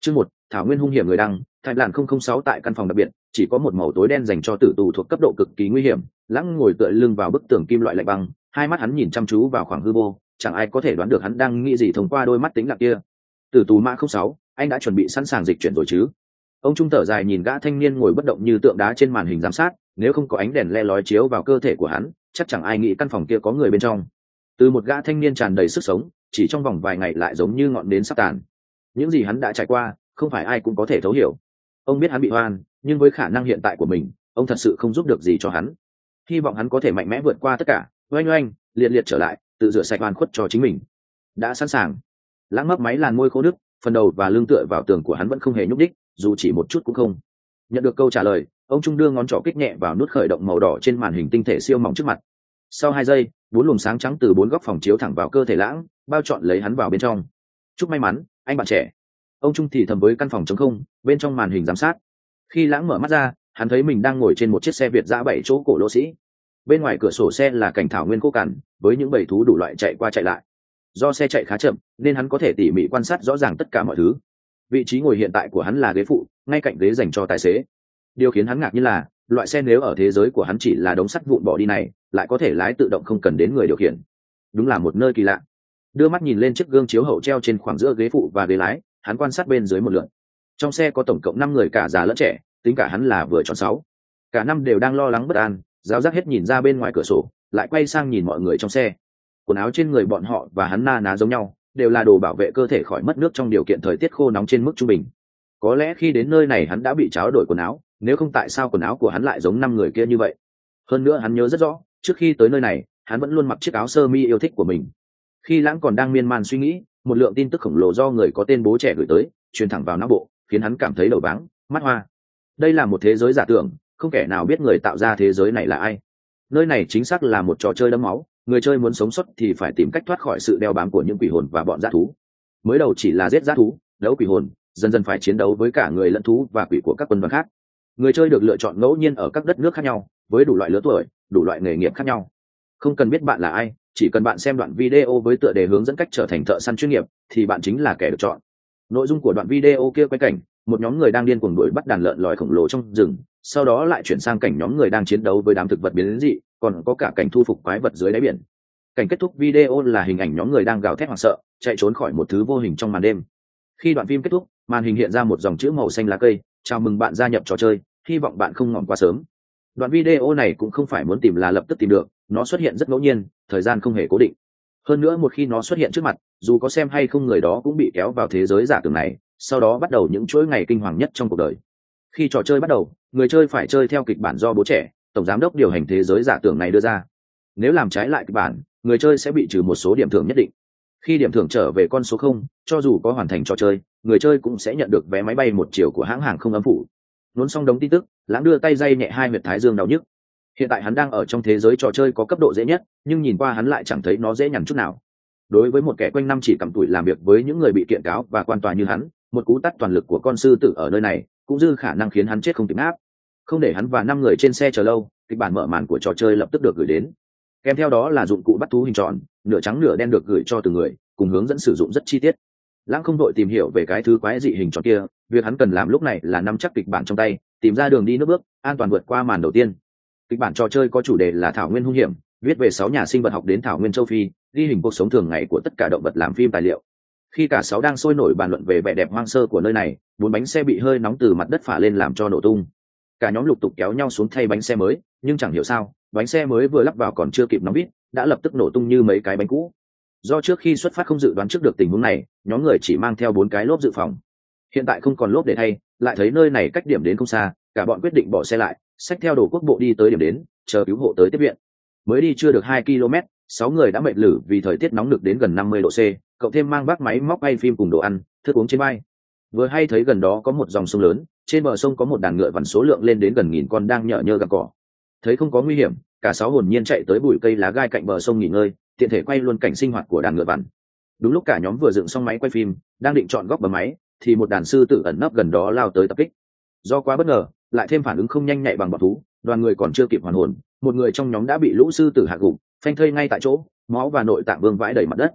Chương 1, Thảo Nguyên hung hiểm người đăng, Thái Lạn 006 tại căn phòng đặc biệt, chỉ có một màu tối đen dành cho tử tù thuộc cấp độ cực kỳ nguy hiểm, Lãng ngồi tựa lưng vào bức tường kim loại lạnh băng, hai mắt hắn nhìn chăm chú vào khoảng hư vô, chẳng ai có thể đoán được hắn đang nghĩ gì thông qua đôi mắt tĩnh lặng kia. Tử tù mã 06, anh đã chuẩn bị sẵn sàng dịch chuyển rồi chứ? Ông trung thở dài nhìn gã thanh niên ngồi bất động như tượng đá trên màn hình giám sát, nếu không có ánh đèn le lói chiếu vào cơ thể của hắn, chắc chẳng ai nghĩ căn phòng kia có người bên trong. Từ một gã thanh niên tràn đầy sức sống, chỉ trong vòng vài ngày lại giống như ngọn nến sắp tàn. Những gì hắn đã trải qua, không phải ai cũng có thể thấu hiểu. Ông biết hắn bị oan, nhưng với khả năng hiện tại của mình, ông thật sự không giúp được gì cho hắn. Hy vọng hắn có thể mạnh mẽ vượt qua tất cả, oanh oanh, liệt liệt trở lại, tự rửa sạch oan khuất cho chính mình. Đã sẵn sàng. Lãng mấp máy làn môi khô nứt, phần đầu và lưng tựa vào tường của hắn vẫn không hề nhúc đích, dù chỉ một chút cũng không. Nhận được câu trả lời, ông trung đưa ngón trỏ kích nhẹ vào nút khởi động màu đỏ trên màn hình tinh thể siêu mỏng trước mặt. Sau 2 giây, 4 luồng sáng trắng từ 4 góc phòng chiếu thẳng vào cơ thể Lãng, bao trọn lấy hắn vào bên trong. Chúc may mắn, anh bạn trẻ. Ông trung thì thầm với căn phòng trống không, bên trong màn hình giám sát. Khi Lãng mở mắt ra, hắn thấy mình đang ngồi trên một chiếc xe Việt dã 7 chỗ cổ lỗ sĩ. Bên ngoài cửa sổ xe là cảnh thảo nguyên khô cằn, với những bầy thú đủ loại chạy qua chạy lại. Do xe chạy khá chậm, nên hắn có thể tỉ mỉ quan sát rõ ràng tất cả mọi thứ. Vị trí ngồi hiện tại của hắn là ghế phụ, ngay cạnh ghế dành cho tài xế. Điều khiến hắn ngạc nhiên là, loại xe nếu ở thế giới của hắn chỉ là đống sắt vụn bỏ đi này, lại có thể lái tự động không cần đến người điều khiển. Đúng là một nơi kỳ lạ. Đưa mắt nhìn lên chiếc gương chiếu hậu treo trên khoảng giữa ghế phụ và ghế lái, hắn quan sát bên dưới một lượt. Trong xe có tổng cộng 5 người cả già lẫn trẻ, tính cả hắn là vừa tròn 6. Cả năm đều đang lo lắng bất an, giáo giác hết nhìn ra bên ngoài cửa sổ, lại quay sang nhìn mọi người trong xe. Quần áo trên người bọn họ và hắn na ná giống nhau, đều là đồ bảo vệ cơ thể khỏi mất nước trong điều kiện thời tiết khô nóng trên mức trung bình. Có lẽ khi đến nơi này hắn đã bị tráo đổi quần áo, nếu không tại sao quần áo của hắn lại giống 5 người kia như vậy. Hơn nữa hắn nhớ rất rõ, trước khi tới nơi này, hắn vẫn luôn mặc chiếc áo sơ mi yêu thích của mình. Khi Lãng còn đang miên man suy nghĩ, một lượng tin tức khổng lồ do người có tên bố trẻ gửi tới, truyền thẳng vào não bộ, khiến hắn cảm thấy đầu váng, mắt hoa. Đây là một thế giới giả tưởng, không kẻ nào biết người tạo ra thế giới này là ai. Nơi này chính xác là một trò chơi đẫm máu, người chơi muốn sống sót thì phải tìm cách thoát khỏi sự đeo bám của những quỷ hồn và bọn dã thú. Mới đầu chỉ là giết dã thú, đấu quỷ hồn, dần dần phải chiến đấu với cả người lẫn thú và quỷ của các quân đoàn khác. Người chơi được lựa chọn ngẫu nhiên ở các đất nước khác nhau, với đủ loại lứa tuổi, đủ loại nghề nghiệp khác nhau. Không cần biết bạn là ai, chỉ cần bạn xem đoạn video với tựa đề hướng dẫn cách trở thành thợ săn chuyên nghiệp, thì bạn chính là kẻ được chọn. Nội dung của đoạn video kia quay cảnh một nhóm người đang điên cuồng đuổi bắt đàn lợn lòi khổng lồ trong rừng, sau đó lại chuyển sang cảnh nhóm người đang chiến đấu với đám thực vật biến dị, còn có cả cảnh thu phục quái vật dưới đáy biển. Cảnh kết thúc video là hình ảnh nhóm người đang gào thét hoảng sợ, chạy trốn khỏi một thứ vô hình trong màn đêm. Khi đoạn phim kết thúc, màn hình hiện ra một dòng chữ màu xanh lá cây, chào mừng bạn gia nhập trò chơi, hy vọng bạn không ngỏm quá sớm. Đoạn video này cũng không phải muốn tìm là lập tức tìm được, nó xuất hiện rất ngẫu nhiên, thời gian không hề cố định. Hơn nữa một khi nó xuất hiện trước mặt, dù có xem hay không người đó cũng bị kéo vào thế giới giả tưởng này, sau đó bắt đầu những chuỗi ngày kinh hoàng nhất trong cuộc đời. Khi trò chơi bắt đầu, người chơi phải chơi theo kịch bản do bố trẻ, tổng giám đốc điều hành thế giới giả tưởng này đưa ra. Nếu làm trái lại kịch bản, người chơi sẽ bị trừ một số điểm thưởng nhất định. Khi điểm thưởng trở về con số 0, cho dù có hoàn thành trò chơi, người chơi cũng sẽ nhận được vé máy bay một chiều của hãng hàng không âm phủ. Nốn xong đống tin tức, Lãng đưa tay day nhẹ hai huyệt thái dương đau nhức. Hiện tại hắn đang ở trong thế giới trò chơi có cấp độ dễ nhất, nhưng nhìn qua hắn lại chẳng thấy nó dễ nhằn chút nào. Đối với một kẻ quanh năm chỉ cặm cụi làm việc với những người bị kiện cáo và quan tòa như hắn, một cú tát toàn lực của con sư tử ở nơi này cũng dư khả năng khiến hắn chết không kịp áp. Không để hắn và 5 người trên xe chờ lâu, kịch bản mở màn của trò chơi lập tức được gửi đến. Kèm theo đó là dụng cụ bắt thú hình tròn, nửa trắng nửa đen được gửi cho từng người, cùng hướng dẫn sử dụng rất chi tiết. Lãng không đội tìm hiểu về cái thứ quái dị hình tròn kia, việc hắn cần làm lúc này là nắm chắc kịch bản trong tay, tìm ra đường đi nước bước, an toàn vượt qua màn đầu tiên. Kịch bản trò chơi có chủ đề là Thảo Nguyên hung hiểm, viết về 6 nhà sinh vật học đến Thảo Nguyên châu Phi, ghi hình cuộc sống thường ngày của tất cả động vật làm phim tài liệu. Khi cả 6 đang sôi nổi bàn luận về vẻ đẹp hoang sơ của nơi này, 4 bánh xe bị hơi nóng từ mặt đất phả lên làm cho nổ tung. Cả nhóm lục tục kéo nhau xuống thay bánh xe mới, nhưng chẳng hiểu sao, bánh xe mới vừa lắp vào còn chưa kịp nóng vít, đã lập tức nổ tung như mấy cái bánh cũ. Do trước khi xuất phát không dự đoán trước được tình huống này, nhóm người chỉ mang theo 4 cái lốp dự phòng. Hiện tại không còn lốp để thay, lại thấy nơi này cách điểm đến không xa, cả bọn quyết định bỏ xe lại, xách theo đồ quốc bộ đi tới điểm đến, chờ cứu hộ tới tiếp viện. Mới đi chưa được 2 km, 6 người đã mệt lử vì thời tiết nóng nực đến gần 50 độ C, cậu thêm mang vác máy móc bay phim cùng đồ ăn, thức uống trên vai. Vừa hay thấy gần đó có một dòng sông lớn, trên bờ sông có một đàn ngựa vằn số lượng lên đến gần 1000 con đang nhở nhơ gặm cỏ. Thấy không có nguy hiểm, cả 6 hồn nhiên chạy tới bụi cây lá gai cạnh bờ sông nghỉ ngơi, tiện thể quay luôn cảnh sinh hoạt của đàn ngựa vằn. Đúng lúc cả nhóm vừa dựng xong máy quay phim, đang định chọn góc bấm máy, thì một đàn sư tử ẩn nấp gần đó lao tới tập kích. Do quá bất ngờ, lại thêm phản ứng không nhanh nhạy bằng bọn thú, đoàn người còn chưa kịp hoàn hồn, một người trong nhóm đã bị lũ sư tử hạ gục, phanh thây ngay tại chỗ, máu và nội tạng vương vãi đầy mặt đất.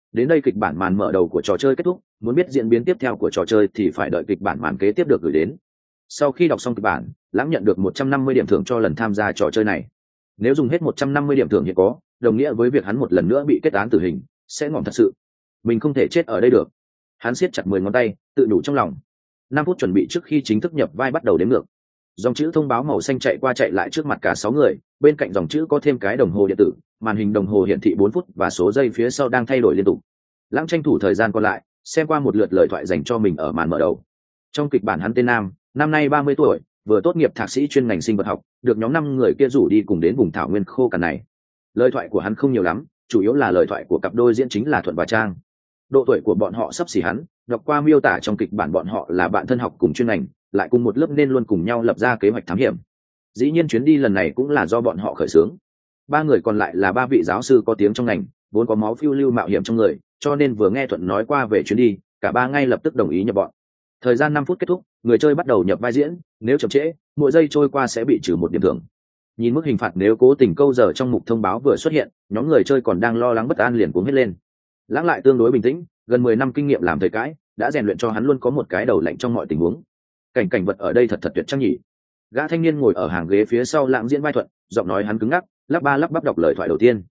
Đến đây kịch bản màn mở đầu của trò chơi kết thúc, muốn biết diễn biến tiếp theo của trò chơi thì phải đợi kịch bản màn kế tiếp được gửi đến. Sau khi đọc xong kịch bản, Lãng nhận được 150 điểm thưởng cho lần tham gia trò chơi này. Nếu dùng hết 150 điểm thưởng hiện có, đồng nghĩa với việc hắn một lần nữa bị kết án tử hình, sẽ ngỏm thật sự. Mình không thể chết ở đây được. Hắn siết chặt 10 ngón tay, tự đủ trong lòng. 5 phút chuẩn bị trước khi chính thức nhập vai bắt đầu đếm ngược. Dòng chữ thông báo màu xanh chạy qua chạy lại trước mặt cả 6 người, bên cạnh dòng chữ có thêm cái đồng hồ điện tử, màn hình đồng hồ hiển thị 4 phút và số giây phía sau đang thay đổi liên tục. Lãng tranh thủ thời gian còn lại, xem qua một lượt lời thoại dành cho mình ở màn mở đầu. Trong kịch bản hắn tên Nam, năm nay 30 tuổi, vừa tốt nghiệp thạc sĩ chuyên ngành sinh vật học, được nhóm 5 người kia rủ đi cùng đến vùng thảo nguyên khô cằn này. Lời thoại của hắn không nhiều lắm, chủ yếu là lời thoại của cặp đôi diễn chính là Thuận và Trang. Độ tuổi của bọn họ sắp xỉ hắn, đọc qua miêu tả trong kịch bản bọn họ là bạn thân học cùng chuyên ngành, lại cùng một lớp nên luôn cùng nhau lập ra kế hoạch thám hiểm. Dĩ nhiên chuyến đi lần này cũng là do bọn họ khởi xướng. 3 người còn lại là 3 vị giáo sư có tiếng trong ngành, vốn có máu phiêu lưu mạo hiểm trong người, cho nên vừa nghe Thuận nói qua về chuyến đi, cả 3 ngay lập tức đồng ý nhập bọn. Thời gian 5 phút kết thúc, người chơi bắt đầu nhập vai diễn, nếu chậm trễ, mỗi giây trôi qua sẽ bị trừ 1 điểm thưởng. Nhìn mức hình phạt nếu cố tình câu giờ trong mục thông báo vừa xuất hiện, nhóm người chơi còn đang lo lắng bất an liền cuống hết lên. Lãng lại tương đối bình tĩnh, gần 10 năm kinh nghiệm làm thầy cãi, đã rèn luyện cho hắn luôn có một cái đầu lạnh trong mọi tình huống. Cảnh vật ở đây thật tuyệt trăng nhỉ. Gã thanh niên ngồi ở hàng ghế phía sau Lãng diễn vai Thuận, giọng nói hắn cứng ngắc, lắp ba lắp bắp đọc lời thoại đầu tiên.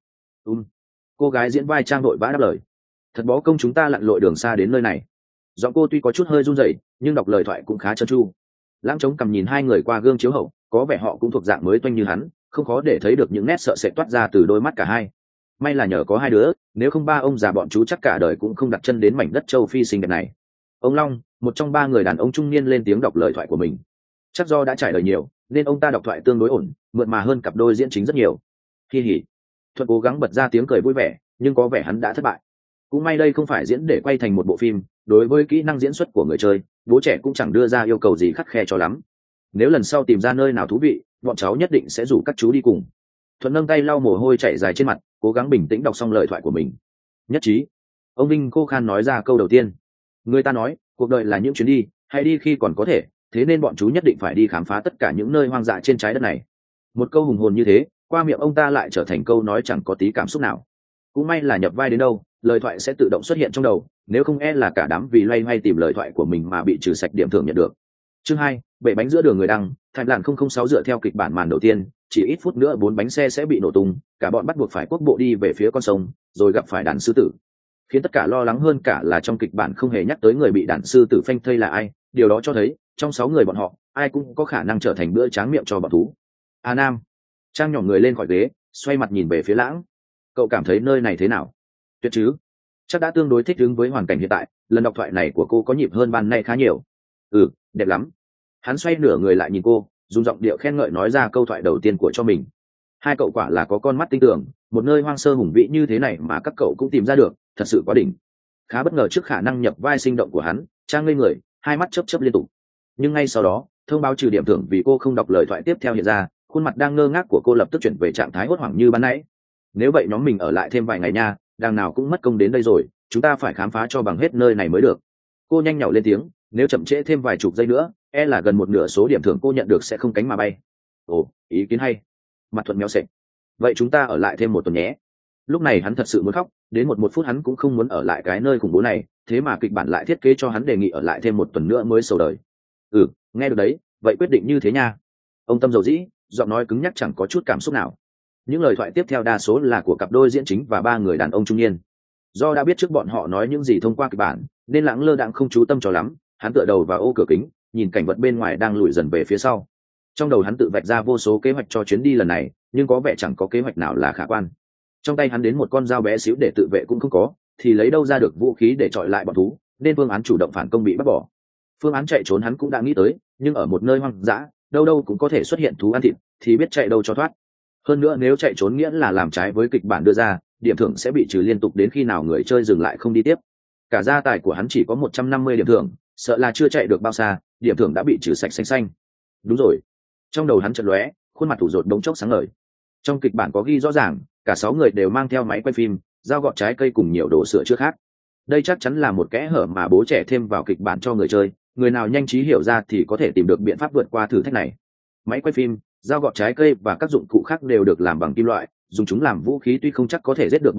Cô gái diễn vai Trang đội vã đáp lời. Thật bó công chúng ta lặn lội đường xa đến nơi này. Giọng cô tuy có chút hơi run rẩy, nhưng đọc lời thoại cũng khá trơn tru. Lãng chống cằm nhìn hai người qua gương chiếu hậu, có vẻ họ cũng thuộc dạng mới toanh như hắn, không khó để thấy được những nét sợ sệt toát ra từ đôi mắt cả hai. May là nhờ có hai đứa, nếu không 3 ông già bọn chú chắc cả đời cũng không đặt chân đến mảnh đất châu Phi xinh đẹp này. Ông Long, một trong 3 người đàn ông trung niên lên tiếng đọc lời thoại của mình. Chắc do đã trải đời nhiều, nên ông ta đọc thoại tương đối ổn, mượt mà hơn cặp đôi diễn chính rất nhiều. Hi hỉ. Thuận cố gắng bật ra tiếng cười vui vẻ, nhưng có vẻ hắn đã thất bại. Cũng may đây không phải diễn để quay thành một bộ phim, đối với kỹ năng diễn xuất của người chơi, bố trẻ cũng chẳng đưa ra yêu cầu gì khắt khe cho lắm. Nếu lần sau tìm ra nơi nào thú vị, bọn cháu nhất định sẽ rủ các chú đi cùng. Thuận nâng tay lau mồ hôi chảy dài trên mặt, cố gắng bình tĩnh đọc xong lời thoại của mình. Nhất trí. Ông Vinh khô khan nói ra câu đầu tiên. Người ta nói, cuộc đời là những chuyến đi, hãy đi khi còn có thể, thế nên bọn chú nhất định phải đi khám phá tất cả những nơi hoang dã trên trái đất này. Một câu hùng hồn như thế, qua miệng ông ta lại trở thành câu nói chẳng có tí cảm xúc nào. Cũng may là nhập vai đến đâu, lời thoại sẽ tự động xuất hiện trong đầu, nếu không e là cả đám vì loay hoay tìm lời thoại của mình mà bị trừ sạch điểm thưởng nhận được. Chương 2, bể bánh giữa đường người đăng, Thành làn 006 dựa theo kịch bản màn đầu tiên, chỉ ít phút nữa 4 bánh xe sẽ bị nổ tung, cả bọn bắt buộc phải quốc bộ đi về phía con sông, rồi gặp phải đàn sư tử. Khiến tất cả lo lắng hơn cả là trong kịch bản không hề nhắc tới người bị đàn sư tử phanh thây là ai, điều đó cho thấy, trong 6 người bọn họ, ai cũng có khả năng trở thành bữa tráng miệng cho bọn thú. Nam. Trang nhỏ người lên khỏi ghế, xoay mặt nhìn về phía Lãng. Cậu cảm thấy nơi này thế nào? Tuyệt chứ? Chắc đã tương đối thích ứng với hoàn cảnh hiện tại, lần đọc thoại này của cô có nhịp hơn ban nay khá nhiều. Đẹp lắm. Hắn xoay nửa người lại nhìn cô, dùng giọng điệu khen ngợi nói ra câu thoại đầu tiên của cho mình. Hai cậu quả là có con mắt tinh tường, một nơi hoang sơ hùng vĩ như thế này mà các cậu cũng tìm ra được, thật sự quá đỉnh. Khá bất ngờ trước khả năng nhập vai sinh động của hắn, Trang ngây người, hai mắt chớp chớp liên tục. Nhưng ngay sau đó, thông báo trừ điểm thưởng vì cô không đọc lời thoại tiếp theo hiện ra, khuôn mặt đang ngơ ngác của cô lập tức chuyển về trạng thái hốt hoảng như ban nãy. Nếu vậy nhóm mình ở lại thêm vài ngày nha, đằng nào cũng mất công đến đây rồi, chúng ta phải khám phá cho bằng hết nơi này mới được. Cô nhanh nhảu lên tiếng, nếu chậm trễ thêm vài chục giây nữa, e là gần một nửa số điểm thưởng cô nhận được sẽ không cánh mà bay. Ồ, ý kiến hay. Mặt Thuận méo sệch. Vậy chúng ta ở lại thêm một tuần nhé. Lúc này hắn thật sự muốn khóc, đến một phút hắn cũng không muốn ở lại cái nơi khủng bố này, thế mà kịch bản lại thiết kế cho hắn đề nghị ở lại thêm một tuần nữa mới sầu đời. Nghe được đấy, vậy quyết định như thế nha. Ông Tâm dầu dĩ, giọng nói cứng nhắc chẳng có chút cảm xúc nào. Những lời thoại tiếp theo đa số là của cặp đôi diễn chính và 3 người đàn ông trung niên. Do đã biết trước bọn họ nói những gì thông qua kịch bản, nên Lãng lơ đãng không chú tâm cho lắm, hắn tựa đầu vào ô cửa kính, nhìn cảnh vật bên ngoài đang lùi dần về phía sau. Trong đầu hắn tự vạch ra vô số kế hoạch cho chuyến đi lần này, nhưng có vẻ chẳng có kế hoạch nào là khả quan. Trong tay hắn đến một con dao bé xíu để tự vệ cũng không có, thì lấy đâu ra được vũ khí để chọi lại bọn thú, nên phương án chủ động phản công bị bắt bỏ. Phương án chạy trốn hắn cũng đã nghĩ tới, nhưng ở một nơi hoang dã, đâu đâu cũng có thể xuất hiện thú ăn thịt, thì biết chạy đâu cho thoát. Hơn nữa nếu chạy trốn nghĩa là làm trái với kịch bản đưa ra, điểm thưởng sẽ bị trừ liên tục đến khi nào người chơi dừng lại không đi tiếp. Cả gia tài của hắn chỉ có 150 điểm thưởng, sợ là chưa chạy được bao xa, điểm thưởng đã bị trừ sạch xanh xanh. Đúng rồi. Trong đầu hắn chợt lóe, khuôn mặt thủ dột đống chốc sáng ngời. Trong kịch bản có ghi rõ ràng, cả 6 người đều mang theo máy quay phim, dao gọt trái cây cùng nhiều đồ sửa chữa khác. Đây chắc chắn là một kẽ hở mà bố trẻ thêm vào kịch bản cho người chơi, người nào nhanh trí hiểu ra thì có thể tìm được biện pháp vượt qua thử thách này. Máy quay phim, dao gọt trái cây và các dụng cụ khác đều được làm bằng kim loại, dùng chúng làm vũ khí tuy không chắc có thể giết được bọn thú,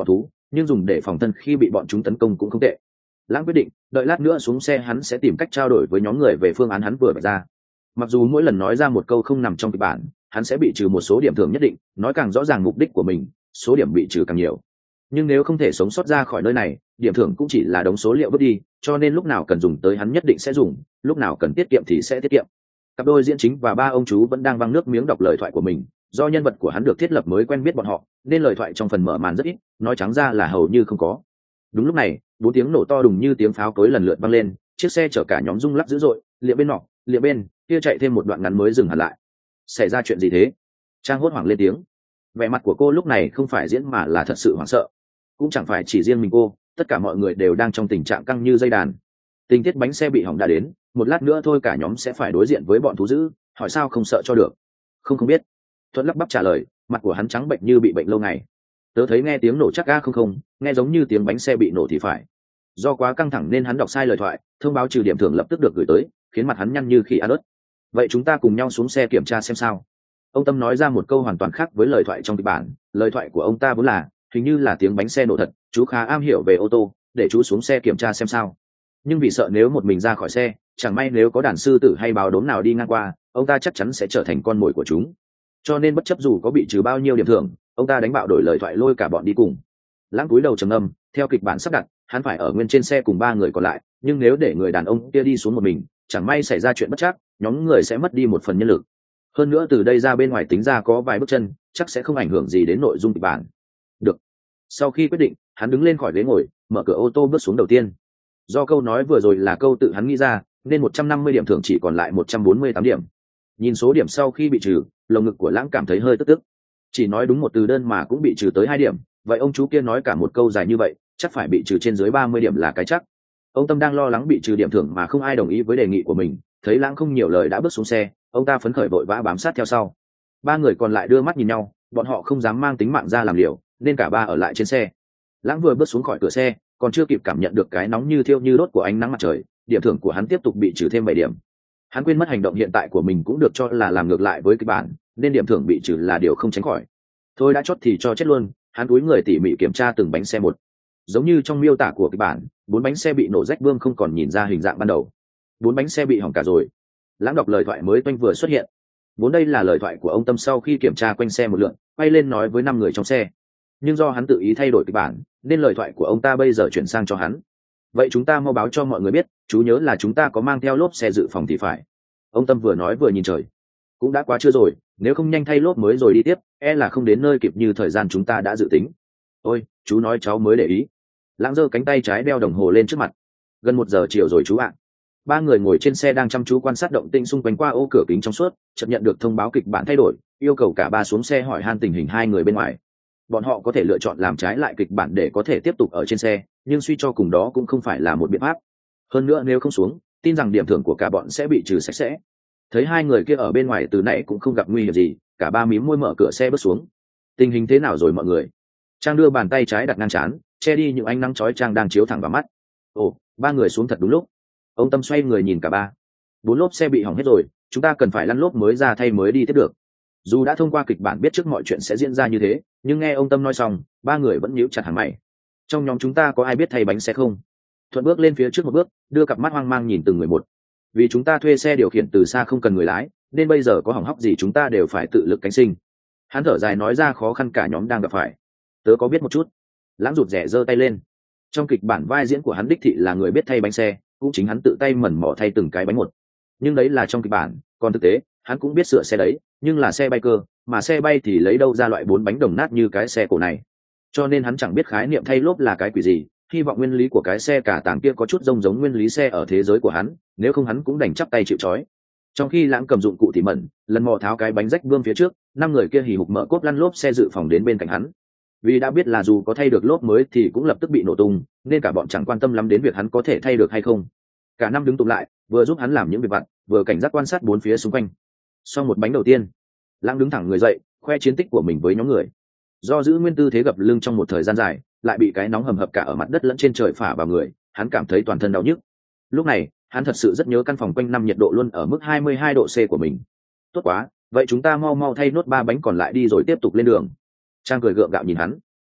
nhưng dùng để phòng thân khi bị bọn chúng tấn công cũng không tệ. Lãng quyết định đợi lát nữa xuống xe hắn sẽ tìm cách trao đổi với nhóm người về phương án hắn vừa vạch ra. Mặc dù mỗi lần nói ra một câu không nằm trong kịch bản hắn sẽ bị trừ một số điểm thưởng nhất định, nói càng rõ ràng mục đích của mình số điểm bị trừ càng nhiều, nhưng nếu không thể sống sót ra khỏi nơi này điểm thưởng cũng chỉ là đống số liệu vứt đi, cho nên lúc nào cần dùng tới hắn nhất định sẽ dùng, lúc nào cần tiết kiệm thì sẽ tiết kiệm. Cặp đôi diễn chính và ba ông chú vẫn đang văng nước miếng đọc lời thoại của mình, do nhân vật của hắn được thiết lập mới quen biết bọn họ nên lời thoại trong phần mở màn rất ít, nói trắng ra là hầu như không có. Đúng lúc này 4 tiếng nổ to đùng như tiếng pháo cối lần lượt vang lên, chiếc xe chở cả nhóm rung lắc dữ dội, liệu bên nọ liệu bên kia chạy thêm một đoạn ngắn mới dừng hẳn lại. Xảy ra chuyện gì thế? Trang hốt hoảng lên tiếng. Vẻ mặt của cô lúc này không phải diễn mà là thật sự hoảng sợ. Cũng chẳng phải chỉ riêng mình cô, tất cả mọi người đều đang trong tình trạng căng như dây đàn. Tình tiết bánh xe bị hỏng đã đến, một lát nữa thôi cả nhóm sẽ phải đối diện với bọn thú dữ, hỏi sao không sợ cho được. Không biết. Thuận lắp bắp trả lời, mặt của hắn trắng bệnh như bị bệnh lâu ngày. Tớ thấy nghe tiếng nổ chắc ga không, nghe giống như tiếng bánh xe bị nổ thì phải. Do quá căng thẳng nên hắn đọc sai lời thoại, thông báo trừ điểm thưởng lập tức được gửi tới, khiến mặt hắn nhăn như khỉ ăn ớt. Vậy chúng ta cùng nhau xuống xe kiểm tra xem sao. Ông Tâm nói ra một câu hoàn toàn khác với lời thoại trong kịch bản. Lời thoại của ông ta vốn là hình như là tiếng bánh xe nổ thật, chú khá am hiểu về ô tô, để chú xuống xe kiểm tra xem sao. Nhưng vì sợ nếu một mình ra khỏi xe, chẳng may nếu có đàn sư tử hay báo đốm nào đi ngang qua, ông ta chắc chắn sẽ trở thành con mồi của chúng. Cho nên bất chấp dù có bị trừ bao nhiêu điểm thưởng, ông ta đánh bạo đổi lời thoại lôi cả bọn đi cùng. Lãng cúi đầu trầm ngâm, theo kịch bản sắp đặt hắn phải ở nguyên trên xe cùng 3 người còn lại, nhưng nếu để người đàn ông kia đi xuống một mình, chẳng may xảy ra chuyện bất trắc, nhóm người sẽ mất đi một phần nhân lực. Hơn nữa từ đây ra bên ngoài tính ra có vài bước chân, chắc sẽ không ảnh hưởng gì đến nội dung kịch bản. Được. Sau khi quyết định, hắn đứng lên khỏi ghế ngồi, mở cửa ô tô bước xuống đầu tiên. Do câu nói vừa rồi là câu tự hắn nghĩ ra, nên 150 điểm thưởng chỉ còn lại 148 điểm. Nhìn số điểm sau khi bị trừ, lồng ngực của Lãng cảm thấy hơi tức tức. Chỉ nói đúng một từ đơn mà cũng bị trừ tới 2 điểm, vậy ông chú kia nói cả một câu dài như vậy, chắc phải bị trừ trên dưới 30 điểm là cái chắc. Ông Tâm đang lo lắng bị trừ điểm thưởng mà không ai đồng ý với đề nghị của mình, thấy Lãng không nhiều lời đã bước xuống xe, ông ta phấn khởi vội vã bám sát theo sau. 3 người còn lại đưa mắt nhìn nhau, bọn họ không dám mang tính mạng ra làm liều, nên cả ba ở lại trên xe. Lãng vừa bước xuống khỏi cửa xe, còn chưa kịp cảm nhận được cái nóng như thiêu như đốt của ánh nắng mặt trời, điểm thưởng của hắn tiếp tục bị trừ thêm 7 điểm. Hắn quên mất hành động hiện tại của mình cũng được cho là làm ngược lại với kịch bản, nên điểm thưởng bị trừ là điều không tránh khỏi. Thôi đã chót thì cho chết luôn, hắn cúi người tỉ mỉ kiểm tra từng bánh xe một. Giống như trong miêu tả của kịch bản, 4 bánh xe bị nổ rách vương không còn nhìn ra hình dạng ban đầu. 4 bánh xe bị hỏng cả rồi. Lãng đọc lời thoại mới toanh vừa xuất hiện. Vốn đây là lời thoại của ông Tâm sau khi kiểm tra quanh xe một lượt, quay lên nói với 5 người trong xe. Nhưng do hắn tự ý thay đổi kịch bản, nên lời thoại của ông ta bây giờ chuyển sang cho hắn. Vậy chúng ta mau báo cho mọi người biết, chú nhớ là chúng ta có mang theo lốp xe dự phòng thì phải. Ông Tâm vừa nói vừa nhìn trời. Cũng đã quá trưa rồi, nếu không nhanh thay lốp mới rồi đi tiếp, e là không đến nơi kịp như thời gian chúng ta đã dự tính. Ôi, chú nói cháu mới để ý. Lãng giơ cánh tay trái đeo đồng hồ lên trước mặt. Gần 1 giờ chiều rồi chú ạ. 3 người ngồi trên xe đang chăm chú quan sát động tĩnh xung quanh qua ô cửa kính trong suốt, chợt nhận được thông báo kịch bản thay đổi, yêu cầu cả ba xuống xe hỏi han tình hình 2 người bên ngoài. Bọn họ có thể lựa chọn làm trái lại kịch bản để có thể tiếp tục ở trên xe, nhưng suy cho cùng đó cũng không phải là một biện pháp. Hơn nữa nếu không xuống, tin rằng điểm thưởng của cả bọn sẽ bị trừ sạch sẽ. Thấy 2 người kia ở bên ngoài từ nãy cũng không gặp nguy hiểm gì, cả ba mím môi mở cửa xe bước xuống. Tình hình thế nào rồi mọi người? Trang đưa bàn tay trái đặt ngang trán, che đi những ánh nắng chói chang đang chiếu thẳng vào mắt. Ồ, 3 người xuống thật đúng lúc. Ông Tâm xoay người nhìn cả ba. 4 lốp xe bị hỏng hết rồi, chúng ta cần phải lăn lốp mới ra thay mới đi tiếp được. Dù đã thông qua kịch bản biết trước mọi chuyện sẽ diễn ra như thế, nhưng nghe ông Tâm nói xong, 3 người vẫn nhíu chặt hàng mày. Trong nhóm chúng ta có ai biết thay bánh xe không? Thuận bước lên phía trước một bước, đưa cặp mắt hoang mang nhìn từng người một. Vì chúng ta thuê xe điều khiển từ xa không cần người lái, nên bây giờ có hỏng hóc gì chúng ta đều phải tự lực cánh sinh. Hắn thở dài nói ra khó khăn cả nhóm đang gặp phải. Tớ có biết một chút. Lãng rụt rè giơ tay lên. Trong kịch bản vai diễn của hắn đích thị là người biết thay bánh xe, cũng chính hắn tự tay mẩn mỏ thay từng cái bánh một. Nhưng đấy là trong kịch bản, còn thực tế hắn cũng biết sửa xe đấy, nhưng là xe bay cơ, mà xe bay thì lấy đâu ra loại 4 bánh đồng nát như cái xe cổ này. Cho nên hắn chẳng biết khái niệm thay lốp là cái quỷ gì, hy vọng nguyên lý của cái xe cả tàng kia có chút giống nguyên lý xe ở thế giới của hắn, nếu không hắn cũng đành chắp tay chịu trói. Trong khi Lãng cầm dụng cụ tỉ mẩn lần mò tháo cái bánh rách vương phía trước, 5 người kia hì hục mở cốp lăn lốp xe dự phòng đến bên cạnh hắn. Vì đã biết là dù có thay được lốp mới thì cũng lập tức bị nổ tung, nên cả bọn chẳng quan tâm lắm đến việc hắn có thể thay được hay không. Cả năm đứng tụng lại, vừa giúp hắn làm những việc vặt, vừa cảnh giác quan sát 4 phía xung quanh. Sau một bánh đầu tiên, Lãng đứng thẳng người dậy, khoe chiến tích của mình với nhóm người. Do giữ nguyên tư thế gập lưng trong một thời gian dài, lại bị cái nóng hầm hập cả ở mặt đất lẫn trên trời phả vào người, hắn cảm thấy toàn thân đau nhức. Lúc này, hắn thật sự rất nhớ căn phòng quanh năm nhiệt độ luôn ở mức 22 độ C của mình. Tốt quá, vậy chúng ta mau mau thay nốt 3 bánh còn lại đi rồi tiếp tục lên đường. Trang cười gượng gạo nhìn hắn.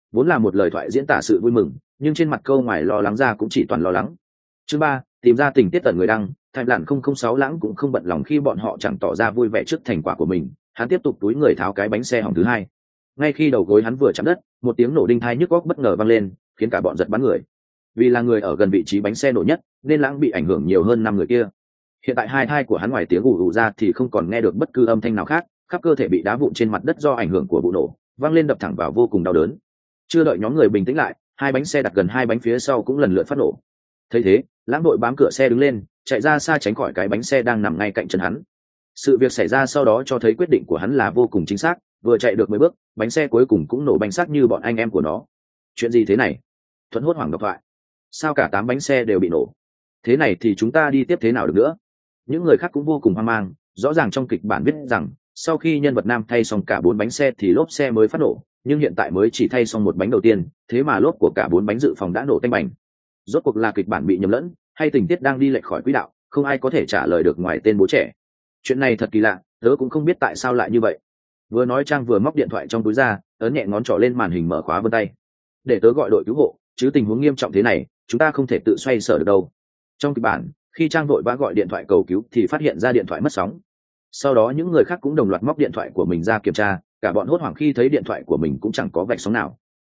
vốn là một lời thoại diễn tả sự vui mừng, nhưng trên mặt câu ngoài lo lắng ra cũng chỉ toàn lo lắng. Chương 3, tìm ra tình tiết tận người đăng. Thành lạn 006 lãng cũng không bận lòng khi bọn họ chẳng tỏ ra vui vẻ trước thành quả của mình. Hắn tiếp tục túi người tháo cái bánh xe hỏng thứ hai. Ngay khi đầu gối hắn vừa chạm đất, một tiếng nổ đinh tai nhức óc bất ngờ vang lên, khiến cả bọn giật bắn người. Vì là người ở gần vị trí bánh xe nổ nhất, nên lãng bị ảnh hưởng nhiều hơn 5 người kia. Hiện tại hai thai của hắn ngoài tiếng ù ù ra thì không còn nghe được bất cứ âm thanh nào khác, khắp cơ thể bị đá vụn trên mặt đất do ảnh hưởng của vụ nổ, vang lên đập thẳng vào vô cùng đau đớn. Chưa đợi nhóm người bình tĩnh lại, hai bánh xe đặt gần hai bánh phía sau cũng lần lượt phát nổ. Thấy thế, lãng đội bám cửa xe đứng lên, chạy ra xa tránh khỏi cái bánh xe đang nằm ngay cạnh chân hắn. Sự việc xảy ra sau đó cho thấy quyết định của hắn là vô cùng chính xác, vừa chạy được 10 bước, bánh xe cuối cùng cũng nổ bánh xác như bọn anh em của nó. Chuyện gì thế này? Thuận hốt hoảng đọc thoại. Sao cả 8 bánh xe đều bị nổ? Thế này thì chúng ta đi tiếp thế nào được nữa? Những người khác cũng vô cùng hoang mang, rõ ràng trong kịch bản viết rằng sau khi nhân vật nam thay xong cả 4 bánh xe thì lốp xe mới phát nổ, nhưng hiện tại mới chỉ thay xong một bánh đầu tiên, thế mà lốp của cả 4 bánh dự phòng đã nổ tanh bành. Rốt cuộc là kịch bản bị nhầm lẫn, hay tình tiết đang đi lệch khỏi quỹ đạo, không ai có thể trả lời được ngoài tên bố trẻ. Chuyện này thật kỳ lạ, tớ cũng không biết tại sao lại như vậy. Vừa nói Trang vừa móc điện thoại trong túi ra, ấn nhẹ ngón trỏ lên màn hình mở khóa vân tay. Để tớ gọi đội cứu hộ, chứ tình huống nghiêm trọng thế này, chúng ta không thể tự xoay sở được đâu. Trong kịch bản, khi Trang vội vã gọi điện thoại cầu cứu thì phát hiện ra điện thoại mất sóng. Sau đó những người khác cũng đồng loạt móc điện thoại của mình ra kiểm tra, cả bọn hốt hoảng khi thấy điện thoại của mình cũng chẳng có vạch sóng nào.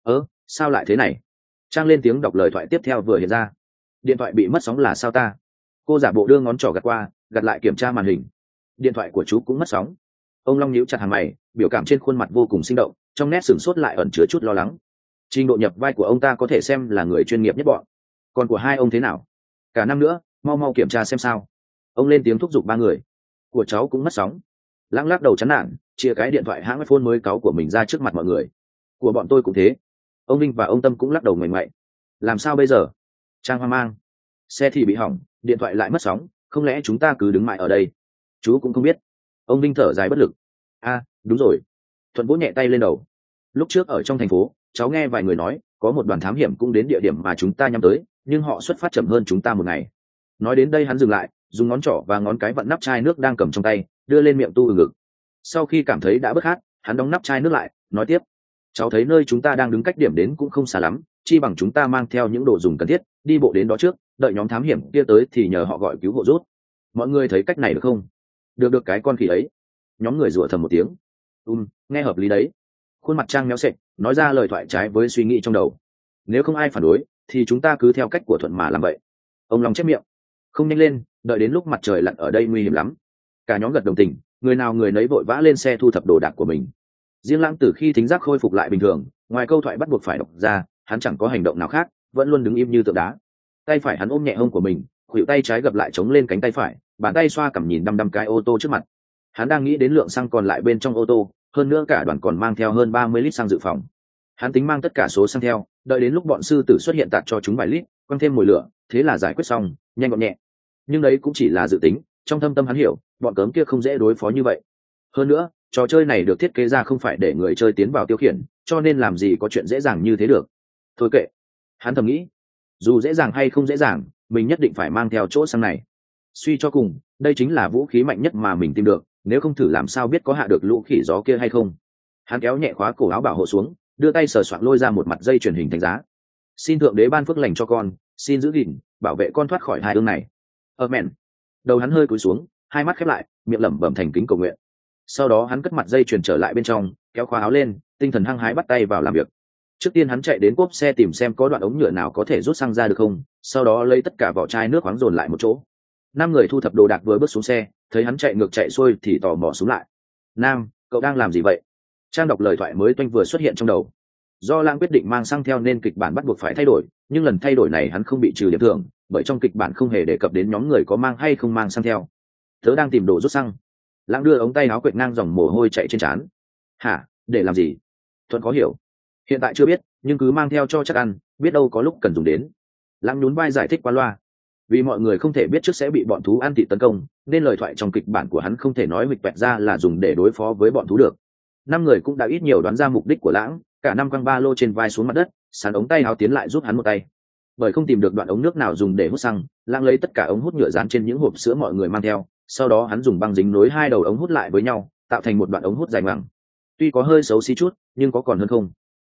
Sao lại thế này? Trang lên tiếng đọc lời thoại tiếp theo vừa hiện ra. Điện thoại bị mất sóng là sao ta? Cô giả bộ đưa ngón trỏ gạt qua, gạt lại kiểm tra màn hình. Điện thoại của chú cũng mất sóng. Ông Long nhíu chặt hàng mày, biểu cảm trên khuôn mặt vô cùng sinh động, trong nét sửng sốt lại ẩn chứa chút lo lắng. Trình độ nhập vai của ông ta có thể xem là người chuyên nghiệp nhất bọn. Còn của hai ông thế nào? Cả năm nữa, mau mau kiểm tra xem sao. Ông lên tiếng thúc giục ba người. Của cháu cũng mất sóng. Lãng lắc đầu chán nản, chia cái điện thoại hãng iPhone mới cáu của mình ra trước mặt mọi người. Của bọn tôi cũng thế. Ông Vinh và ông Tâm cũng lắc đầu ngoảnh ngoại. Làm sao bây giờ? Trang hoang mang. Xe thì bị hỏng, điện thoại lại mất sóng, không lẽ chúng ta cứ đứng mãi ở đây? Chú cũng không biết. Ông Vinh thở dài bất lực. Đúng rồi. Thuận vỗ nhẹ tay lên đầu. Lúc trước ở trong thành phố, cháu nghe vài người nói có một đoàn thám hiểm cũng đến địa điểm mà chúng ta nhắm tới, nhưng họ xuất phát chậm hơn chúng ta một ngày. Nói đến đây hắn dừng lại, dùng ngón trỏ và ngón cái vặn nắp chai nước đang cầm trong tay, đưa lên miệng tu ngực. Sau khi cảm thấy đã bớt khát, hắn đóng nắp chai nước lại, nói tiếp. Cháu thấy nơi chúng ta đang đứng cách điểm đến cũng không xa lắm, chi bằng chúng ta mang theo những đồ dùng cần thiết, đi bộ đến đó trước, đợi nhóm thám hiểm kia tới thì nhờ họ gọi cứu hộ rút. Mọi người thấy cách này được không? Được cái con khỉ ấy. Nhóm người rủa thầm một tiếng. Nghe hợp lý đấy. Khuôn mặt Trang méo sệch, nói ra lời thoại trái với suy nghĩ trong đầu. Nếu không ai phản đối thì chúng ta cứ theo cách của Thuận mà làm vậy. Ông Long chép miệng. Không, nhanh lên, đợi đến lúc mặt trời lặn ở đây nguy hiểm lắm. Cả nhóm gật đồng tình, người nào người nấy vội vã lên xe thu thập đồ đạc của mình. Riêng Lãng từ khi thính giác khôi phục lại bình thường, ngoài câu thoại bắt buộc phải đọc ra, hắn chẳng có hành động nào khác, vẫn luôn đứng im như tượng đá. Tay phải hắn ôm nhẹ hông của mình, khuỷu tay trái gập lại chống lên cánh tay phải, bàn tay xoa cằm nhìn đăm đăm cái ô tô trước mặt. Hắn đang nghĩ đến lượng xăng còn lại bên trong ô tô, hơn nữa cả đoàn còn mang theo hơn 30 lít xăng dự phòng. Hắn tính mang tất cả số xăng theo, đợi đến lúc bọn sư tử xuất hiện tạt cho chúng vài lít, quăng thêm mồi lửa, thế là giải quyết xong, nhanh gọn nhẹ. Nhưng đấy cũng chỉ là dự tính, trong thâm tâm hắn hiểu, bọn cớm kia không dễ đối phó như vậy. Hơn nữa, trò chơi này được thiết kế ra không phải để người chơi tiến vào tiêu khiển, cho nên làm gì có chuyện dễ dàng như thế được. Thôi kệ, hắn thầm nghĩ, dù dễ dàng hay không dễ dàng, mình nhất định phải mang theo chỗ xăng này. Suy cho cùng, đây chính là vũ khí mạnh nhất mà mình tìm được, nếu không thử làm sao biết có hạ được lũ khỉ gió kia hay không. Hắn kéo nhẹ khóa cổ áo bảo hộ xuống, đưa tay sờ soạng lôi ra một mặt dây truyền hình thánh giá. Xin thượng đế ban phước lành cho con, xin giữ gìn bảo vệ con thoát khỏi hai ương này. Amen. Đầu hắn hơi cúi xuống, hai mắt khép lại, miệng lẩm bẩm thành kính cầu nguyện. Sau đó hắn cất mặt dây chuyền trở lại bên trong, kéo khóa áo lên, tinh thần hăng hái bắt tay vào làm việc. Trước tiên hắn chạy đến cốp xe tìm xem có đoạn ống nhựa nào có thể rút xăng ra được không, sau đó lấy tất cả vỏ chai nước khoáng dồn lại một chỗ. 5 người thu thập đồ đạc vừa bước xuống xe, thấy hắn chạy ngược chạy xuôi thì tò mò xuống lại. Nam, cậu đang làm gì vậy? Trang đọc lời thoại mới toanh vừa xuất hiện trong đầu. Do Lãng quyết định mang xăng theo nên kịch bản bắt buộc phải thay đổi, nhưng lần thay đổi này hắn không bị trừ điểm thưởng, bởi trong kịch bản không hề đề cập đến nhóm người có mang hay không mang xăng theo. Tớ đang tìm đồ rút xăng. Lãng đưa ống tay áo quệt ngang dòng mồ hôi chạy trên trán. Hả, để làm gì? Thuận có hiểu. Hiện tại chưa biết, nhưng cứ mang theo cho chắc ăn, biết đâu có lúc cần dùng đến. Lãng nhún vai giải thích qua loa. Vì mọi người không thể biết trước sẽ bị bọn thú ăn thịt tấn công, nên lời thoại trong kịch bản của hắn không thể nói huỵch bẹt ra là dùng để đối phó với bọn thú được. 5 người cũng đã ít nhiều đoán ra mục đích của Lãng, cả 5 quăng ba lô trên vai xuống mặt đất, sàn ống tay áo tiến lại giúp hắn một tay. Bởi không tìm được đoạn ống nước nào dùng để hút xăng, Lãng lấy tất cả ống hút nhựa dán trên những hộp sữa mọi người mang theo, sau đó hắn dùng băng dính nối 2 đầu ống hút lại với nhau, tạo thành một đoạn ống hút dài ngoằng. Tuy có hơi xấu xí chút, nhưng có còn hơn không.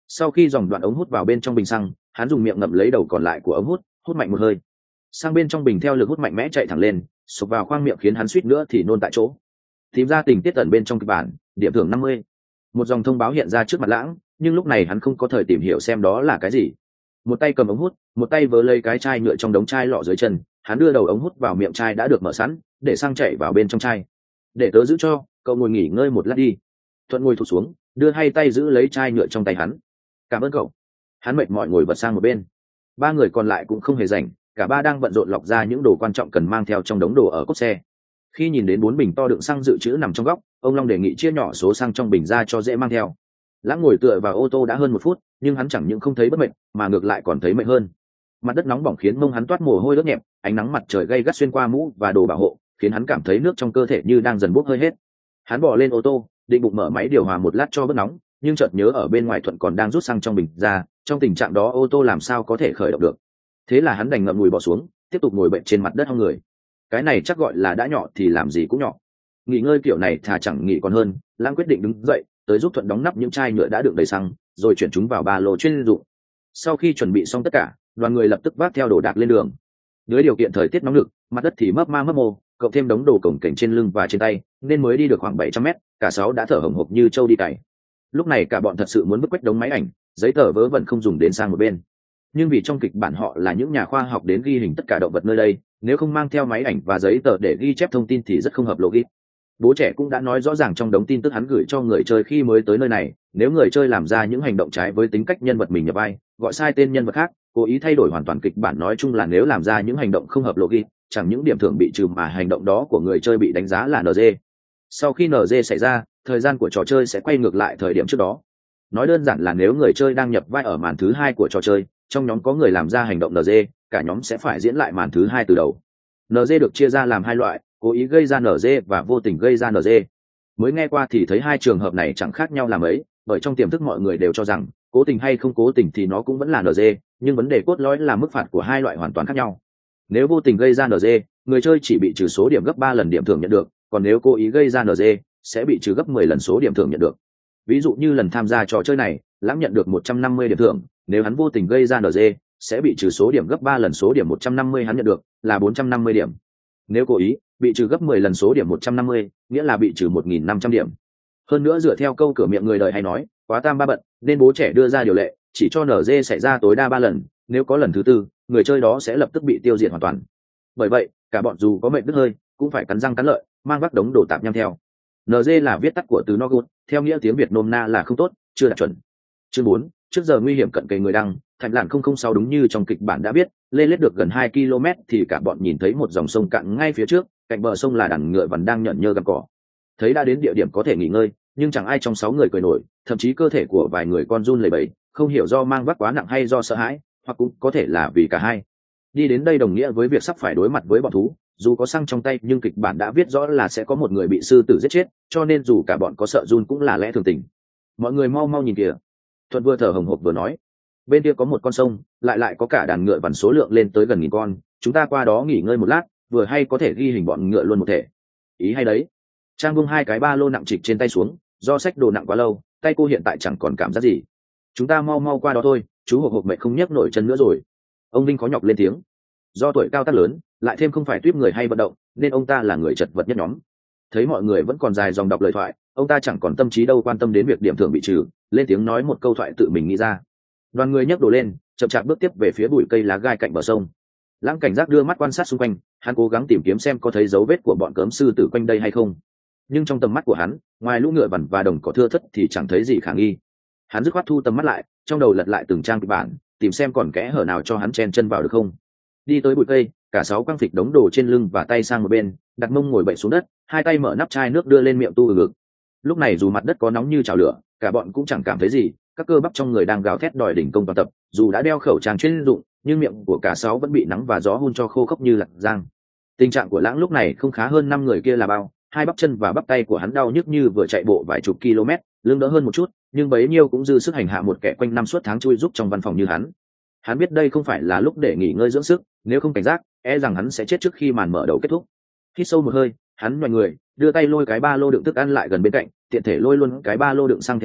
Sau khi dòng đoạn ống hút vào bên trong bình xăng, hắn dùng miệng ngậm lấy đầu còn lại của ống hút, hút mạnh một hơi. Sang bên trong bình theo lực hút mạnh mẽ chạy thẳng lên, sục vào khoang miệng khiến hắn suýt nữa thì nôn tại chỗ. Tìm ra tình tiết ẩn bên trong kịch bản, điểm thưởng 50. Một dòng thông báo hiện ra trước mặt Lãng, nhưng lúc này hắn không có thời tìm hiểu xem đó là cái gì. Một tay cầm ống hút, một tay vớ lấy cái chai nhựa trong đống chai lọ dưới chân, hắn đưa đầu ống hút vào miệng chai đã được mở sẵn, để xăng chạy vào bên trong chai. Để tớ giữ cho, cậu ngồi nghỉ ngơi một lát đi. Thuận ngồi thụt xuống, đưa hai tay giữ lấy chai nhựa trong tay hắn. Cảm ơn cậu. Hắn mệt mỏi ngồi vật sang một bên. Ba người còn lại cũng không hề rảnh, cả ba đang bận rộn lọc ra những đồ quan trọng cần mang theo trong đống đồ ở cốp xe. Khi nhìn đến 4 bình to đựng xăng dự trữ nằm trong góc, ông Long đề nghị chia nhỏ số xăng trong bình ra cho dễ mang theo. Lãng ngồi tựa vào ô tô đã hơn 1 phút, nhưng hắn chẳng những không thấy bất mệt, mà ngược lại còn thấy mệt hơn. Mặt đất nóng bỏng khiến mông hắn toát mồ hôi ướt nhẹp, ánh nắng mặt trời gay gắt xuyên qua mũ và đồ bảo hộ, khiến hắn cảm thấy nước trong cơ thể như đang dần bốc hơi hết. Hắn bỏ lên ô tô, định bụng mở máy điều hòa một lát cho bớt nóng, nhưng chợt nhớ ở bên ngoài Thuận còn đang rút xăng trong bình ra, trong tình trạng đó ô tô làm sao có thể khởi động được. Thế là hắn đành ngậm ngùi bỏ xuống, tiếp tục ngồi bệnh trên mặt đất hong người. Cái này chắc gọi là đã nhỏ thì làm gì cũng nhỏ. Nghỉ ngơi kiểu này thà chẳng nghỉ còn hơn. Lãng quyết định đứng dậy tới giúp Thuận đóng nắp những chai nhựa đã đựng đầy xăng, rồi chuyển chúng vào ba lô chuyên dụng. Sau khi chuẩn bị xong tất cả, đoàn người lập tức vác theo đồ đạc lên đường. Dưới điều kiện thời tiết nóng nực, mặt đất thì mấp ma mấp mô, cộng thêm đống đồ cồng kềnh trên lưng và trên tay, nên mới đi được khoảng 700 mét, cả sáu đã thở hổn hộc như trâu đi cày. Lúc này cả bọn thật sự muốn vứt quách đống máy ảnh, giấy tờ vớ vẩn không dùng đến sang một bên. Nhưng vì trong kịch bản họ là những nhà khoa học đến ghi hình tất cả động vật nơi đây, nếu không mang theo máy ảnh và giấy tờ để ghi chép thông tin thì rất không hợp logic. Bố trẻ cũng đã nói rõ ràng trong đống tin tức hắn gửi cho người chơi khi mới tới nơi này, nếu người chơi làm ra những hành động trái với tính cách nhân vật mình nhập vai, gọi sai tên nhân vật khác, cố ý thay đổi hoàn toàn kịch bản, nói chung là nếu làm ra những hành động không hợp logic, chẳng những điểm thưởng bị trừ mà hành động đó của người chơi bị đánh giá là NG. Sau khi NG xảy ra, thời gian của trò chơi sẽ quay ngược lại thời điểm trước đó. Nói đơn giản là nếu người chơi đang nhập vai ở màn thứ 2 của trò chơi, trong nhóm có người làm ra hành động NG, cả nhóm sẽ phải diễn lại màn thứ 2 từ đầu. NG được chia ra làm hai loại, cố ý gây ra NG và vô tình gây ra NG. Mới nghe qua thì thấy hai trường hợp này chẳng khác nhau là mấy, bởi trong tiềm thức mọi người đều cho rằng cố tình hay không cố tình thì nó cũng vẫn là NG, nhưng vấn đề cốt lõi là mức phạt của hai loại hoàn toàn khác nhau. Nếu vô tình gây ra NG, người chơi chỉ bị trừ số điểm gấp 3 lần điểm thưởng nhận được, còn nếu cố ý gây ra NG, sẽ bị trừ gấp 10 lần số điểm thưởng nhận được. Ví dụ như lần tham gia trò chơi này, Lãng nhận được 150 điểm thưởng, nếu hắn vô tình gây ra NG, sẽ bị trừ số điểm gấp 3 lần số điểm 150 hắn nhận được, là 450 điểm. Nếu cố ý, bị trừ gấp 10 lần số điểm 150, nghĩa là bị trừ 1.500 điểm. Hơn nữa dựa theo câu cửa miệng người đời hay nói, quá tam ba bận, nên bố trẻ đưa ra điều lệ, chỉ cho NG xảy ra tối đa 3 lần, nếu có lần thứ tư, người chơi đó sẽ lập tức bị tiêu diệt hoàn toàn. Bởi vậy, cả bọn dù có mệt đứt hơi, cũng phải cắn răng cắn lợi, mang vác đống đồ tạp nham theo. NG là viết tắt của từ no good, theo nghĩa tiếng Việt nôm na là không tốt, chưa đạt chuẩn. Chương 4, trước giờ nguy hiểm cận kề người đăng, Thạch Lạn 006 đúng như trong kịch bản đã biết, lên lết được gần 2 km thì cả bọn nhìn thấy một dòng sông cạn ngay phía trước, cạnh bờ sông là đàn ngựa vằn đang nhợn nhơ gặm cỏ. Thấy đã đến địa điểm có thể nghỉ ngơi, nhưng chẳng ai trong 6 người cười nổi, thậm chí cơ thể của vài người con run lẩy bẩy, không hiểu do mang vác quá nặng hay do sợ hãi, hoặc cũng có thể là vì cả hai. Đi đến đây đồng nghĩa với việc sắp phải đối mặt với bọn thú, dù có xăng trong tay nhưng kịch bản đã viết rõ là sẽ có một người bị sư tử giết chết, cho nên dù cả bọn có sợ run cũng là lẽ thường tình. Mọi người mau mau nhìn kìa. Thuận vừa thở hồng hộc vừa nói, bên kia có một con sông, lại có cả đàn ngựa vằn số lượng lên tới gần 1000 con, chúng ta qua đó nghỉ ngơi một lát, vừa hay có thể ghi hình bọn ngựa luôn một thể. Ý hay đấy. Trang buông hai cái ba lô nặng trịch trên tay xuống, do xách đồ nặng quá lâu, tay cô hiện tại chẳng còn cảm giác gì. Chúng ta mau mau qua đó thôi, chú hộp hộp mệt không nhấc nổi chân nữa rồi. Ông Vinh khó nhọc lên tiếng. Do tuổi cao tác lớn, lại thêm không phải tuyếp người hay vận động, nên ông ta là người chật vật nhất nhóm. Thấy mọi người vẫn còn dài dòng đọc lời thoại, ông ta chẳng còn tâm trí đâu quan tâm đến việc điểm thưởng bị trừ, lên tiếng nói một câu thoại tự mình nghĩ ra. Đoàn người nhấc đồ lên, chậm chạp bước tiếp về phía bụi cây lá gai cạnh bờ sông. Lãng cảnh giác đưa mắt quan sát xung quanh, hắn cố gắng tìm kiếm xem có thấy dấu vết của bọn cấm sư tử quanh đây hay không. Nhưng trong tầm mắt của hắn, ngoài lũ ngựa vằn và đồng cỏ thưa thất thì chẳng thấy gì khả nghi. Hắn dứt khoát thu tầm mắt lại, trong đầu lật lại từng trang kịch bản, tìm xem còn kẽ hở nào cho hắn chen chân vào được không. Đi tới bụi cây, cả 6 quăng phịch đống đồ trên lưng và tay sang một bên, đặt mông ngồi bậy xuống đất, hai tay mở nắp chai nước đưa lên miệng tu ngực. Lúc này dù mặt đất có nóng như chảo lửa, cả bọn cũng chẳng cảm thấy gì, các cơ bắp trong người đang gào thét đòi đỉnh công toàn tập, dù đã đeo khẩu trang chuyên dụng, nhưng miệng của cả 6 vẫn bị nắng và gió hun cho khô khốc như lạc giang. Tình trạng của Lãng lúc này không khá hơn 5 người kia là bao, hai bắp chân và bắp tay của hắn đau nhức như vừa chạy bộ vài chục km, lưng đỡ hơn một chút, nhưng bấy nhiêu cũng dư sức hành hạ một kẻ quanh năm suốt tháng chui giúp trong văn phòng như hắn. Hắn biết đây không phải là lúc để nghỉ ngơi dưỡng sức, nếu không cảnh giác, e rằng hắn sẽ chết trước khi màn mở đầu kết thúc. Hít sâu một hơi, hắn nhòi người, đưa tay lôi cái ba lô đựng thức ăn lại gần bên cạnh, tiện thể lôi luôn cái ba lô đựng xăng theo luôn,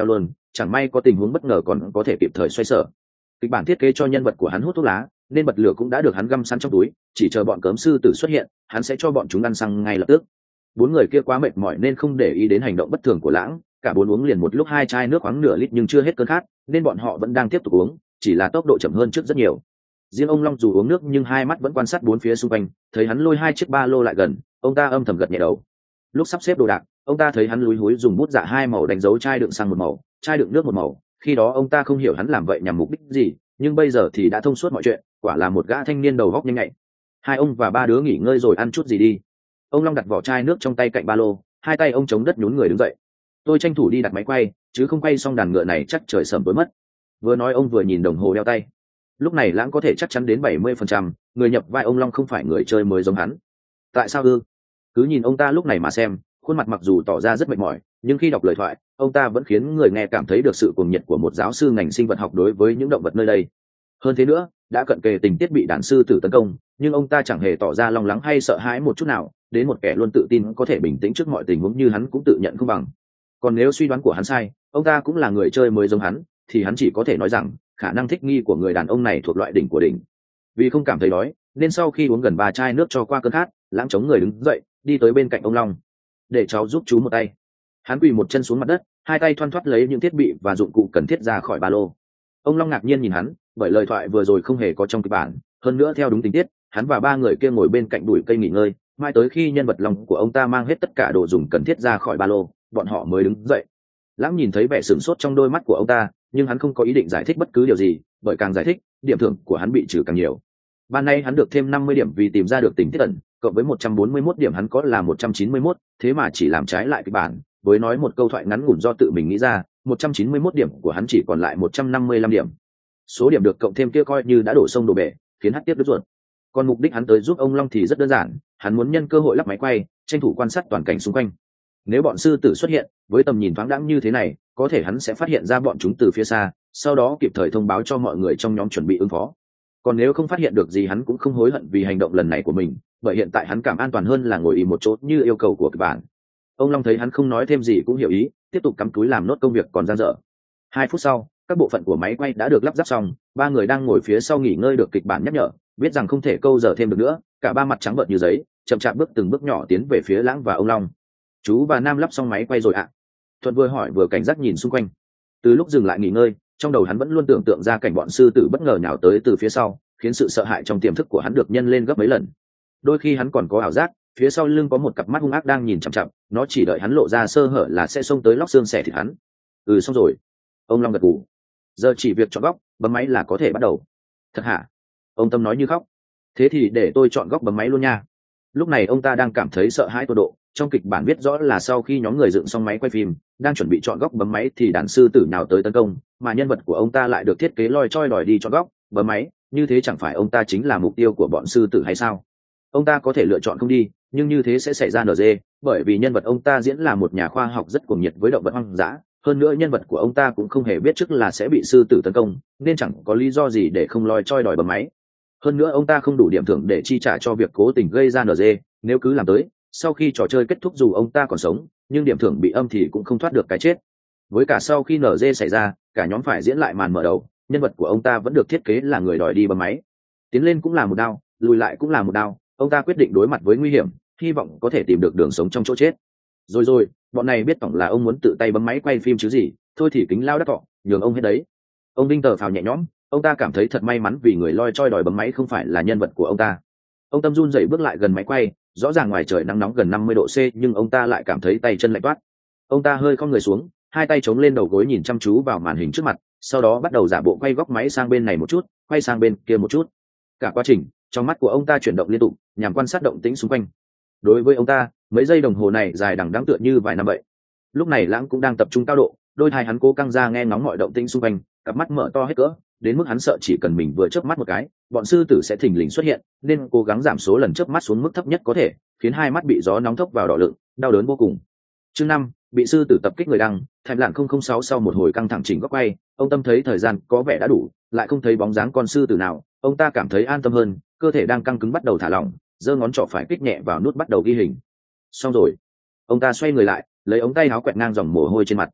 chẳng may có tình huống bất ngờ còn có thể kịp thời xoay sở. Kịch bản thiết kế cho nhân vật của hắn hút thuốc lá, nên bật lửa cũng đã được hắn găm sẵn trong túi, chỉ chờ bọn cấm sư tử xuất hiện, hắn sẽ cho bọn chúng ăn xăng ngay lập tức. Bốn người kia quá mệt mỏi nên không để ý đến hành động bất thường của Lãng, cả bốn uống liền một lúc 2 chai nước khoáng nửa lít nhưng chưa hết cơn khát, nên bọn họ vẫn đang tiếp tục uống, chỉ là tốc độ chậm hơn trước rất nhiều. Riêng ông Long dù uống nước nhưng hai mắt vẫn quan sát bốn phía xung quanh, thấy hắn lôi 2 chiếc ba lô lại gần, ông ta âm thầm gật nhẹ đầu. Lúc sắp xếp đồ đạc, ông ta thấy hắn lúi húi dùng bút dạ 2 màu đánh dấu chai đựng xăng một màu, chai đựng nước một màu. Khi đó ông ta không hiểu hắn làm vậy nhằm mục đích gì, nhưng bây giờ thì đã thông suốt mọi chuyện, quả là một gã thanh niên đầu óc nhanh nhạy. Hai ông và ba đứa nghỉ ngơi rồi ăn chút gì đi. Ông Long đặt vỏ chai nước trong tay cạnh ba lô, hai tay ông chống đất nhún người đứng dậy. Tôi tranh thủ đi đặt máy quay, chứ không quay xong đàn ngựa này chắc trời sầm tối mất. Vừa nói ông vừa nhìn đồng hồ đeo tay. Lúc này Lãng có thể chắc chắn đến 70%, người nhập vai ông Long không phải người chơi mới giống hắn. Tại sao ư? Cứ nhìn ông ta lúc này mà xem, khuôn mặt mặc dù tỏ ra rất mệt mỏi, nhưng khi đọc lời thoại, ông ta vẫn khiến người nghe cảm thấy được sự cuồng nhiệt của một giáo sư ngành sinh vật học đối với những động vật nơi đây. Hơn thế nữa, đã cận kề tình tiết bị đàn sư tử tấn công, nhưng ông ta chẳng hề tỏ ra lo lắng hay sợ hãi một chút nào, đến một kẻ luôn tự tin có thể bình tĩnh trước mọi tình huống như hắn cũng tự nhận không bằng. Còn nếu suy đoán của hắn sai, ông ta cũng là người chơi mới giống hắn, thì hắn chỉ có thể nói rằng khả năng thích nghi của người đàn ông này thuộc loại đỉnh của đỉnh. Vì không cảm thấy đói, nên sau khi uống gần 3 chai nước cho qua cơn khát, Lãng chống người đứng dậy, đi tới bên cạnh ông Long. Để cháu giúp chú một tay. Hắn quỳ một chân xuống mặt đất, hai tay thoăn thoắt lấy những thiết bị và dụng cụ cần thiết ra khỏi ba lô. Ông Long ngạc nhiên nhìn hắn, bởi lời thoại vừa rồi không hề có trong kịch bản, hơn nữa theo đúng tình tiết, hắn và ba người kia ngồi bên cạnh bụi cây nghỉ ngơi, mãi tới khi nhân vật Long của ông ta mang hết tất cả đồ dùng cần thiết ra khỏi ba lô, bọn họ mới đứng dậy. Lãng nhìn thấy vẻ sửng sốt trong đôi mắt của ông ta, nhưng hắn không có ý định giải thích bất cứ điều gì, bởi càng giải thích, điểm thưởng của hắn bị trừ càng nhiều. Ban nay hắn được thêm 50 điểm vì tìm ra được tình tiết ẩn, cộng với 141 điểm hắn có là 191, thế mà chỉ làm trái lại kịch bản, với nói một câu thoại ngắn ngủn do tự mình nghĩ ra, 191 điểm của hắn chỉ còn lại 155 điểm. Số điểm được cộng thêm kia coi như đã đổ sông đổ bể, khiến hắn tiếp đứt ruột. Còn mục đích hắn tới giúp ông Long thì rất đơn giản, hắn muốn nhân cơ hội lắp máy quay, tranh thủ quan sát toàn cảnh xung quanh. Nếu bọn sư tử xuất hiện, với tầm nhìn thoáng đãng như thế này, có thể hắn sẽ phát hiện ra bọn chúng từ phía xa, sau đó kịp thời thông báo cho mọi người trong nhóm chuẩn bị ứng phó. Còn nếu không phát hiện được gì hắn cũng không hối hận vì hành động lần này của mình, bởi hiện tại hắn cảm an toàn hơn là ngồi im một chỗ như yêu cầu của kịch bản. Ông Long thấy hắn không nói thêm gì cũng hiểu ý, tiếp tục cắm cúi làm nốt công việc còn dang dở. 2 phút sau, các bộ phận của máy quay đã được lắp ráp xong, ba người đang ngồi phía sau nghỉ ngơi được kịch bản nhắc nhở, biết rằng không thể câu giờ thêm được nữa, cả ba mặt trắng bợt như giấy, chậm chạp bước từng bước nhỏ tiến về phía Lãng và ông Long. Chú và Nam lắp xong máy quay rồi ạ? Thuận vừa hỏi vừa cảnh giác nhìn xung quanh. Từ lúc dừng lại nghỉ ngơi, trong đầu hắn vẫn luôn tưởng tượng ra cảnh bọn sư tử bất ngờ nhào tới từ phía sau, khiến sự sợ hãi trong tiềm thức của hắn được nhân lên gấp mấy lần. Đôi khi hắn còn có ảo giác phía sau lưng có một cặp mắt hung ác đang nhìn chằm chằm, nó chỉ đợi hắn lộ ra sơ hở là sẽ xông tới lóc xương xẻ thịt hắn. Xong rồi. Ông Long gật gù. Giờ chỉ việc chọn góc, bấm máy là có thể bắt đầu. Thật hả? Ông Tâm nói như khóc. Thế thì để tôi chọn góc bấm máy luôn nha. Lúc này ông ta đang cảm thấy sợ hãi tột độ, trong kịch bản viết rõ là sau khi nhóm người dựng xong máy quay phim, đang chuẩn bị chọn góc bấm máy thì đàn sư tử nào tới tấn công, mà nhân vật của ông ta lại được thiết kế loi choi đòi đi chọn góc bấm máy, như thế chẳng phải ông ta chính là mục tiêu của bọn sư tử hay sao? Ông ta có thể lựa chọn không đi, nhưng như thế sẽ xảy ra NG, bởi vì nhân vật ông ta diễn là một nhà khoa học rất cuồng nhiệt với động vật hoang dã, hơn nữa nhân vật của ông ta cũng không hề biết trước là sẽ bị sư tử tấn công, nên chẳng có lý do gì để không loi choi đòi bấm máy. Hơn nữa ông ta không đủ điểm thưởng để chi trả cho việc cố tình gây ra NG, nếu cứ làm tới, sau khi trò chơi kết thúc dù ông ta còn sống, nhưng điểm thưởng bị âm thì cũng không thoát được cái chết. Với cả sau khi NG xảy ra, cả nhóm phải diễn lại màn mở đầu, nhân vật của ông ta vẫn được thiết kế là người đòi đi bấm máy. Tiến lên cũng là một đao, lùi lại cũng là một đao, ông ta quyết định đối mặt với nguy hiểm, hy vọng có thể tìm được đường sống trong chỗ chết. Rồi, bọn này biết tổng là ông muốn tự tay bấm máy quay phim chứ gì, thôi thì kính lao đắc thọ, nhường ông hết đấy. Ông Đinh tờ phào nhẹ nhõm, ông ta cảm thấy thật may mắn vì người loi choi đòi bấm máy không phải là nhân vật của ông ta. Ông Tâm run rẩy bước lại gần máy quay, rõ ràng ngoài trời nắng nóng gần 50 độ C nhưng ông ta lại cảm thấy tay chân lạnh toát. Ông ta hơi khom người xuống, hai tay chống lên đầu gối nhìn chăm chú vào màn hình trước mặt, sau đó bắt đầu giả bộ quay góc máy sang bên này một chút, quay sang bên kia một chút. Cả quá trình, trong mắt của ông ta chuyển động liên tục, nhằm quan sát động tĩnh xung quanh. Đối với ông ta, mấy giây đồng hồ này dài đằng đẵng tựa như vài năm vậy. Lúc này Lãng cũng đang tập trung cao độ, đôi tai hắn cố căng ra nghe ngóng mọi động tĩnh xung quanh, cặp mắt mở to hết cỡ, đến mức hắn sợ chỉ cần mình vừa chớp mắt một cái, bọn sư tử sẽ thình lình xuất hiện, nên cố gắng giảm số lần chớp mắt xuống mức thấp nhất có thể, khiến hai mắt bị gió nóng thốc vào đỏ lựng, đau đớn vô cùng. Chương 5, bị sư tử tập kích người đăng, Thành Lạn 006 sau một hồi căng thẳng chỉnh góc quay, ông Tâm thấy thời gian có vẻ đã đủ, lại không thấy bóng dáng con sư tử nào, ông ta cảm thấy an tâm hơn, cơ thể đang căng cứng bắt đầu thả lỏng, giơ ngón trỏ phải kích nhẹ vào nút bắt đầu ghi hình. Xong rồi. Ông ta xoay người lại, lấy ống tay áo quẹt ngang dòng mồ hôi trên mặt.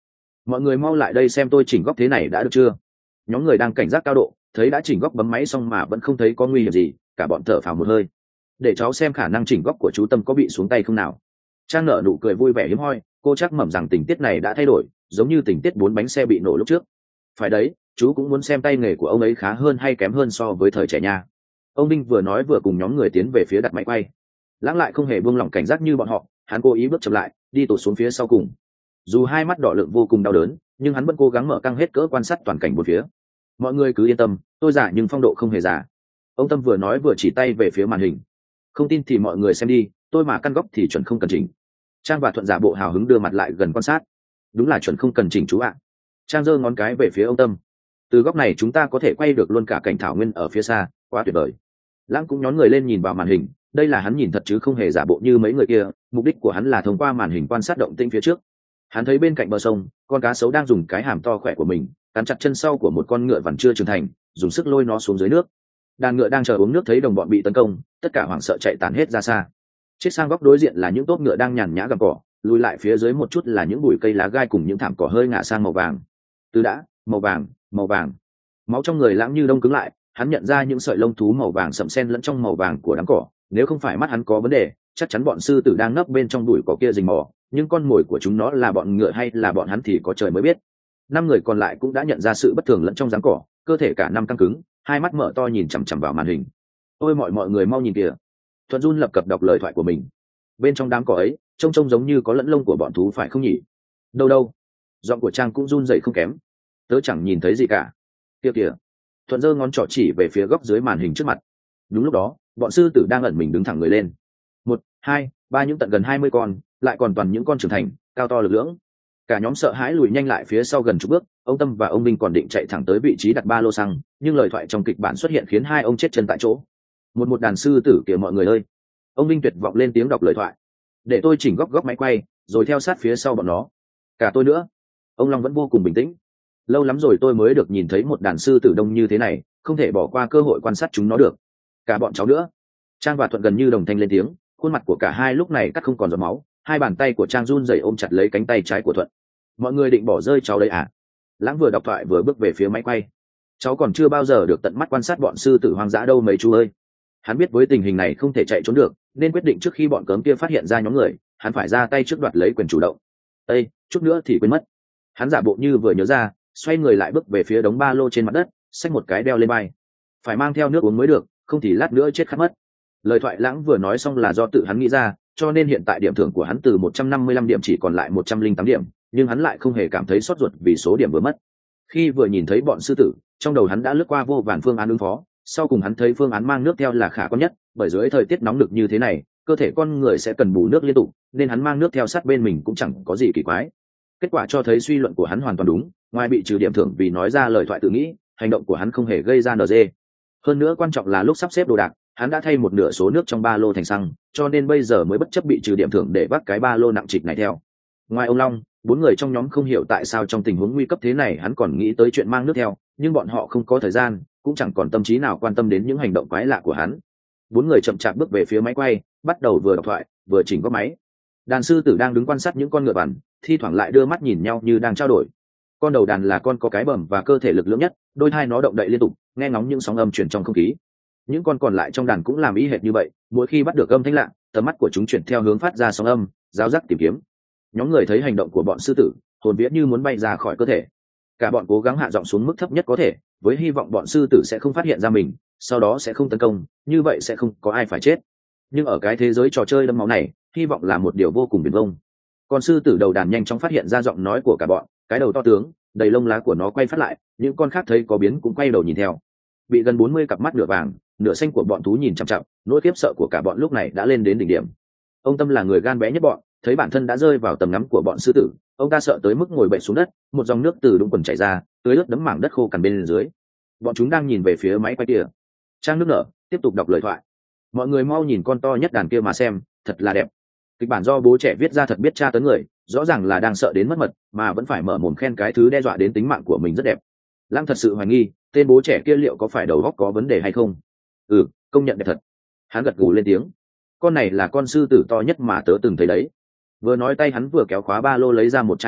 mọi người mau lại đây xem tôi chỉnh góc thế này đã được chưa. Nhóm người đang cảnh giác cao độ thấy đã chỉnh góc bấm máy xong mà vẫn không thấy có nguy hiểm gì, cả bọn thở phào một hơi. Để cháu xem khả năng chỉnh góc của chú Tâm có bị xuống tay không nào. Trang nở nụ cười vui vẻ hiếm hoi, cô chắc mẩm rằng tình tiết này đã thay đổi, giống như tình tiết 4 bánh xe bị nổ lúc trước. Phải đấy, chú cũng muốn xem tay nghề của ông ấy khá hơn hay kém hơn so với thời trẻ nha. Ông Đinh vừa nói vừa cùng nhóm người tiến về phía đặt máy quay. Lãng lại không hề buông lỏng cảnh giác như bọn họ, hắn cố ý bước chậm lại, đi tụt xuống phía sau cùng. Dù hai mắt đỏ lượng vô cùng đau đớn, nhưng hắn vẫn cố gắng mở căng hết cỡ quan sát toàn cảnh bốn phía. Mọi người cứ yên tâm, tôi giả nhưng phong độ không hề giả. Ông Tâm vừa nói vừa chỉ tay về phía màn hình. Không tin thì mọi người xem đi, tôi mà căn góc thì chuẩn không cần chỉnh. Trang và Thuận giả bộ hào hứng đưa mặt lại gần quan sát. Đúng là chuẩn không cần chỉnh chú ạ. Trang giơ ngón cái về phía ông Tâm. Từ góc này chúng ta có thể quay được luôn cả cảnh thảo nguyên ở phía xa, quá tuyệt vời. Lãng cũng nhón người lên nhìn vào màn hình, đây là hắn nhìn thật chứ không hề giả bộ như mấy người kia. Mục đích của hắn là thông qua màn hình quan sát động tĩnh phía trước. Hắn thấy bên cạnh bờ sông, con cá sấu đang dùng cái hàm to khỏe của mình cắn chặt chân sau của một con ngựa vằn chưa trưởng thành, dùng sức lôi nó xuống dưới nước. Đàn ngựa đang chờ uống nước thấy đồng bọn bị tấn công, tất cả hoảng sợ chạy tán hết ra xa. Chết sang góc đối diện là những tốp ngựa đang nhàn nhã gặm cỏ, lùi lại phía dưới một chút là những bụi cây lá gai cùng những thảm cỏ hơi ngả sang màu vàng. Từ đã, màu vàng, màu vàng. Máu trong người Lãng như đông cứng lại, hắn nhận ra những sợi lông thú màu vàng sậm sen lẫn trong màu vàng của đám cỏ. Nếu không phải mắt hắn có vấn đề, chắc chắn bọn sư tử đang nấp bên trong bụi cỏ kia rình mò, nhưng con mồi của chúng nó là bọn ngựa hay là bọn hắn thì có trời mới biết. 5 người còn lại cũng đã nhận ra sự bất thường lẫn trong dáng cỏ, cơ thể cả năm căng cứng, hai mắt mở to nhìn chằm chằm vào màn hình. Ôi mọi người mau nhìn kìa. Thuận run lập cập đọc lời thoại của mình. Bên trong đám cỏ ấy trông giống như có lẫn lông của bọn thú phải không nhỉ? Đâu giọng của Trang cũng run dậy không kém. Tớ chẳng nhìn thấy gì cả. Kìa. Thuận giơ ngón trỏ chỉ về phía góc dưới màn hình trước mặt. Đúng lúc đó bọn sư tử đang ẩn mình đứng thẳng người lên. 1, 2, 3 những tận gần 20 con, lại còn toàn những con trưởng thành cao to lực lưỡng. Cả nhóm sợ hãi lùi nhanh lại phía sau gần chục bước. Ông Tâm và ông Minh còn định chạy thẳng tới vị trí đặt ba lô xăng, nhưng lời thoại trong kịch bản xuất hiện khiến hai ông chết chân tại chỗ. Một đàn sư tử kìa mọi người ơi. Ông Minh tuyệt vọng lên tiếng đọc lời thoại. Để tôi chỉnh góc máy quay rồi theo sát phía sau bọn nó. Cả tôi nữa. Ông Long vẫn vô cùng bình tĩnh. Lâu lắm rồi tôi mới được nhìn thấy một đàn sư tử đông như thế này, không thể bỏ qua cơ hội quan sát chúng nó được. Cả bọn cháu nữa. Trang và Thuận gần như đồng thanh lên tiếng, khuôn mặt của cả hai lúc này cắt không còn giọt máu, hai bàn tay của Trang run rẩy ôm chặt lấy cánh tay trái của Thuận. Mọi người định bỏ rơi cháu đấy à? Lãng vừa đọc thoại vừa bước về phía máy quay. Cháu còn chưa bao giờ được tận mắt quan sát bọn sư tử hoang dã đâu mấy chú ơi. Hắn biết với tình hình này không thể chạy trốn được, nên quyết định trước khi bọn cớm kia phát hiện ra nhóm người, hắn phải ra tay trước đoạt lấy quyền chủ động. Ê, chút nữa thì quên mất. Hắn giả bộ như vừa nhớ ra, xoay người lại bước về phía đống ba lô trên mặt đất, xách một cái đeo lên vai. Phải mang theo nước uống mới được, không thì lát nữa chết khát mất. Lời thoại Lãng vừa nói xong là do tự hắn nghĩ ra, cho nên hiện tại điểm thưởng của hắn từ 155 điểm chỉ còn lại 108 điểm, nhưng hắn lại không hề cảm thấy sốt ruột vì số điểm vừa mất. Khi vừa nhìn thấy bọn sư tử, trong đầu hắn đã lướt qua vô vàn phương án ứng phó, sau cùng hắn thấy phương án mang nước theo là khả quan nhất, bởi dưới thời tiết nóng nực như thế này, cơ thể con người sẽ cần bù nước liên tục, nên hắn mang nước theo sát bên mình cũng chẳng có gì kỳ quái. Kết quả cho thấy suy luận của hắn hoàn toàn đúng, ngoài bị trừ điểm thưởng vì nói ra lời thoại tự nghĩ, hành động của hắn không hề gây ra NG. Hơn nữa quan trọng là lúc sắp xếp đồ đạc, hắn đã thay một nửa số nước trong ba lô thành xăng, cho nên bây giờ mới bất chấp bị trừ điểm thưởng để vác cái ba lô nặng trịch này theo. Ngoài ông Long, 4 người trong nhóm không hiểu tại sao trong tình huống nguy cấp thế này hắn còn nghĩ tới chuyện mang nước theo, nhưng bọn họ không có thời gian, cũng chẳng còn tâm trí nào quan tâm đến những hành động quái lạ của hắn. 4 người chậm chạp bước về phía máy quay, bắt đầu vừa đọc thoại vừa chỉnh góc máy. Đàn sư tử đang đứng quan sát những con ngựa vằn, thi thoảng lại đưa mắt nhìn nhau như đang trao đổi. Con đầu đàn là con có cái bẩm và cơ thể lực lưỡng nhất, đôi tai nó động đậy liên tục, nghe ngóng những sóng âm truyền trong không khí. Những con còn lại trong đàn cũng làm y hệt như vậy, mỗi khi bắt được âm thanh lạ, tầm mắt của chúng chuyển theo hướng phát ra sóng âm, giáo giác tìm kiếm. Nhóm người thấy hành động của bọn sư tử, hồn vía như muốn bay ra khỏi cơ thể. Cả bọn cố gắng hạ giọng xuống mức thấp nhất có thể, với hy vọng bọn sư tử sẽ không phát hiện ra mình, sau đó sẽ không tấn công, như vậy sẽ không có ai phải chết. Nhưng ở cái thế giới trò chơi đẫm máu này, hy vọng là một điều vô cùng viển vông. Con sư tử đầu đàn nhanh chóng phát hiện ra giọng nói của cả bọn, cái đầu to tướng, đầy lông lá của nó quay phát lại, những con khác thấy có biến cũng quay đầu nhìn theo. Bị gần 40 cặp mắt nửa vàng, nửa xanh của bọn thú nhìn chằm chằm, nỗi khiếp sợ của cả bọn lúc này đã lên đến đỉnh điểm. Ông Tâm là người gan bé nhất bọn, thấy bản thân đã rơi vào tầm ngắm của bọn sư tử, ông ta sợ tới mức ngồi bệt xuống đất, một dòng nước từ đũng quần chảy ra, tưới ướt đẫm mảng đất khô cằn bên dưới. Bọn chúng đang nhìn về phía máy quay kia. Trang nước nở, tiếp tục đọc lời thoại. Mọi người mau nhìn con to nhất đàn kia mà xem, thật là đẹp. Kịch bản do bố trẻ viết ra thật biết tra tấn người, rõ ràng là đang sợ đến mất mật, mà vẫn phải mở mồm khen cái thứ đe dọa đến tính mạng của mình rất đẹp. Lãng thật sự hoài nghi, tên bố trẻ kia liệu có phải đầu óc có vấn đề hay không? Công nhận đẹp thật. Hắn gật gù lên tiếng. Con này là con sư tử to nhất mà tớ từng thấy đấy. Vừa nói tay hắn vừa kéo khóa ba lô lấy ra một chai nước,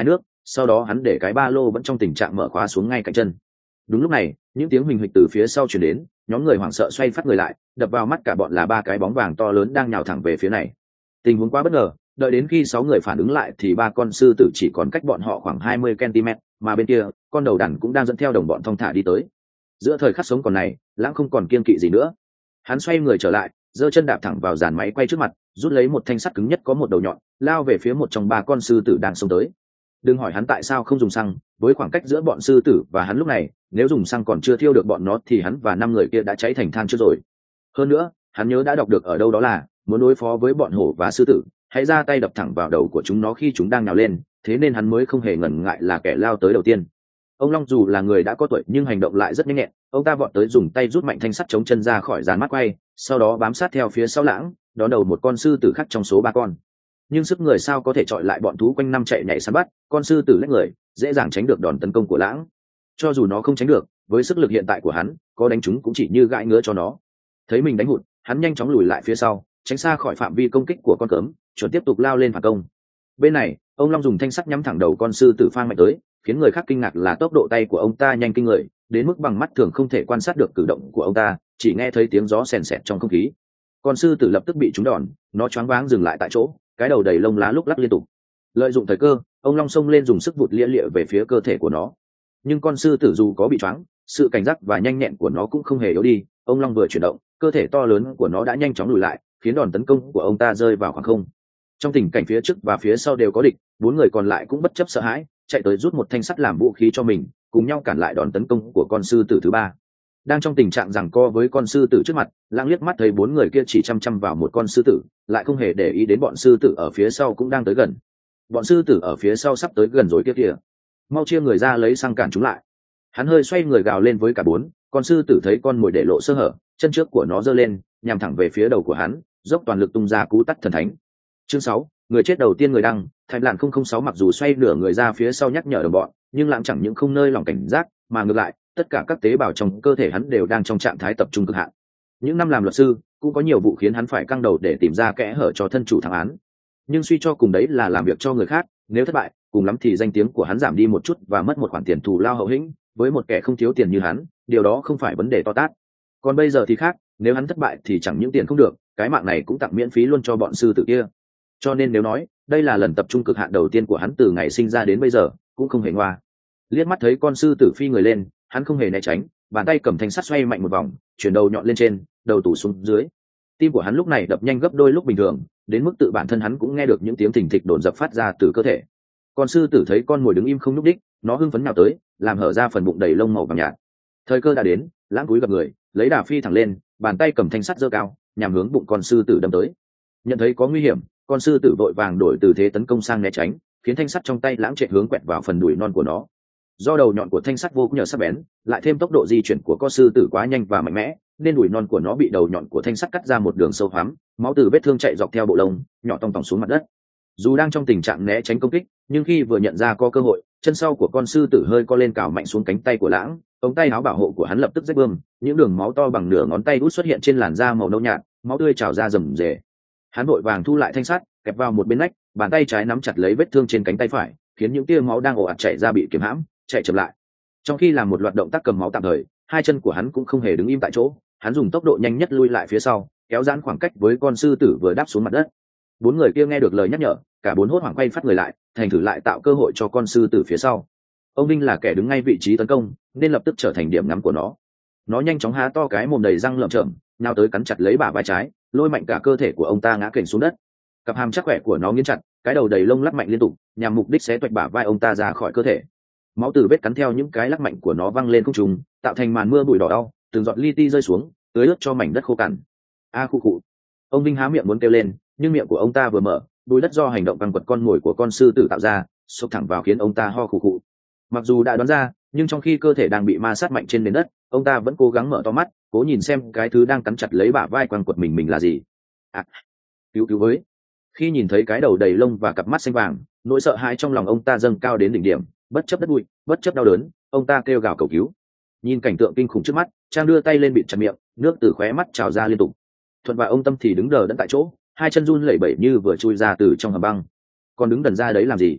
sau đó hắn để cái ba lô vẫn trong tình trạng mở khóa xuống ngay cạnh chân. Đúng lúc này những tiếng huỳnh huỳnh từ phía sau chuyển đến, nhóm người hoảng sợ xoay phát người lại, đập vào mắt cả bọn là ba cái bóng vàng to lớn đang nhào thẳng về phía này. Tình huống quá bất ngờ, đợi đến khi 6 người phản ứng lại thì ba con sư tử chỉ còn cách bọn họ khoảng 20 cm, mà bên kia con đầu đàn cũng đang dẫn theo đồng bọn thong thả đi tới. Giữa thời khắc sống còn này, Lãng không còn kiêng kỵ gì nữa. Hắn xoay người trở lại, giơ chân đạp thẳng vào dàn máy quay trước mặt, rút lấy một thanh sắt cứng nhất có một đầu nhọn, lao về phía một trong ba con sư tử đang xông tới. Đừng hỏi hắn tại sao không dùng xăng, với khoảng cách giữa bọn sư tử và hắn lúc này, nếu dùng xăng còn chưa thiêu được bọn nó thì hắn và 5 người kia đã cháy thành than trước rồi. Hơn nữa, hắn nhớ đã đọc được ở đâu đó là muốn đối phó với bọn hổ và sư tử, hãy ra tay đập thẳng vào đầu của chúng nó khi chúng đang nhào lên, thế nên hắn mới không hề ngần ngại là kẻ lao tới đầu tiên. Ông Long dù là người đã có tuổi nhưng hành động lại rất nhanh nhẹn, ông ta vọt tới dùng tay rút mạnh thanh sắt chống chân ra khỏi dàn mắt quay, sau đó bám sát theo phía sau Lãng, đón đầu một con sư tử khác trong số 3 con. Nhưng sức người sao có thể chọi lại bọn thú quanh năm chạy nhảy săn bắt, con sư tử lách người dễ dàng tránh được đòn tấn công của Lãng. Cho dù nó không tránh được, với sức lực hiện tại của hắn, có đánh chúng cũng chỉ như gãi ngứa cho nó. Thấy mình đánh hụt, hắn nhanh chóng lùi lại phía sau, tránh xa khỏi phạm vi công kích của con cớm, chuẩn tiếp tục lao lên phản công. Bên này, ông Long dùng thanh sắt nhắm thẳng đầu con sư tử phang mạnh tới, khiến người khác kinh ngạc là tốc độ tay của ông ta nhanh kinh người, đến mức bằng mắt thường không thể quan sát được cử động của ông ta, chỉ nghe thấy tiếng gió sèn sẹt trong không khí. Con sư tử lập tức bị trúng đòn, nó choáng váng dừng lại tại chỗ, cái đầu đầy lông lá lúc lắc liên tục. Lợi dụng thời cơ, ông Long xông lên dùng sức vụt lia lịa về phía cơ thể của nó. Nhưng con sư tử dù có bị choáng, sự cảnh giác và nhanh nhẹn của nó cũng không hề yếu đi. Ông Long vừa chuyển động, cơ thể to lớn của nó đã nhanh chóng lùi lại, khiến đòn tấn công của ông ta rơi vào khoảng không. Trong tình cảnh phía trước và phía sau đều có địch, 4 người còn lại cũng bất chấp sợ hãi, chạy tới rút một thanh sắt làm vũ khí cho mình, cùng nhau cản lại đòn tấn công của con sư tử thứ 3. Đang trong tình trạng giằng co với con sư tử trước mặt, Lãng liếc mắt thấy 4 người kia chỉ chăm chăm vào một con sư tử, lại không hề để ý đến bọn sư tử ở phía sau cũng đang tới gần. Bọn sư tử ở phía sau sắp tới gần rồi kia kìa, mau chia người ra lấy xăng cản chúng lại. Hắn hơi xoay người gào lên với cả 4 con sư tử, thấy con mồi để lộ sơ hở, chân trước của nó giơ lên, nhằm thẳng về phía đầu của hắn, dốc toàn lực tung ra cú tắt thần thánh. Chương 6, người chết đầu tiên người đăng. Thành Lạn 006 mặc dù xoay nửa người ra phía sau nhắc nhở đồng bọn, nhưng Lãng chẳng những không nơi lòng cảnh giác, mà ngược lại, tất cả các tế bào trong cơ thể hắn đều đang trong trạng thái tập trung cực hạn. Những năm làm luật sư, cũng có nhiều vụ khiến hắn phải căng đầu để tìm ra kẽ hở cho thân chủ thắng án. Nhưng suy cho cùng đấy là làm việc cho người khác, nếu thất bại, cùng lắm thì danh tiếng của hắn giảm đi một chút và mất một khoản tiền thù lao hậu hĩnh, với một kẻ không thiếu tiền như hắn, điều đó không phải vấn đề to tát. Còn bây giờ thì khác, nếu hắn thất bại thì chẳng những tiền không được, cái mạng này cũng tặng miễn phí luôn cho bọn sư tử kia. Cho nên nếu nói, đây là lần tập trung cực hạn đầu tiên của hắn từ ngày sinh ra đến bây giờ, cũng không hề ngoa. Liếc mắt thấy con sư tử phi người lên, hắn không hề né tránh, bàn tay cầm thanh sắt xoay mạnh một vòng, chuyển đầu nhọn lên trên, đầu tủ xuống dưới. Tim của hắn lúc này đập nhanh gấp đôi lúc bình thường, đến mức tự bản thân hắn cũng nghe được những tiếng thình thịch đồn dập phát ra từ cơ thể. Con sư tử thấy con mồi đứng im không nhúc đích, nó hưng phấn nào tới, làm hở ra phần bụng đầy lông màu vàng nhạt. Thời cơ đã đến, Lãng cúi gập người, lấy đà phi thẳng lên, bàn tay cầm thanh sắt giơ cao, nhằm hướng bụng con sư tử đâm tới. Nhận thấy có nguy hiểm, con sư tử vội vàng đổi từ thế tấn công sang né tránh, khiến thanh sắt trong tay Lãng chạy hướng quẹt vào phần đùi non của nó. Do đầu nhọn của thanh sắt vô cùng nhờ sắc bén, lại thêm tốc độ di chuyển của con sư tử quá nhanh và mạnh mẽ, nên đùi non của nó bị đầu nhọn của thanh sắt cắt ra một đường sâu hoắm, máu từ vết thương chạy dọc theo bộ lông, nhỏ tòng tòng xuống mặt đất. Dù đang trong tình trạng né tránh công kích, nhưng khi vừa nhận ra có cơ hội, chân sau của con sư tử hơi co lên cào mạnh xuống cánh tay của Lãng, ống tay áo bảo hộ của hắn lập tức rách bươm, những đường máu to bằng nửa ngón tay út xuất hiện trên làn da màu nâu nhạt, máu tươi trào ra rầm rề. Hắn vội vàng thu lại thanh sắt, kẹp vào một bên nách, bàn tay trái nắm chặt lấy vết thương trên cánh tay phải, khiến những tia máu đang ồ ạt chảy ra bị kiềm hãm, chạy chậm lại. Trong khi làm một loạt động tác cầm máu tạm thời, hai chân của hắn cũng không hề đứng im tại chỗ, hắn dùng tốc độ nhanh nhất lui lại phía sau, kéo giãn khoảng cách với con sư tử vừa đáp xuống mặt đất. 4 người kia nghe được lời nhắc nhở, cả 4 hốt hoảng quay phát người lại, thành thử lại tạo cơ hội cho con sư tử phía sau. Ông Vinh là kẻ đứng ngay vị trí tấn công, nên lập tức trở thành điểm ngắm của nó. Nó nhanh chóng há to cái mồm đầy răng lởm chởm, nhào tới cắn chặt lấy bả vai trái, lôi mạnh cả cơ thể của ông ta ngã kềnh xuống đất. Cặp hàm chắc khỏe của nó nghiến chặt, cái đầu đầy lông lắc mạnh liên tục, nhằm mục đích xé toạch bả vai ông ta ra khỏi cơ thể. Máu từ vết cắn theo những cái lắc mạnh của nó văng lên không trung, tạo thành màn mưa bụi đỏ đau, từng giọt li ti rơi xuống, tưới ướt cho mảnh đất khô cằn. A khu cụ. Ông Vinh há miệng muốn kêu lên, nhưng miệng của ông ta vừa mở, bụi đất do hành động căng quật con mồi của con sư tử tạo ra, xộc thẳng vào khiến ông ta ho khụ khụ. Mặc dù đã đoán ra, nhưng trong khi cơ thể đang bị ma sát mạnh trên nền đất, ông ta vẫn cố gắng mở to mắt, cố nhìn xem cái thứ đang cắn chặt lấy bả vai quăng quật mình là gì. À, cứu với! Khi nhìn thấy cái đầu đầy lông và cặp mắt xanh vàng, nỗi sợ hãi trong lòng ông ta dâng cao đến đỉnh điểm, bất chấp đất bụi, bất chấp đau đớn, ông ta kêu gào cầu cứu. Nhìn cảnh tượng kinh khủng trước mắt, Trang đưa tay lên bịt chặt miệng, nước từ khóe mắt trào ra liên tục. Thuận và ông Tâm thì đứng đờ đẫn tại chỗ, hai chân run lẩy bẩy như vừa chui ra từ trong hầm băng. Còn đứng đần ra đấy làm gì?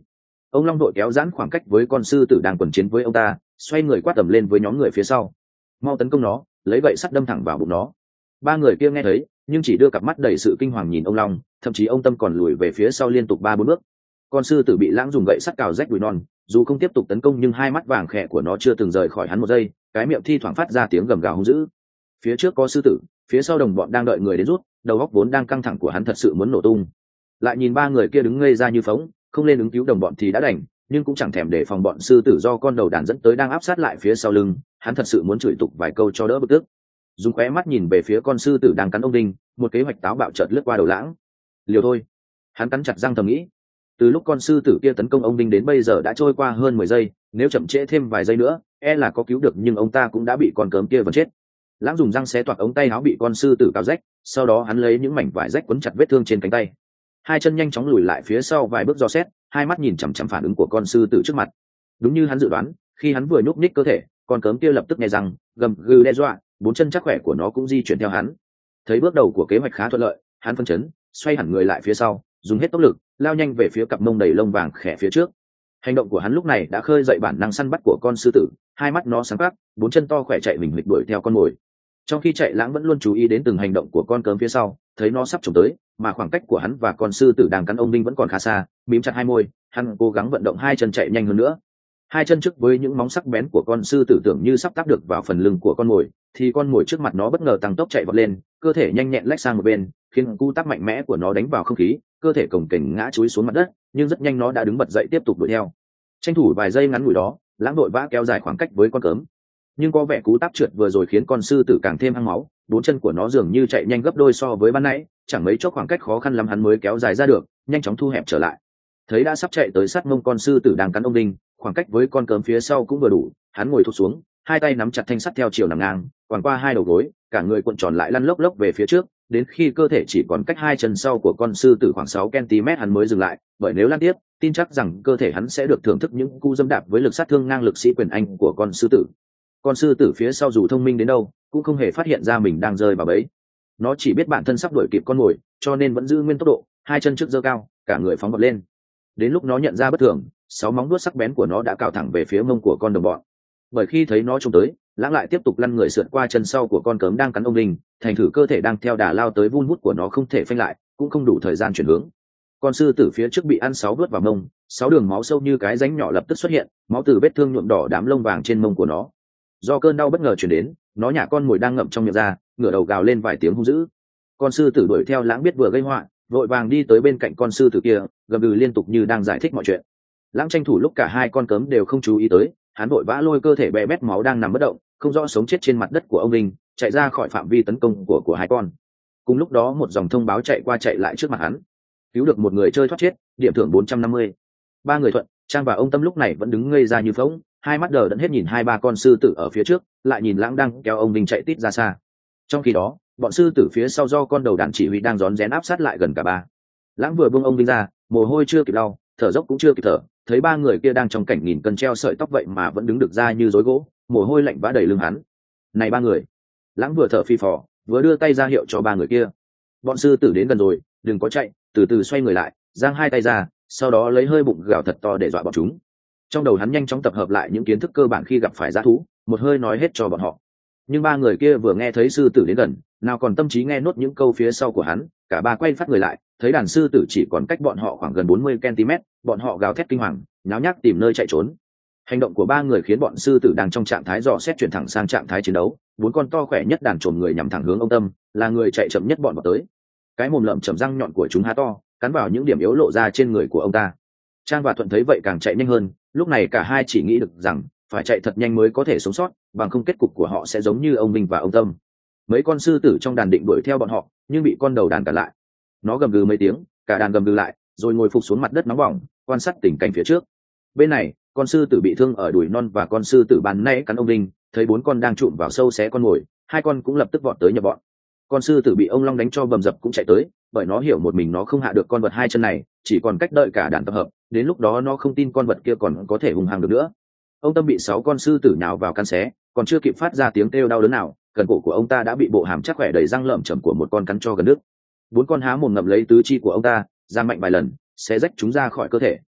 ông long đội kéo giãn khoảng cách với con sư tử đang quần chiến với ông ta, xoay người quát tầm lên với nhóm người phía sau: mau tấn công nó, lấy gậy sắt đâm thẳng vào bụng nó. Ba người kia nghe thấy nhưng chỉ đưa cặp mắt đầy sự kinh hoàng nhìn ông long, thậm chí ông Tâm còn lùi về phía sau liên tục 3-4 bước. Con sư tử bị Lãng dùng gậy sắt cào rách đùi non, dù không tiếp tục tấn công nhưng hai mắt vàng khẽ của nó chưa từng rời khỏi hắn một giây, cái miệng thi thoảng phát ra tiếng gầm gào hung dữ. Phía trước có sư tử, phía sau đồng bọn đang đợi người đến rút, đầu óc vốn đang căng thẳng của hắn thật sự muốn nổ tung. Lại nhìn ba người kia đứng ngây ra như phóng, không lên ứng cứu đồng bọn thì đã đành, nhưng cũng chẳng thèm để phòng bọn sư tử do con đầu đàn dẫn tới đang áp sát lại phía sau lưng, hắn thật sự muốn chửi tục vài câu cho đỡ bực tức. Dùng khóe mắt nhìn về phía con sư tử đang cắn ông Đinh, một kế hoạch táo bạo chợt lướt qua đầu Lãng. Liều thôi, hắn cắn chặt răng thầm nghĩ. Từ lúc con sư tử kia tấn công ông Đinh đến bây giờ đã trôi qua hơn 10 giây, nếu chậm trễ thêm vài giây nữa e là có cứu được, nhưng ông ta cũng đã bị con cớm kia vẫn chết. Lãng dùng răng xé toạc ống tay áo bị con sư tử cào rách, sau đó hắn lấy những mảnh vải rách quấn chặt vết thương trên cánh tay. Hai chân nhanh chóng lùi lại phía sau vài bước dò xét, hai mắt nhìn chằm chằm phản ứng của con sư tử trước mặt. Đúng như hắn dự đoán, khi hắn vừa nhúc nhích cơ thể, con cớm kia lập tức nghe răng gầm gừ đe dọa, bốn chân chắc khỏe của nó cũng di chuyển theo hắn. Thấy bước đầu của kế hoạch khá thuận lợi, hắn phân chấn, xoay hẳn người lại phía sau, dùng hết tốc lực lao nhanh về phía cặp mông đầy lông vàng khẽ phía trước. Hành động của hắn lúc này đã khơi dậy bản năng săn bắt của con sư tử, hai mắt nó sáng quắc, bốn chân to khỏe chạy mình hịch đuổi theo con mồi. Trong khi chạy, Lãng vẫn luôn chú ý đến từng hành động của con cớm phía sau, thấy nó sắp trông tới mà khoảng cách của hắn và con sư tử đang cắn ông Đinh vẫn còn khá xa, mím chặt hai môi, hắn cố gắng vận động hai chân chạy nhanh hơn nữa. Hai chân trước với những móng sắc bén của con sư tử tưởng như sắp tác được vào phần lưng của con mồi, thì con mồi trước mặt nó bất ngờ tăng tốc chạy vọt lên, cơ thể nhanh nhẹn lách sang một bên, khiến cú tắc mạnh mẽ của nó đánh vào không khí, cơ thể cồng kềnh ngã chúi xuống mặt đất, nhưng rất nhanh nó đã đứng bật dậy tiếp tục đuổi theo. Tranh thủ vài giây ngắn ngủi đó, Lãng đội vã kéo dài khoảng cách với con cớm, nhưng có vẻ cú táp trượt vừa rồi khiến con sư tử càng thêm hăng máu, bốn chân của nó dường như chạy nhanh gấp đôi so với ban nãy, chẳng mấy chốc khoảng cách khó khăn lắm hắn mới kéo dài ra được, nhanh chóng thu hẹp trở lại. Thấy đã sắp chạy tới sát mông con sư tử đang cắn ông Đinh, khoảng cách với con cớm phía sau cũng vừa đủ, hắn ngồi thụt xuống, hai tay nắm chặt thanh sắt theo chiều nằm ngang, quàng qua hai đầu gối, cả người cuộn tròn lại lăn lốc lốc về phía trước, đến khi cơ thể chỉ còn cách hai chân sau của con sư tử khoảng 6 cm hắn mới dừng lại, bởi nếu lăn tiếp, tin chắc rằng cơ thể hắn sẽ được thưởng thức những cú dẫm đạp với lực sát thương ngang lực sĩ quyền Anh của con sư tử. Con sư tử phía sau dù thông minh đến đâu cũng không hề phát hiện ra mình đang rơi vào bẫy. Nó chỉ biết bản thân sắp đuổi kịp con mồi, cho nên vẫn giữ nguyên tốc độ, hai chân trước giơ cao, cả người phóng vọt lên. Đến lúc nó nhận ra bất thường, 6 móng vuốt sắc bén của nó đã cào thẳng về phía mông của con đồng bọn. Bởi khi thấy nó trông tới, Lãng lại tiếp tục lăn người sượt qua chân sau của con cớm đang cắn ông Đinh, thành thử cơ thể đang theo đà lao tới vun hút của nó không thể phanh lại, cũng không đủ thời gian chuyển hướng. Con sư tử phía trước bị ăn 6 vuốt vào mông, 6 đường máu sâu như cái rãnh nhỏ lập tức xuất hiện, máu từ vết thương nhuộm đỏ đám lông vàng trên mông của nó. Do cơn đau bất ngờ chuyển đến, nó nhả con mồi đang ngậm trong miệng ra, ngửa đầu gào lên vài tiếng hung dữ. Con sư tử đuổi theo Lãng biết vừa gây họa, vội vàng đi tới bên cạnh con sư tử kia, gầm gừ liên tục như đang giải thích mọi chuyện. Lãng tranh thủ lúc cả hai con cớm đều không chú ý tới, hắn vội vã lôi cơ thể bè bét máu đang nằm bất động, không rõ sống chết trên mặt đất của ông Đinh, chạy ra khỏi phạm vi tấn công của hai con. Cùng lúc đó một dòng thông báo chạy qua chạy lại trước mặt hắn: cứu được một người chơi thoát chết, điểm thưởng 450. Ba người thuận, Trang và ông Tâm lúc này vẫn đứng ngây ra như phỗng, hai mắt đờ đẫn hết nhìn hai ba con sư tử ở phía trước, lại nhìn Lãng đang kéo ông Đinh chạy tít ra xa. Trong khi đó, bọn sư tử phía sau do con đầu đàn chỉ huy đang rón rén áp sát lại gần cả ba. Lãng vừa buông ông Đinh ra, mồ hôi chưa kịp lau, thở dốc cũng chưa kịp thở, thấy ba người kia đang trong cảnh nghìn cân treo sợi tóc vậy mà vẫn đứng được ra như rối gỗ, mồ hôi lạnh vã đầy lưng hắn. Này ba người! Lãng vừa thở phì phò, vừa đưa tay ra hiệu cho ba người kia. Bọn sư tử đến gần rồi, đừng có chạy, từ từ xoay người lại, giang hai tay ra, sau đó lấy hơi bụng gào thật to để dọa bọn chúng. Trong đầu hắn nhanh chóng tập hợp lại những kiến thức cơ bản khi gặp phải dã thú, một hơi nói hết cho bọn họ. Nhưng ba người kia vừa nghe thấy sư tử đến gần, nào còn tâm trí nghe nốt những câu phía sau của hắn, cả ba quay phát người lại, thấy đàn sư tử chỉ còn cách bọn họ khoảng gần 40 cm, bọn họ gào thét kinh hoàng, nháo nhác tìm nơi chạy trốn. Hành động của ba người khiến bọn sư tử đang trong trạng thái dò xét chuyển thẳng sang trạng thái chiến đấu, bốn con to khỏe nhất đàn trồm người nhắm thẳng hướng ông Tâm, là người chạy chậm nhất bọn vào tới. Cái mồm lợm chầm răng nhọn của chúng há to, cắn vào những điểm yếu lộ ra trên người của ông ta. Trang và Thuận thấy vậy càng chạy nhanh hơn, lúc này cả hai chỉ nghĩ được rằng phải chạy thật nhanh mới có thể sống sót, bằng không kết cục của họ sẽ giống như ông Minh và ông Tâm. Mấy con sư tử trong đàn định đuổi theo bọn họ, nhưng bị con đầu đàn cản lại. Nó gầm gừ mấy tiếng, cả đàn gầm gừ lại, rồi ngồi phục xuống mặt đất nóng bỏng, quan sát tình cảnh phía trước. Bên này, con sư tử bị thương ở đùi non và con sư tử ban nãy cắn ông Đinh, thấy bốn con đang trụm vào sâu xé con mồi, hai con cũng lập tức vọt tới nhập bọn. Con sư tử bị ông Long đánh cho bầm dập cũng chạy tới, bởi nó hiểu một mình nó không hạ được con vật hai chân này, chỉ còn cách đợi cả đàn tập hợp, đến lúc đó nó không tin con vật kia còn có thể hung hăng được nữa. Ông Tâm bị 6 con sư tử nhào vào cắn xé, còn chưa kịp phát ra tiếng kêu đau đớn nào, cần cổ của ông ta đã bị bộ hàm chắc khỏe đầy răng lởm chởm của một con cắn cho gần đứt. Bốn con há mồm ngậm lấy tứ chi của ông ta, giang mạnh vài lần, xé rách chúng ra khỏi cơ thể.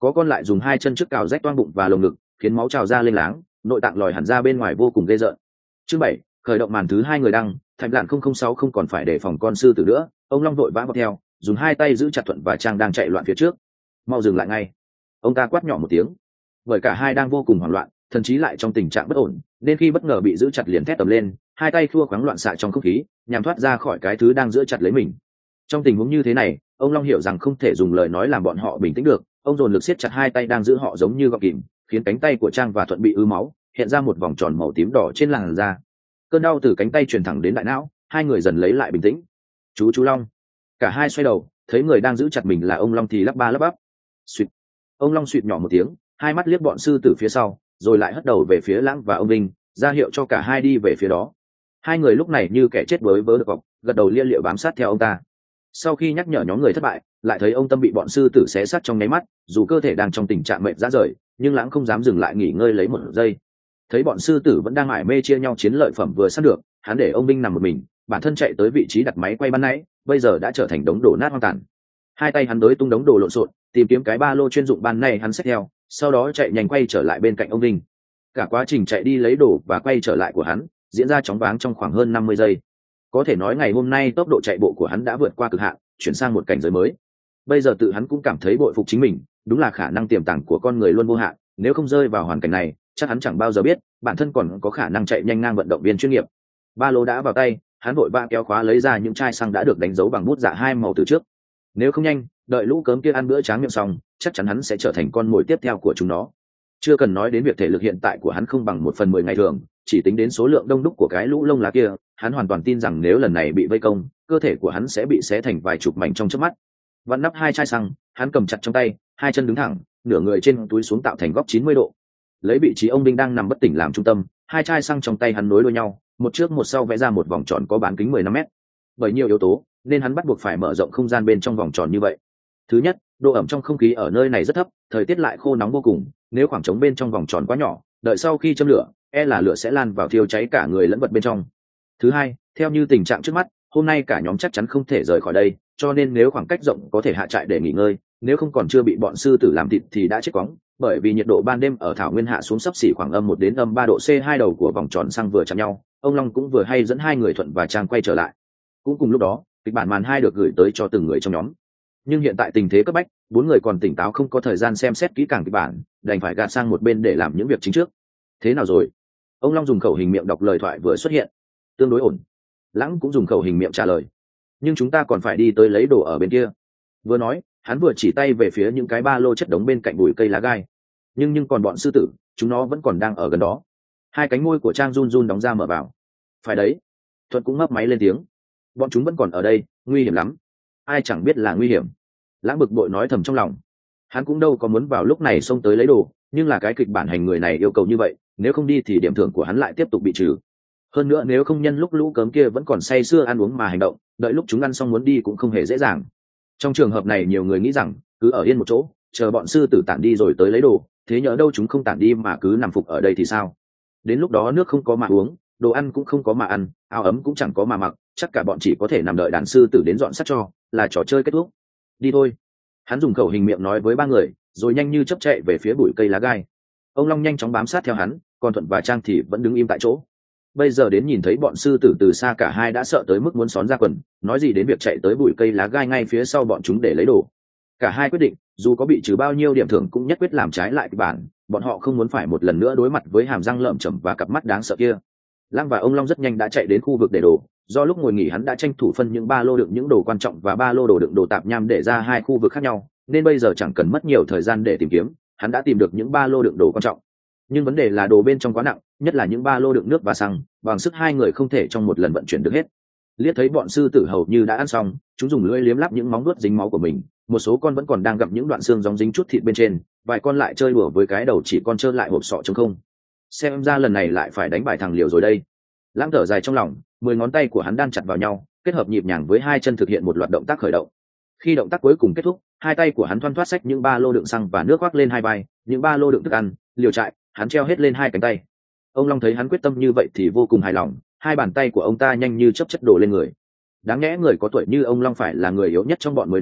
có con lại dùng hai chân trước cào rách toang bụng và lồng ngực, khiến máu trào ra lênh láng, nội tạng lòi hẳn ra bên ngoài vô cùng ghê rợn. Chương 7, khởi động màn thứ hai người đăng, Thạch Lạn 006 không còn phải đề phòng con sư tử nữa, ông Long vội vã vào theo, dùng hai tay giữ chặt Thuận và Trang đang chạy loạn phía trước. Mau dừng lại ngay. Ông ta quát nhỏ một tiếng. Bởi cả hai đang vô cùng hoảng loạn, thậm chí lại trong tình trạng bất ổn, nên khi bất ngờ bị giữ chặt liền thét tầm lên, hai tay khua khoáng loạn xạ trong không khí, nhằm thoát ra khỏi cái thứ đang giữ chặt lấy mình. Trong tình huống như thế này, ông Long hiểu rằng không thể dùng lời nói làm bọn họ bình tĩnh được, ông dồn lực siết chặt hai tay đang giữ họ giống như gọng kìm, khiến cánh tay của Trang và Thuận bị ứ máu, hiện ra một vòng tròn màu tím đỏ trên làn da. Cơn đau từ cánh tay truyền thẳng đến đại não, hai người dần lấy lại bình tĩnh. Chú Long. Cả hai xoay đầu, thấy người đang giữ chặt mình là ông Long thì lắp ba lắp bắp. Suýt. Ông Long suýt nhỏ một tiếng, hai mắt liếc bọn sư tử phía sau, rồi lại hất đầu về phía Lãng và ông Vinh, ra hiệu cho cả hai đi về phía đó. Hai người lúc này như kẻ chết với vớ được cọc, gật đầu lia lịa bám sát theo ông ta. Sau khi nhắc nhở nhóm người thất bại, lại thấy ông Tâm bị bọn sư tử xé xác trong nháy mắt, dù cơ thể đang trong tình trạng mệt rã rời, nhưng Lãng không dám dừng lại nghỉ ngơi lấy một giây. Thấy bọn sư tử vẫn đang mải mê chia nhau chiến lợi phẩm vừa săn được, hắn để ông Vinh nằm một mình, bản thân chạy tới vị trí đặt máy quay ban nãy, bây giờ đã trở thành đống đổ nát hoang tàn. Hai tay hắn đối tung đống đồ lộn xộn, tìm kiếm cái ba lô chuyên dụng ban này hắn xách theo, sau đó chạy nhanh quay trở lại bên cạnh ông Vinh. Cả quá trình chạy đi lấy đồ và quay trở lại của hắn diễn ra chóng váng trong khoảng hơn 50 giây. Có thể nói ngày hôm nay tốc độ chạy bộ của hắn đã vượt qua cực hạn, chuyển sang một cảnh giới mới. Bây giờ tự hắn cũng cảm thấy bội phục chính mình, đúng là khả năng tiềm tàng của con người luôn vô hạn, nếu không rơi vào hoàn cảnh này, chắc hắn chẳng bao giờ biết bản thân còn có khả năng chạy nhanh ngang vận động viên chuyên nghiệp. Ba lô đã vào tay, hắn vội vã kéo khóa lấy ra những chai xăng đã được đánh dấu bằng bút dạ hai màu từ trước. Nếu không nhanh, đợi lũ cớm kia ăn bữa tráng miệng xong, chắc chắn hắn sẽ trở thành con mồi tiếp theo của chúng nó. Chưa cần nói đến việc thể lực hiện tại của hắn không bằng 1/10 ngày thường, chỉ tính đến số lượng đông đúc của cái lũ lông lá kia, hắn hoàn toàn tin rằng nếu lần này bị vây công, cơ thể của hắn sẽ bị xé thành vài chục mảnh trong chớp mắt. Vặn nắp hai chai xăng, hắn cầm chặt trong tay, hai chân đứng thẳng, nửa người trên túi xuống tạo thành góc 90 độ. Lấy vị trí ông Đinh đang nằm bất tỉnh làm trung tâm, hai chai xăng trong tay hắn nối đuôi nhau, một trước một sau vẽ ra một vòng tròn có bán kính 15 mét. Bởi nhiều yếu tố, nên hắn bắt buộc phải mở rộng không gian bên trong vòng tròn như vậy. Thứ nhất, độ ẩm trong không khí ở nơi này rất thấp, thời tiết lại khô nóng vô cùng, nếu khoảng trống bên trong vòng tròn quá nhỏ, đợi sau khi châm lửa, là lửa sẽ lan vào thiêu cháy cả người lẫn vật bên trong. Thứ hai, theo như tình trạng trước mắt, hôm nay cả nhóm chắc chắn không thể rời khỏi đây, cho nên nếu khoảng cách rộng có thể hạ trại để nghỉ ngơi, nếu không còn chưa bị bọn sư tử làm thịt thì đã chết quóng, bởi vì nhiệt độ ban đêm ở thảo nguyên hạ xuống xấp xỉ khoảng -1 đến -3 độ C. Hai đầu của vòng tròn xăng vừa chạm nhau, ông Long cũng vừa hay dẫn hai người Thuận và Trang quay trở lại. Cũng cùng lúc đó, kịch bản màn 2 được gửi tới cho từng người trong nhóm. Nhưng hiện tại tình thế cấp bách, 4 người còn tỉnh táo không có thời gian xem xét kỹ càng kịch bản, đành phải gạt sang một bên để làm những việc chính trước. Thế nào rồi? Ông Long dùng khẩu hình miệng đọc lời thoại vừa xuất hiện. Tương đối ổn. Lãng cũng dùng khẩu hình miệng trả lời. Nhưng chúng ta còn phải đi tới lấy đồ ở bên kia. Vừa nói, hắn vừa chỉ tay về phía những cái ba lô chất đống bên cạnh bụi cây lá gai. Nhưng còn bọn sư tử, chúng nó vẫn còn đang ở gần đó. Hai cánh môi của Trang run run đóng ra mở vào. Phải đấy. Thuận cũng ngấp máy lên tiếng. Bọn chúng vẫn còn ở đây, nguy hiểm lắm. Ai chẳng biết là nguy hiểm. Lãng bực bội nói thầm trong lòng. Hắn cũng đâu có muốn vào lúc này xông tới lấy đồ, nhưng là cái kịch bản hành người này yêu cầu như vậy, nếu không đi thì điểm thưởng của hắn lại tiếp tục bị trừ. Hơn nữa nếu không nhân lúc lũ cớm kia vẫn còn say sưa ăn uống mà hành động, đợi lúc chúng ăn xong muốn đi cũng không hề dễ dàng. Trong trường hợp này nhiều người nghĩ rằng cứ ở yên một chỗ, chờ bọn sư tử tản đi rồi tới lấy đồ, thế nhỡ đâu chúng không tản đi mà cứ nằm phục ở đây thì sao? Đến lúc đó nước không có mà uống, đồ ăn cũng không có mà ăn, áo ấm cũng chẳng có mà mặc, chắc cả bọn chỉ có thể nằm đợi đàn sư tử đến dọn sắt cho, là trò chơi kết thúc. Đi thôi. Hắn dùng khẩu hình miệng nói với ba người, rồi nhanh như chớp chạy về phía bụi cây lá gai. Ông Long nhanh chóng bám sát theo hắn, còn Thuận và Trang thì vẫn đứng im tại chỗ. Bây giờ đến nhìn thấy bọn sư tử từ xa, cả hai đã sợ tới mức muốn xón ra quần, nói gì đến việc chạy tới bụi cây lá gai ngay phía sau bọn chúng để lấy đồ. Cả hai quyết định, dù có bị trừ bao nhiêu điểm thưởng cũng nhất quyết làm trái lại kịch bản, bọn họ không muốn phải một lần nữa đối mặt với hàm răng lởm chởm và cặp mắt đáng sợ kia. Lang và ông Long rất nhanh đã chạy đến khu vực để đồ, do lúc ngồi nghỉ hắn đã tranh thủ phân những ba lô đựng những đồ quan trọng và ba lô đồ đựng đồ tạp nham để ra hai khu vực khác nhau, nên bây giờ chẳng cần mất nhiều thời gian để tìm kiếm, hắn đã tìm được những ba lô đựng đồ quan trọng. Nhưng vấn đề là đồ bên trong quá nặng, nhất là những ba lô đựng nước và xăng, bằng sức hai người không thể trong một lần vận chuyển được hết. Liếc thấy bọn sư tử hầu như đã ăn xong, chúng dùng lưỡi liếm lắp những móng vuốt dính máu của mình, một số con vẫn còn đang gặm những đoạn xương gióng dính chút thịt bên trên, vài con lại chơi đùa với cái đầu chỉ con trơ lại hộp sọ trống không. Xem ra lần này lại phải đánh bại thằng Liều rồi đây. Lãng thở dài trong lòng, 10 ngón tay của hắn đan chặt vào nhau, kết hợp nhịp nhàng với hai chân thực hiện một loạt động tác khởi động. Khi động tác cuối cùng kết thúc, hai tay của hắn thoăn thoắt xách những ba lô đựng xăng và nước khoác lên hai vai, những ba lô đựng thức ăn, liều trại, hắn treo hết lên hai cánh tay. Ông Long thấy hắn quyết tâm như vậy thì vô cùng hài lòng, hai bàn tay của ông ta nhanh như chớp chất đổ lên người. Đáng nhẽ người có tuổi như ông Long phải là người yếu nhất trong bọn mới đúng,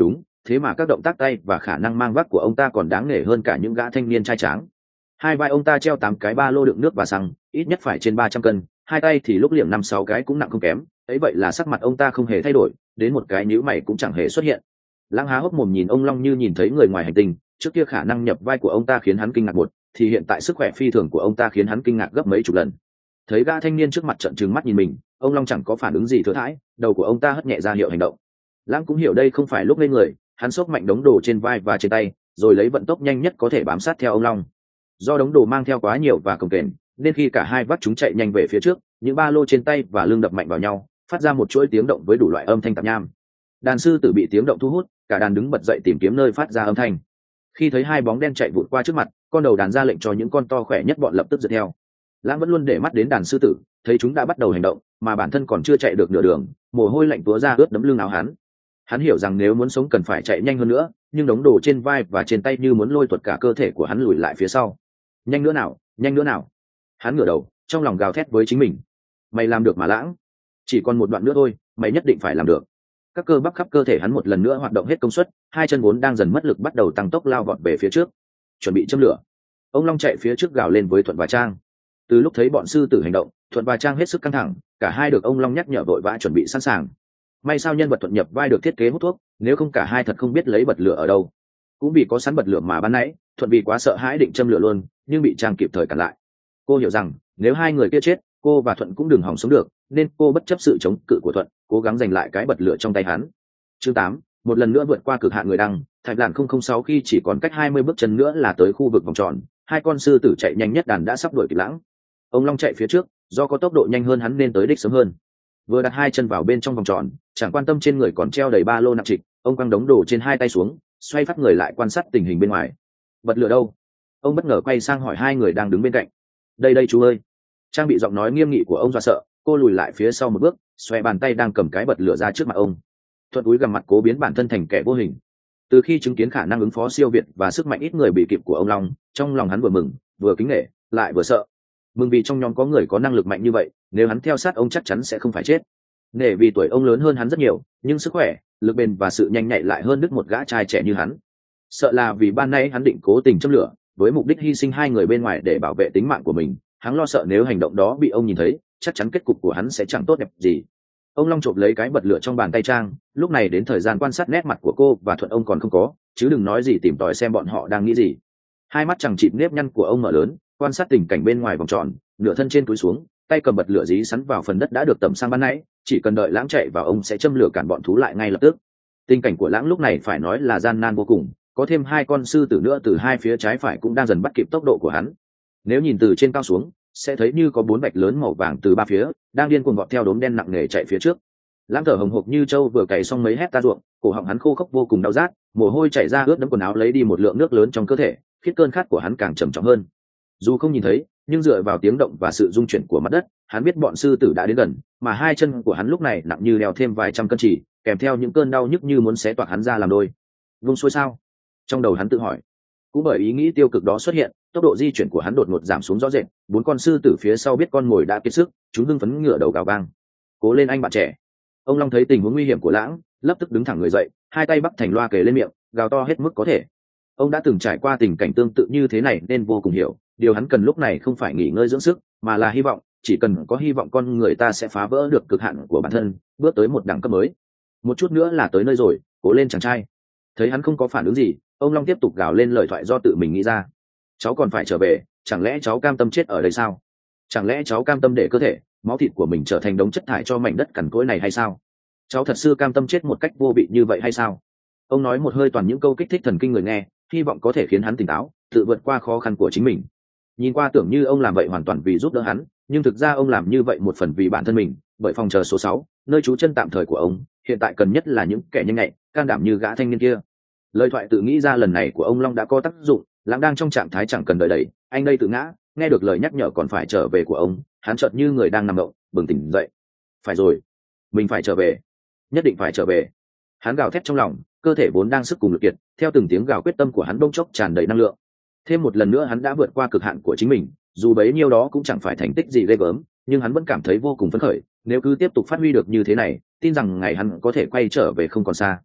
thế mà các động tác tay và khả năng mang vác của ông ta còn đáng nể hơn cả những gã thanh niên trai tráng. Hai vai ông ta treo 8 cái ba lô đựng nước và xăng, ít nhất phải trên 300 cân, hai tay thì lúc liệng 5-6 cái cũng nặng không kém. Ấy vậy là sắc mặt ông ta không hề thay đổi, đến một cái nhíu mày cũng chẳng hề xuất hiện. Lãng há hốc mồm nhìn ông Long như nhìn thấy người ngoài hành tinh. Trước kia khả năng nhập vai của ông ta khiến hắn kinh ngạc một, thì hiện tại sức khỏe phi thường của ông ta khiến hắn kinh ngạc gấp mấy chục lần. Thấy gã thanh niên trước mặt trợn trừng mắt nhìn mình, ông Long chẳng có phản ứng gì thừa thãi, đầu của ông ta hất nhẹ ra hiệu hành động. Lãng cũng hiểu đây không phải lúc lên người, hắn xốc mạnh đống đồ trên vai và trên tay, rồi lấy vận tốc nhanh nhất có thể bám sát theo ông Long. Do đống đồ mang theo quá nhiều và cồng kềnh, nên khi cả hai vác chúng chạy nhanh về phía trước, những ba lô trên tay và lưng đập mạnh vào nhau, phát ra một chuỗi tiếng động với đủ loại âm thanh tạp nham. Đàn sư tử bị tiếng động thu hút, cả đàn đứng bật dậy tìm kiếm nơi phát ra âm thanh. Khi thấy hai bóng đen chạy vụt qua trước mặt, con đầu đàn ra lệnh cho những con to khỏe nhất bọn lập tức dựa theo. Lãng vẫn luôn để mắt đến đàn sư tử, thấy chúng đã bắt đầu hành động, mà bản thân còn chưa chạy được nửa đường, mồ hôi lạnh túa ra ướt đẫm lưng áo hắn. Hắn hiểu rằng nếu muốn sống cần phải chạy nhanh hơn nữa, nhưng đống đồ trên vai và trên tay như muốn lôi tuột cả cơ thể của hắn lùi lại phía sau. Nhanh nữa nào, nhanh nữa nào! Hắn ngửa đầu, trong lòng gào thét với chính mình. Mày làm được mà Lãng, chỉ còn một đoạn nữa thôi, mày nhất định phải làm được. Các cơ bắp khắp cơ thể hắn một lần nữa hoạt động hết công suất, hai chân vốn đang dần mất lực bắt đầu tăng tốc lao vọt về phía trước, chuẩn bị châm lửa. Ông Long chạy phía trước gào lên với Thuận và Trang. Từ lúc thấy bọn sư tử hành động, Thuận và Trang hết sức căng thẳng, cả hai được ông Long nhắc nhở vội vã chuẩn bị sẵn sàng. May sao nhân vật Thuận nhập vai được thiết kế hút thuốc, nếu không cả hai thật không biết lấy bật lửa ở đâu. Cũng vì có sẵn bật lửa mà ban nãy Thuận vì quá sợ hãi định châm lửa luôn, nhưng bị Trang kịp thời cản lại. Cô hiểu rằng nếu hai người kia chết, cô và Thuận cũng đừng hòng sống được, nên cô bất chấp sự chống cự của Thuận, cố gắng giành lại cái bật lửa trong tay hắn. Chương 8, một lần nữa vượt qua cực hạn người đăng. Thạch Lạn 006 khi chỉ còn cách 20 bước chân nữa là tới khu vực vòng tròn, hai con sư tử chạy nhanh nhất đàn đã sắp đuổi kịp Lãng. Ông Long chạy phía trước, do có tốc độ nhanh hơn hắn nên tới đích sớm hơn. Vừa đặt hai chân vào bên trong vòng tròn, chẳng quan tâm trên người còn treo đầy ba lô nặng trịch, ông quăng đống đồ trên hai tay xuống, xoay phát người lại quan sát tình hình bên ngoài. Bật lửa đâu? Ông bất ngờ quay sang hỏi hai người đang đứng bên cạnh. Đây đây chú ơi! Trang bị giọng nói nghiêm nghị của ông dọa sợ, cô lùi lại phía sau một bước, xoay bàn tay đang cầm cái bật lửa ra trước mặt ông. Thuận cúi gằm mặt cố biến bản thân thành kẻ vô hình. Từ khi chứng kiến khả năng ứng phó siêu việt và sức mạnh ít người bị kịp của ông Long, trong lòng hắn vừa mừng, vừa kính nể, lại vừa sợ. Mừng vì trong nhóm có người có năng lực mạnh như vậy, nếu hắn theo sát ông chắc chắn sẽ không phải chết. Nể vì tuổi ông lớn hơn hắn rất nhiều, nhưng sức khỏe, lực bền và sự nhanh nhạy lại hơn đứt một gã trai trẻ như hắn. Sợ là vì ban nay hắn định cố tình châm lửa, với mục đích hy sinh hai người bên ngoài để bảo vệ tính mạng của mình. Hắn lo sợ nếu hành động đó bị ông nhìn thấy, chắc chắn kết cục của hắn sẽ chẳng tốt đẹp gì. Ông Long chộp lấy cái bật lửa trong bàn tay Trang, lúc này đến thời gian quan sát nét mặt của cô và Thuận ông còn không có, chứ đừng nói gì tìm tòi xem bọn họ đang nghĩ gì. Hai mắt chẳng chịt nếp nhăn của ông mở lớn, quan sát tình cảnh bên ngoài vòng tròn, nửa thân trên túi xuống, tay cầm bật lửa dí sắn vào phần đất đã được tẩm sang ban nãy, chỉ cần đợi Lãng chạy vào ông sẽ châm lửa cản bọn thú lại ngay lập tức. Tình cảnh của Lãng lúc này phải nói là gian nan vô cùng, có thêm hai con sư tử nữa từ hai phía trái phải cũng đang dần bắt kịp tốc độ của hắn. Nếu nhìn từ trên cao xuống, sẽ thấy như có 4 vạch lớn màu vàng từ ba phía đang điên cuồng vọt theo đốm đen nặng nề chạy phía trước. Lãng thở hồng hộc như trâu vừa cày xong mấy hecta ruộng, cổ họng hắn khô khốc vô cùng đau rát, mồ hôi chảy ra ướt đẫm quần áo lấy đi một lượng nước lớn trong cơ thể, khiến cơn khát của hắn càng trầm trọng hơn. Dù không nhìn thấy, nhưng dựa vào tiếng động và sự rung chuyển của mặt đất, hắn biết bọn sư tử đã đến gần, mà hai chân của hắn lúc này nặng như đeo thêm vài trăm cân chỉ, kèm theo những cơn đau nhức như muốn xé toạc hắn ra làm đôi. Vung xuôi sao? Trong đầu hắn tự hỏi. Cũng bởi ý nghĩ tiêu cực đó xuất hiện, tốc độ di chuyển của hắn đột ngột giảm xuống rõ rệt. 4 con sư tử phía sau biết con mồi đã kiệt sức, chúng hưng phấn ngửa đầu gào vang. Cố lên anh bạn trẻ! Ông Long thấy tình huống nguy hiểm của Lãng, lập tức đứng thẳng người dậy, hai tay bắt thành loa kề lên miệng, gào to hết mức có thể. Ông đã từng trải qua tình cảnh tương tự như thế này nên vô cùng hiểu, điều hắn cần lúc này không phải nghỉ ngơi dưỡng sức, mà là hy vọng. Chỉ cần có hy vọng con người ta sẽ phá vỡ được cực hạn của bản thân, bước tới một đẳng cấp mới. Một chút nữa là tới nơi rồi, cố lên chàng trai! Thấy hắn không có phản ứng gì, ông Long tiếp tục gào lên lời thoại do tự mình nghĩ ra. Cháu còn phải trở về, chẳng lẽ cháu cam tâm chết ở đây sao? Chẳng lẽ cháu cam tâm để cơ thể, máu thịt của mình trở thành đống chất thải cho mảnh đất cằn cỗi này hay sao? Cháu thật sự cam tâm chết một cách vô vị như vậy hay sao? Ông nói một hơi toàn những câu kích thích thần kinh người nghe, hy vọng có thể khiến hắn tỉnh táo, tự vượt qua khó khăn của chính mình. Nhìn qua tưởng như ông làm vậy hoàn toàn vì giúp đỡ hắn, nhưng thực ra ông làm như vậy một phần vì bản thân mình, bởi phòng chờ số 6, nơi trú chân tạm thời của ông, hiện tại cần nhất là những kẻ nhanh nhạy, can đảm như gã thanh niên kia. Lời thoại tự nghĩ ra lần này của ông Long đã có tác dụng. Lãng đang trong trạng thái chẳng cần đợi đẩy, anh đây tự ngã, nghe được lời nhắc nhở còn phải trở về của ông, hắn chợt như người đang nằm động, bừng tỉnh dậy. Phải rồi, mình phải trở về, nhất định phải trở về. Hắn gào thét trong lòng, cơ thể vốn đang sức cùng lực kiệt, theo từng tiếng gào quyết tâm của hắn bỗng chốc tràn đầy năng lượng. Thêm một lần nữa hắn đã vượt qua cực hạn của chính mình, dù bấy nhiêu đó cũng chẳng phải thành tích gì ghê gớm, nhưng hắn vẫn cảm thấy vô cùng phấn khởi. Nếu cứ tiếp tục phát huy được như thế này, tin rằng ngày hắn có thể quay trở về không còn xa.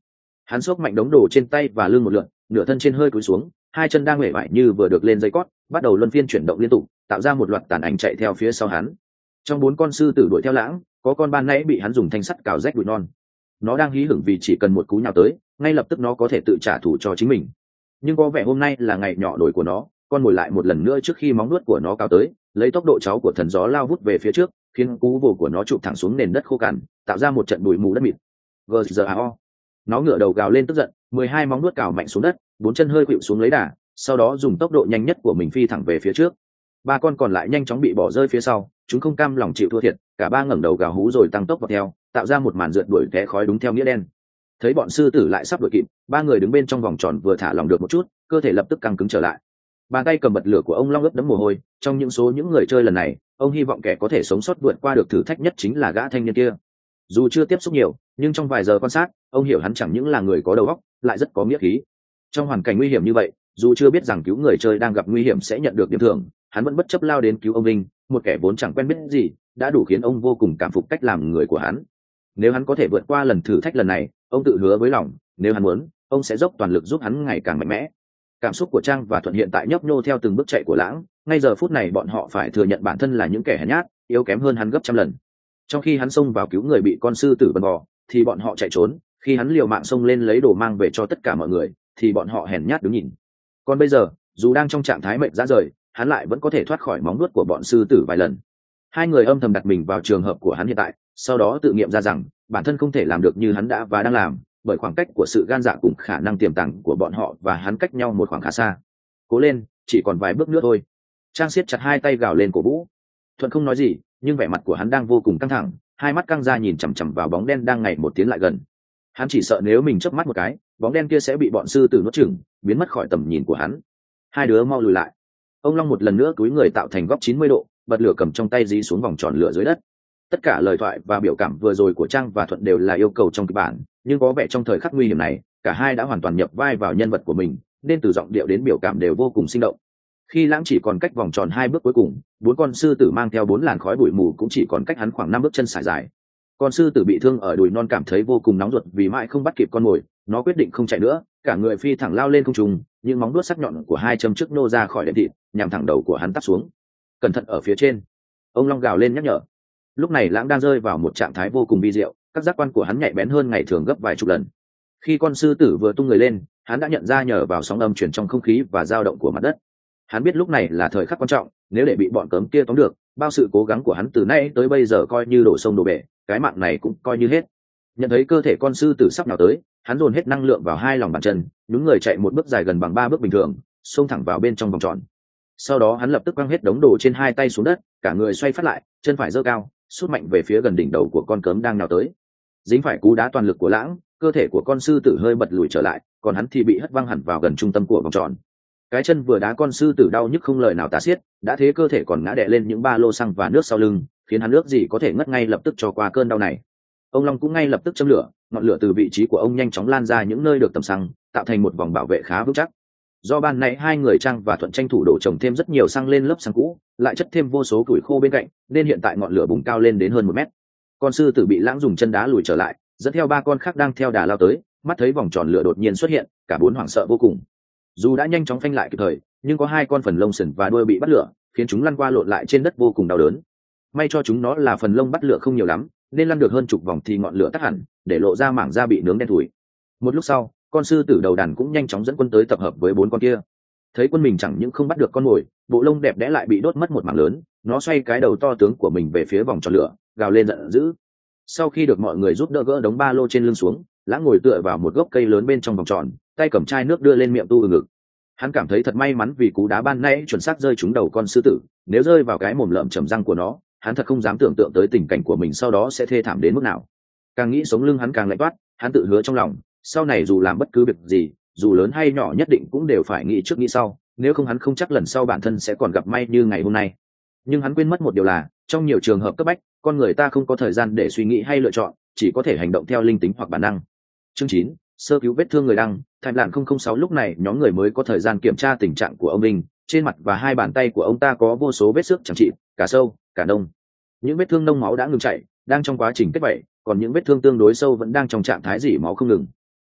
Hắn xốc mạnh đống đồ trên tay và lưng một lượn, nửa thân trên hơi cúi xuống, hai chân đang huệ vải như vừa được lên dây cót, bắt đầu luân phiên chuyển động liên tục, tạo ra một loạt tàn ảnh chạy theo phía sau hắn. Trong 4 con sư tử đuổi theo lãng, có con ban nãy bị hắn dùng thanh sắt cào rách đùi non. Nó đang hí hửng vì chỉ cần một cú nhào tới, ngay lập tức nó có thể tự trả thù cho chính mình. Nhưng có vẻ hôm nay là ngày nhỏ đổi của nó, con mồi lại một lần nữa trước khi móng nuốt của nó cao tới, lấy tốc độ cháu của thần gió lao vút về phía trước, khiến cú vồ của nó chụp thẳng xuống nền đất khô cằn, tạo ra một trận bụi mù đất mịt. Gzao. Nó ngửa đầu gào lên tức giận, 12 móng nuốt cào mạnh xuống đất, 4 chân hơi khuỵu xuống lấy đà, sau đó dùng tốc độ nhanh nhất của mình phi thẳng về phía trước. 3 con còn lại nhanh chóng bị bỏ rơi phía sau, chúng không cam lòng chịu thua thiệt, cả ba ngẩng đầu gào hú rồi tăng tốc vào theo, tạo ra một màn rượt đuổi té khói đúng theo nghĩa đen. Thấy bọn sư tử lại sắp đuổi kịp, ba người đứng bên trong vòng tròn vừa thả lỏng được một chút, cơ thể lập tức căng cứng trở lại. Bàn tay cầm bật lửa của ông long ướt đẫm mồ hôi, trong những số những người chơi lần này, ông hy vọng kẻ có thể sống sót vượt qua được thử thách nhất chính là gã thanh niên kia. Dù chưa tiếp xúc nhiều, nhưng trong vài giờ quan sát, ông hiểu hắn chẳng những là người có đầu óc, lại rất có nghĩa khí. Trong hoàn cảnh nguy hiểm như vậy, dù chưa biết rằng cứu người chơi đang gặp nguy hiểm sẽ nhận được điểm thưởng, hắn vẫn bất chấp lao đến cứu ông Linh, một kẻ vốn chẳng quen biết gì, đã đủ khiến ông vô cùng cảm phục cách làm người của hắn. Nếu hắn có thể vượt qua lần thử thách lần này, ông tự hứa với lòng, nếu hắn muốn, ông sẽ dốc toàn lực giúp hắn ngày càng mạnh mẽ. Cảm xúc của Trang và Thuận hiện tại nhấp nhô theo từng bước chạy của Lãng, ngay giờ phút này bọn họ phải thừa nhận bản thân là những kẻ hèn nhát, yếu kém hơn hắn gấp trăm lần. Trong khi hắn xông vào cứu người bị con sư tử bần bò, thì bọn họ chạy trốn, khi hắn liều mạng xông lên lấy đồ mang về cho tất cả mọi người, thì bọn họ hèn nhát đứng nhìn. Còn bây giờ, dù đang trong trạng thái mệt rã rời, hắn lại vẫn có thể thoát khỏi móng nuốt của bọn sư tử vài lần. Hai người âm thầm đặt mình vào trường hợp của hắn hiện tại, sau đó tự nghiệm ra rằng bản thân không thể làm được như hắn đã và đang làm, bởi khoảng cách của sự gan dạ cùng khả năng tiềm tàng của bọn họ và hắn cách nhau một khoảng khá xa. Cố lên, chỉ còn vài bước nữa thôi. Trang siết chặt hai tay gào lên cổ vũ. Thuận không nói gì, nhưng vẻ mặt của hắn đang vô cùng căng thẳng, hai mắt căng ra nhìn chằm chằm vào bóng đen đang ngày một tiến lại gần. Hắn chỉ sợ nếu mình chớp mắt một cái, bóng đen kia sẽ bị bọn sư tử nuốt chửng, biến mất khỏi tầm nhìn của hắn. Hai đứa mau lùi lại. Ông long một lần nữa cúi người tạo thành góc 90 độ, bật lửa cầm trong tay dí xuống vòng tròn lửa dưới đất. Tất cả lời thoại và biểu cảm vừa rồi của Trang và Thuận đều là yêu cầu trong kịch bản, nhưng có vẻ trong thời khắc nguy hiểm này, cả hai đã hoàn toàn nhập vai vào nhân vật của mình, nên từ giọng điệu đến biểu cảm đều vô cùng sinh động. Khi Lãng chỉ còn cách vòng tròn 2 bước cuối cùng, 4 con sư tử mang theo 4 làn khói bụi mù cũng chỉ còn cách hắn khoảng 5 bước chân sải dài. Con sư tử bị thương ở đùi non cảm thấy vô cùng nóng ruột vì mãi không bắt kịp con mồi, nó quyết định không chạy nữa, cả người phi thẳng lao lên không trung, những móng vuốt sắc nhọn của hai châm trước nô ra khỏi đệm thịt, nhằm thẳng đầu của hắn tắp xuống. Cẩn thận ở phía trên. Ông long gào lên nhắc nhở. Lúc này Lãng đang rơi vào một trạng thái vô cùng vi diệu, các giác quan của hắn nhạy bén hơn ngày thường gấp vài chục lần. Khi con sư tử vừa tung người lên, hắn đã nhận ra nhờ vào sóng âm chuyển trong không khí và dao động của mặt đất. Hắn biết lúc này là thời khắc quan trọng, nếu để bị bọn cấm kia tóm được, bao sự cố gắng của hắn từ nay tới bây giờ coi như đổ sông đổ bể, cái mạng này cũng coi như hết. Nhận thấy cơ thể con sư tử sắp nào tới, hắn dồn hết năng lượng vào hai lòng bàn chân, nhún người chạy một bước dài gần bằng 3 bước bình thường, xông thẳng vào bên trong vòng tròn. Sau đó hắn lập tức quăng hết đống đồ trên hai tay xuống đất, cả người xoay phát lại, chân phải giơ cao, sút mạnh về phía gần đỉnh đầu của con cấm đang nào tới. Dính phải cú đá toàn lực của Lãng, cơ thể của con sư tử hơi bật lùi trở lại, còn hắn thì bị hất văng hẳn vào gần trung tâm của vòng tròn. Cái chân vừa đá con sư tử đau nhức không lời nào tả xiết, đã thế cơ thể còn ngã đè lên những ba lô xăng và nước sau lưng, khiến hắn nước gì có thể ngất ngay lập tức cho qua cơn đau này. Ông long cũng ngay lập tức châm lửa, ngọn lửa từ vị trí của ông nhanh chóng lan ra những nơi được tầm xăng, tạo thành một vòng bảo vệ khá vững chắc. Do ban nãy hai người Trang và Thuận tranh thủ đổ trồng thêm rất nhiều xăng lên lớp xăng cũ, lại chất thêm vô số củi khô bên cạnh, nên hiện tại ngọn lửa bùng cao lên đến hơn 1 mét. Con sư tử bị Lãng dùng chân đá lùi trở lại, dẫn theo 3 con khác đang theo đà lao tới, mắt thấy vòng tròn lửa đột nhiên xuất hiện, cả 4 hoảng sợ vô cùng. Dù đã nhanh chóng phanh lại kịp thời, nhưng có 2 con phần lông sừng và đuôi bị bắt lửa, khiến chúng lăn qua lộn lại trên đất vô cùng đau đớn. May cho chúng nó là phần lông bắt lửa không nhiều lắm, nên lăn được hơn chục vòng thì ngọn lửa tắt hẳn, để lộ ra mảng da bị nướng đen thủi. Một lúc sau, con sư tử đầu đàn cũng nhanh chóng dẫn quân tới tập hợp với 4 con kia. Thấy quân mình chẳng những không bắt được con mồi, bộ lông đẹp đẽ lại bị đốt mất một mảng lớn, nó xoay cái đầu to tướng của mình về phía vòng tròn lửa, gào lên giận dữ. Sau khi được mọi người giúp đỡ gỡ đống ba lô trên lưng xuống, Lãng ngồi tựa vào một gốc cây lớn bên trong vòng tròn, tay cầm chai nước đưa lên miệng tu ngực. Hắn cảm thấy thật may mắn vì cú đá ban nãy chuẩn xác rơi trúng đầu con sư tử, nếu rơi vào cái mồm lợm chầm răng của nó, hắn thật không dám tưởng tượng tới tình cảnh của mình sau đó sẽ thê thảm đến mức nào. Càng nghĩ sống lưng hắn càng lạnh toát, hắn tự hứa trong lòng, sau này dù làm bất cứ việc gì, dù lớn hay nhỏ nhất định cũng đều phải nghĩ trước nghĩ sau, nếu không hắn không chắc lần sau bản thân sẽ còn gặp may như ngày hôm nay. Nhưng hắn quên mất một điều là, trong nhiều trường hợp cấp bách, con người ta không có thời gian để suy nghĩ hay lựa chọn, chỉ có thể hành động theo linh tính hoặc bản năng. Chương 9, sơ cứu vết thương người đăng. Thành lạn 006 lúc này nhóm người mới có thời gian kiểm tra tình trạng của ông Minh, trên mặt và hai bàn tay của ông ta có vô số vết xước chẳng trị, cả sâu, cả đông. Những vết thương nông máu đã ngừng chảy, đang trong quá trình kết vảy, còn những vết thương tương đối sâu vẫn đang trong trạng thái rỉ máu không ngừng.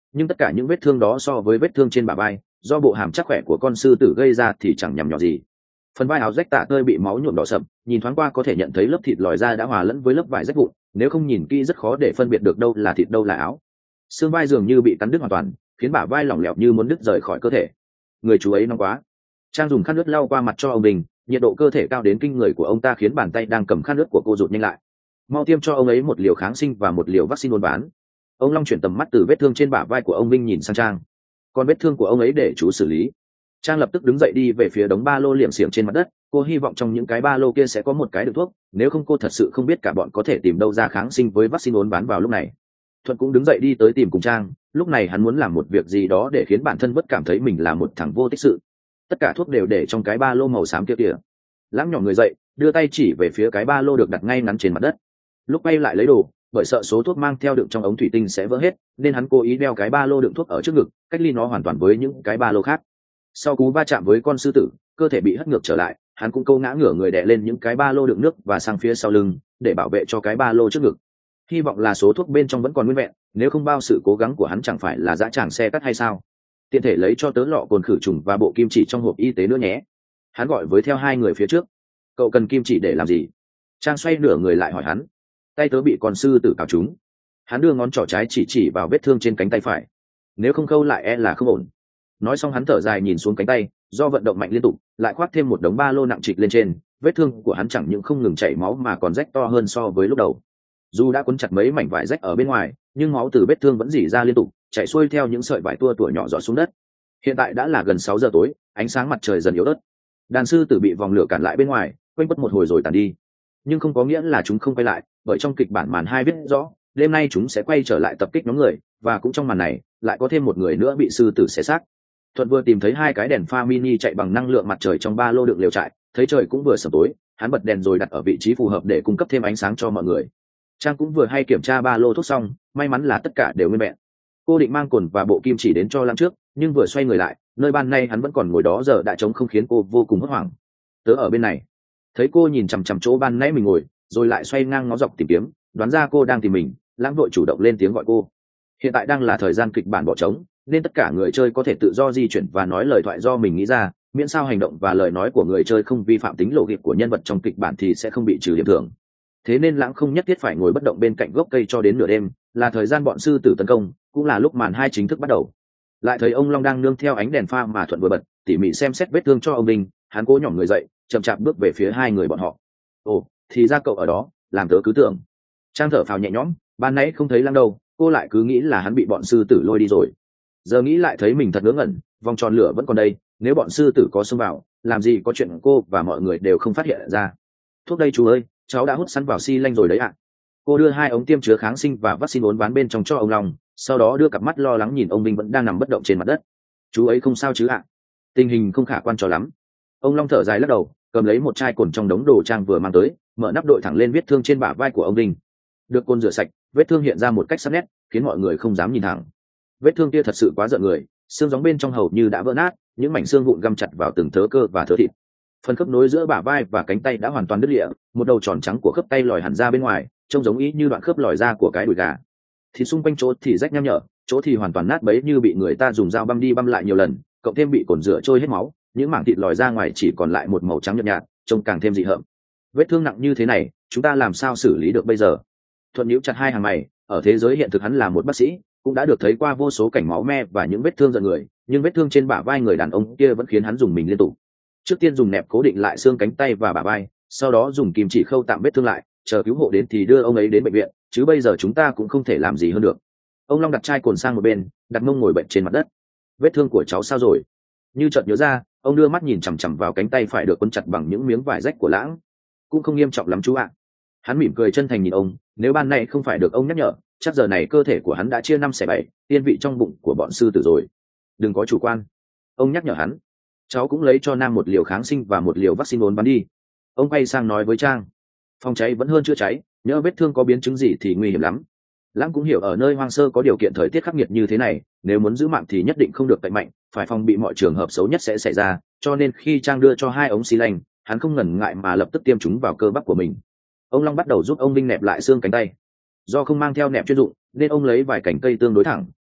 nhưng tất cả những vết thương đó so với vết thương trên bả vai do bộ hàm chắc khỏe của con sư tử gây ra thì chẳng nhằm nhỏ gì. Phần vai áo rách tả tơi bị máu nhuộm đỏ sậm, nhìn thoáng qua có thể nhận thấy lớp thịt lòi ra đã hòa lẫn với lớp vải rách vụn, nếu không nhìn kỹ rất khó để phân biệt được đâu là thịt đâu là áo. Xương vai dường như bị cắn đứt hoàn toàn, khiến bả vai lỏng lẻo như muốn đứt rời khỏi cơ thể. Người chú ấy nóng quá. Trang dùng khăn nước lau qua mặt cho ông Bình, nhiệt độ cơ thể cao đến kinh người của ông ta khiến bàn tay đang cầm khăn nước của cô rụt nhanh lại. Mau tiêm cho ông ấy một liều kháng sinh và một liều vaccine uốn ván. Ông Long chuyển tầm mắt từ vết thương trên bả vai của ông Vinh nhìn sang Trang. Còn vết thương của ông ấy để chú xử lý. Trang lập tức đứng dậy đi về phía đống ba lô liệm xiềng trên mặt đất. Cô hy vọng trong những cái ba lô kia sẽ có một cái đựng thuốc, nếu không cô thật sự không biết cả bọn có thể tìm đâu ra kháng sinh với vaccine uốn ván vào lúc này. Thuận cũng đứng dậy đi tới tìm cùng Trang, lúc này hắn muốn làm một việc gì đó để khiến bản thân bất cảm thấy mình là một thằng vô tích sự. Tất cả thuốc đều để trong cái ba lô màu xám kia kìa. Lãng nhỏ người dậy, đưa tay chỉ về phía cái ba lô được đặt ngay ngắn trên mặt đất. Lúc bay lại lấy đồ, bởi sợ số thuốc mang theo đựng trong ống thủy tinh sẽ vỡ hết, nên hắn cố ý đeo cái ba lô đựng thuốc ở trước ngực, cách ly nó hoàn toàn với những cái ba lô khác. Sau cú va chạm với con sư tử, cơ thể bị hất ngược trở lại, hắn cũng câu ngã ngửa người đè lên những cái ba lô đựng nước và sang phía sau lưng để bảo vệ cho cái ba lô trước ngực. Hy vọng là số thuốc bên trong vẫn còn nguyên vẹn, nếu không bao sự cố gắng của hắn chẳng phải là dã tràng xe cắt hay sao. Tiện thể lấy cho tớ lọ cồn khử trùng và bộ kim chỉ trong hộp y tế nữa nhé. Hắn gọi với theo hai người phía trước. Cậu cần kim chỉ để làm gì? Trang xoay nửa người lại hỏi hắn. Tay tớ bị con sư tử cào trúng. Hắn đưa ngón trỏ trái chỉ vào vết thương trên cánh tay phải. Nếu không khâu lại là không ổn. Nói xong hắn thở dài nhìn xuống cánh tay, do vận động mạnh liên tục lại khoác thêm một đống ba lô nặng trịch lên trên, vết thương của hắn chẳng những không ngừng chảy máu mà còn rách to hơn so với lúc đầu. Dù đã quấn chặt mấy mảnh vải rách ở bên ngoài, nhưng máu từ vết thương vẫn rỉ ra liên tục, chảy xuôi theo những sợi vải tua tủa nhỏ giọt xuống đất. Hiện tại đã là gần 6 giờ tối, ánh sáng mặt trời dần yếu ớt. Đàn sư tử bị vòng lửa cản lại bên ngoài, quanh quất một hồi rồi tàn đi. Nhưng không có nghĩa là chúng không quay lại, bởi trong kịch bản màn 2 viết rõ, đêm nay chúng sẽ quay trở lại tập kích nhóm người, và cũng trong màn này, lại có thêm một người nữa bị sư tử xé xác. Thuận vừa tìm thấy hai cái đèn pha mini chạy bằng năng lượng mặt trời trong ba lô đựng lều trại, thấy trời cũng vừa sẩm tối, hắn bật đèn rồi đặt ở vị trí phù hợp để cung cấp thêm ánh sáng cho mọi người. Trang cũng vừa hay kiểm tra ba lô thuốc xong, may mắn là tất cả đều nguyên vẹn. Cô định mang cồn và bộ kim chỉ đến cho Lãng trước, nhưng vừa xoay người lại, nơi ban nay hắn vẫn còn ngồi đó giờ đã trống không khiến cô vô cùng hốt hoảng. Tớ ở bên này. Thấy cô nhìn chằm chằm chỗ ban nãy mình ngồi, rồi lại xoay ngang ngó dọc tìm kiếm, đoán ra cô đang tìm mình, Lãng vội chủ động lên tiếng gọi cô. Hiện tại đang là thời gian kịch bản bỏ trống, nên tất cả người chơi có thể tự do di chuyển và nói lời thoại do mình nghĩ ra, miễn sao hành động và lời nói của người chơi không vi phạm tính lộ liệt của nhân vật trong kịch bản thì sẽ không bị trừ điểm thưởng. Thế nên Lãng không nhất thiết phải ngồi bất động bên cạnh gốc cây cho đến nửa đêm, là thời gian bọn sư tử tấn công, cũng là lúc màn 2 chính thức bắt đầu. Lại thấy ông Long đang nương theo ánh đèn pha mà Thuận vừa bật, tỉ mỉ xem xét vết thương cho ông Đinh, hắn cố nhỏm người dậy, chậm chạp bước về phía hai người bọn họ. Ồ, thì ra cậu ở đó, làm tớ cứ tưởng. Trang thở phào nhẹ nhõm, ban nãy không thấy Lãng đâu, cô lại cứ nghĩ là hắn bị bọn sư tử lôi đi rồi. Giờ nghĩ lại thấy mình thật ngớ ngẩn, vòng tròn lửa vẫn còn đây, nếu bọn sư tử có xông vào, làm gì có chuyện cô và mọi người đều không phát hiện ra. Thuốc đây chú ơi, cháu đã hút sẵn vào xi lanh rồi đấy ạ. Cô đưa 2 ống tiêm chứa kháng sinh và vaccine uốn ván bên trong cho ông Long, sau đó đưa cặp mắt lo lắng nhìn ông Vinh vẫn đang nằm bất động trên mặt đất. Chú ấy không sao chứ ạ? Tình hình không khả quan cho lắm. Ông Long thở dài lắc đầu, cầm lấy một chai cồn trong đống đồ Trang vừa mang tới, mở nắp đội thẳng lên vết thương trên bả vai của ông Vinh. Được cồn rửa sạch, vết thương hiện ra một cách sắc nét, khiến mọi người không dám nhìn thẳng. Vết thương kia thật sự quá rợn người, xương gióng bên trong hầu như đã vỡ nát, những mảnh xương vụn găm chặt vào từng thớ cơ và thớ thịt. Phần khớp nối giữa bả vai và cánh tay đã hoàn toàn đứt lìa, một đầu tròn trắng của khớp tay lòi hẳn ra bên ngoài, trông giống ý như đoạn khớp lòi ra của cái đùi gà. Thì xung quanh chỗ thì rách nham nhở, chỗ thì hoàn toàn nát bấy như bị người ta dùng dao băm đi băm lại nhiều lần, cộng thêm bị cồn rửa trôi hết máu, những mảng thịt lòi ra ngoài chỉ còn lại một màu trắng nhợt nhạt, trông càng thêm dị hợm. Vết thương nặng như thế này, chúng ta làm sao xử lý được bây giờ? Thuận nhíu chặt hai hàng mày, ở thế giới hiện thực hắn là một bác sĩ, cũng đã được thấy qua vô số cảnh máu me và những vết thương giận người, nhưng vết thương trên bả vai người đàn ông kia vẫn khiến hắn dùng mình liên tục. Trước tiên dùng nẹp cố định lại xương cánh tay và bả vai, sau đó dùng kim chỉ khâu tạm vết thương lại, chờ cứu hộ đến thì đưa ông ấy đến bệnh viện, chứ bây giờ chúng ta cũng không thể làm gì hơn được. Ông Long đặt chai cồn sang một bên, đặt mông ngồi bệnh trên mặt đất. Vết thương của cháu sao rồi? Như chợt nhớ ra, ông đưa mắt nhìn chằm chằm vào cánh tay phải được quấn chặt bằng những miếng vải rách của Lãng. Cũng không nghiêm trọng lắm chú ạ. Hắn mỉm cười chân thành nhìn ông, nếu ban nay không phải được ông nhắc nhở, chắc giờ này cơ thể của hắn đã chia 5/7, tiên vị trong bụng của bọn sư tử rồi. Đừng có chủ quan. Ông nhắc nhở hắn. Cháu cũng lấy cho Nam một liều kháng sinh và một liều vaccine uốn ván đi. Ông quay sang nói với Trang. Phòng cháy vẫn hơn chữa cháy, nhỡ vết thương có biến chứng gì thì nguy hiểm lắm. Lãng cũng hiểu ở nơi hoang sơ có điều kiện thời tiết khắc nghiệt như thế này, nếu muốn giữ mạng thì nhất định không được cậy mạnh, phải phòng bị mọi trường hợp xấu nhất sẽ xảy ra, cho nên khi Trang đưa cho 2 ống xi lanh, hắn không ngần ngại mà lập tức tiêm chúng vào cơ bắp của mình. Ông Long bắt đầu giúp ông Vinh nẹp lại xương cánh tay. Do không mang theo nẹp chuyên dụng, nên ông lấy vài cành cây tương đối thẳng,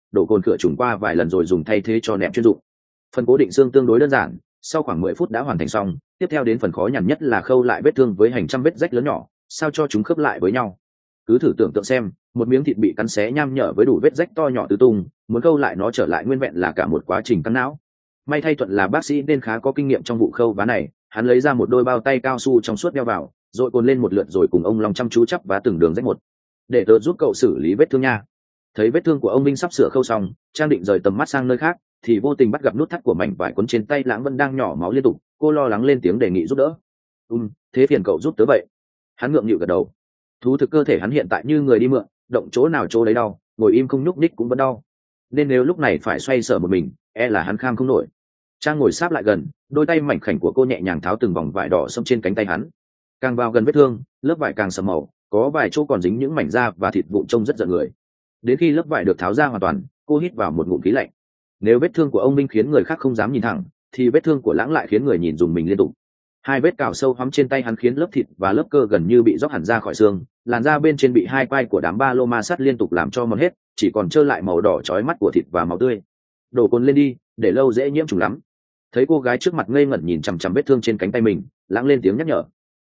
đổ cồn cửa trùng qua vài lần rồi dùng thay thế cho nệm chuyên dụng. Phần cố định xương tương đối đơn giản, sau khoảng 10 phút đã hoàn thành xong. Tiếp theo đến phần khó nhằn nhất là khâu lại vết thương với hàng trăm vết rách lớn nhỏ, sao cho chúng khớp lại với nhau. Cứ thử tưởng tượng xem, một miếng thịt bị cắn xé nham nhở với đủ vết rách to nhỏ tứ tung, muốn khâu lại nó trở lại nguyên vẹn là cả một quá trình căng não. May thay Thuận là bác sĩ nên khá có kinh nghiệm trong vụ khâu vá này, hắn lấy ra một đôi bao tay cao su trong suốt đeo vào, rồi cồn lên một lượt rồi cùng ông Long chăm chú chắp vá từng đường rách một. Để tớ giúp cậu xử lý vết thương nha. Thấy vết thương của ông Minh sắp sửa khâu xong, Trang định rời tầm mắt sang nơi khác, thì vô tình bắt gặp nút thắt của mảnh vải quấn trên tay Lãng vẫn đang nhỏ máu liên tục. Cô lo lắng lên tiếng đề nghị giúp đỡ. Thế phiền cậu giúp tớ vậy. Hắn ngượng nghịu gật đầu. Thú thực cơ thể hắn hiện tại như người đi mượn, động chỗ nào chỗ đấy đau, ngồi im không nhúc nhích cũng vẫn đau, nên nếu lúc này phải xoay sở một mình, là hắn kham không nổi. Trang ngồi sát lại gần, đôi tay mảnh khảnh của cô nhẹ nhàng tháo từng vòng vải đỏ xông trên cánh tay hắn. Càng vào gần vết thương, lớp vải càng sẫm màu, có vài chỗ còn dính những mảnh da và thịt vụn trông rất giận người. Đến khi lớp vải được tháo ra hoàn toàn, cô hít vào một ngụm khí lạnh. Nếu vết thương của ông Minh khiến người khác không dám nhìn thẳng, thì vết thương của Lãng lại khiến người nhìn dùng mình liên tục. Hai vết cào sâu hoắm trên tay hắn khiến lớp thịt và lớp cơ gần như bị róc hẳn ra khỏi xương, làn da bên trên bị hai quai của đám ba lô ma sát liên tục làm cho mòn hết, chỉ còn trơ lại màu đỏ chói mắt của thịt và máu tươi. Đổ cồn lên đi, để lâu dễ nhiễm trùng lắm. Thấy cô gái trước mặt ngây ngẩn nhìn chằm chằm vết thương trên cánh tay mình, Lãng lên tiếng nhắc nhở.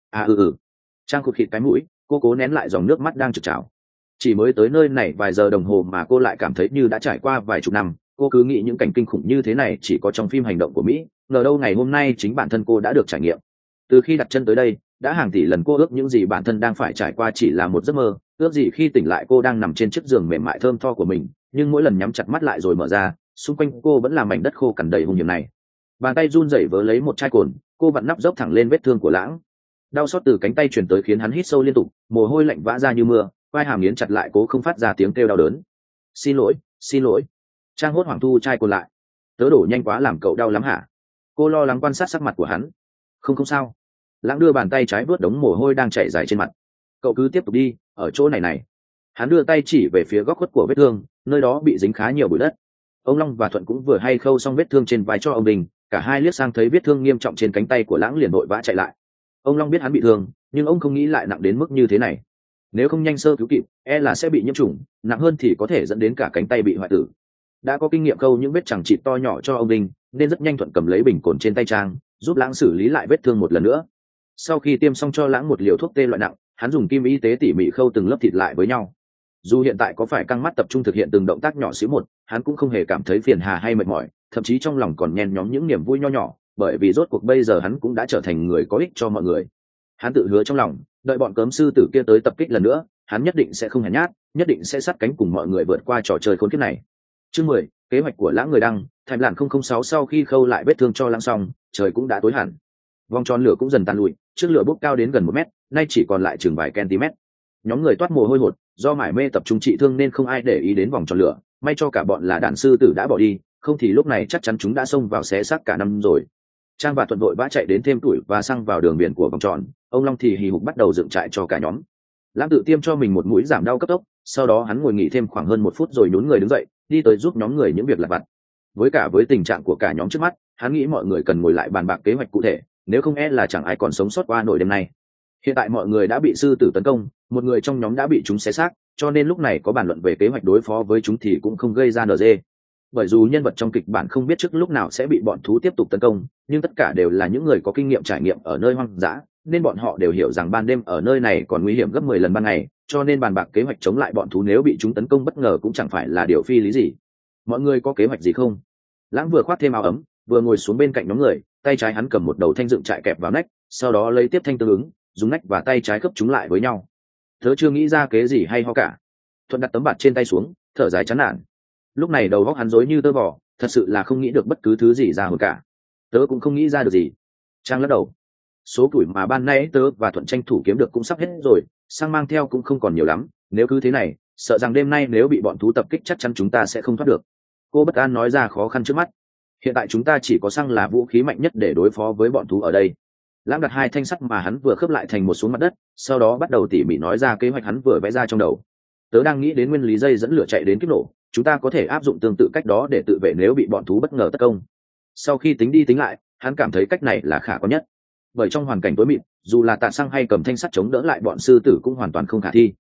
Trang khụt khịt cái mũi, cô cố nén lại dòng nước mắt đang trực trào. Chỉ mới tới nơi này vài giờ đồng hồ mà cô lại cảm thấy như đã trải qua vài chục năm. Cô cứ nghĩ những cảnh kinh khủng như thế này chỉ có trong phim hành động của Mỹ, ngờ đâu ngày hôm nay chính bản thân cô đã được trải nghiệm. Từ khi đặt chân tới đây, đã hàng tỷ lần cô ước những gì bản thân đang phải trải qua chỉ là một giấc mơ, ước gì khi tỉnh lại cô đang nằm trên chiếc giường mềm mại thơm tho của mình, nhưng mỗi lần nhắm chặt mắt lại rồi mở ra, xung quanh cô vẫn là mảnh đất khô cằn đầy hung hiểm này. Bàn tay run rẩy vớ lấy một chai cồn, cô vặn nắp dốc thẳng lên vết thương của Lãng. Đau xót từ cánh tay truyền tới khiến hắn hít sâu liên tục, mồ hôi lạnh vã ra như mưa, vai hàm nghiến chặt lại cố không phát ra tiếng kêu đau đớn. Xin lỗi. Trang hốt hoảng thu chai cồn lại. Tớ đổ nhanh quá làm cậu đau lắm hả? Cô lo lắng quan sát sắc mặt của hắn. Không sao. Lãng đưa bàn tay trái vớt đống mồ hôi đang chảy dài trên mặt. Cậu cứ tiếp tục đi, ở chỗ này. Hắn đưa tay chỉ về phía góc khuất của vết thương, nơi đó bị dính khá nhiều bụi đất. Ông Long và Thuận cũng vừa hay khâu xong vết thương trên vai cho ông Đình, cả hai liếc sang thấy vết thương nghiêm trọng trên cánh tay của Lãng liền vội vã chạy lại. Ông Long biết hắn bị thương, nhưng ông không nghĩ lại nặng đến mức như thế này. Nếu không nhanh sơ cứu kịp, là sẽ bị nhiễm trùng, nặng hơn thì có thể dẫn đến cả cánh tay bị hoại tử. Đã có kinh nghiệm khâu những vết chằng chịt to nhỏ cho ông Đình, nên rất nhanh Thuận cầm lấy bình cồn trên tay Trang, giúp Lãng xử lý lại vết thương một lần nữa. Sau khi tiêm xong cho Lãng một liều thuốc tê loại nặng, hắn dùng kim y tế tỉ mỉ khâu từng lớp thịt lại với nhau. Dù hiện tại có phải căng mắt tập trung thực hiện từng động tác nhỏ xíu một, hắn cũng không hề cảm thấy phiền hà hay mệt mỏi, thậm chí trong lòng còn nhen nhóm những niềm vui nho nhỏ, bởi vì rốt cuộc bây giờ hắn cũng đã trở thành người có ích cho mọi người. Hắn tự hứa trong lòng, đợi bọn cấm sư tử kia tới tập kích lần nữa, hắn nhất định sẽ không hèn nhát, nhất định sẽ sát cánh cùng mọi người vượt qua trò chơi khốn kiếp này. Chương 10, kế hoạch của Lãng người đăng, Thành Lạn 006 sau khi khâu lại vết thương cho Lãng xong, trời cũng đã tối hẳn. Vòng tròn lửa cũng dần tan lụi, trước lửa bốc cao đến gần 1 mét, nay chỉ còn lại chừng vài cm. Nhóm người toát mồ hôi hột, do mải mê tập trung trị thương nên không ai để ý đến vòng tròn lửa, may cho cả bọn là đàn sư tử đã bỏ đi, không thì lúc này chắc chắn chúng đã xông vào xé xác cả năm rồi. Trang và Thuận vội vã chạy đến thêm tuổi và xăng vào đường biển của vòng tròn, ông Long thì hì hục bắt đầu dựng trại cho cả nhóm. Lãng tự tiêm cho mình một mũi giảm đau cấp tốc, sau đó hắn ngồi nghỉ thêm khoảng hơn 1 phút rồi nhún người đứng dậy, đi tới giúp nhóm người những việc lặt vặt. Với tình trạng của cả nhóm trước mắt, hắn nghĩ mọi người cần ngồi lại bàn bạc kế hoạch cụ thể, nếu không là chẳng ai còn sống sót qua nổi đêm nay. Hiện tại mọi người đã bị sư tử tấn công, một người trong nhóm đã bị chúng xé xác, cho nên lúc này có bàn luận về kế hoạch đối phó với chúng thì cũng không gây ra NG. Bởi dù nhân vật trong kịch bản không biết trước lúc nào sẽ bị bọn thú tiếp tục tấn công, nhưng tất cả đều là những người có kinh nghiệm trải nghiệm ở nơi hoang dã, nên bọn họ đều hiểu rằng ban đêm ở nơi này còn nguy hiểm gấp 10 lần ban ngày, cho nên bàn bạc kế hoạch chống lại bọn thú nếu bị chúng tấn công bất ngờ cũng chẳng phải là điều phi lý gì. Mọi người có kế hoạch gì không? Lãng vừa khoác thêm áo ấm, vừa ngồi xuống bên cạnh nhóm người, tay trái hắn cầm một đầu thanh dựng trại kẹp vào nách, sau đó lấy tiếp thanh tương ứng, dùng nách và tay trái khớp chúng lại với nhau. Tớ chưa nghĩ ra kế gì hay ho cả. Thuận đặt tấm bạt trên tay xuống, thở dài chán nản. Lúc này đầu óc hắn rối như tơ vò, thật sự là không nghĩ được bất cứ thứ gì ra hồn cả. Tớ cũng không nghĩ ra được gì. Trang lắc đầu. Số củi mà ban nãy tớ và Thuận tranh thủ kiếm được cũng sắp hết rồi, xăng mang theo cũng không còn nhiều lắm, nếu cứ thế này, sợ rằng đêm nay nếu bị bọn thú tập kích chắc chắn chúng ta sẽ không thoát được. Cô bất an nói ra khó khăn trước mắt. Hiện tại chúng ta chỉ có xăng là vũ khí mạnh nhất để đối phó với bọn thú ở đây. Lãng đặt 2 thanh sắt mà hắn vừa khớp lại thành một xuống mặt đất, sau đó bắt đầu tỉ mỉ nói ra kế hoạch hắn vừa vẽ ra trong đầu. Tớ đang nghĩ đến nguyên lý dây dẫn lửa chạy đến kích nổ, chúng ta có thể áp dụng tương tự cách đó để tự vệ nếu bị bọn thú bất ngờ tấn công. Sau khi tính đi tính lại, hắn cảm thấy cách này là khả quan nhất. Bởi trong hoàn cảnh tối mịt, dù là tạ xăng hay cầm thanh sắt chống đỡ lại bọn sư tử cũng hoàn toàn không khả thi.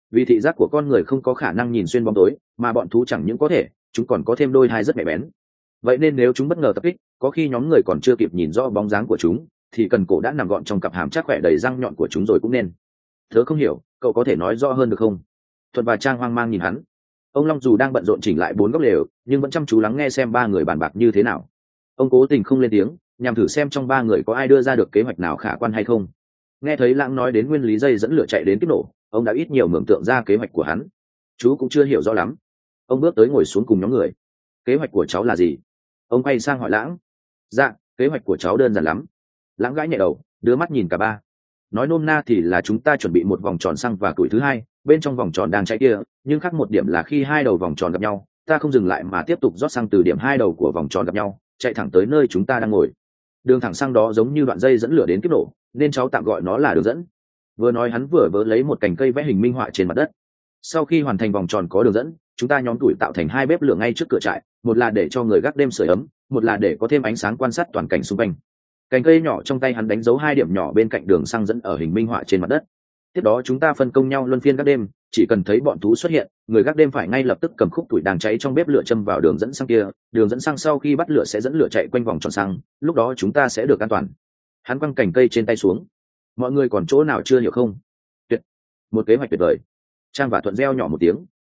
vì thị giác của con người không có khả năng nhìn xuyên bóng tối, mà bọn thú chẳng những có thể, chúng còn có thêm đôi hai rất nhạy bén. Vậy nên nếu chúng bất ngờ tập kích, có khi nhóm người còn chưa kịp nhìn rõ bóng dáng của chúng thì cần cổ đã nằm gọn trong cặp hàm chắc khỏe đầy răng nhọn của chúng rồi cũng nên. Tớ không hiểu, cậu có thể nói rõ hơn được không? Thuận và Trang hoang mang nhìn hắn. Ông Long dù đang bận rộn chỉnh lại 4 góc lều, nhưng vẫn chăm chú lắng nghe xem ba người bàn bạc như thế nào. Ông cố tình không lên tiếng, nhằm thử xem trong ba người có ai đưa ra được kế hoạch nào khả quan hay không. Nghe thấy Lãng nói đến nguyên lý dây dẫn lửa chạy đến kiếp nổ, ông đã ít nhiều mường tượng ra kế hoạch của hắn. Chú cũng chưa hiểu rõ lắm. Ông bước tới ngồi xuống cùng nhóm người. Kế hoạch của cháu là gì? Ông quay sang hỏi Lãng. Dạ, kế hoạch của cháu đơn giản lắm. Lãng gãi nhẹ đầu, đưa mắt nhìn cả ba. Nói nôm na thì là chúng ta chuẩn bị một vòng tròn xăng và tuổi thứ hai, bên trong vòng tròn đang chạy kia, nhưng khác một điểm là khi hai đầu vòng tròn gặp nhau, ta không dừng lại mà tiếp tục rót xăng từ điểm hai đầu của vòng tròn gặp nhau, chạy thẳng tới nơi chúng ta đang ngồi. Đường thẳng xăng đó giống như đoạn dây dẫn lửa đến kiếp nổ, nên cháu tạm gọi nó là đường dẫn. Vừa nói hắn vừa vớ lấy một cành cây vẽ hình minh họa trên mặt đất. Sau khi hoàn thành vòng tròn có đường dẫn, chúng ta nhóm tuổi tạo thành 2 bếp lửa ngay trước cửa trại, một là để cho người gác đêm sưởi ấm, một là để có thêm ánh sáng quan sát toàn cảnh xung quanh. Cành cây nhỏ trong tay hắn đánh dấu 2 điểm nhỏ bên cạnh đường xăng dẫn ở hình minh họa trên mặt đất. Tiếp đó chúng ta phân công nhau luân phiên gác đêm, chỉ cần thấy bọn thú xuất hiện, người gác đêm phải ngay lập tức cầm khúc tuổi đang cháy trong bếp lửa châm vào đường dẫn xăng kia, đường dẫn xăng sau khi bắt lửa sẽ dẫn lửa chạy quanh vòng tròn xăng, lúc đó chúng ta sẽ được an toàn. Hắn quăng cành cây trên tay xuống. Mọi người còn chỗ nào chưa hiểu không? Tuyệt, một kế hoạch tuyệt vời. Trang và Thuận reo nhỏ một tiếng.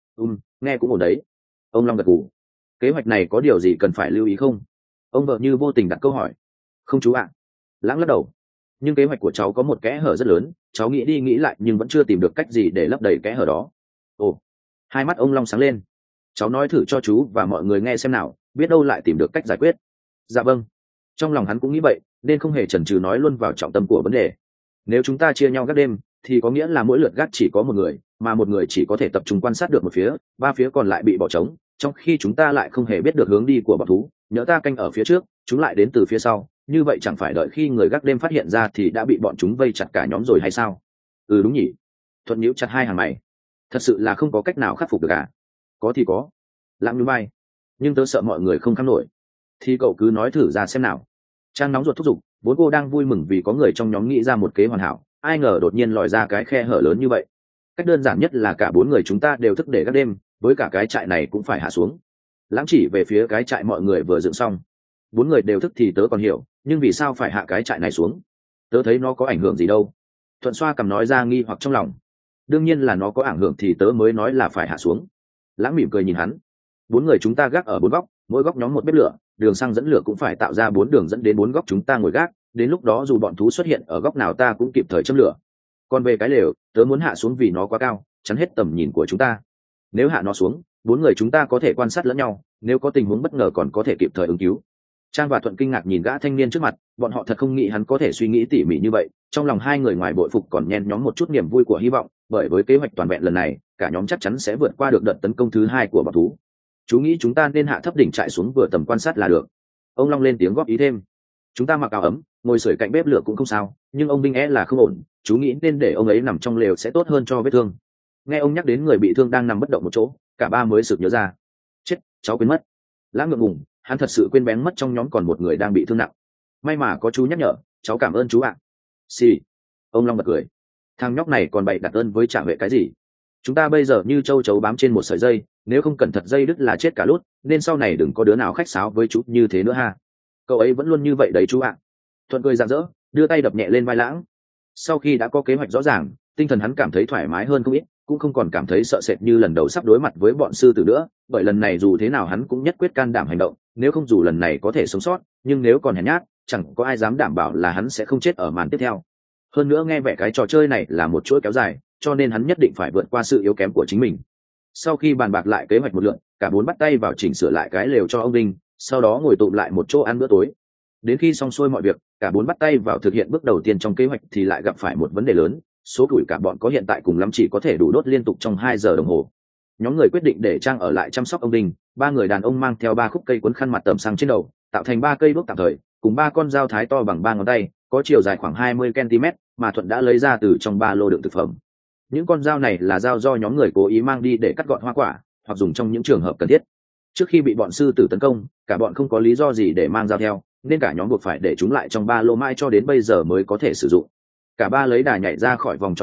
Nghe cũng ổn đấy. Ông Long gật gù. Kế hoạch này có điều gì cần phải lưu ý không? Ông vợ như vô tình đặt câu hỏi. Không chú ạ. Lãng lắc đầu. Nhưng kế hoạch của cháu có một kẽ hở rất lớn, cháu nghĩ đi nghĩ lại nhưng vẫn chưa tìm được cách gì để lấp đầy kẽ hở đó. Ồ, hai mắt ông Long sáng lên. Cháu nói thử cho chú và mọi người nghe xem nào, biết đâu lại tìm được cách giải quyết. Dạ vâng. Trong lòng hắn cũng nghĩ vậy, nên không hề chần chừ nói luôn vào trọng tâm của vấn đề. Nếu chúng ta chia nhau gác đêm, thì có nghĩa là mỗi lượt gác chỉ có một người, mà một người chỉ có thể tập trung quan sát được một phía, 3 phía còn lại bị bỏ trống, trong khi chúng ta lại không hề biết được hướng đi của bọn thú. Nhỡ ta canh ở phía trước, chúng lại đến từ phía sau, như vậy chẳng phải đợi khi người gác đêm phát hiện ra thì đã bị bọn chúng vây chặt cả nhóm rồi hay sao? Ừ đúng nhỉ. Thuận nhíu chặt hai hàng mày. Thật sự là không có cách nào khắc phục được à? Có thì có. Lãng nhún vai. Nhưng tớ sợ mọi người không kham nổi. Thì cậu cứ nói thử ra xem nào. Trang nóng ruột thúc giục, vốn cô đang vui mừng vì có người trong nhóm nghĩ ra một kế hoàn hảo, ai ngờ đột nhiên lòi ra cái khe hở lớn như vậy. Cách đơn giản nhất là cả 4 người chúng ta đều thức để gác đêm, với cả cái trại này cũng phải hạ xuống. Lãng chỉ về phía cái trại mọi người vừa dựng xong. 4 người đều thức thì tớ còn hiểu, nhưng vì sao phải hạ cái trại này xuống? Tớ thấy nó có ảnh hưởng gì đâu. Thuận xoa cầm nói ra nghi hoặc trong lòng. Đương nhiên là nó có ảnh hưởng thì tớ mới nói là phải hạ xuống. Lãng mỉm cười nhìn hắn. 4 người chúng ta gác ở 4 góc, mỗi góc nhóm một bếp lửa, đường xăng dẫn lửa cũng phải tạo ra 4 đường dẫn đến 4 góc chúng ta ngồi gác, đến lúc đó dù bọn thú xuất hiện ở góc nào ta cũng kịp thời châm lửa. Còn về cái lều, tớ muốn hạ xuống vì nó quá cao, chắn hết tầm nhìn của chúng ta. Nếu hạ nó xuống, 4 người chúng ta có thể quan sát lẫn nhau, nếu có tình huống bất ngờ còn có thể kịp thời ứng cứu. Trang và Thuận kinh ngạc nhìn gã thanh niên trước mặt, bọn họ thật không nghĩ hắn có thể suy nghĩ tỉ mỉ như vậy. Trong lòng hai người ngoài bội phục còn nhen nhóm một chút niềm vui của hy vọng, bởi với kế hoạch toàn vẹn lần này, cả nhóm chắc chắn sẽ vượt qua được đợt tấn công thứ 2 của bọn thú. Chú nghĩ chúng ta nên hạ thấp đỉnh trại xuống vừa tầm quan sát là được. Ông Long lên tiếng góp ý thêm. Chúng ta mặc áo ấm, ngồi sưởi cạnh bếp lửa cũng không sao, nhưng ông Binh là không ổn, chú nghĩ nên để ông ấy nằm trong lều sẽ tốt hơn cho vết thương. Nghe ông nhắc đến người bị thương đang nằm bất động một chỗ, cả ba mới sực nhớ ra. Chết, cháu quên mất. Lãng ngượng ngùng, hắn thật sự quên bén mất trong nhóm còn một người đang bị thương nặng. May mà có chú nhắc nhở, cháu cảm ơn chú ạ. Xì. Ông Long bật cười. Thằng nhóc này còn bày đặt ơn với trả vệ cái gì? Chúng ta bây giờ như châu chấu bám trên một sợi dây, nếu không cẩn thận dây đứt là chết cả lút, nên sau này đừng có đứa nào khách sáo với chú như thế nữa ha. Cậu ấy vẫn luôn như vậy đấy chú ạ. Thuận cười rạng rỡ, đưa tay đập nhẹ lên vai Lãng. Sau khi đã có kế hoạch rõ ràng, tinh thần hắn cảm thấy thoải mái hơn không ít, cũng không còn cảm thấy sợ sệt như lần đầu sắp đối mặt với bọn sư tử nữa, bởi lần này dù thế nào hắn cũng nhất quyết can đảm hành động, nếu không dù lần này có thể sống sót, nhưng nếu còn hèn nhát, chẳng có ai dám đảm bảo là hắn sẽ không chết ở màn tiếp theo. Hơn nữa nghe vẻ cái trò chơi này là một chuỗi kéo dài, cho nên hắn nhất định phải vượt qua sự yếu kém của chính mình. Sau khi bàn bạc lại kế hoạch một lượt, cả 4 bắt tay vào chỉnh sửa lại cái lều cho ông Đinh, sau đó ngồi tụm lại một chỗ ăn bữa tối. Đến khi xong xuôi mọi việc, cả 4 bắt tay vào thực hiện bước đầu tiên trong kế hoạch thì lại gặp phải một vấn đề lớn, số củi cả bọn có hiện tại cùng lắm chỉ có thể đủ đốt liên tục trong 2 giờ đồng hồ. Nhóm người quyết định để Trang ở lại chăm sóc ông Đinh, 3 người đàn ông mang theo 3 khúc cây cuốn khăn mặt tẩm xăng trên đầu, tạo thành 3 cây đuốc tạm thời, cùng 3 con dao thái to bằng 3 ngón tay, có chiều dài khoảng 20 cm, mà Thuận đã lấy ra từ trong ba lô đựng thực phẩm. Những con dao này là dao do nhóm người cố ý mang đi để cắt gọn hoa quả, hoặc dùng trong những trường hợp cần thiết. Trước khi bị bọn sư tử tấn công, cả bọn không có lý do gì để mang dao theo, nên cả nhóm buộc phải để chúng lại trong ba lô mãi cho đến bây giờ mới có thể sử dụng. Cả ba lấy đà nhảy ra khỏi vòng tròn lửa,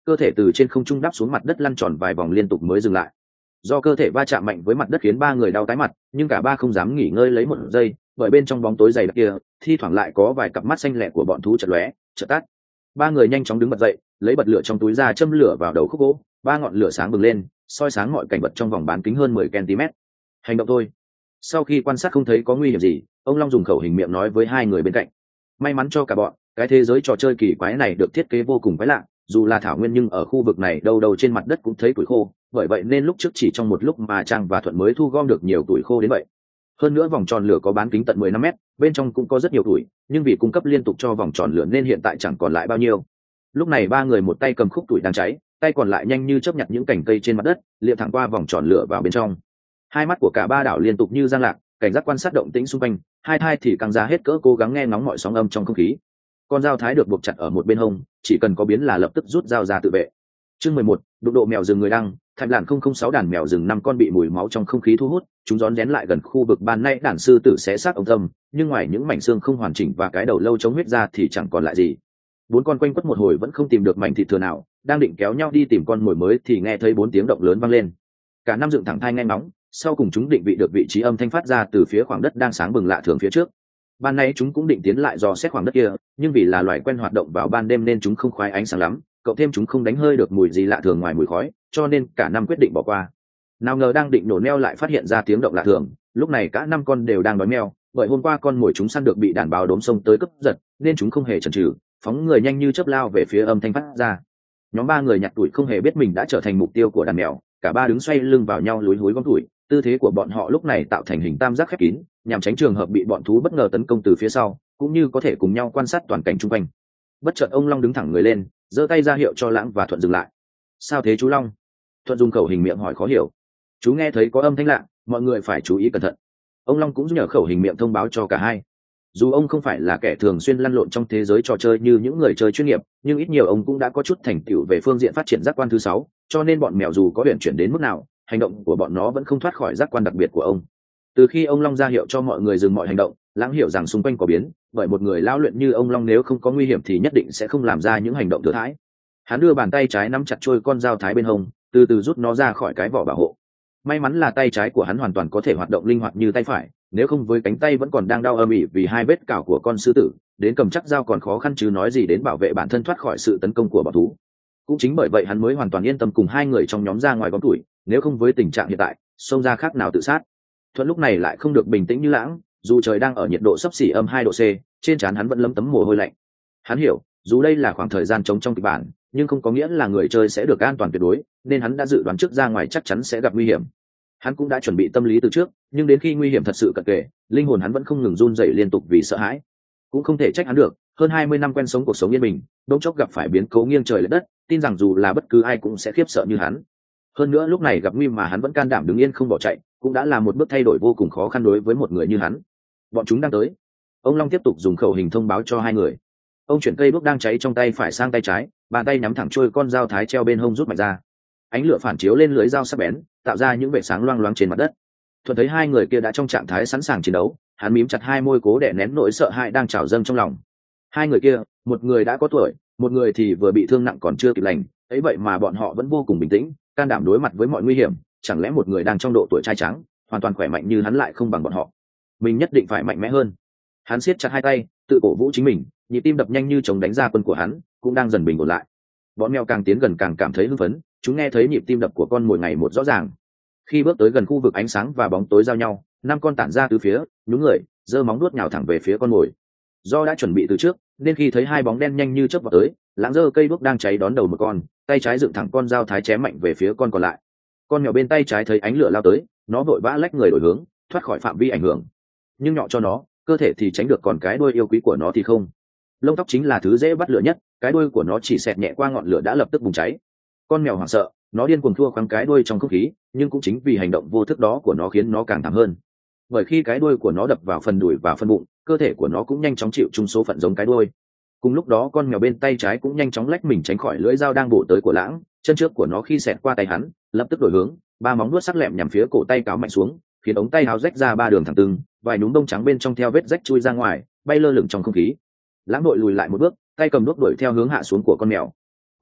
cơ thể từ trên không trung đáp xuống mặt đất lăn tròn vài vòng liên tục mới dừng lại. Do cơ thể va chạm mạnh với mặt đất khiến ba người đau tái mặt, nhưng cả ba không dám nghỉ ngơi lấy một giây, bởi bên trong bóng tối dày đặc kia thi thoảng lại có vài cặp mắt xanh lẹ của bọn thú chợt lóe chợt tắt. Ba người nhanh chóng đứng bật dậy, lấy bật lửa trong túi ra châm lửa vào đầu khúc gỗ, ba ngọn lửa sáng bừng lên, soi sáng mọi cảnh vật trong vòng bán kính hơn 10 cm. Hành động thôi. Sau khi quan sát không thấy có nguy hiểm gì, ông Long dùng khẩu hình miệng nói với hai người bên cạnh. May mắn cho cả bọn, cái thế giới trò chơi kỳ quái này được thiết kế vô cùng quái lạ, dù là thảo nguyên nhưng ở khu vực này đâu đâu trên mặt đất cũng thấy tuổi khô, bởi vậy nên lúc trước chỉ trong một lúc mà Trang và Thuận mới thu gom được nhiều tuổi khô đến vậy. Hơn nữa vòng tròn lửa có bán kính tận 15 mét, bên trong cũng có rất nhiều tuổi, nhưng vì cung cấp liên tục cho vòng tròn lửa nên hiện tại chẳng còn lại bao nhiêu. Lúc này ba người một tay cầm khúc tuổi đang cháy, tay còn lại nhanh như chớp nhặt những cành cây trên mặt đất, liệng thẳng qua vòng tròn lửa vào bên trong. Hai mắt của cả ba đảo liên tục như giang lạc, cảnh giác quan sát động tĩnh xung quanh, hai thai thì căng ra hết cỡ cố gắng nghe ngóng mọi sóng âm trong không khí. Con dao thái được buộc chặt ở một bên hông, chỉ cần có biến là lập tức rút dao ra tự vệ. Chương 11, đụng độ mèo rừng người đăng. Thạch Lạn 006 đàn mèo rừng 5 con bị mùi máu trong không khí thu hút, chúng rón rén lại gần khu vực ban nay đàn sư tử xé xác ông Tâm, nhưng ngoài những mảnh xương không hoàn chỉnh và cái đầu lâu chống huyết ra thì chẳng còn lại gì. Bốn con quanh quất một hồi vẫn không tìm được mảnh thịt thừa nào, đang định kéo nhau đi tìm con mồi mới thì nghe thấy bốn tiếng động lớn vang lên. Cả năm dựng thẳng thai nghe ngóng, sau cùng chúng định vị được vị trí âm thanh phát ra từ phía khoảng đất đang sáng bừng lạ thường phía trước. Ban nay chúng cũng định tiến lại dò xét khoảng đất kia, nhưng vì là loài quen hoạt động vào ban đêm nên chúng không khoái ánh sáng lắm, cộng thêm chúng không đánh hơi được mùi gì lạ thường ngoài mùi khói, cho nên cả năm quyết định bỏ qua. Nào ngờ đang định nổ neo lại phát hiện ra tiếng động lạ thường, lúc này cả năm con đều đang đói meo, bởi hôm qua con mồi chúng săn được bị đàn báo đốm sông tới cướp giật, nên chúng không hề chần chừ, phóng người nhanh như chớp lao về phía âm thanh phát ra. Nhóm ba người nhặt tuổi không hề biết mình đã trở thành mục tiêu của đàn mèo, cả ba đứng xoay lưng vào nhau lúi húi gom tuổi, tư thế của bọn họ lúc này tạo thành hình tam giác khép kín, nhằm tránh trường hợp bị bọn thú bất ngờ tấn công từ phía sau, cũng như có thể cùng nhau quan sát toàn cảnh xung quanh. Bất chợt ông Long đứng thẳng người lên, giơ tay ra hiệu cho Lãng và Thuận dừng lại. Sao thế chú Long? Thuận dùng khẩu hình miệng hỏi khó hiểu. Chú nghe thấy có âm thanh lạ, mọi người phải chú ý cẩn thận. Ông Long cũng nhờ khẩu hình miệng thông báo cho cả hai. Dù ông không phải là kẻ thường xuyên lăn lộn trong thế giới trò chơi như những người chơi chuyên nghiệp, nhưng ít nhiều ông cũng đã có chút thành tựu về phương diện phát triển giác quan thứ 6, cho nên bọn mèo dù có huyền chuyển đến mức nào, hành động của bọn nó vẫn không thoát khỏi giác quan đặc biệt của ông. Từ khi ông Long ra hiệu cho mọi người dừng mọi hành động, Lãng hiểu rằng xung quanh có biến, bởi một người lão luyện như ông Long nếu không có nguy hiểm thì nhất định sẽ không làm ra những hành động thừa thãi. Hắn đưa bàn tay trái nắm chặt trôi con dao thái bên hông, từ từ rút nó ra khỏi cái vỏ bảo hộ. May mắn là tay trái của hắn hoàn toàn có thể hoạt động linh hoạt như tay phải, nếu không với cánh tay vẫn còn đang đau âm ỉ vì hai vết cào của con sư tử, đến cầm chắc dao còn khó khăn chứ nói gì đến bảo vệ bản thân thoát khỏi sự tấn công của bọn thú. Cũng chính bởi vậy hắn mới hoàn toàn yên tâm cùng hai người trong nhóm ra ngoài gom tuổi, nếu không với tình trạng hiện tại, xông ra khác nào tự sát. Thuận lúc này lại không được bình tĩnh như Lãng, dù trời đang ở nhiệt độ xấp xỉ âm 2 độ C, trên trán hắn vẫn lấm tấm mồ hôi lạnh. Hắn hiểu, dù đây là khoảng thời gian trống trong kịch bản, nhưng không có nghĩa là người chơi sẽ được an toàn tuyệt đối, nên hắn đã dự đoán trước ra ngoài chắc chắn sẽ gặp nguy hiểm. Hắn cũng đã chuẩn bị tâm lý từ trước, nhưng đến khi nguy hiểm thật sự cận kề, linh hồn hắn vẫn không ngừng run rẩy liên tục vì sợ hãi. Cũng không thể trách hắn được, hơn 20 năm quen sống cuộc sống yên bình, đống chốc gặp phải biến cố nghiêng trời lệch đất, tin rằng dù là bất cứ ai cũng sẽ khiếp sợ như hắn. Hơn nữa lúc này gặp nguy mà hắn vẫn can đảm đứng yên không bỏ chạy, cũng đã là một bước thay đổi vô cùng khó khăn đối với một người như hắn. Bọn chúng đang tới. Ông Long tiếp tục dùng khẩu hình thông báo cho hai người. Ông chuyển cây đuốc đang cháy trong tay phải sang tay trái, bàn tay nắm thẳng trôi con dao thái treo bên hông rút mạnh ra. Ánh lửa phản chiếu lên lưỡi dao sắc bén, tạo ra những vệt sáng loang loáng trên mặt đất. Thuận thấy hai người kia đã trong trạng thái sẵn sàng chiến đấu, hắn mím chặt hai môi cố đè nén nỗi sợ hãi đang trào dâng trong lòng. Hai người kia, một người đã có tuổi, một người thì vừa bị thương nặng còn chưa kịp lành, ấy vậy mà bọn họ vẫn vô cùng bình tĩnh, can đảm đối mặt với mọi nguy hiểm. Chẳng lẽ một người đang trong độ tuổi trai trắng, hoàn toàn khỏe mạnh như hắn lại không bằng bọn họ? Mình nhất định phải mạnh mẽ hơn. Hắn siết chặt hai tay, tự cổ vũ chính mình, nhịp tim đập nhanh như chống đánh ra quân của hắn cũng đang dần bình ổn lại. Bọn mèo càng tiến gần càng cảm thấy hưng phấn, chúng nghe thấy nhịp tim đập của con mồi ngày một rõ ràng. Khi bước tới gần khu vực ánh sáng và bóng tối giao nhau, 5 con tản ra từ phía, nhún người, giơ móng vuốt nhào thẳng về phía con mồi. Do đã chuẩn bị từ trước, nên khi thấy hai bóng đen nhanh như chớp vào tới, Lãng giơ cây đuốc đang cháy đón đầu một con, tay trái dựng thẳng con dao thái chém mạnh về phía con còn lại. Con mèo bên tay trái thấy ánh lửa lao tới, nó vội vã lách người đổi hướng, thoát khỏi phạm vi ảnh hưởng. Nhưng nhọ cho nó, cơ thể thì tránh được, còn cái đuôi yêu quý của nó thì không. Lông tóc chính là thứ dễ bắt lửa nhất, cái đuôi của nó chỉ xẹt nhẹ qua ngọn lửa đã lập tức bùng cháy. Con mèo hoảng sợ, nó điên cuồng thua khoáng cái đuôi trong không khí, nhưng cũng chính vì hành động vô thức đó của nó khiến nó càng thảm hơn. Bởi khi cái đuôi của nó đập vào phần đùi và phần bụng, cơ thể của nó cũng nhanh chóng chịu chung số phận giống cái đuôi. Cùng lúc đó con mèo bên tay trái cũng nhanh chóng lách mình tránh khỏi lưỡi dao đang bổ tới của Lãng, chân trước của nó khi xẹt qua tay hắn, lập tức đổi hướng, ba móng vuốt sắc lẹm nhằm phía cổ tay cáo mạnh xuống, khiến ống tay áo rách ra 3 đường thẳng tưng, vài núm bông trắng bên trong theo vết rách chui ra ngoài, bay lơ lửng trong không khí. Lãng đội lùi lại một bước, tay cầm đuốc đuổi theo hướng hạ xuống của con mèo.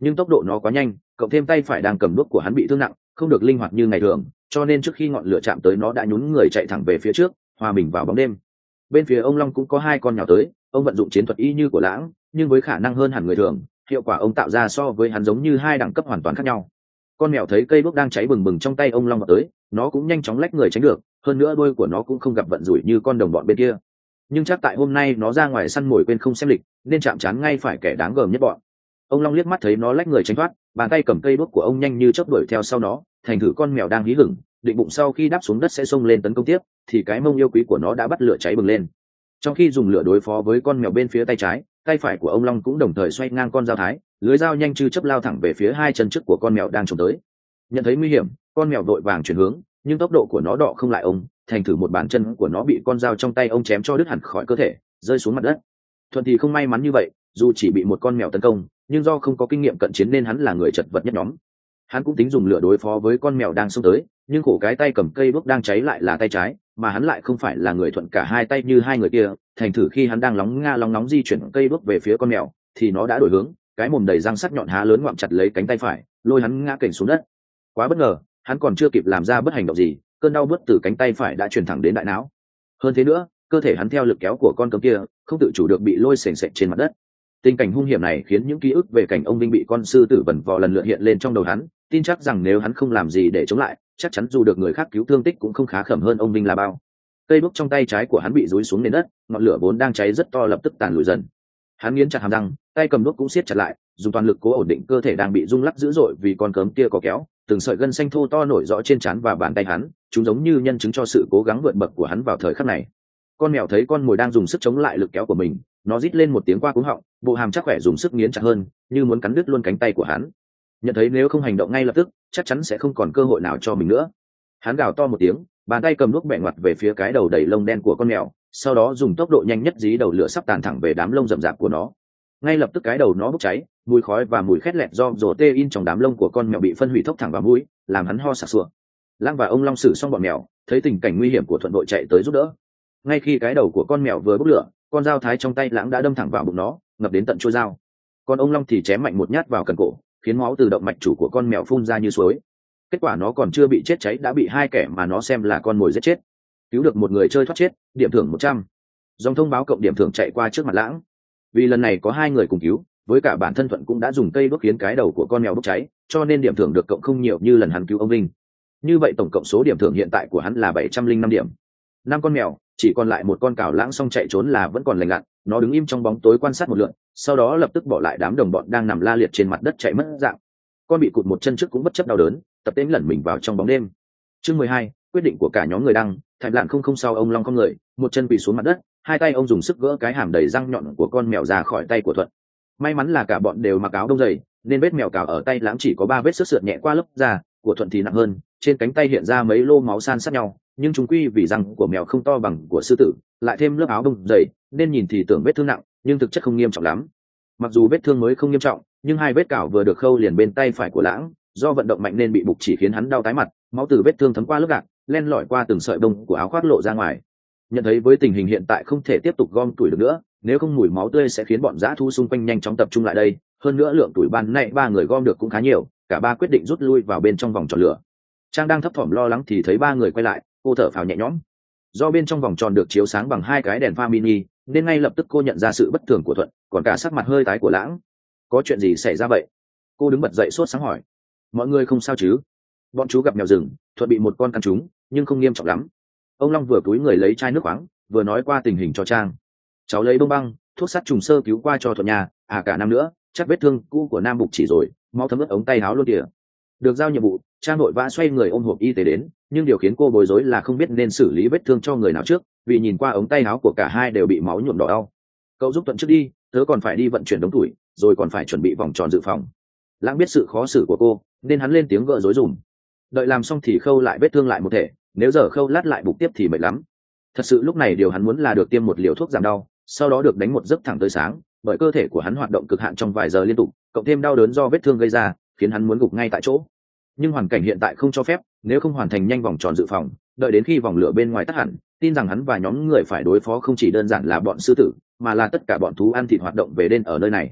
nhưng tốc độ nó quá nhanh, cộng thêm tay phải đang cầm đuốc của hắn bị thương nặng, không được linh hoạt như ngày thường, cho nên trước khi ngọn lửa chạm tới nó đã nhún người chạy thẳng về phía trước, hòa mình vào bóng đêm. Bên phía ông long cũng có hai con nhào tới, ông vận dụng chiến thuật y như của lãng, nhưng với khả năng hơn hẳn người thường, hiệu quả ông tạo ra so với hắn giống như hai đẳng cấp hoàn toàn khác nhau. Con mèo thấy cây đuốc đang cháy bừng bừng trong tay ông long vào tới, nó cũng nhanh chóng lách người tránh được, hơn nữa đuôi của nó cũng không gặp vận rủi như con đồng bọn bên kia. Nhưng chắc tại hôm nay nó ra ngoài săn mồi quên không xem lịch, nên chạm trán ngay phải kẻ đáng gờm nhất bọn. Ông long liếc mắt thấy nó lách người tránh thoát, bàn tay cầm cây đuốc của ông nhanh như chớp đuổi theo sau nó, thành thử con mèo đang hí hửng định bụng sau khi đáp xuống đất sẽ xông lên tấn công tiếp, thì cái mông yêu quý của nó đã bắt lửa cháy bừng lên. Trong khi dùng lửa đối phó với con mèo bên phía tay trái, tay phải của ông long cũng đồng thời xoay ngang con dao thái, lưới dao nhanh như chớp lao thẳng về phía hai chân trước của con mèo đang trồm tới. Nhận thấy nguy hiểm, con mèo vội vàng chuyển hướng, nhưng tốc độ của nó đọ không lại ông, thành thử một bàn chân của nó bị con dao trong tay ông chém cho đứt hẳn khỏi cơ thể, rơi xuống mặt đất. Thuận thì không may mắn như vậy, dù chỉ bị một con mèo tấn công, nhưng do không có kinh nghiệm cận chiến nên hắn là người chật vật nhất nhóm. Hắn cũng tính dùng lửa đối phó với con mèo đang xông tới, nhưng khổ cái tay cầm cây đuốc đang cháy lại là tay trái, mà hắn lại không phải là người thuận cả hai tay như hai người kia, thành thử khi hắn đang lóng nóng di chuyển cây đuốc về phía con mèo, thì nó đã đổi hướng, cái mồm đầy răng sắc nhọn há lớn ngoạm chặt lấy cánh tay phải, lôi hắn ngã kềnh xuống đất. Quá bất ngờ, hắn còn chưa kịp làm ra bất hành động gì, cơn đau bứt từ cánh tay phải đã truyền thẳng đến đại não. Hơn thế nữa, cơ thể hắn theo lực kéo của con cấm kia, không tự chủ được bị lôi sền sệt trên mặt đất. Tình cảnh hung hiểm này khiến những ký ức về cảnh ông Vinh bị con sư tử vẩn vò lần lượt hiện lên trong đầu hắn, tin chắc rằng nếu hắn không làm gì để chống lại, chắc chắn dù được người khác cứu thương tích cũng không khá khẩm hơn ông Vinh là bao. Cây đuốc trong tay trái của hắn bị dúi xuống nền đất, ngọn lửa vốn đang cháy rất to lập tức tàn lụi dần. Hắn nghiến chặt hàm răng, tay cầm đuốc cũng siết chặt lại, dùng toàn lực cố ổn định cơ thể đang bị rung lắc dữ dội vì con cớm kia có kéo, từng sợi gân xanh thô to nổi rõ trên trán và bàn tay hắn, chúng giống như nhân chứng cho sự cố gắng vượt bậc của hắn vào thời khắc này. Con mèo thấy con mồi đang dùng sức chống lại lực kéo của mình, nó rít lên một tiếng qua cuống họng, bộ hàm chắc khỏe dùng sức nghiến chặt hơn, như muốn cắn đứt luôn cánh tay của hắn. Nhận thấy nếu không hành động ngay lập tức, chắc chắn sẽ không còn cơ hội nào cho mình nữa. Hắn gào to một tiếng, bàn tay cầm đuốc bẻ ngoặt về phía cái đầu đầy lông đen của con mèo, sau đó dùng tốc độ nhanh nhất dí đầu lửa sắp tàn thẳng về đám lông rậm rạp của nó. Ngay lập tức cái đầu nó bốc cháy, mùi khói và mùi khét lẹt do rổ tê in trong đám lông của con mèo bị phân hủy thốc thẳng vào mũi, làm hắn ho sặc sụa. Lang và ông long xử xong bọn mèo, thấy tình cảnh nguy hiểm của thuận đội chạy tới giúp đỡ. Ngay khi cái đầu của con mèo vừa bốc lửa, con dao thái trong tay lãng đã đâm thẳng vào bụng nó, ngập đến tận chuôi dao. Còn ông long thì chém mạnh một nhát vào cần cổ, khiến máu từ động mạch chủ của con mèo phun ra như suối. Kết quả nó còn chưa bị chết cháy đã bị hai kẻ mà nó xem là con mồi giết chết. Cứu được một người chơi thoát chết, điểm thưởng 100. Dòng thông báo cộng điểm thưởng chạy qua trước mặt lãng. Vì lần này có hai người cùng cứu, với cả bản thân Thuận cũng đã dùng cây đuốc khiến cái đầu của con mèo bốc cháy, cho nên điểm thưởng được cộng không nhiều như lần hắn cứu ông Linh. Như vậy tổng cộng số điểm thưởng hiện tại của hắn là 705 điểm. 5 con mèo, chỉ còn lại một con cào lãng xong chạy trốn là vẫn còn lành lặn, nó đứng im trong bóng tối quan sát một lượt, sau đó lập tức bỏ lại đám đồng bọn đang nằm la liệt trên mặt đất chạy mất dạng. Con bị cụt một chân trước cũng bất chấp đau đớn, tập tễnh lẩn mình vào trong bóng đêm. Chương 12, quyết định của cả nhóm người đăng, Thạch Lạn không sau ông long con người, một chân bị xuống mặt đất, hai tay ông dùng sức gỡ cái hàm đầy răng nhọn của con mèo ra khỏi tay của Thuận. May mắn là cả bọn đều mặc áo đông dày, nên vết mèo cào ở tay lãng chỉ có 3 vết xước sượt nhẹ qua lớp da, của Thuận thì nặng hơn, trên cánh tay hiện ra mấy lô máu san sát nhau, nhưng chúng quy vì răng của mèo không to bằng của sư tử, lại thêm lớp áo đông dày, nên nhìn thì tưởng vết thương nặng, nhưng thực chất không nghiêm trọng lắm. Mặc dù vết thương mới không nghiêm trọng, nhưng hai vết cào vừa được khâu liền bên tay phải của lãng, do vận động mạnh nên bị bục chỉ khiến hắn đau tái mặt, máu từ vết thương thấm qua lớp gạc, len lỏi qua từng sợi bông của áo khoác lộ ra ngoài. Nhận thấy với tình hình hiện tại không thể tiếp tục gom tuổi được nữa, nếu không mùi máu tươi sẽ khiến bọn dã thú xung quanh nhanh chóng tập trung lại đây. Hơn nữa lượng tuổi ban nãy 3 người gom được cũng khá nhiều, cả ba quyết định rút lui vào bên trong vòng tròn lửa. Trang đang thấp thỏm lo lắng thì thấy 3 người quay lại, cô thở phào nhẹ nhõm. Do bên trong vòng tròn được chiếu sáng bằng 2 cái đèn pha mini, nên ngay lập tức cô nhận ra sự bất thường của Thuận, còn cả sắc mặt hơi tái của lãng. Có chuyện gì xảy ra vậy? Cô đứng bật dậy sốt sáng hỏi. Mọi người không sao chứ? Bọn chú gặp mèo rừng, Thuận bị một con cắn trúng, nhưng không nghiêm trọng lắm. Ông long vừa cúi người lấy chai nước khoáng, vừa nói qua tình hình cho Trang. Cháu lấy bông băng, thuốc sát trùng sơ cứu qua cho Thuận nhà, cả năm nữa chắc vết thương cũ của nam bục chỉ rồi, máu thấm ướt ống tay áo luôn kìa. Được giao nhiệm vụ, Trang nội vã xoay người ôm hộp y tế đến, nhưng điều khiến cô bối rối là không biết nên xử lý vết thương cho người nào trước, vì nhìn qua ống tay áo của cả hai đều bị máu nhuộm đỏ đau. Cậu giúp Thuận trước đi, tớ còn phải đi vận chuyển đống tuổi, rồi còn phải chuẩn bị vòng tròn dự phòng. Lãng biết sự khó xử của cô, nên hắn lên tiếng gỡ rối dùm. Đợi làm xong thì khâu lại vết thương lại một thể, nếu giờ khâu lát lại bục tiếp thì mệt lắm. Thật sự lúc này điều hắn muốn là được tiêm một liều thuốc giảm đau, sau đó được đánh một giấc thẳng tới sáng, bởi cơ thể của hắn hoạt động cực hạn trong vài giờ liên tục, cộng thêm đau đớn do vết thương gây ra, khiến hắn muốn gục ngay tại chỗ. Nhưng hoàn cảnh hiện tại không cho phép, nếu không hoàn thành nhanh vòng tròn dự phòng, đợi đến khi vòng lửa bên ngoài tắt hẳn, tin rằng hắn và nhóm người phải đối phó không chỉ đơn giản là bọn sư tử, mà là tất cả bọn thú ăn thịt hoạt động về đêm ở nơi này.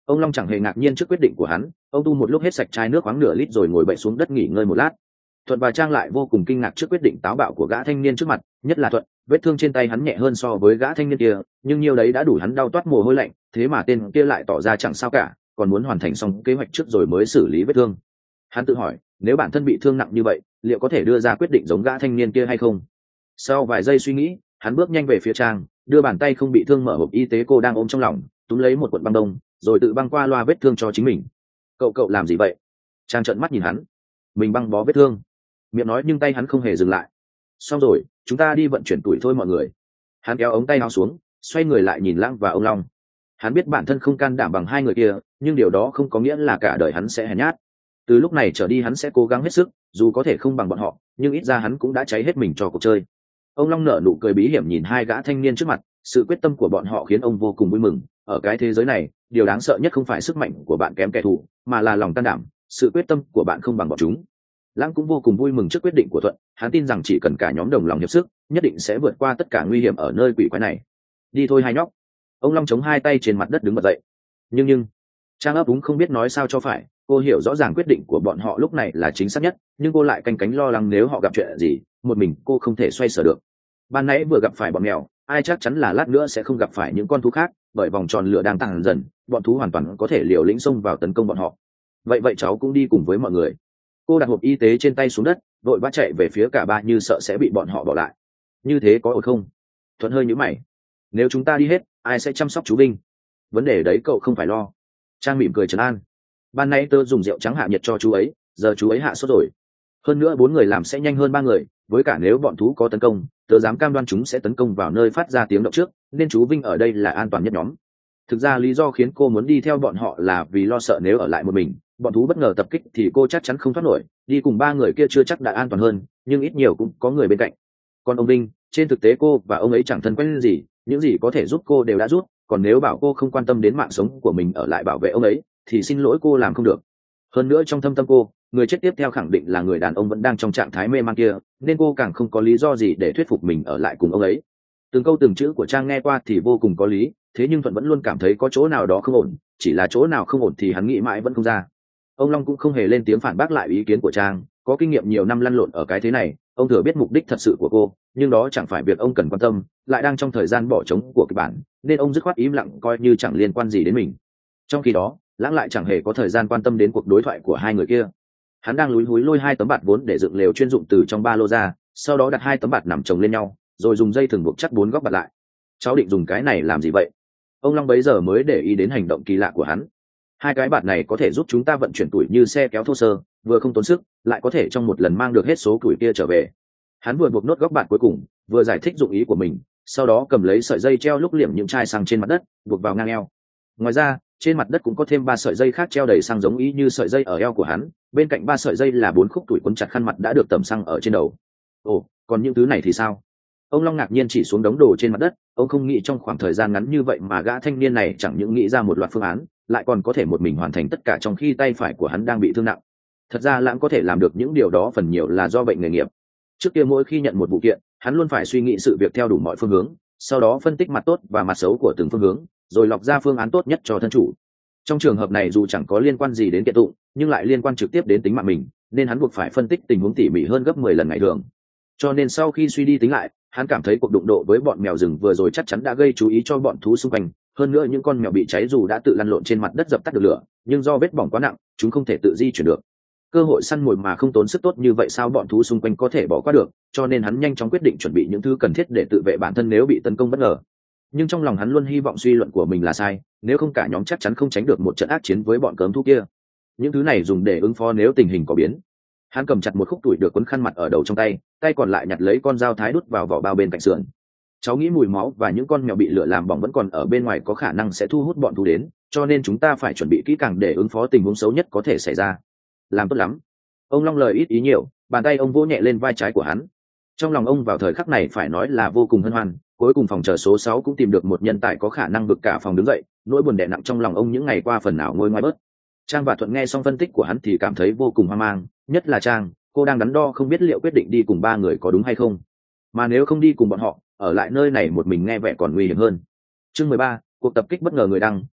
Ông Long chẳng hề ngạc nhiên trước quyết định của hắn, ông tu một lúc hết sạch chai nước khoáng nửa lít rồi ngồi bậy xuống đất nghỉ ngơi một lát. Thuận và Trang lại vô cùng kinh ngạc trước quyết định táo bạo của gã thanh niên trước mặt, nhất là Thuận, vết thương trên tay hắn nhẹ hơn so với gã thanh niên kia, nhưng nhiều đấy đã đủ hắn đau toát mồ hôi lạnh, thế mà tên kia lại tỏ ra chẳng sao cả, còn muốn hoàn thành xong kế hoạch trước rồi mới xử lý vết thương. Hắn tự hỏi, nếu bản thân bị thương nặng như vậy, liệu có thể đưa ra quyết định giống gã thanh niên kia hay không? Sau vài giây suy nghĩ, hắn bước nhanh về phía Trang, đưa bàn tay không bị thương mở hộp y tế cô đang ôm trong lòng, túm lấy một cuộn băng đông, rồi tự băng qua loa vết thương cho chính mình. Cậu làm gì vậy? Trang trợn mắt nhìn hắn. Mình băng bó vết thương. Miệng nói nhưng tay hắn không hề dừng lại. Xong rồi, chúng ta đi vận chuyển tuổi thôi mọi người. Hắn kéo ống tay áo xuống, xoay người lại nhìn Lãng và ông Long. Hắn biết bản thân không can đảm bằng hai người kia, nhưng điều đó không có nghĩa là cả đời hắn sẽ hèn nhát. Từ lúc này trở đi hắn sẽ cố gắng hết sức, dù có thể không bằng bọn họ, nhưng ít ra hắn cũng đã cháy hết mình cho cuộc chơi. Ông Long nở nụ cười bí hiểm nhìn hai gã thanh niên trước mặt, sự quyết tâm của bọn họ khiến ông vô cùng vui mừng. Ở cái thế giới này, điều đáng sợ nhất không phải sức mạnh của bạn kém kẻ thù, mà là lòng can đảm, sự quyết tâm của bạn không bằng bọn chúng. Lãng cũng vô cùng vui mừng trước quyết định của Thuận, hắn tin rằng chỉ cần cả nhóm đồng lòng hiệp sức, nhất định sẽ vượt qua tất cả nguy hiểm ở nơi quỷ quái này. Đi thôi hai nhóc. Ông Long chống hai tay trên mặt đất đứng bật dậy. Nhưng Trang ấp úng không biết nói sao cho phải. Cô hiểu rõ ràng quyết định của bọn họ lúc này là chính xác nhất, nhưng cô lại canh cánh lo lắng nếu họ gặp chuyện gì, một mình cô không thể xoay sở được. Ban nãy vừa gặp phải bọn mèo, ai chắc chắn là lát nữa sẽ không gặp phải những con thú khác, bởi vòng tròn lửa đang tăng dần, bọn thú hoàn toàn có thể liều lĩnh xông vào tấn công bọn họ. Vậy cháu cũng đi cùng với mọi người. Cô đặt hộp y tế trên tay xuống đất, vội vã chạy về phía cả ba như sợ sẽ bị bọn họ bỏ lại. Như thế có ổn không? Thuận hơi nhíu mày. Nếu chúng ta đi hết, ai sẽ chăm sóc chú Vinh? Vấn đề đấy cậu không phải lo. Trang mỉm cười trấn an. Ban nãy tớ dùng rượu trắng hạ nhiệt cho chú ấy, giờ chú ấy hạ sốt rồi. Hơn nữa 4 người làm sẽ nhanh hơn 3 người, với cả nếu bọn thú có tấn công, tớ dám cam đoan chúng sẽ tấn công vào nơi phát ra tiếng động trước, nên chú Vinh ở đây là an toàn nhất nhóm. Thực ra lý do khiến cô muốn đi theo bọn họ là vì lo sợ nếu ở lại một mình, bọn thú bất ngờ tập kích thì cô chắc chắn không thoát nổi. Đi cùng 3 người kia chưa chắc đã an toàn hơn, nhưng ít nhiều cũng có người bên cạnh. Còn ông Vinh, trên thực tế cô và ông ấy chẳng thân quen gì, những gì có thể giúp cô đều đã giúp, còn nếu bảo cô không quan tâm đến mạng sống của mình ở lại bảo vệ ông ấy thì xin lỗi cô làm không được. Hơn nữa trong thâm tâm cô, người chết tiếp theo khẳng định là người đàn ông vẫn đang trong trạng thái mê man kia, nên cô càng không có lý do gì để thuyết phục mình ở lại cùng ông ấy. Từng câu từng chữ của Trang nghe qua thì vô cùng có lý, thế nhưng Thuận vẫn luôn cảm thấy có chỗ nào đó không ổn, chỉ là chỗ nào không ổn thì hắn nghĩ mãi vẫn không ra. Ông Long cũng không hề lên tiếng phản bác lại ý kiến của Trang, có kinh nghiệm nhiều năm lăn lộn ở cái thế này, ông thừa biết mục đích thật sự của cô, nhưng đó chẳng phải việc ông cần quan tâm, lại đang trong thời gian bỏ trống của kịch bản, nên ông dứt khoát im lặng coi như chẳng liên quan gì đến mình. Trong khi đó, Lãng lại chẳng hề có thời gian quan tâm đến cuộc đối thoại của hai người kia. Hắn đang lúi húi lôi 2 tấm bạt vốn để dựng lều chuyên dụng từ trong ba lô ra, sau đó đặt 2 tấm bạt nằm chồng lên nhau, rồi dùng dây thừng buộc chắc 4 góc bạt lại. Cháu định dùng cái này làm gì vậy? Ông Long bấy giờ mới để ý đến hành động kỳ lạ của hắn. 2 cái bạt này có thể giúp chúng ta vận chuyển tuổi như xe kéo thô sơ, vừa không tốn sức, lại có thể trong một lần mang được hết số tuổi kia trở về. Hắn vừa buộc nốt góc bạt cuối cùng, vừa giải thích dụng ý của mình, sau đó cầm lấy sợi dây treo lúc liệm những chai xăng trên mặt đất, buộc vào ngang eo. Ngoài ra, trên mặt đất cũng có thêm 3 sợi dây khác treo đầy xăng giống ý như sợi dây ở eo của hắn, bên cạnh 3 sợi dây là 4 khúc tuổi quấn chặt khăn mặt đã được tẩm xăng ở trên đầu. Ồ, còn những thứ này thì sao? Ông Long ngạc nhiên chỉ xuống đống đồ trên mặt đất, ông không nghĩ trong khoảng thời gian ngắn như vậy mà gã thanh niên này chẳng những nghĩ ra một loạt phương án, lại còn có thể một mình hoàn thành tất cả trong khi tay phải của hắn đang bị thương nặng. Thật ra Lãng có thể làm được những điều đó phần nhiều là do bệnh nghề nghiệp. Trước kia mỗi khi nhận một vụ kiện, hắn luôn phải suy nghĩ sự việc theo đủ mọi phương hướng, sau đó phân tích mặt tốt và mặt xấu của từng phương hướng, rồi lọc ra phương án tốt nhất cho thân chủ. Trong trường hợp này dù chẳng có liên quan gì đến kiện tụng, nhưng lại liên quan trực tiếp đến tính mạng mình, nên hắn buộc phải phân tích tình huống tỉ mỉ hơn gấp 10 lần ngày thường. Cho nên sau khi suy đi tính lại, hắn cảm thấy cuộc đụng độ với bọn mèo rừng vừa rồi chắc chắn đã gây chú ý cho bọn thú xung quanh. Hơn nữa những con mèo bị cháy dù đã tự lăn lộn trên mặt đất dập tắt được lửa, nhưng do vết bỏng quá nặng, chúng không thể tự di chuyển được. Cơ hội săn mồi mà không tốn sức tốt như vậy sao bọn thú xung quanh có thể bỏ qua được, cho nên hắn nhanh chóng quyết định chuẩn bị những thứ cần thiết để tự vệ bản thân nếu bị tấn công bất ngờ. Nhưng trong lòng hắn luôn hy vọng suy luận của mình là sai, nếu không cả nhóm chắc chắn không tránh được một trận ác chiến với bọn cớm thú kia. Những thứ này dùng để ứng phó nếu tình hình có biến. Hắn cầm chặt một khúc tuổi được quấn khăn mặt ở đầu trong tay, tay còn lại nhặt lấy con dao thái đút vào vỏ bao bên cạnh sườn. Cháu nghĩ mùi máu và những con mèo bị lửa làm bỏng vẫn còn ở bên ngoài có khả năng sẽ thu hút bọn thú đến, cho nên chúng ta phải chuẩn bị kỹ càng để ứng phó tình huống xấu nhất có thể xảy ra. Làm tốt lắm. Ông Long lời ít ý nhiều, bàn tay ông vỗ nhẹ lên vai trái của hắn. Trong lòng ông vào thời khắc này phải nói là vô cùng hân hoan, cuối cùng phòng chờ số 6 cũng tìm được một nhân tài có khả năng vực cả phòng đứng dậy, nỗi buồn đè nặng trong lòng ông những ngày qua phần nào nguôi ngoai bớt. Trang và Thuận nghe xong phân tích của hắn thì cảm thấy vô cùng hoang mang, nhất là Trang, cô đang đắn đo không biết liệu quyết định đi cùng 3 người có đúng hay không. Mà nếu không đi cùng bọn họ, ở lại nơi này một mình nghe vẻ còn nguy hiểm hơn. Chương 13, cuộc tập kích bất ngờ người đăng,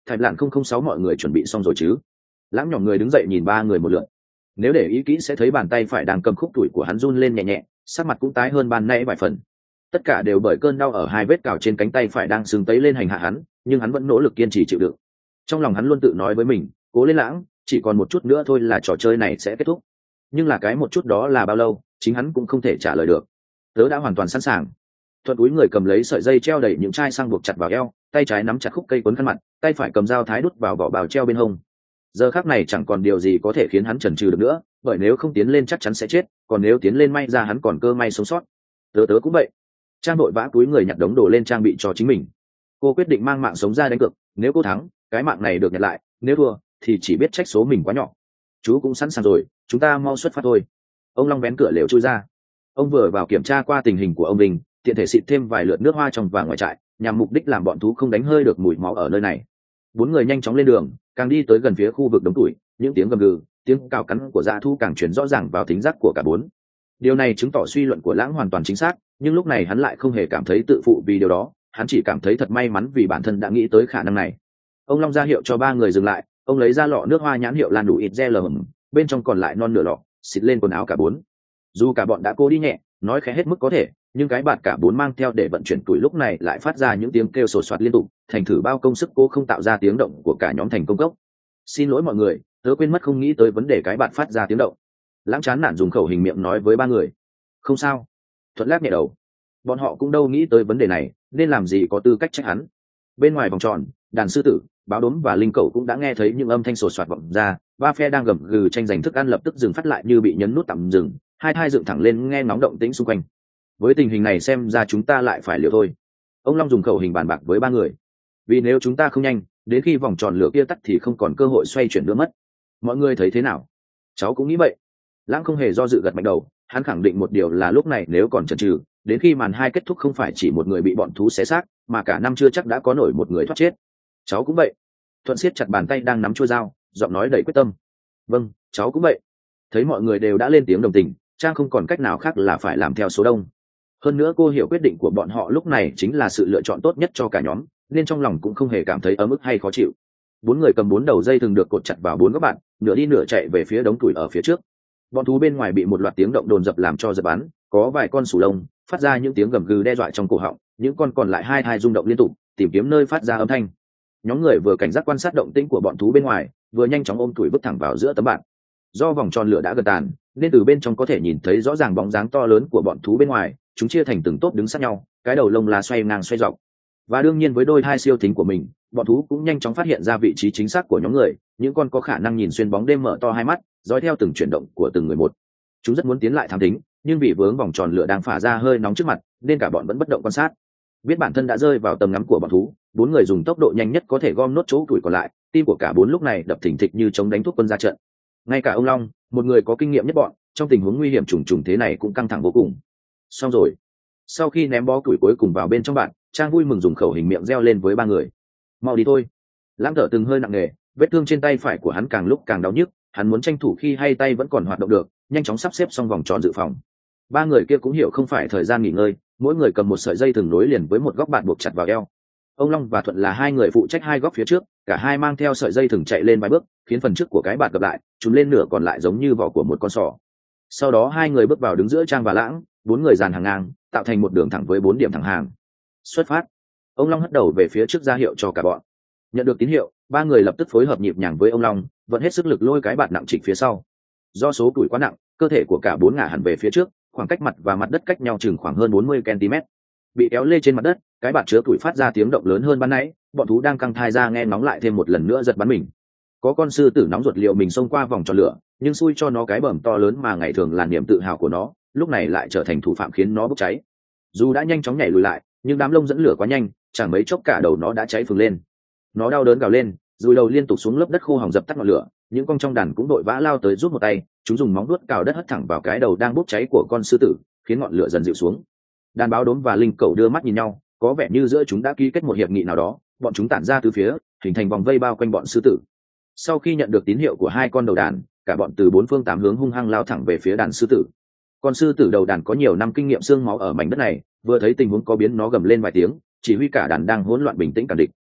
Thạch Lạn 006 mọi người chuẩn bị xong rồi chứ? Lãng nhỏ người đứng dậy nhìn ba người một lượt. Nếu để ý kỹ sẽ thấy bàn tay phải đang cầm khúc tuổi của hắn run lên nhẹ nhẹ, sắc mặt cũng tái hơn ban nãy vài phần. Tất cả đều bởi cơn đau ở hai vết cào trên cánh tay phải đang sưng tấy lên hành hạ hắn, nhưng hắn vẫn nỗ lực kiên trì chịu đựng. Trong lòng hắn luôn tự nói với mình, cố lên Lãng, chỉ còn một chút nữa thôi là trò chơi này sẽ kết thúc. Nhưng là cái một chút đó là bao lâu, chính hắn cũng không thể trả lời được. Tớ đã hoàn toàn sẵn sàng. Thuận cúi người cầm lấy sợi dây treo đầy những chai xăng buộc chặt vào eo, tay trái nắm chặt khúc cây quấn khăn mặt, tay phải cầm dao thái đút vào vỏ bào treo bên hông. Giờ khắc này chẳng còn điều gì có thể khiến hắn chần chừ được nữa, bởi nếu không tiến lên chắc chắn sẽ chết, còn nếu tiến lên may ra hắn còn cơ may sống sót. Tớ cũng vậy. Trang đội vã cúi người nhặt đống đồ lên trang bị cho chính mình. Cô quyết định mang mạng sống ra đánh cược, nếu cô thắng, cái mạng này được nhặt lại, nếu thua, thì chỉ biết trách số mình quá nhỏ. Chú cũng sẵn sàng rồi, chúng ta mau xuất phát thôi. Ông Long vén cửa lều chui ra. Ông vừa vào kiểm tra qua tình hình của ông Đình, tiện thể xịt thêm vài lượt nước hoa trong và ngoài trại, nhằm mục đích làm bọn thú không đánh hơi được mùi máu ở nơi này. Bốn người nhanh chóng lên đường, càng đi tới gần phía khu vực đống tuổi, những tiếng gầm gừ, tiếng cào cắn của dã thú càng truyền rõ ràng vào thính giác của cả bốn. Điều này chứng tỏ suy luận của Lãng hoàn toàn chính xác, nhưng lúc này hắn lại không hề cảm thấy tự phụ vì điều đó, hắn chỉ cảm thấy thật may mắn vì bản thân đã nghĩ tới khả năng này. Ông Long ra hiệu cho ba người dừng lại, ông lấy ra lọ nước hoa nhãn hiệu Lan đủ ít gel hầm, bên trong còn lại non nửa lọ, xịt lên quần áo cả bốn. Dù cả bọn đã cố đi nhẹ, nói khẽ hết mức có thể, nhưng cái bạt cả bốn mang theo để vận chuyển tuổi lúc này lại phát ra những tiếng kêu sột soạt liên tục, thành thử bao công sức cô không tạo ra tiếng động của cả nhóm thành công cốc. Xin lỗi mọi người, tớ quên mất không nghĩ tới vấn đề cái bạt phát ra tiếng động. Lãng chán nản dùng khẩu hình miệng nói với ba người. Không sao. Thuận lắc nhẹ đầu. Bọn họ cũng đâu nghĩ tới vấn đề này, nên làm gì có tư cách trách hắn. Bên ngoài vòng tròn, đàn sư tử, báo đốm và linh cẩu cũng đã nghe thấy những âm thanh sột soạt vọng ra. Ba phe đang gầm gừ tranh giành thức ăn lập tức dừng phát lại như bị nhấn nút tạm dừng, hai thai dựng thẳng lên nghe ngóng động tĩnh xung quanh. Với tình hình này xem ra chúng ta lại phải liều thôi. Ông Long dùng khẩu hình bàn bạc với ba người. Vì nếu chúng ta không nhanh, đến khi vòng tròn lửa kia tắt thì không còn cơ hội xoay chuyển nữa mất. Mọi người thấy thế nào? Cháu cũng nghĩ vậy. Lãng không hề do dự gật mạnh đầu, hắn khẳng định một điều là lúc này nếu còn chần chừ, đến khi màn hai kết thúc không phải chỉ một người bị bọn thú xé xác, mà cả năm chưa chắc đã có nổi một người thoát chết. Cháu cũng vậy. Thuận siết chặt bàn tay đang nắm chuôi dao, giọng nói đầy quyết tâm. Vâng, cháu cũng vậy. Thấy mọi người đều đã lên tiếng đồng tình, Trang không còn cách nào khác là phải làm theo số đông. Hơn nữa cô hiểu quyết định của bọn họ lúc này chính là sự lựa chọn tốt nhất cho cả nhóm, nên trong lòng cũng không hề cảm thấy ấm ức hay khó chịu. Bốn người cầm bốn đầu dây thường được cột chặt vào bốn góc bạn, nửa đi nửa chạy về phía đống tuổi ở phía trước. Bọn thú bên ngoài bị một loạt tiếng động đồn dập làm cho giật bắn, có vài con sủ lông phát ra những tiếng gầm gừ đe dọa trong cổ họng, những con còn lại hai thai rung động liên tục, tìm kiếm nơi phát ra âm thanh. Nhóm người vừa cảnh giác quan sát động tĩnh của bọn thú bên ngoài, vừa nhanh chóng ôm tuổi bước thẳng vào giữa tấm bạt. Do vòng tròn lửa đã gần tàn, nên từ bên trong có thể nhìn thấy rõ ràng bóng dáng to lớn của bọn thú bên ngoài, chúng chia thành từng tốp đứng sát nhau, cái đầu lông là xoay ngang xoay dọc. Và đương nhiên với đôi hai siêu thính của mình, bọn thú cũng nhanh chóng phát hiện ra vị trí chính xác của nhóm người, những con có khả năng nhìn xuyên bóng đêm mở to hai mắt, dõi theo từng chuyển động của từng người một. Chúng rất muốn tiến lại thám thính, nhưng vì vướng vòng tròn lửa đang phả ra hơi nóng trước mặt, nên cả bọn vẫn bất động quan sát. Biết bản thân đã rơi vào tầm ngắm của bọn thú, bốn người dùng tốc độ nhanh nhất có thể gom nốt chỗ tuổi còn lại, tim của cả bốn lúc này đập thình thịch như chống đánh thuốc quân ra trận. Ngay cả ông Long, một người có kinh nghiệm nhất bọn, trong tình huống nguy hiểm trùng trùng thế này cũng căng thẳng vô cùng. Xong rồi. Sau khi ném bó tuổi cuối cùng vào bên trong bạn, Trang vui mừng dùng khẩu hình miệng reo lên với ba người. Mau đi thôi. Lãng thở từng hơi nặng nề, vết thương trên tay phải của hắn càng lúc càng đau nhức, hắn muốn tranh thủ khi hai tay vẫn còn hoạt động được, nhanh chóng sắp xếp xong vòng tròn dự phòng. Ba người kia cũng hiểu không phải thời gian nghỉ ngơi, mỗi người cầm một sợi dây thừng nối liền với một góc bạn buộc chặt vào eo. Ông Long và Thuận là hai người phụ trách hai góc phía trước, cả hai mang theo sợi dây thừng chạy lên vài bước, khiến phần trước của cái bạt gập lại, chúng lên nửa còn lại giống như vỏ của một con sò. Sau đó hai người bước vào đứng giữa Trang và Lãng, bốn người dàn hàng ngang, tạo thành một đường thẳng với bốn điểm thẳng hàng. Xuất phát. Ông Long hất đầu về phía trước ra hiệu cho cả bọn. Nhận được tín hiệu, ba người lập tức phối hợp nhịp nhàng với ông Long, vẫn hết sức lực lôi cái bạt nặng trịch phía sau. Do số tuổi quá nặng, cơ thể của cả bốn ngả hẳn về phía trước, khoảng cách mặt và mặt đất cách nhau chừng khoảng hơn 40 cm. Bị kéo lê trên mặt đất, cái bạt chứa tuổi phát ra tiếng động lớn hơn ban nãy, bọn thú đang căng thai ra nghe nóng lại thêm một lần nữa giật bắn mình. Có con sư tử nóng ruột liệu mình xông qua vòng tròn lửa, nhưng xui cho nó cái bờm to lớn mà ngày thường là niềm tự hào của nó, lúc này lại trở thành thủ phạm khiến nó bốc cháy. Dù đã nhanh chóng nhảy lùi lại, nhưng đám lông dẫn lửa quá nhanh, chẳng mấy chốc cả đầu nó đã cháy phừng lên. Nó đau đớn gào lên, dùi đầu liên tục xuống lớp đất khô hỏng dập tắt ngọn lửa. Những con trong đàn cũng đội vã lao tới giúp một tay, chúng dùng móng vuốt cào đất hất thẳng vào cái đầu đang bốc cháy của con sư tử, khiến ngọn lửa dần dịu xuống. Đàn báo đốm và linh cẩu đưa mắt nhìn nhau, có vẻ như giữa chúng đã ký kết một hiệp nghị nào đó. Bọn chúng tản ra từ phía, hình thành vòng vây bao quanh bọn sư tử. Sau khi nhận được tín hiệu của hai con đầu đàn, cả bọn từ bốn phương tám hướng hung hăng lao thẳng về phía đàn sư tử. Con sư tử đầu đàn có nhiều năm kinh nghiệm xương máu ở mảnh đất này, vừa thấy tình huống có biến nó gầm lên vài tiếng, chỉ huy cả đàn đang hỗn loạn bình tĩnh cản địch.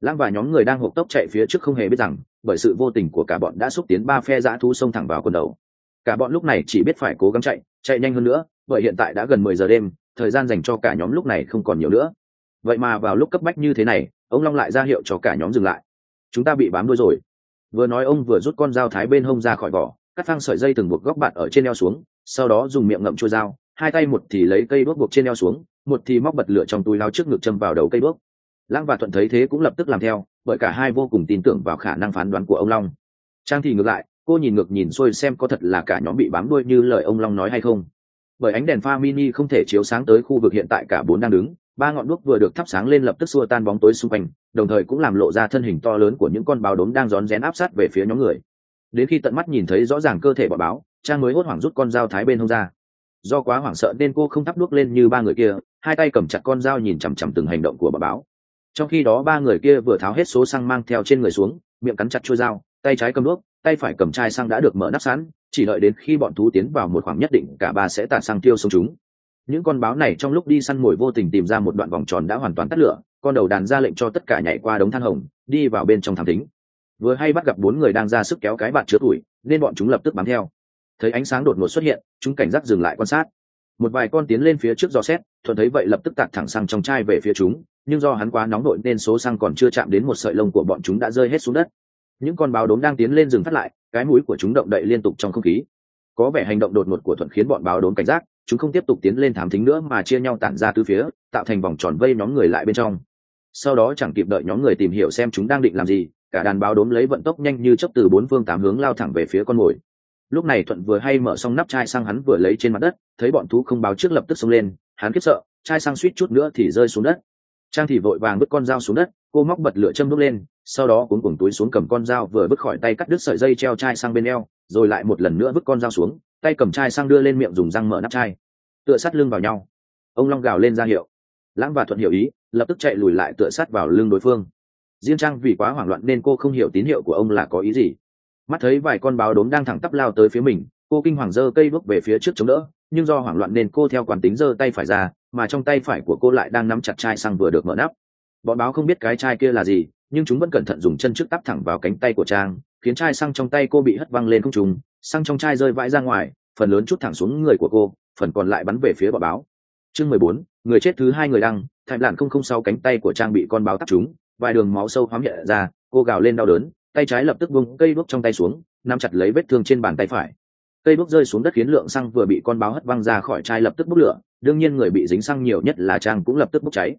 Lãng và nhóm người đang hộp tốc chạy phía trước không hề biết rằng bởi sự vô tình của cả bọn đã xúc tiến ba phe dã thú xông thẳng vào quần đầu. Cả bọn lúc này chỉ biết phải cố gắng chạy nhanh hơn nữa, bởi hiện tại đã gần 10 giờ đêm, thời gian dành cho cả nhóm lúc này không còn nhiều nữa. Vậy mà vào lúc cấp bách như thế này, ông Long lại ra hiệu cho cả nhóm dừng lại. Chúng ta bị bám đuôi rồi. Vừa nói ông vừa rút con dao thái bên hông ra khỏi vỏ, cắt phăng sợi dây từng buộc góc bạn ở trên eo xuống, sau đó dùng miệng ngậm chuôi dao, hai tay một thì lấy cây đuốc buộc trên eo xuống, một thì móc bật lửa trong túi lao trước ngực châm vào đầu cây đuốc. Lãng và Thuận thấy thế cũng lập tức làm theo, bởi cả hai vô cùng tin tưởng vào khả năng phán đoán của ông Long. Trang thì ngược lại, cô nhìn ngược nhìn xuôi xem có thật là cả nhóm bị bám đuôi như lời ông Long nói hay không. Bởi ánh đèn pha mini không thể chiếu sáng tới khu vực hiện tại cả bốn đang đứng, ba ngọn đuốc vừa được thắp sáng lên lập tức xua tan bóng tối xung quanh, đồng thời cũng làm lộ ra thân hình to lớn của những con báo đốm đang rón rén áp sát về phía nhóm người. Đến khi tận mắt nhìn thấy rõ ràng cơ thể bọn báo, Trang mới hốt hoảng rút con dao thái bên hông ra. Do quá hoảng sợ nên cô không thắp đuốc lên như ba người kia, hai tay cầm chặt con dao nhìn chằm chằm từng hành động của bọn báo. Trong khi đó ba người kia vừa tháo hết số xăng mang theo trên người xuống, miệng cắn chặt chuôi dao, tay trái cầm đuốc, tay phải cầm chai xăng đã được mở nắp sẵn, chỉ đợi đến khi bọn thú tiến vào một khoảng nhất định cả ba sẽ tạt xăng tiêu sống chúng. Những con báo này trong lúc đi săn mồi vô tình tìm ra một đoạn vòng tròn đã hoàn toàn tắt lửa, con đầu đàn ra lệnh cho tất cả nhảy qua đống than hồng, đi vào bên trong thám thính. Vừa hay bắt gặp bốn người đang ra sức kéo cái bạt chứa tuổi, nên bọn chúng lập tức bám theo. Thấy ánh sáng đột ngột xuất hiện, chúng cảnh giác dừng lại quan sát. Một vài con tiến lên phía trước dò xét, Thuận thấy vậy lập tức tạt thẳng xăng trong chai về phía chúng, nhưng do hắn quá nóng nội nên số xăng còn chưa chạm đến một sợi lông của bọn chúng đã rơi hết xuống đất. Những con báo đốm đang tiến lên dừng phát lại, cái mũi của chúng động đậy liên tục trong không khí. Có vẻ hành động đột ngột của Thuận khiến bọn báo đốm cảnh giác, chúng không tiếp tục tiến lên thám thính nữa mà chia nhau tản ra tứ phía, tạo thành vòng tròn vây nhóm người lại bên trong. Sau đó chẳng kịp đợi nhóm người tìm hiểu xem chúng đang định làm gì, cả đàn báo đốm lấy vận tốc nhanh như chớp từ bốn phương tám hướng lao thẳng về phía con mồi. Lúc này Thuận vừa hay mở xong nắp chai xăng hắn vừa lấy trên mặt đất, thấy bọn thú không báo trước lập tức xông lên, hắn khiếp sợ, chai xăng suýt chút nữa thì rơi xuống đất. Trang thì vội vàng vứt con dao xuống đất, cô móc bật lửa châm đốt lên, sau đó cuống cuồng túi xuống cầm con dao vừa vứt khỏi tay cắt đứt sợi dây treo chai xăng bên eo, rồi lại một lần nữa vứt con dao xuống, tay cầm chai xăng đưa lên miệng dùng răng mở nắp chai, tựa sát lưng vào nhau. Ông Long gào lên ra hiệu. Lãng và Thuận hiểu ý, lập tức chạy lùi lại tựa sát vào lưng đối phương. Riêng Trang vì quá hoảng loạn nên cô không hiểu tín hiệu của ông là có ý gì. Mắt thấy vài con báo đốm đang thẳng tắp lao tới phía mình, cô kinh hoàng giơ cây đuốc về phía trước chống đỡ, nhưng do hoảng loạn nên cô theo quán tính giơ tay phải ra, mà trong tay phải của cô lại đang nắm chặt chai xăng vừa được mở nắp. Bọn báo không biết cái chai kia là gì, nhưng chúng vẫn cẩn thận dùng chân trước tắp thẳng vào cánh tay của Trang, khiến chai xăng trong tay cô bị hất văng lên không trung, xăng trong chai rơi vãi ra ngoài, phần lớn chút thẳng xuống người của cô, phần còn lại bắn về phía bọn báo. Chương 14, người chết thứ hai người đăng, Thạch Lạn 006 cánh tay của Trang bị con báo tắc trúng, vài đường máu sâu hoắm hiện ra, cô gào lên đau đớn, tay trái lập tức buông cây đuốc trong tay xuống, nắm chặt lấy vết thương trên bàn tay phải. Cây đuốc rơi xuống đất khiến lượng xăng vừa bị con báo hất văng ra khỏi chai lập tức bốc lửa, đương nhiên người bị dính xăng nhiều nhất là Trang cũng lập tức bốc cháy.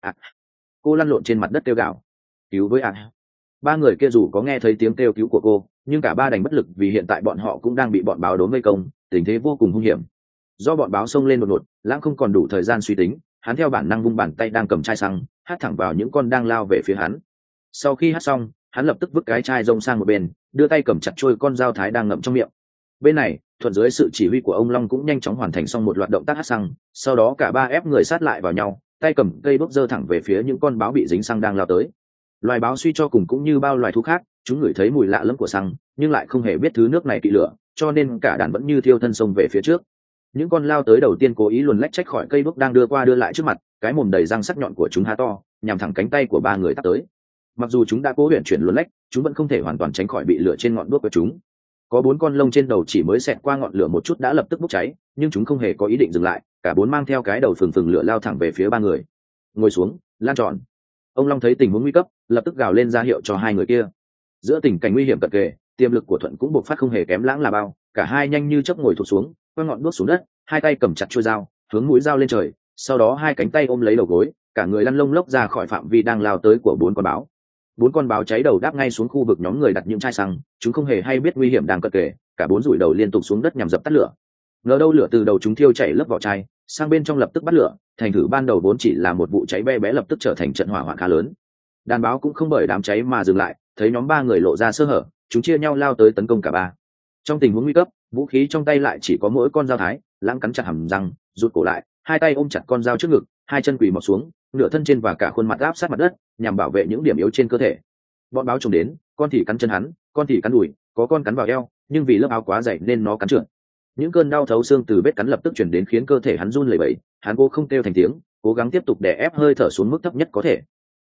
Cô lăn lộn trên mặt đất kêu gào, cứu với ba người kia dù có nghe thấy tiếng kêu cứu của cô, nhưng cả ba đành bất lực vì hiện tại bọn họ cũng đang bị bọn báo đốn vây công, tình thế vô cùng hung hiểm. Do bọn báo xông lên đột ngột, Lãng không còn đủ thời gian suy tính, hắn theo bản năng vung bàn tay đang cầm chai xăng, hất thẳng vào những con đang lao về phía hắn. Sau khi hất xong, hắn lập tức vứt cái chai rông sang một bên, đưa tay cầm chặt trôi con dao thái đang ngậm trong miệng. Bên này, Thuận dưới sự chỉ huy của ông Long cũng nhanh chóng hoàn thành xong một loạt động tác hất xăng, sau đó cả ba ép người sát lại vào nhau, tay cầm cây đuốc giơ thẳng về phía những con báo bị dính xăng đang lao tới. Loài báo suy cho cùng cũng như bao loài thú khác, chúng ngửi thấy mùi lạ lẫm của xăng, nhưng lại không hề biết thứ nước này kỵ lửa, cho nên cả đàn vẫn như thiêu thân sông về phía trước. Những con lao tới đầu tiên cố ý luồn lách trách khỏi cây đuốc đang đưa qua đưa lại trước mặt, cái mồm đầy răng sắc nhọn của chúng há to, nhằm thẳng cánh tay của ba người tắt tới. Mặc dù chúng đã cố luyện chuyển luồn lách, chúng vẫn không thể hoàn toàn tránh khỏi bị lửa trên ngọn đuốc của chúng. Có bốn con lông trên đầu chỉ mới xẹt qua ngọn lửa một chút đã lập tức bốc cháy, nhưng chúng không hề có ý định dừng lại, cả bốn mang theo cái đầu phừng phừng lửa lao thẳng về phía ba người. Ngồi xuống, lan tròn. Ông Long thấy tình huống nguy cấp, lập tức gào lên ra hiệu cho hai người kia. Giữa tình cảnh nguy hiểm cận kề, tiềm lực của Thuận cũng bộc phát không hề kém Lãng là bao, cả hai nhanh như chớp ngồi thụp xuống, quăng ngọn đuốc xuống đất, hai tay cầm chặt chuôi dao, hướng mũi dao lên trời, sau đó hai cánh tay ôm lấy đầu gối, cả người lăn lông lốc ra khỏi phạm vi đang lao tới của bốn con báo. Bốn con báo cháy đầu đáp ngay xuống khu vực nhóm người đặt những chai xăng, chúng không hề hay biết nguy hiểm đang cận kề, cả bốn rủi đầu liên tục xuống đất nhằm dập tắt lửa. Ngờ đâu lửa từ đầu chúng thiêu chảy lớp vỏ chai, sang bên trong lập tức bắt lửa, thành thử ban đầu vốn chỉ là một vụ cháy bé bé lập tức trở thành trận hỏa hoạn khá lớn. Đàn báo cũng không bởi đám cháy mà dừng lại, thấy nhóm ba người lộ ra sơ hở, chúng chia nhau lao tới tấn công cả ba. Trong tình huống nguy cấp, vũ khí trong tay lại chỉ có mỗi con dao thái. Lãng cắn chặt hàm răng, rụt cổ lại, hai tay ôm chặt con dao trước ngực, hai chân quỳ mọc xuống, nửa thân trên và cả khuôn mặt áp sát mặt đất, nhằm bảo vệ những điểm yếu trên cơ thể. Bọn báo trông đến, con thì cắn chân hắn, con thì cắn đùi, có con cắn vào eo, nhưng vì lớp áo quá dày nên nó cắn trượt. Những cơn đau thấu xương từ vết cắn lập tức chuyển đến khiến cơ thể hắn run lẩy bẩy, hắn cố không kêu thành tiếng, cố gắng tiếp tục đè ép hơi thở xuống mức thấp nhất có thể.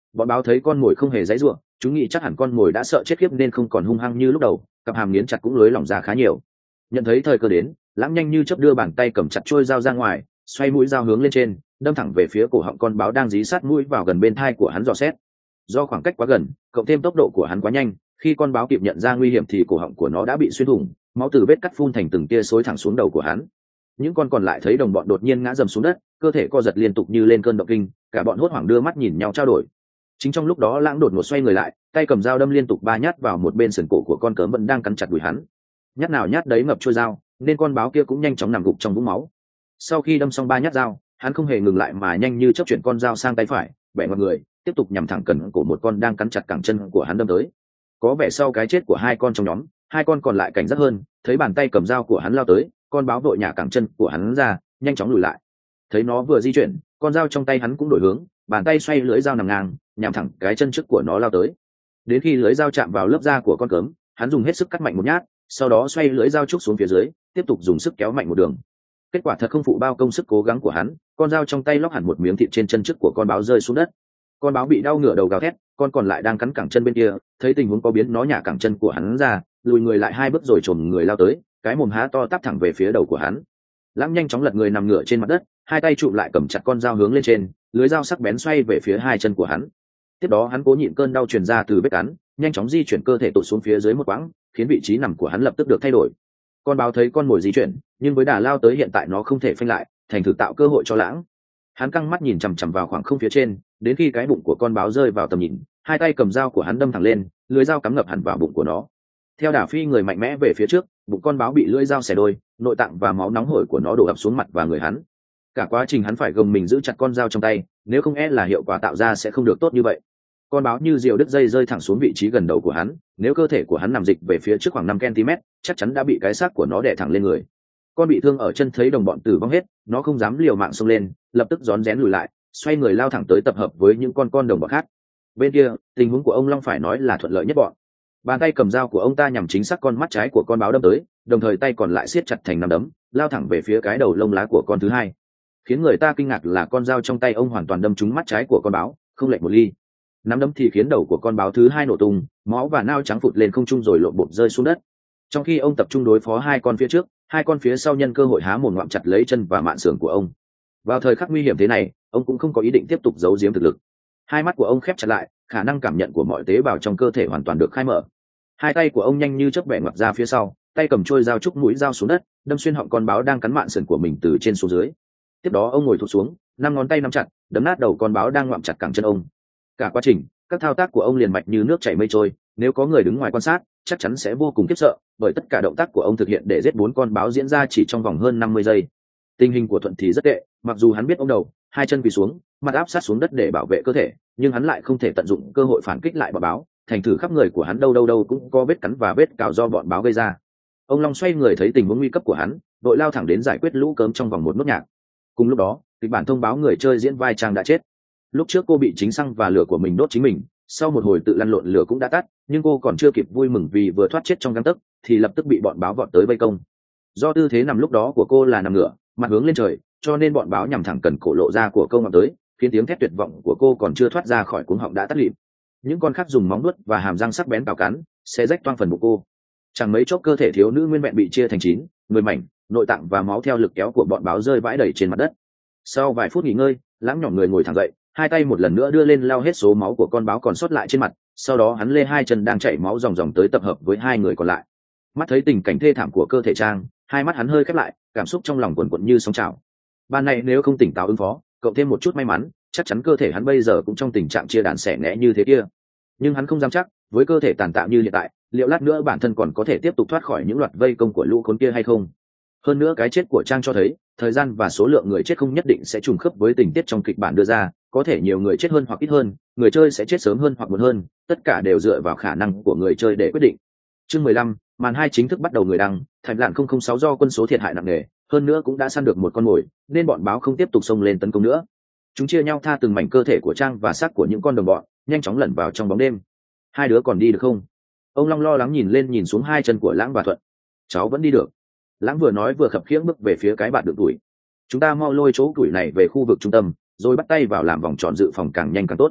Bọn báo thấy con mồi không hề giãy giụa, chúng nghĩ chắc hẳn con mồi đã sợ chết khiếp nên không còn hung hăng như lúc đầu, cặp hàm nghiến chặt cũng lối lỏng ra khá nhiều. Nhận thấy thời cơ đến, Lãng nhanh như chớp đưa bàn tay cầm chặt trôi dao ra ngoài, xoay mũi dao hướng lên trên, đâm thẳng về phía cổ họng con báo đang dí sát mũi vào gần bên thai của hắn dò xét. Do khoảng cách quá gần, cộng thêm tốc độ của hắn quá nhanh, khi con báo kịp nhận ra nguy hiểm thì cổ họng của nó đã bị xuyên thủng, máu từ vết cắt phun thành từng tia xối thẳng xuống đầu của hắn. Những con còn lại thấy đồng bọn đột nhiên ngã dầm xuống đất, cơ thể co giật liên tục như lên cơn động kinh, cả bọn hốt hoảng đưa mắt nhìn nhau trao đổi. Chính trong lúc đó Lãng đột ngột xoay người lại, tay cầm dao đâm liên tục 3 nhát vào một bên sườn cổ của con cớm vẫn đang cắn chặt đùi hắn. Nhát nào nhát đấy ngập trôi dao, nên con báo kia cũng nhanh chóng nằm gục trong vũng máu. Sau khi đâm xong 3 nhát dao, hắn không hề ngừng lại mà nhanh như chớp chuyển con dao sang tay phải, bẻ ngoặt người, tiếp tục nhằm thẳng cần cổ một con đang cắn chặt cẳng chân của hắn đâm tới. Có vẻ sau cái chết của 2 con trong nhóm, 2 con còn lại cảnh giác hơn, thấy bàn tay cầm dao của hắn lao tới, con báo vội nhả cẳng chân của hắn ra, nhanh chóng lùi lại. Thấy nó vừa di chuyển, con dao trong tay hắn cũng đổi hướng, bàn tay xoay lưỡi dao nằm ngang, nhằm thẳng cái chân trước của nó lao tới. Đến khi lưỡi dao chạm vào lớp da của con cớm, hắn dùng hết sức cắt mạnh một nhát, sau đó xoay lưỡi dao trúc xuống phía dưới, tiếp tục dùng sức kéo mạnh một đường. Kết quả thật không phụ bao công sức cố gắng của hắn, con dao trong tay lóc hẳn một miếng thịt trên chân trước của con báo rơi xuống đất. Con báo bị đau ngửa đầu gào thét, con còn lại đang cắn cẳng chân bên kia, thấy tình huống có biến nó nhả cẳng chân của hắn ra, lùi người lại 2 bước rồi chồm người lao tới, cái mồm há to tắp thẳng về phía đầu của hắn. Lãng nhanh chóng lật người nằm ngửa trên mặt đất, 2 tay chụm lại cầm chặt con dao hướng lên trên, lưới dao sắc bén xoay về phía 2 chân của hắn. Tiếp đó hắn cố nhịn cơn đau truyền ra từ vết cắn, nhanh chóng di chuyển cơ thể tụt xuống phía dưới một quãng, khiến vị trí nằm của hắn lập tức được thay đổi. Con báo thấy con mồi di chuyển, nhưng với đà lao tới hiện tại nó không thể phanh lại, thành thử tạo cơ hội cho Lãng. Hắn căng mắt nhìn chằm chằm vào khoảng không phía trên, đến khi cái bụng của con báo rơi vào tầm nhìn, 2 tay cầm dao của hắn đâm thẳng lên, lưỡi dao cắm ngập hẳn vào bụng của nó. Theo đà phi người mạnh mẽ về phía trước, bụng con báo bị lưỡi dao xẻ đôi, nội tạng và máu nóng hổi của nó đổ ập xuống mặt và người hắn. Cả quá trình hắn phải gồng mình giữ chặt con dao trong tay, nếu không là hiệu quả tạo ra sẽ không được tốt như vậy. Con báo như diều đứt dây rơi thẳng xuống vị trí gần đầu của hắn, nếu cơ thể của hắn nằm dịch về phía trước khoảng 5 cm, chắc chắn đã bị cái xác của nó đè thẳng lên người. Con bị thương ở chân thấy đồng bọn tử vong hết, nó không dám liều mạng xông lên, lập tức rón rén lùi lại, xoay người lao thẳng tới tập hợp với những con đồng bọn khác. Bên kia, tình huống của ông Long phải nói là thuận lợi nhất bọn. Bàn tay cầm dao của ông ta nhằm chính xác con mắt trái của con báo đâm tới, đồng thời tay còn lại siết chặt thành nắm đấm, lao thẳng về phía cái đầu lông lá của con thứ hai. Khiến người ta kinh ngạc là con dao trong tay ông hoàn toàn đâm trúng mắt trái của con báo, không lệch một ly. Nắm đấm thì khiến đầu của con báo thứ hai nổ tung, máu và nao trắng phụt lên không trung rồi lộn bộp rơi xuống đất. Trong khi ông tập trung đối phó 2 con phía trước, 2 con phía sau nhân cơ hội há mồm ngoạm chặt lấy chân và mạn xưởng của ông. Vào thời khắc nguy hiểm thế này, ông cũng không có ý định tiếp tục giấu giếm thực lực. 2 mắt của ông khép chặt lại, khả năng cảm nhận của mọi tế bào trong cơ thể hoàn toàn được khai mở. 2 tay của ông nhanh như chớp bẻ ngoặt ra phía sau, tay cầm trôi dao trúc mũi dao xuống đất, đâm xuyên họng con báo đang cắn mạn sườn của mình từ trên xuống dưới. Tiếp đó ông ngồi thụt xuống, 5 ngón tay nắm chặt, đấm nát đầu con báo đang ngoạm chặt cẳng chân ông. Cả quá trình, các thao tác của ông liền mạch như nước chảy mây trôi, nếu có người đứng ngoài quan sát, chắc chắn sẽ vô cùng khiếp sợ, bởi tất cả động tác của ông thực hiện để giết 4 con báo diễn ra chỉ trong vòng hơn 50 giây. Tình hình của Thuận thì rất tệ, mặc dù hắn biết ông đầu, 2 chân quỳ xuống, mặt áp sát xuống đất để bảo vệ cơ thể, nhưng hắn lại không thể tận dụng cơ hội phản kích lại bọn báo, thành thử khắp người của hắn đâu đâu đâu cũng có vết cắn và vết cào do bọn báo gây ra. Ông Long xoay người thấy tình huống nguy cấp của hắn, đội lao thẳng đến giải quyết lũ cớm trong vòng một nốt nhạc. Cùng lúc đó, kịch bản thông báo người chơi diễn vai Trang đã chết. Lúc trước cô bị chính xăng và lửa của mình đốt chính mình, sau một hồi tự lăn lộn lửa cũng đã tắt, nhưng cô còn chưa kịp vui mừng vì vừa thoát chết trong gang tấc, thì lập tức bị bọn báo vọt tới vây công. Do tư thế nằm lúc đó của cô là nằm ngửa, mặt hướng lên trời, cho nên bọn báo nhằm thẳng cần cổ lộ ra của câu ngọc tới, khiến tiếng thét tuyệt vọng của cô còn chưa thoát ra khỏi cuống họng đã tắt lịm. Những con khác dùng móng vuốt và hàm răng sắc bén cào cắn, xé rách toang phần bụng cô. Chẳng mấy chốc cơ thể thiếu nữ nguyên vẹn bị chia thành 9, người mảnh, nội tạng và máu theo lực kéo của bọn báo rơi vãi đầy trên mặt đất. Sau vài phút nghỉ ngơi, Lãng nhỏ người ngồi thẳng dậy, 2 tay một lần nữa đưa lên lau hết số máu của con báo còn sót lại trên mặt, sau đó hắn lê 2 chân đang chảy máu ròng ròng tới tập hợp với 2 người còn lại. Mắt thấy tình cảnh thê thảm của cơ thể Trang, 2 mắt hắn hơi khép lại, cảm xúc trong lòng cuồn cuộn như sóng trào. Ban này nếu không tỉnh táo ứng phó, cộng thêm một chút may mắn, chắc chắn cơ thể hắn bây giờ cũng trong tình trạng chia đàn xẻ nghẽ như thế kia. Nhưng hắn không dám chắc, với cơ thể tàn tạ như hiện tại, liệu lát nữa bản thân còn có thể tiếp tục thoát khỏi những loạt vây công của lũ khốn kia hay không. Hơn nữa cái chết của Trang cho thấy, thời gian và số lượng người chết không nhất định sẽ trùng khớp với tình tiết trong kịch bản đưa ra, có thể nhiều người chết hơn hoặc ít hơn, người chơi sẽ chết sớm hơn hoặc muộn hơn, tất cả đều dựa vào khả năng của người chơi để quyết định. Chương 15, màn 2 chính thức bắt đầu. Người đăng, Thành Lạn 006 do quân số thiệt hại nặng nề, hơn nữa cũng đã săn được một con mồi, nên bọn báo không tiếp tục xông lên tấn công nữa. Chúng chia nhau tha từng mảnh cơ thể của Trang và xác của những con đồng bọn, nhanh chóng lẩn vào trong bóng đêm. 2 đứa còn đi được không? Ông Long lo lắng nhìn lên nhìn xuống 2 chân của Lãng và Thuận. Cháu vẫn đi được. Lãng vừa nói vừa khập khiễng bước về phía cái bạt đựng tuổi. Chúng ta mau lôi chỗ tuổi này về khu vực trung tâm, rồi bắt tay vào làm vòng tròn dự phòng càng nhanh càng tốt.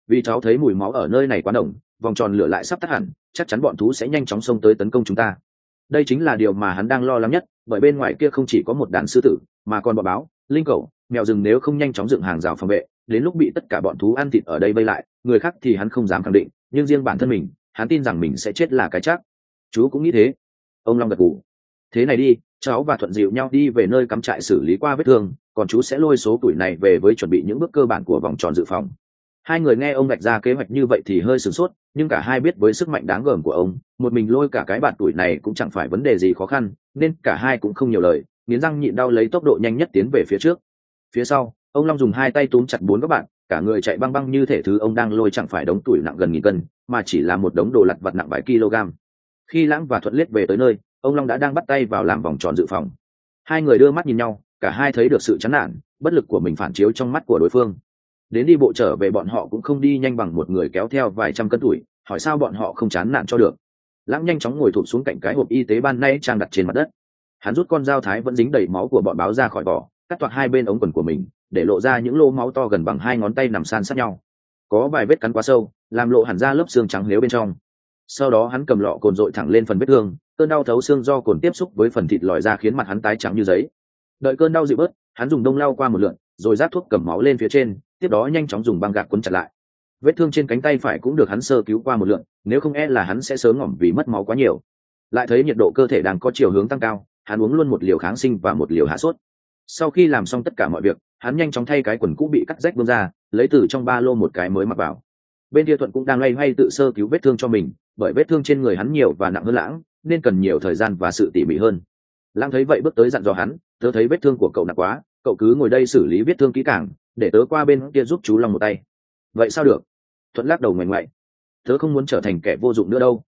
vì cháu thấy mùi máu ở nơi này quá nồng, vòng tròn lửa lại sắp tắt hẳn, chắc chắn bọn thú sẽ nhanh chóng xông tới tấn công chúng ta. Đây chính là điều mà hắn đang lo lắng nhất, bởi bên ngoài kia không chỉ có một đàn sư tử mà còn bọ báo, linh cẩu, mèo rừng, nếu không nhanh chóng dựng hàng rào phòng vệ, đến lúc bị tất cả bọn thú ăn thịt ở đây vây lại, người khác thì hắn không dám khẳng định, nhưng riêng bản thân mình, hắn tin rằng mình sẽ chết là cái chắc. Chú cũng nghĩ thế. Ông Long gật gù. Thế này đi, cháu và Thuận dịu nhau đi về nơi cắm trại xử lý qua vết thương, còn chú sẽ lôi số tuổi này về với chuẩn bị những bước cơ bản của vòng tròn dự phòng. Hai người nghe ông vạch ra kế hoạch như vậy thì hơi sửng sốt, nhưng cả hai biết với sức mạnh đáng gờm của ông, một mình lôi cả cái bạn tuổi này cũng chẳng phải vấn đề gì khó khăn, nên cả hai cũng không nhiều lời, nghiến răng nhịn đau lấy tốc độ nhanh nhất tiến về phía trước. Phía sau, ông Long dùng hai tay túm chặt bốn các bạn, cả người chạy băng băng như thể thứ ông đang lôi chẳng phải đống tuổi nặng gần 1000 cân, mà chỉ là một đống đồ lặt vặt nặng vài kg. Khi Lãng và Thuận liếc về tới nơi, ông Long đã đang bắt tay vào làm vòng tròn dự phòng. Hai người đưa mắt nhìn nhau, cả hai thấy được sự chán nản, bất lực của mình phản chiếu trong mắt của đối phương. Đến đi bộ trở về bọn họ cũng không đi nhanh bằng một người kéo theo vài trăm cân tuổi, hỏi sao bọn họ không chán nản cho được. Lãng nhanh chóng ngồi thụp xuống cạnh cái hộp y tế ban nay trang đặt trên mặt đất. Hắn rút con dao thái vẫn dính đầy máu của bọn báo ra khỏi vỏ, cắt toạc hai bên ống quần của mình, để lộ ra những lỗ máu to gần bằng 2 ngón tay nằm san sát nhau. Có vài vết cắn quá sâu, làm lộ hẳn ra lớp xương trắng lếu bên trong. Sau đó hắn cầm lọ cồn dội thẳng lên phần vết thương, cơn đau thấu xương do cồn tiếp xúc với phần thịt lòi ra khiến mặt hắn tái trắng như giấy. Đợi cơn đau dịu bớt, hắn dùng đông lau qua một lượt, rồi rát thuốc cầm máu lên phía trên, tiếp đó nhanh chóng dùng băng gạc quấn chặt lại. Vết thương trên cánh tay phải cũng được hắn sơ cứu qua một lượt, nếu không e là hắn sẽ sớm ngỏm vì mất máu quá nhiều. Lại thấy nhiệt độ cơ thể đang có chiều hướng tăng cao, hắn uống luôn một liều kháng sinh và một liều hạ sốt. Sau khi làm xong tất cả mọi việc, hắn nhanh chóng thay cái quần cũ bị cắt rách bung ra, lấy từ trong ba lô một cái mới mặc vào. Bên kia Thuận cũng đang loay hoay tự sơ cứu vết thương cho mình, bởi vết thương trên người hắn nhiều và nặng hơn Lãng, nên cần nhiều thời gian và sự tỉ mỉ hơn. Lãng thấy vậy bước tới dặn dò hắn, tớ thấy vết thương của cậu nặng quá, cậu cứ ngồi đây xử lý vết thương kỹ càng, để tớ qua bên kia giúp chú Long một tay. Vậy sao được? Thuận lắc đầu ngoảnh ngoại. Tớ không muốn trở thành kẻ vô dụng nữa đâu.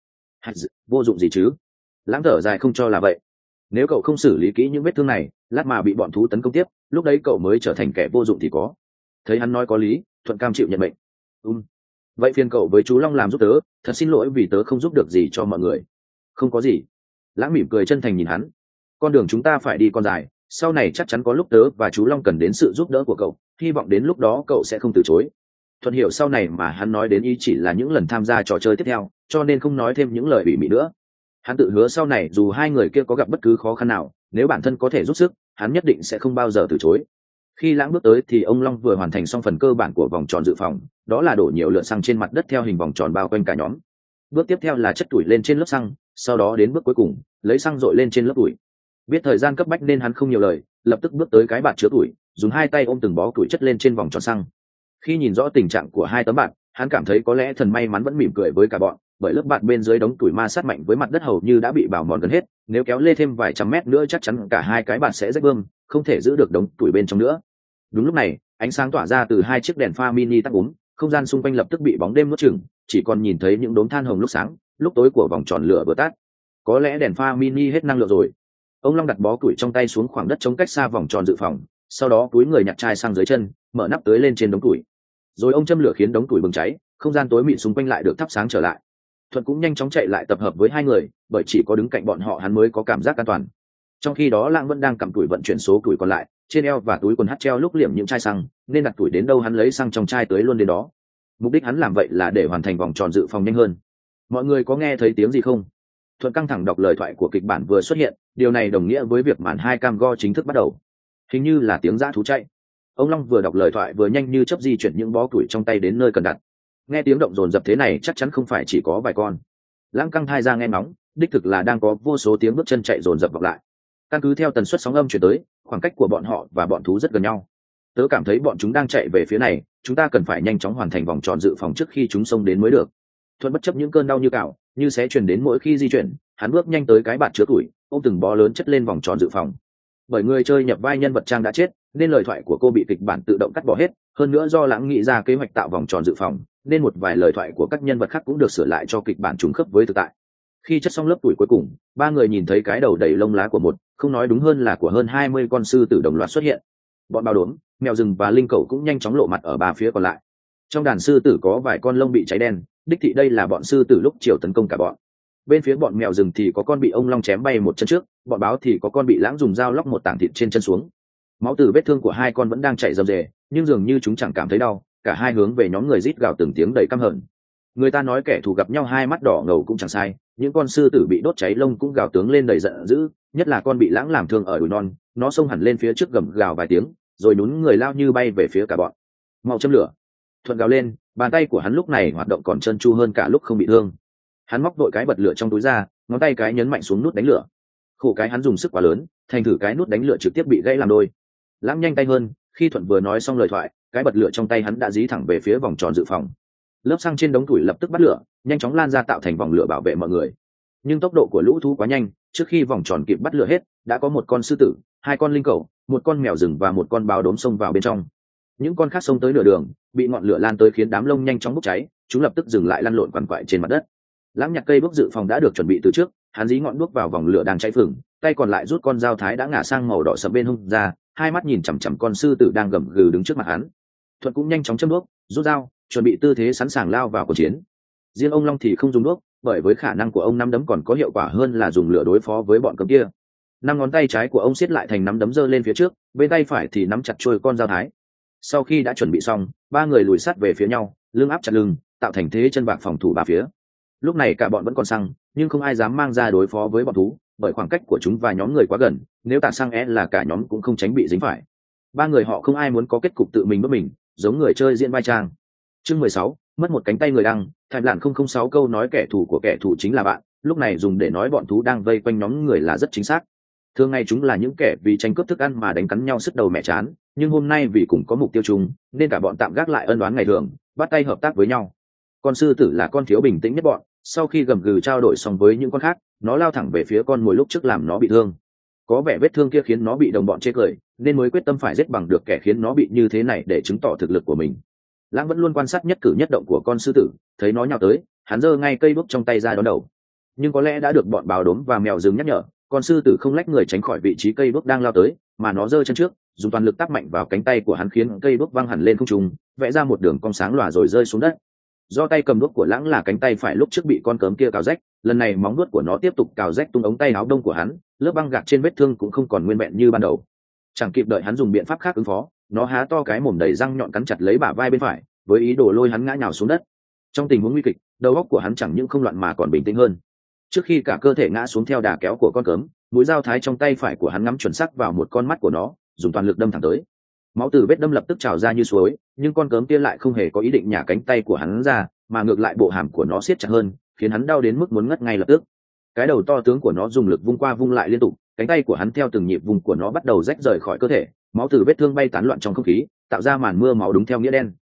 Vô dụng gì chứ? Lãng thở dài không cho là vậy. Nếu cậu không xử lý kỹ những vết thương này, lát mà bị bọn thú tấn công tiếp, lúc đấy cậu mới trở thành kẻ vô dụng thì có. Thấy hắn nói có lý, Thuận cam chịu nhận mệnh. Vậy phiền cậu với chú Long làm giúp tớ, thật xin lỗi vì tớ không giúp được gì cho mọi người. Không có gì. Lãng mỉm cười chân thành nhìn hắn. Con đường chúng ta phải đi còn dài, sau này chắc chắn có lúc tớ và chú Long cần đến sự giúp đỡ của cậu, hy vọng đến lúc đó cậu sẽ không từ chối. Thuận hiểu sau này mà hắn nói đến ý chỉ là những lần tham gia trò chơi tiếp theo, cho nên không nói thêm những lời ủy mị nữa. Hắn tự hứa sau này dù hai người kia có gặp bất cứ khó khăn nào, nếu bản thân có thể giúp sức, hắn nhất định sẽ không bao giờ từ chối. Khi Lãng bước tới thì ông Long vừa hoàn thành xong phần cơ bản của vòng tròn dự phòng, đó là đổ nhiều lượng xăng trên mặt đất theo hình vòng tròn bao quanh cả nhóm. Bước tiếp theo là chất tuổi lên trên lớp xăng, sau đó đến bước cuối cùng, lấy xăng dội lên trên lớp tuổi. Biết thời gian cấp bách nên hắn không nhiều lời, lập tức bước tới cái bạt chứa tuổi, dùng hai tay ôm từng bó tuổi chất lên trên vòng tròn xăng. Khi nhìn rõ tình trạng của hai tấm bạt, hắn cảm thấy có lẽ thần may mắn vẫn mỉm cười với cả bọn, bởi lớp bạt bên dưới đống tuổi ma sát mạnh với mặt đất hầu như đã bị bào mòn gần hết, nếu kéo lê thêm vài trăm mét nữa chắc chắn cả hai cái bạt sẽ rách bươm, không thể giữ được đống tuổi bên trong nữa. Đúng lúc này, ánh sáng tỏa ra từ hai chiếc đèn pha mini tắt úm, không gian xung quanh lập tức bị bóng đêm nuốt chửng, chỉ còn nhìn thấy những đốm than hồng lúc sáng, lúc tối của vòng tròn lửa vừa tắt. Có lẽ đèn pha mini hết năng lượng rồi. Ông Long đặt bó củi trong tay xuống khoảng đất chống cách xa vòng tròn dự phòng, sau đó cúi người nhặt chai xăng dưới chân, mở nắp tưới lên trên đống củi. Rồi ông châm lửa khiến đống củi bừng cháy, không gian tối mịt xung quanh lại được thắp sáng trở lại. Thuận cũng nhanh chóng chạy lại tập hợp với hai người, bởi chỉ có đứng cạnh bọn họ hắn mới có cảm giác an toàn. Trong khi đó Lãng vẫn đang cầm tuổi vận chuyển số tuổi còn lại, trên eo và túi quần hắt treo lúc liệm những chai xăng, nên đặt tuổi đến đâu hắn lấy xăng trong chai tưới luôn đến đó. Mục đích hắn làm vậy là để hoàn thành vòng tròn dự phòng nhanh hơn. Mọi người có nghe thấy tiếng gì không? Thuận căng thẳng đọc lời thoại của kịch bản vừa xuất hiện, điều này đồng nghĩa với việc màn 2 cam go chính thức bắt đầu. Hình như là tiếng dã thú chạy. Ông Long vừa đọc lời thoại vừa nhanh như chớp di chuyển những bó củi trong tay đến nơi cần đặt. Nghe tiếng động dồn dập thế này chắc chắn không phải chỉ có vài con. Lãng căng thai ra nghe ngóng, đích thực là đang có vô số tiếng bước chân chạy dồn dập vọng lại. Căn cứ theo tần suất sóng âm chuyển tới, khoảng cách của bọn họ và bọn thú rất gần nhau. Tớ cảm thấy bọn chúng đang chạy về phía này, chúng ta cần phải nhanh chóng hoàn thành vòng tròn dự phòng trước khi chúng xông đến mới được. Thuận bất chấp những cơn đau như cào, như sẽ truyền đến mỗi khi di chuyển, hắn bước nhanh tới cái bạt chứa tuổi, ôm từng bó lớn chất lên vòng tròn dự phòng. Bởi người chơi nhập vai nhân vật Trang đã chết, nên lời thoại của cô bị kịch bản tự động cắt bỏ hết, hơn nữa do Lãng nghĩ ra kế hoạch tạo vòng tròn dự phòng, nên một vài lời thoại của các nhân vật khác cũng được sửa lại cho kịch bản trùng khớp với thực tại. Khi chất xong lớp tuổi cuối cùng, ba người nhìn thấy cái đầu đầy lông lá của một, không nói đúng hơn là của hơn 20 con sư tử đồng loạt xuất hiện. Bọn bao đốm, mèo rừng và linh cẩu cũng nhanh chóng lộ mặt ở ba phía còn lại. Trong đàn sư tử có vài con lông bị cháy đen, đích thị đây là bọn sư tử lúc chiều tấn công cả bọn. Bên phía bọn mèo rừng thì có con bị ông Long chém bay một chân trước, bọn báo thì có con bị Lãng dùng dao lóc một tảng thịt trên chân xuống. Máu từ vết thương của hai con vẫn đang chảy rầm rề, nhưng dường như chúng chẳng cảm thấy đau, cả hai hướng về nhóm người rít gào từng tiếng đầy căm hận. Người ta nói kẻ thù gặp nhau hai mắt đỏ ngầu cũng chẳng sai, những con sư tử bị đốt cháy lông cũng gào tướng lên đầy giận dữ, nhất là con bị lãng làm thương ở đùi non, nó xông hẳn lên phía trước gầm gào vài tiếng, rồi nhún người lao như bay về phía cả bọn. Mau châm lửa! Thuận gào lên, bàn tay của hắn lúc này hoạt động còn trơn tru hơn cả lúc không bị thương. Hắn móc đội cái bật lửa trong túi ra, ngón tay cái nhấn mạnh xuống nút đánh lửa. Khổ cái hắn dùng sức quá lớn, thành thử cái nút đánh lửa trực tiếp bị gãy làm đôi. Lãng nhanh tay hơn, khi Thuận vừa nói xong lời thoại, cái bật lửa trong tay hắn đã dí thẳng về phía vòng tròn dự phòng. Lớp xăng trên đống củi lập tức bắt lửa, nhanh chóng lan ra tạo thành vòng lửa bảo vệ mọi người. Nhưng tốc độ của lũ thú quá nhanh, trước khi vòng tròn kịp bắt lửa hết, đã có một con sư tử, hai con linh cẩu, một con mèo rừng và một con báo đốm xông vào bên trong. Những con khác xông tới nửa đường, bị ngọn lửa lan tới khiến đám lông nhanh chóng bốc cháy, chúng lập tức dừng lại lăn lộn quằn quại trên mặt đất. Lãng nhặt cây đuốc dự phòng đã được chuẩn bị từ trước, hắn dí ngọn đuốc vào vòng lửa đang cháy phừng, tay còn lại rút con dao thái đã ngả sang màu đỏ sẫm bên hông ra, hai mắt nhìn chằm chằm con sư tử đang gầm gừ đứng trước mặt hắn. Thuận cũng nhanh chóng châm đuốc, rút dao, chuẩn bị tư thế sẵn sàng lao vào cuộc chiến. Riêng ông Long thì không dùng đuốc, bởi với khả năng của ông nắm đấm còn có hiệu quả hơn là dùng lửa đối phó với bọn cấm kia. Năm ngón tay trái của ông siết lại thành nắm đấm giơ lên phía trước, bên tay phải thì nắm chặt chuôi con dao thái. Sau khi đã chuẩn bị xong, ba người lùi sát về phía nhau, lưng áp chặt lưng, tạo thành thế chân bạc phòng thủ ba phía. Lúc này cả bọn vẫn còn xăng, nhưng không ai dám mang ra đối phó với bọn thú, bởi khoảng cách của chúng và nhóm người quá gần, nếu tạt xăng là cả nhóm cũng không tránh bị dính phải. Ba người họ không ai muốn có kết cục tự mình bất mình, giống người chơi diễn vai trang. Chương 16, mất một cánh tay người đăng, Thạch Lạn 006 câu nói kẻ thù của kẻ thù chính là bạn, lúc này dùng để nói bọn thú đang vây quanh nhóm người là rất chính xác. Thường ngày chúng là những kẻ vì tranh cướp thức ăn mà đánh cắn nhau sứt đầu mẹ chán, nhưng hôm nay vì cùng có mục tiêu chung, nên cả bọn tạm gác lại ân oán ngày thường, bắt tay hợp tác với nhau. Con sư tử là con thiếu bình tĩnh nhất bọn, sau khi gầm gừ trao đổi xong với những con khác, nó lao thẳng về phía con mồi lúc trước làm nó bị thương. Có vẻ vết thương kia khiến nó bị đồng bọn chê cười, nên mới quyết tâm phải giết bằng được kẻ khiến nó bị như thế này để chứng tỏ thực lực của mình. Lãng vẫn luôn quan sát nhất cử nhất động của con sư tử, thấy nó nhào tới, hắn giơ ngay cây bút trong tay ra đón đầu. Nhưng có lẽ đã được bọn báo đốm và mèo rừng nhắc nhở, con sư tử không lách người tránh khỏi vị trí cây bút đang lao tới, mà nó giơ chân trước, dùng toàn lực tác mạnh vào cánh tay của hắn khiến cây bút văng hẳn lên không trung, vẽ ra một đường cong sáng lòa rồi rơi xuống đất. Do tay cầm đuốc của Lãng là cánh tay phải lúc trước bị con cớm kia cào rách, lần này móng đuốt của nó tiếp tục cào rách tung ống tay áo đông của hắn, lớp băng gạc trên vết thương cũng không còn nguyên vẹn như ban đầu. Chẳng kịp đợi hắn dùng biện pháp khác ứng phó, nó há to cái mồm đầy răng nhọn cắn chặt lấy bả vai bên phải, với ý đồ lôi hắn ngã nhào xuống đất. Trong tình huống nguy kịch, đầu óc của hắn chẳng những không loạn mà còn bình tĩnh hơn. Trước khi cả cơ thể ngã xuống theo đà kéo của con cớm, mũi dao thái trong tay phải của hắn ngắm chuẩn xác vào một con mắt của nó, dùng toàn lực đâm thẳng tới. Máu từ vết đâm lập tức trào ra như suối, nhưng con cớm kia lại không hề có ý định nhả cánh tay của hắn ra, mà ngược lại bộ hàm của nó siết chặt hơn, khiến hắn đau đến mức muốn ngất ngay lập tức. Cái đầu to tướng của nó dùng lực vung qua vung lại liên tục, cánh tay của hắn theo từng nhịp vùng của nó bắt đầu rách rời khỏi cơ thể, máu từ vết thương bay tán loạn trong không khí, tạo ra màn mưa máu đúng theo nghĩa đen.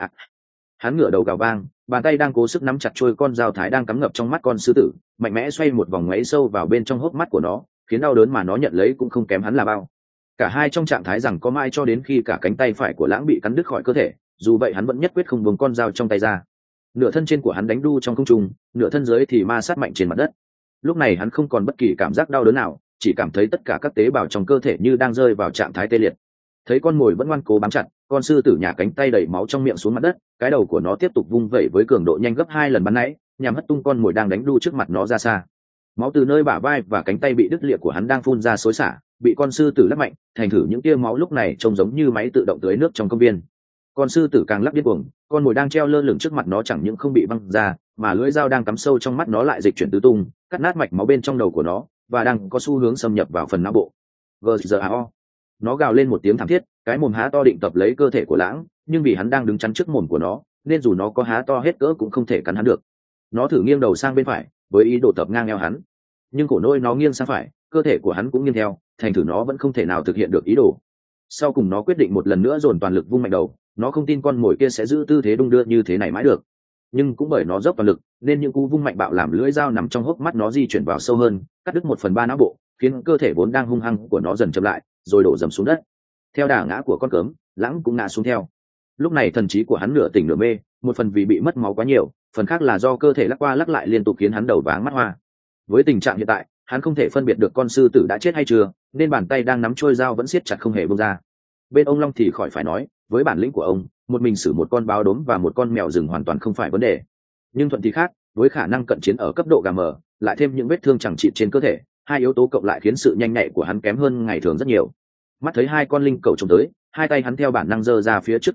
Hắn ngửa đầu gào vang, bàn tay đang cố sức nắm chặt trôi con dao thái đang cắm ngập trong mắt con sư tử, mạnh mẽ xoay một vòng ngoáy sâu vào bên trong hốc mắt của nó, khiến đau đớn mà nó nhận lấy cũng không kém hắn là bao. Cả hai trong trạng thái rằng có mãi cho đến khi cả cánh tay phải của Lãng bị cắn đứt khỏi cơ thể, dù vậy hắn vẫn nhất quyết không buông con dao trong tay ra. Nửa thân trên của hắn đánh đu trong không trung, nửa thân dưới thì ma sát mạnh trên mặt đất. Lúc này hắn không còn bất kỳ cảm giác đau đớn nào, chỉ cảm thấy tất cả các tế bào trong cơ thể như đang rơi vào trạng thái tê liệt. Thấy con mồi vẫn ngoan cố bám chặt, con sư tử nhả cánh tay đầy máu trong miệng xuống mặt đất, cái đầu của nó tiếp tục vung vẩy với cường độ nhanh gấp 2 lần ban nãy, nhằm hất tung con mồi đang đánh đu trước mặt nó ra xa. Máu từ nơi bả vai và cánh tay bị đứt lìa của hắn đang phun ra xối xả, bị con sư tử lắc mạnh, thành thử những tia máu lúc này trông giống như máy tự động tưới nước trong công viên. Con sư tử càng lắc điên cuồng, con mồi đang treo lơ lửng trước mặt nó chẳng những không bị văng ra, mà lưỡi dao đang cắm sâu trong mắt nó lại dịch chuyển tứ tung, cắt nát mạch máu bên trong đầu của nó, và đang có xu hướng xâm nhập vào phần não bộ. Gzao. Nó gào lên một tiếng thảm thiết, cái mồm há to định tập lấy cơ thể của Lãng, nhưng vì hắn đang đứng chắn trước mồm của nó, nên dù nó có há to hết cỡ cũng không thể cắn hắn được. Nó thử nghiêng đầu sang bên phải, với ý đồ tập ngang eo hắn, nhưng khổ nỗi nó nghiêng sang phải, cơ thể của hắn cũng nghiêng theo, thành thử nó vẫn không thể nào thực hiện được ý đồ. Sau cùng nó quyết định một lần nữa dồn toàn lực vung mạnh đầu, nó không tin con mồi kia sẽ giữ tư thế đung đưa như thế này mãi được. Nhưng cũng bởi nó dốc toàn lực, nên những cú vung mạnh bạo làm lưỡi dao nằm trong hốc mắt nó di chuyển vào sâu hơn, cắt đứt 1/3 não bộ, khiến cơ thể vốn đang hung hăng của nó dần chậm lại, rồi đổ dầm xuống đất. Theo đà ngã của con cớm, Lãng cũng ngã xuống theo. Lúc này thần trí của hắn nửa tỉnh nửa mê, một phần vì bị mất máu quá nhiều, phần khác là do cơ thể lắc qua lắc lại liên tục khiến hắn đầu váng mắt hoa. Với tình trạng hiện tại, hắn không thể phân biệt được con sư tử đã chết hay chưa, nên bàn tay đang nắm trôi dao vẫn siết chặt không hề buông ra. Bên ông Long thì khỏi phải nói, với bản lĩnh của ông, một mình xử một con báo đốm và một con mèo rừng hoàn toàn không phải vấn đề. Nhưng Thuận thì khác, với khả năng cận chiến ở cấp độ GM, lại thêm những vết thương chẳng trị trên cơ thể, hai yếu tố cộng lại khiến sự nhanh nhạy của hắn kém hơn ngày thường rất nhiều. Mắt thấy hai con linh cẩu trông tới, hai tay hắn theo bản năng giơ ra phía trước chống đỡ,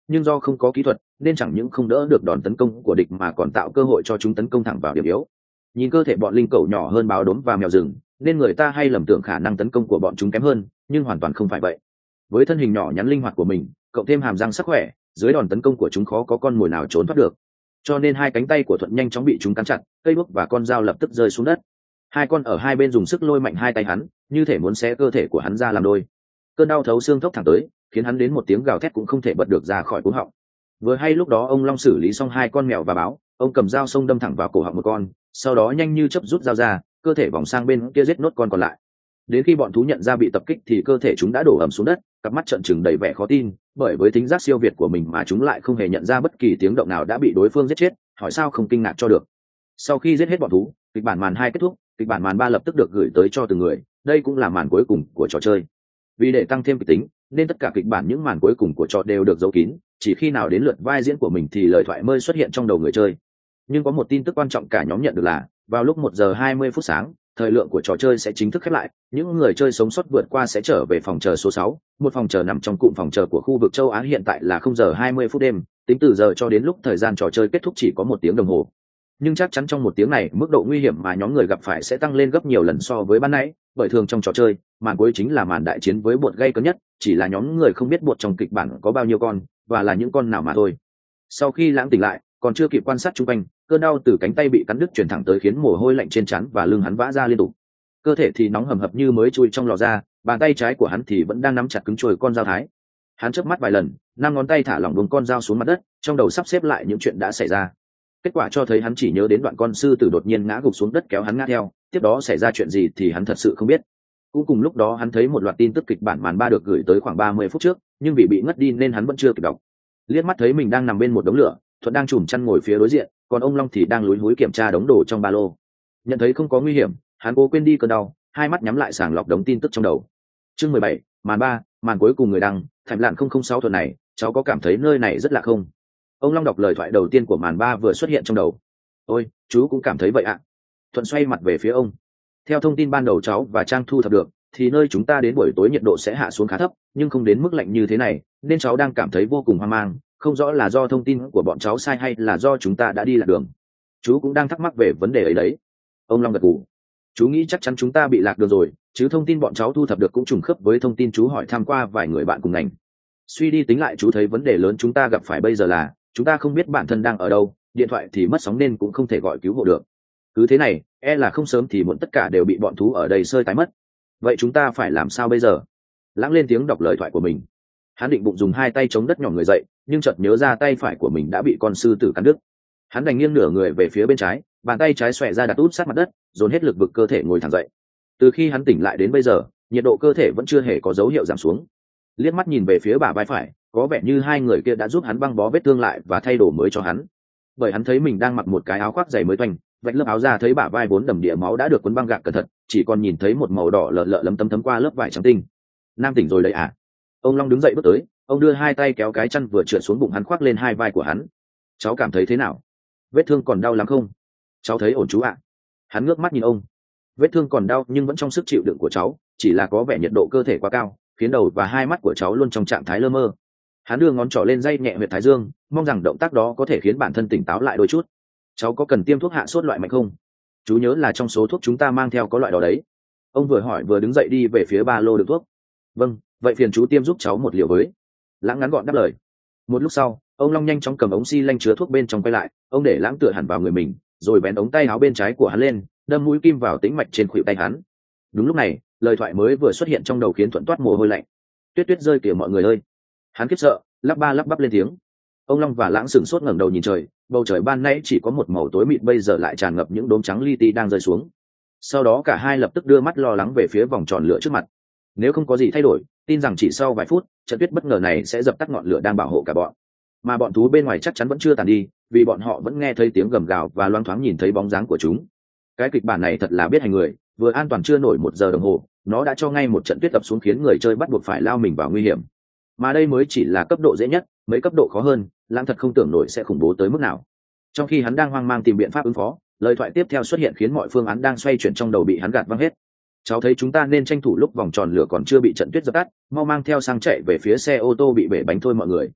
nhưng do không có kỹ thuật nên chẳng những không đỡ được đòn tấn công của địch mà còn tạo cơ hội cho chúng tấn công thẳng vào điểm yếu. Nhìn cơ thể bọn linh cẩu nhỏ hơn báo đốm và mèo rừng nên người ta hay lầm tưởng khả năng tấn công của bọn chúng kém hơn, nhưng hoàn toàn không phải vậy. Với thân hình nhỏ nhắn linh hoạt của mình cộng thêm hàm răng sắc khỏe, dưới đòn tấn công của chúng khó có con mồi nào trốn thoát được, cho nên hai cánh tay của Thuận nhanh chóng bị chúng cắn chặt, cây bước và con dao lập tức rơi xuống đất. Hai con ở hai bên dùng sức lôi mạnh hai tay hắn, như thể muốn xé cơ thể của hắn ra làm đôi. Cơn đau thấu xương thốc thẳng tới, khiến hắn đến một tiếng gào thét cũng không thể bật được ra khỏi cuống họng. Vừa hay lúc đó ông Long xử lý xong hai con mèo và báo, ông cầm dao xông đâm thẳng vào cổ họng một con, sau đó nhanh như chớp rút dao ra, cơ thể vòng sang bên kia giết nốt con còn lại. Đến khi bọn thú nhận ra bị tập kích thì cơ thể chúng đã đổ ầm xuống đất, cặp mắt trợn trừng đầy vẻ khó tin, bởi với tính giác siêu việt của mình mà chúng lại không hề nhận ra bất kỳ tiếng động nào đã bị đối phương giết chết, hỏi sao không kinh ngạc cho được. Sau khi giết hết bọn thú, kịch bản màn 2 kết thúc, kịch bản màn 3 lập tức được gửi tới cho từng người, đây cũng là màn cuối cùng của trò chơi. Vì để tăng thêm kịch tính, nên tất cả kịch bản những màn cuối cùng của trò đều được giấu kín, chỉ khi nào đến lượt vai diễn của mình thì lời thoại mới xuất hiện trong đầu người chơi. Nhưng có một tin tức quan trọng cả nhóm nhận được là, vào lúc 1 giờ 20 phút sáng, thời lượng của trò chơi sẽ chính thức khép lại, những người chơi sống sót vượt qua sẽ trở về phòng chờ số 6, một phòng chờ nằm trong cụm phòng chờ của khu vực châu Á. Hiện tại là 0 giờ 20 phút đêm, tính từ giờ cho đến lúc thời gian trò chơi kết thúc chỉ có 1 tiếng đồng hồ. Nhưng chắc chắn trong 1 tiếng này, mức độ nguy hiểm mà nhóm người gặp phải sẽ tăng lên gấp nhiều lần so với ban nãy, bởi thường trong trò chơi, màn cuối chính là màn đại chiến với bột gây cấn nhất, chỉ là nhóm người không biết bột trong kịch bản có bao nhiêu con, và là những con nào mà thôi. Sau khi Lãng tỉnh lại, còn chưa kịp quan sát xung quanh, cơn đau từ cánh tay bị cắn đứt truyền thẳng tới khiến mồ hôi lạnh trên trán và lưng hắn vã ra liên tục. Cơ thể thì nóng hầm hập như mới chui trong lò ra, bàn tay trái của hắn thì vẫn đang nắm chặt cứng chuôi con dao thái. Hắn chớp mắt vài lần, 5 ngón tay thả lỏng buông con dao xuống mặt đất, trong đầu sắp xếp lại những chuyện đã xảy ra. Kết quả cho thấy hắn chỉ nhớ đến đoạn con sư tử đột nhiên ngã gục xuống đất kéo hắn ngã theo, tiếp đó xảy ra chuyện gì thì hắn thật sự không biết. Cũng cùng lúc đó hắn thấy một loạt tin tức kịch bản màn 3 được gửi tới khoảng 30 phút trước, nhưng vì bị ngất đi nên hắn vẫn chưa kịp đọc. Liếc mắt thấy mình đang nằm bên một đống lửa, Thuận đang chùm chăn ngồi phía đối diện, còn ông Long thì đang lúi húi kiểm tra đống đồ trong ba lô. Nhận thấy không có nguy hiểm, hắn cố quên đi cơn đau, hai mắt nhắm lại sàng lọc đống tin tức trong đầu. Chương 17, màn 3, màn cuối cùng người đăng, Thạch Lạn 006 Thuận này, cháu có cảm thấy nơi này rất lạ không? Ông Long đọc lời thoại đầu tiên của màn 3 vừa xuất hiện trong đầu. Ôi, chú cũng cảm thấy vậy ạ. Thuận xoay mặt về phía ông. Theo thông tin ban đầu cháu và Trang thu thập được, thì nơi chúng ta đến buổi tối nhiệt độ sẽ hạ xuống khá thấp, nhưng không đến mức lạnh như thế này, nên cháu đang cảm thấy vô cùng hoang mang, không rõ là do thông tin của bọn cháu sai hay là do chúng ta đã đi lạc đường. Chú cũng đang thắc mắc về vấn đề ấy đấy. Ông Long gật gù. Chú nghĩ chắc chắn chúng ta bị lạc đường rồi, chứ thông tin bọn cháu thu thập được cũng trùng khớp với thông tin chú hỏi tham qua vài người bạn cùng ngành. Suy đi tính lại chú thấy vấn đề lớn chúng ta gặp phải bây giờ là chúng ta không biết bản thân đang ở đâu, điện thoại thì mất sóng nên cũng không thể gọi cứu hộ được. Cứ thế này, là không sớm thì muộn tất cả đều bị bọn thú ở đây sơi tái mất. Vậy chúng ta phải làm sao bây giờ? Lãng lên tiếng đọc lời thoại của mình. Hắn định bụng dùng hai tay chống đất nhỏ người dậy, nhưng chợt nhớ ra tay phải của mình đã bị con sư tử cắn đứt. Hắn đành nghiêng nửa người về phía bên trái, bàn tay trái xòe ra đặt út sát mặt đất, dồn hết lực vực cơ thể ngồi thẳng dậy. Từ khi hắn tỉnh lại đến bây giờ, nhiệt độ cơ thể vẫn chưa hề có dấu hiệu giảm xuống. Liếc mắt nhìn về phía bả vai phải, có vẻ như hai người kia đã giúp hắn băng bó vết thương lại và thay đồ mới cho hắn. Bởi hắn thấy mình đang mặc một cái áo khoác dày mới toanh, vạch lớp áo ra thấy bả vai vốn đầm địa máu đã được quấn băng gạc cẩn thận, chỉ còn nhìn thấy một màu đỏ lợ lợ lấm tấm thấm qua lớp vải trắng tinh. Nam tỉnh rồi đấy à? Ông Long đứng dậy bước tới, ông đưa hai tay kéo cái chăn vừa trượt xuống bụng hắn khoác lên hai vai của hắn. Cháu cảm thấy thế nào? Vết thương còn đau lắm không? Cháu thấy ổn chú ạ. Hắn ngước mắt nhìn ông. Vết thương còn đau nhưng vẫn trong sức chịu đựng của cháu, chỉ là có vẻ nhiệt độ cơ thể quá cao, khiến đầu và hai mắt của cháu luôn trong trạng thái lơ mơ. Hắn đưa ngón trỏ lên day nhẹ huyệt thái dương, mong rằng động tác đó có thể khiến bản thân tỉnh táo lại đôi chút. Cháu có cần tiêm thuốc hạ sốt loại mạnh không? Chú nhớ là trong số thuốc chúng ta mang theo có loại đó đấy. Ông vừa hỏi vừa đứng dậy đi về phía ba lô đựng thuốc. Vâng, vậy phiền chú tiêm giúp cháu một liều với. Lãng ngắn gọn đáp lời. Một lúc sau, ông Long nhanh chóng cầm ống xi lanh chứa thuốc bên trong quay lại, ông để Lãng tựa hẳn vào người mình, rồi vén ống tay áo bên trái của hắn lên, đâm mũi kim vào tĩnh mạch trên khuỷu tay hắn. Đúng lúc này, lời thoại mới vừa xuất hiện trong đầu khiến Thuận toát mồ hôi lạnh. Tuyết tuyết rơi kìa mọi người ơi. Hắn khiếp sợ, lắp ba lắp bắp lên tiếng. Ông Long và Lãng sửng sốt ngẩng đầu nhìn trời, bầu trời ban nãy chỉ có một màu tối mịt bây giờ lại tràn ngập những đốm trắng li ti đang rơi xuống. Sau đó cả hai lập tức đưa mắt lo lắng về phía vòng tròn lửa trước mặt. Nếu không có gì thay đổi, tin rằng chỉ sau vài phút, trận tuyết bất ngờ này sẽ dập tắt ngọn lửa đang bảo hộ cả bọn. Mà bọn thú bên ngoài chắc chắn vẫn chưa tàn đi, vì bọn họ vẫn nghe thấy tiếng gầm gào và loáng thoáng nhìn thấy bóng dáng của chúng. Cái kịch bản này thật là biết hành người, vừa an toàn chưa nổi 1 giờ đồng hồ, nó đã cho ngay một trận tuyết ập xuống khiến người chơi bắt buộc phải lao mình vào nguy hiểm. Mà đây mới chỉ là cấp độ dễ nhất, mấy cấp độ khó hơn, Lãng thật không tưởng nổi sẽ khủng bố tới mức nào. Trong khi hắn đang hoang mang tìm biện pháp ứng phó, lời thoại tiếp theo xuất hiện khiến mọi phương án đang xoay chuyển trong đầu bị hắn gạt văng hết. Cháu thấy chúng ta nên tranh thủ lúc vòng tròn lửa còn chưa bị trận tuyết dập tắt, mau mang theo sang chạy về phía xe ô tô bị bể bánh thôi mọi người.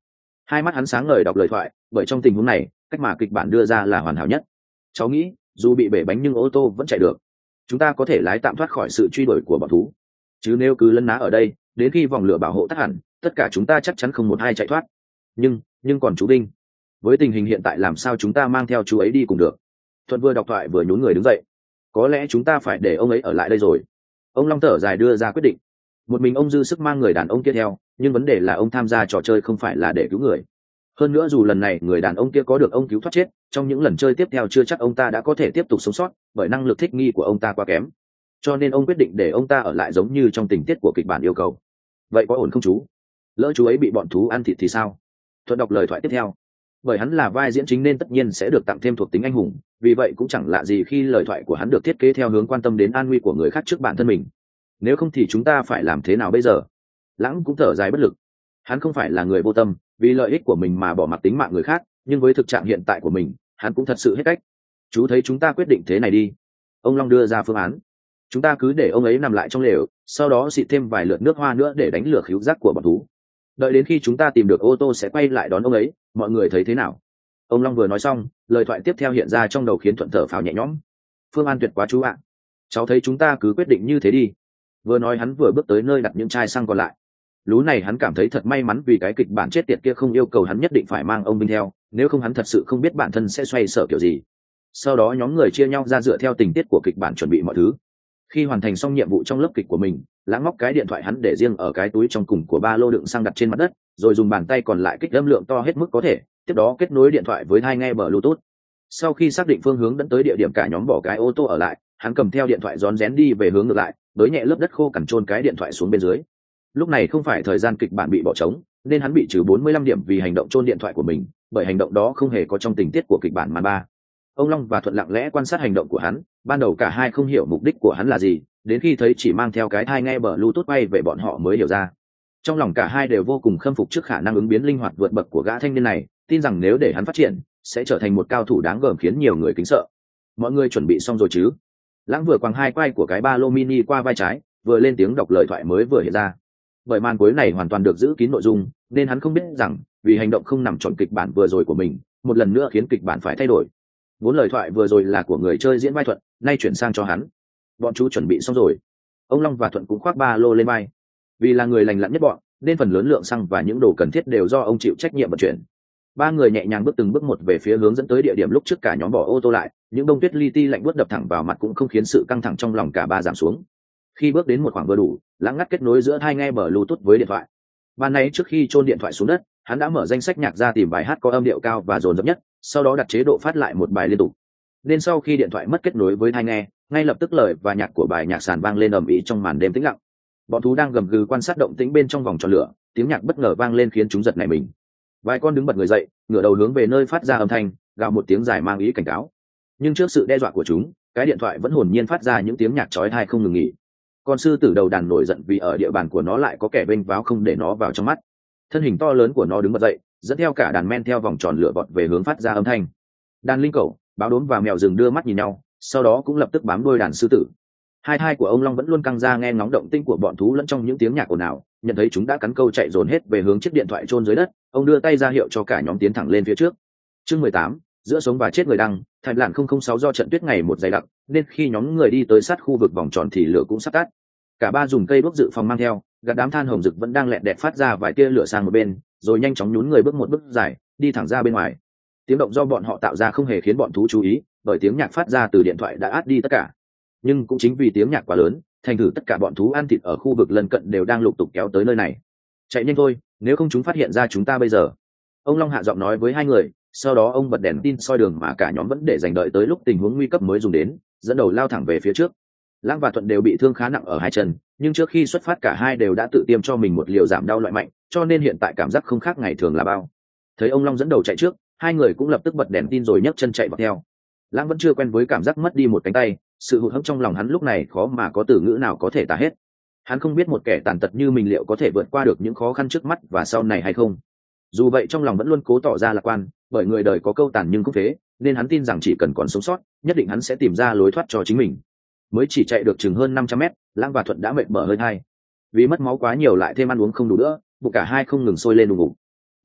Hai mắt hắn sáng ngời đọc lời thoại, bởi trong tình huống này cách mà kịch bản đưa ra là hoàn hảo nhất. Cháu nghĩ dù bị bể bánh nhưng ô tô vẫn chạy được, chúng ta có thể lái tạm thoát khỏi sự truy đuổi của bọn thú, chứ nếu cứ lấn ná ở đây đến khi vòng lửa bảo hộ tắt hẳn, tất cả chúng ta chắc chắn không một ai chạy thoát. Nhưng còn chú Vinh, với tình hình hiện tại làm sao chúng ta mang theo chú ấy đi cùng được? Thuận vừa đọc thoại vừa nhún người đứng dậy. Có lẽ chúng ta phải để ông ấy ở lại đây rồi. Ông Long thở dài đưa ra quyết định. Một mình ông dư sức mang người đàn ông kia theo, nhưng vấn đề là ông tham gia trò chơi không phải là để cứu người. Hơn nữa dù lần này người đàn ông kia có được ông cứu thoát chết, trong những lần chơi tiếp theo chưa chắc ông ta đã có thể tiếp tục sống sót, bởi năng lực thích nghi của ông ta quá kém. Cho nên ông quyết định để ông ta ở lại giống như trong tình tiết của kịch bản yêu cầu. Vậy có ổn không chú? Lỡ chú ấy bị bọn thú ăn thịt thì sao? Thuận đọc lời thoại tiếp theo. Bởi hắn là vai diễn chính nên tất nhiên sẽ được tặng thêm thuộc tính anh hùng, vì vậy cũng chẳng lạ gì khi lời thoại của hắn được thiết kế theo hướng quan tâm đến an nguy của người khác trước bản thân mình. Nếu không thì chúng ta phải làm thế nào bây giờ? Lãng cũng thở dài bất lực. Hắn không phải là người vô tâm, vì lợi ích của mình mà bỏ mặc tính mạng người khác, nhưng với thực trạng hiện tại của mình, hắn cũng thật sự hết cách. Chú thấy chúng ta quyết định thế này đi. Ông Long đưa ra phương án. Chúng ta cứ để ông ấy nằm lại trong lều, sau đó xịt thêm vài lượt nước hoa nữa để đánh lừa khứu giác của bọn thú. Đợi đến khi chúng ta tìm được ô tô sẽ quay lại đón ông ấy, mọi người thấy thế nào? Ông Long vừa nói xong, lời thoại tiếp theo hiện ra trong đầu khiến Thuận thở phào nhẹ nhõm. Phương án tuyệt quá chú ạ. Cháu thấy chúng ta cứ quyết định như thế đi. Vừa nói hắn vừa bước tới nơi đặt những chai xăng còn lại. Lú này hắn cảm thấy thật may mắn vì cái kịch bản chết tiệt kia không yêu cầu hắn nhất định phải mang ông binh theo, nếu không hắn thật sự không biết bản thân sẽ xoay sở kiểu gì. Sau đó nhóm người chia nhau ra dựa theo tình tiết của kịch bản chuẩn bị mọi thứ. Khi hoàn thành xong nhiệm vụ trong lớp kịch của mình, Lãng móc cái điện thoại hắn để riêng ở cái túi trong cùng của ba lô đựng xăng đặt trên mặt đất, rồi dùng bàn tay còn lại kích âm lượng to hết mức có thể, tiếp đó kết nối điện thoại với tai nghe Bluetooth. Sau khi xác định phương hướng dẫn tới địa điểm cả nhóm bỏ cái ô tô ở lại, hắn cầm theo điện thoại rón rén đi về hướng ngược lại, bới nhẹ lớp đất khô cằn chôn cái điện thoại xuống bên dưới. Lúc này không phải thời gian kịch bản bị bỏ trống, nên hắn bị trừ 45 điểm vì hành động chôn điện thoại của mình, bởi hành động đó không hề có trong tình tiết của kịch bản màn 3. Ông Long và Thuận lặng lẽ quan sát hành động của hắn, ban đầu cả hai không hiểu mục đích của hắn là gì, đến khi thấy chỉ mang theo cái tai nghe Bluetooth bay về bọn họ mới hiểu ra. Trong lòng cả hai đều vô cùng khâm phục trước khả năng ứng biến linh hoạt vượt bậc của gã thanh niên này, tin rằng nếu để hắn phát triển, sẽ trở thành một cao thủ đáng gờm khiến nhiều người kính sợ. Mọi người chuẩn bị xong rồi chứ? Lãng vừa quàng hai quai của cái ba lô mini qua vai trái, vừa lên tiếng đọc lời thoại mới vừa hiện ra. Bởi màn cuối này hoàn toàn được giữ kín nội dung, nên hắn không biết rằng vì hành động không nằm trọn kịch bản vừa rồi của mình, một lần nữa khiến kịch bản phải thay đổi. Vốn lời thoại vừa rồi là của người chơi diễn vai Thuận, nay chuyển sang cho hắn. Bọn chú chuẩn bị xong rồi. Ông Long và Thuận cũng khoác ba lô lên vai. Vì là người lành lặn nhất bọn, nên phần lớn lượng xăng và những đồ cần thiết đều do ông chịu trách nhiệm vận chuyển. Ba người nhẹ nhàng bước từng bước một về phía hướng dẫn tới địa điểm lúc trước cả nhóm bỏ ô tô lại, những bông tuyết li ti lạnh buốt đập thẳng vào mặt cũng không khiến sự căng thẳng trong lòng cả ba giảm xuống. Khi bước đến một khoảng vừa đủ, Lãng ngắt kết nối giữa tai nghe Bluetooth với điện thoại. Ban nãy trước khi chôn điện thoại xuống đất, hắn đã mở danh sách nhạc ra tìm bài hát có âm điệu cao và dồn dập nhất, sau đó đặt chế độ phát lại một bài liên tục. Nên sau khi điện thoại mất kết nối với tai nghe, ngay lập tức lời và nhạc của bài nhạc sàn vang lên ầm ĩ trong màn đêm tĩnh lặng. Bọn thú đang gầm gừ quan sát động tĩnh bên trong vòng tròn lửa, tiếng nhạc bất ngờ vang lên khiến chúng giật nảy mình. Vài con đứng bật người dậy, ngửa đầu hướng về nơi phát ra âm thanh, gào một tiếng dài mang ý cảnh cáo. Nhưng trước sự đe dọa của chúng, cái điện thoại vẫn hồn nhiên phát ra những tiếng nhạc chói tai không ngừng nghỉ. Con sư tử đầu đàn nổi giận vì ở địa bàn của nó lại có kẻ bênh váo không để nó vào trong mắt. Thân hình to lớn của nó đứng bật dậy, dẫn theo cả đàn men theo vòng tròn lửa vọt về hướng phát ra âm thanh. Đàn linh cẩu, báo đốm và mèo rừng đưa mắt nhìn nhau, sau đó cũng lập tức bám đuôi đàn sư tử. Hai thai của ông Long vẫn luôn căng ra nghe ngóng động tĩnh của bọn thú lẫn trong những tiếng nhạc ồn ào, nhận thấy chúng đã cắn câu chạy dồn hết về hướng chiếc điện thoại chôn dưới đất, ông đưa tay ra hiệu cho cả nhóm tiến thẳng lên phía trước. Chương 18, giữa sống và chết người đăng, Thạch Lạn 006 do trận tuyết ngày một dày đặc, nên khi nhóm người đi tới sát khu vực vòng tròn thì lửa cũng sắp tắt. Cả ba dùng cây đuốc dự phòng mang theo, gạt đám than hồng rực vẫn đang lẹt đẹt phát ra vài tia lửa sang một bên, rồi nhanh chóng nhún người bước một bước dài, đi thẳng ra bên ngoài. Tiếng động do bọn họ tạo ra không hề khiến bọn thú chú ý, bởi tiếng nhạc phát ra từ điện thoại đã át đi tất cả. Nhưng cũng chính vì tiếng nhạc quá lớn, thành thử tất cả bọn thú ăn thịt ở khu vực lân cận đều đang lục tục kéo tới nơi này. Chạy nhanh thôi, nếu không chúng phát hiện ra chúng ta bây giờ. Ông Long hạ giọng nói với hai người, sau đó ông bật đèn tin soi đường mà cả nhóm vẫn để dành đợi tới lúc tình huống nguy cấp mới dùng đến, dẫn đầu lao thẳng về phía trước. Lãng và Thuận đều bị thương khá nặng ở hai chân, nhưng trước khi xuất phát cả hai đều đã tự tiêm cho mình một liều giảm đau loại mạnh, cho nên hiện tại cảm giác không khác ngày thường là bao. Thấy ông Long dẫn đầu chạy trước, hai người cũng lập tức bật đèn tin rồi nhấc chân chạy vào theo. Lãng vẫn chưa quen với cảm giác mất đi một cánh tay, sự hụt hẫng trong lòng hắn lúc này khó mà có từ ngữ nào có thể tả hết. Hắn không biết một kẻ tàn tật như mình liệu có thể vượt qua được những khó khăn trước mắt và sau này hay không. Dù vậy trong lòng vẫn luôn cố tỏ ra lạc quan, bởi người đời có câu tàn nhưng không phế, nên hắn tin rằng chỉ cần còn sống sót, nhất định hắn sẽ tìm ra lối thoát cho chính mình. Mới chỉ chạy được chừng hơn 500 mét, Lãng và Thuận đã mệt mỏi hơi hai. Vì mất máu quá nhiều lại thêm ăn uống không đủ nữa, bụng cả hai không ngừng sôi lên đùng đùng.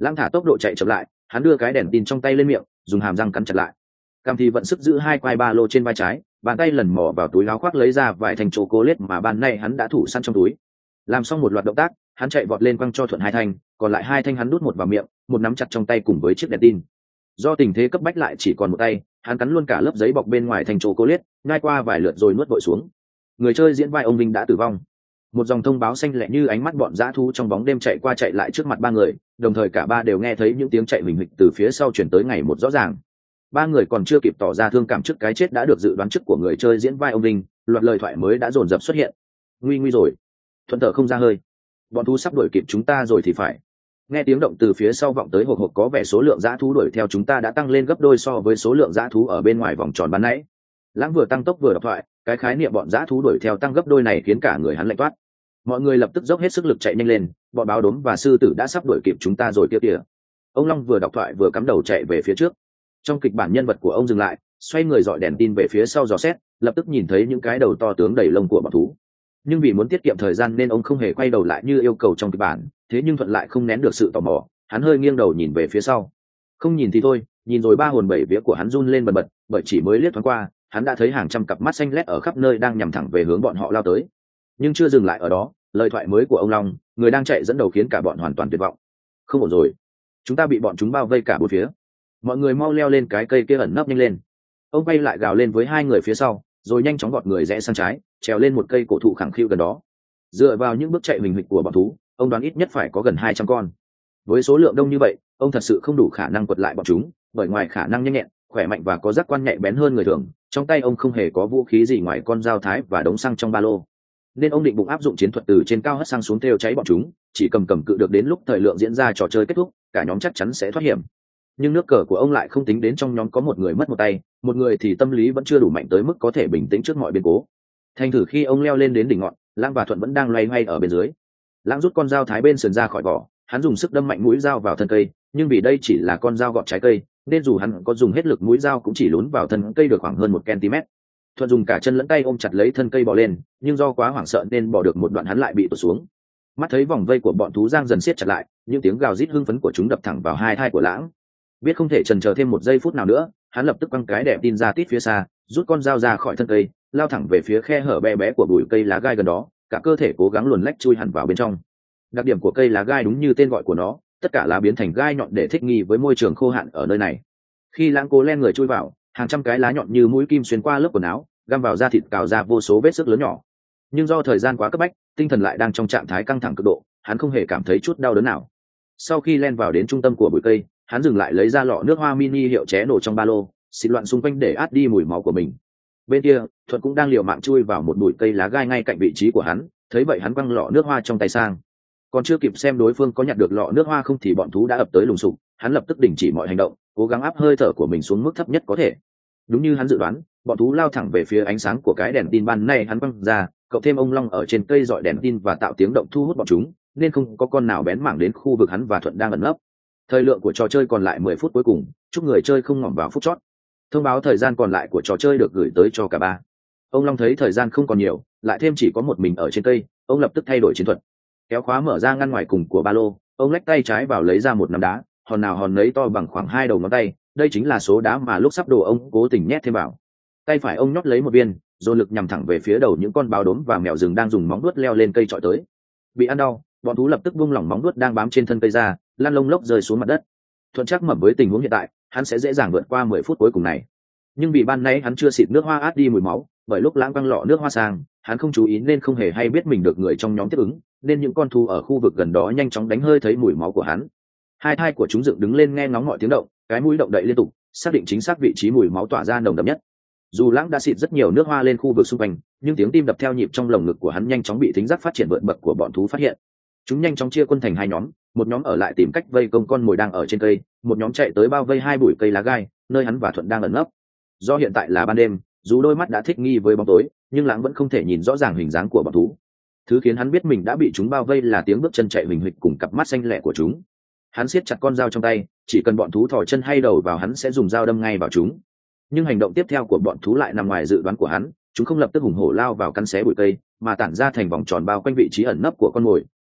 Lãng thả tốc độ chạy chậm lại, hắn đưa cái đèn tin trong tay lên miệng, dùng hàm răng cắn chặt lại. Cam thì vận sức giữ hai quai ba lô trên vai trái, bàn tay lần mò vào túi áo khoác lấy ra vài thành chocolate mà ban nay hắn đã thủ sẵn trong túi. Làm xong một loạt động tác, hắn chạy vọt lên quăng cho Thuận hai thanh, còn lại hai thanh hắn đút một vào miệng, một nắm chặt trong tay cùng với chiếc đèn tin. Do tình thế cấp bách lại chỉ còn một tay, hắn cắn luôn cả lớp giấy bọc bên ngoài thành chocolate, nhai qua vài lượt rồi nuốt vội xuống. Người chơi diễn vai ông Vinh đã tử vong. Một dòng thông báo xanh lẹ như ánh mắt bọn dã thú trong bóng đêm chạy qua chạy lại trước mặt ba người, đồng thời cả ba đều nghe thấy những tiếng chạy huỳnh huỵch từ phía sau chuyển tới ngày một rõ ràng. Ba người còn chưa kịp tỏ ra thương cảm trước cái chết đã được dự đoán trước của người chơi diễn vai ông Vinh, loạt lời thoại mới đã dồn dập xuất hiện. Nguy nguy rồi, Thuận thở không ra hơi, bọn thú sắp đuổi kịp chúng ta rồi thì phải. Nghe tiếng động từ phía sau vọng tới hộc hộc, có vẻ số lượng dã thú đuổi theo chúng ta đã tăng lên gấp đôi so với số lượng dã thú ở bên ngoài vòng tròn ban nãy. Lãng vừa tăng tốc vừa đọc thoại, cái khái niệm bọn dã thú đuổi theo tăng gấp đôi này khiến cả người hắn lạnh toát. Mọi người lập tức dốc hết sức lực chạy nhanh lên, bọn báo đốm và sư tử đã sắp đuổi kịp chúng ta rồi kia kìa. Ông Long vừa đọc thoại vừa cắm đầu chạy về phía trước. Trong kịch bản nhân vật của ông dừng lại, xoay người dọi đèn tin về phía sau dò xét, lập tức nhìn thấy những cái đầu to tướng đầy lông của bọn thú. Nhưng vì muốn tiết kiệm thời gian nên ông không hề quay đầu lại như yêu cầu trong kịch bản, thế nhưng Thuận lại không nén được sự tò mò, hắn hơi nghiêng đầu nhìn về phía sau. Không nhìn thì thôi, nhìn rồi ba hồn bảy vía của hắn run lên bần bật, bởi chỉ mới liếc thoáng qua, hắn đã thấy hàng trăm cặp mắt xanh lét ở khắp nơi đang nhằm thẳng về hướng bọn họ lao tới. Nhưng chưa dừng lại ở đó, lời thoại mới của ông Long, người đang chạy dẫn đầu khiến cả bọn hoàn toàn tuyệt vọng. Không ổn rồi, chúng ta bị bọn chúng bao vây cả bốn phía. Mọi người mau leo lên cái cây kia ẩn nấp nhanh lên. Ông quay lại gào lên với hai người phía sau, rồi nhanh chóng gọt người rẽ sang trái, trèo lên một cây cổ thụ khẳng khiu gần đó. Dựa vào những bước chạy huỳnh huỵch của bọn thú, ông đoán ít nhất phải có gần 200 con. Với số lượng đông như vậy, ông thật sự không đủ khả năng quật lại bọn chúng, bởi ngoài khả năng nhanh nhẹn, khỏe mạnh và có giác quan nhạy bén hơn người thường, trong tay ông không hề có vũ khí gì ngoài con dao thái và đống xăng trong ba lô. Nên ông định bụng áp dụng chiến thuật từ trên cao hất xăng xuống theo cháy bọn chúng, chỉ cầm cự được đến lúc thời lượng diễn ra trò chơi kết thúc, cả nhóm chắc chắn sẽ thoát hiểm. Nhưng nước cờ của ông lại không tính đến trong nhóm có một người mất một tay, một người thì tâm lý vẫn chưa đủ mạnh tới mức có thể bình tĩnh trước mọi biến cố. Thành thử khi ông leo lên đến đỉnh ngọn, Lãng và Thuận vẫn đang loay hoay ở bên dưới. Lãng rút con dao thái bên sườn ra khỏi vỏ, hắn dùng sức đâm mạnh mũi dao vào thân cây, nhưng vì đây chỉ là con dao gọt trái cây, nên dù hắn có dùng hết lực mũi dao cũng chỉ lún vào thân cây được khoảng hơn 1 cm. Thuận dùng cả chân lẫn tay ôm chặt lấy thân cây bò lên, nhưng do quá hoảng sợ nên bò được một đoạn hắn lại bị tụt xuống. Mắt thấy vòng vây của bọn thú giang dần siết chặt lại, những tiếng gào rít hưng phấn của chúng đập thẳng vào hai thai của Lãng. Biết không thể chần chờ thêm một giây phút nào nữa, hắn lập tức quăng cái đèn tin ra tít phía xa, rút con dao ra khỏi thân cây, lao thẳng về phía khe hở bé bé của bụi cây lá gai gần đó, cả cơ thể cố gắng luồn lách chui hẳn vào bên trong. Đặc điểm của cây lá gai đúng như tên gọi của nó, tất cả lá biến thành gai nhọn để thích nghi với môi trường khô hạn ở nơi này. Khi Lãng cố len người chui vào, hàng trăm cái lá nhọn như mũi kim xuyên qua lớp quần áo, găm vào da thịt cào ra vô số vết xước lớn nhỏ. Nhưng do thời gian quá cấp bách, tinh thần lại đang trong trạng thái căng thẳng cực độ, hắn không hề cảm thấy chút đau đớn nào. Sau khi len vào đến trung tâm của bụi cây, hắn dừng lại lấy ra lọ nước hoa mini hiệu ché nổ trong ba lô, xịt loạn xung quanh để át đi mùi máu của mình. Bên kia, Thuận cũng đang liều mạng chui vào một bụi cây lá gai ngay cạnh vị trí của hắn, thấy vậy hắn quăng lọ nước hoa trong tay sang. Còn chưa kịp xem đối phương có nhặt được lọ nước hoa không thì bọn thú đã ập tới lùng sục, hắn lập tức đình chỉ mọi hành động, cố gắng áp hơi thở của mình xuống mức thấp nhất có thể. Đúng như hắn dự đoán, bọn thú lao thẳng về phía ánh sáng của cái đèn tin ban nay hắn quăng ra, cộng thêm ông Long ở trên cây dọi đèn tin và tạo tiếng động thu hút bọn chúng, nên không có con nào bén mảng đến khu vực hắn và Thuận đang ẩn nấp. Thời lượng của trò chơi còn lại 10 phút cuối cùng, chúc người chơi không ngỏm vào phút chót. Thông báo thời gian còn lại của trò chơi được gửi tới cho cả ba. Ông Long thấy thời gian không còn nhiều, lại thêm chỉ có một mình ở trên cây, ông lập tức thay đổi chiến thuật. Kéo khóa mở ra ngăn ngoài cùng của ba lô, ông lách tay trái vào lấy ra một nắm đá, hòn nào hòn nấy to bằng khoảng 2 đầu ngón tay, đây chính là số đá mà lúc sắp đổ ông cố tình nhét thêm vào. Tay phải ông nhót lấy một viên, dồn lực nhằm thẳng về phía đầu những con báo đốm và mèo rừng đang dùng móng vuốt leo lên cây chọi tới. Bị ăn đau, bọn thú lập tức buông lỏng móng vuốt đang bám trên thân cây ra, lăn lông lốc rơi xuống mặt đất. Thuận chắc mẩm với tình huống hiện tại, hắn sẽ dễ dàng vượt qua 10 phút cuối cùng này. Nhưng vì ban nãy hắn chưa xịt nước hoa át đi mùi máu, bởi lúc Lãng quăng lọ nước hoa sang, hắn không chú ý nên không hề hay biết mình được người trong nhóm tiếp ứng, nên những con thú ở khu vực gần đó nhanh chóng đánh hơi thấy mùi máu của hắn. Hai thai của chúng dựng đứng lên nghe ngóng mọi tiếng động, cái mũi động đậy liên tục, xác định chính xác vị trí mùi máu tỏa ra nồng đậm nhất. Dù Lãng đã xịt rất nhiều nước hoa lên khu vực xung quanh, nhưng tiếng tim đập theo nhịp trong lồng ngực của hắn nhanh chóng bị thính giác phát triển vượt bậc của bọn thú phát hiện. Chúng nhanh chóng chia quân thành hai nhóm, một nhóm ở lại tìm cách vây công con mồi đang ở trên cây, một nhóm chạy tới bao vây hai bụi cây lá gai, nơi hắn và Thuận đang ẩn nấp. Do hiện tại là ban đêm, dù đôi mắt đã thích nghi với bóng tối, nhưng Lãng vẫn không thể nhìn rõ ràng hình dáng của bọn thú. Thứ khiến hắn biết mình đã bị chúng bao vây là tiếng bước chân chạy huỳnh huỵch cùng cặp mắt xanh lẻ của chúng. Hắn siết chặt con dao trong tay, chỉ cần bọn thú thò chân hay đầu vào hắn sẽ dùng dao đâm ngay vào chúng. Nhưng hành động tiếp theo của bọn thú lại nằm ngoài dự đoán của hắn, chúng không lập tức hùng hổ lao vào căn xé bụi cây, mà tản ra thành vòng tròn bao quanh vị trí ẩn nấp của con mồi,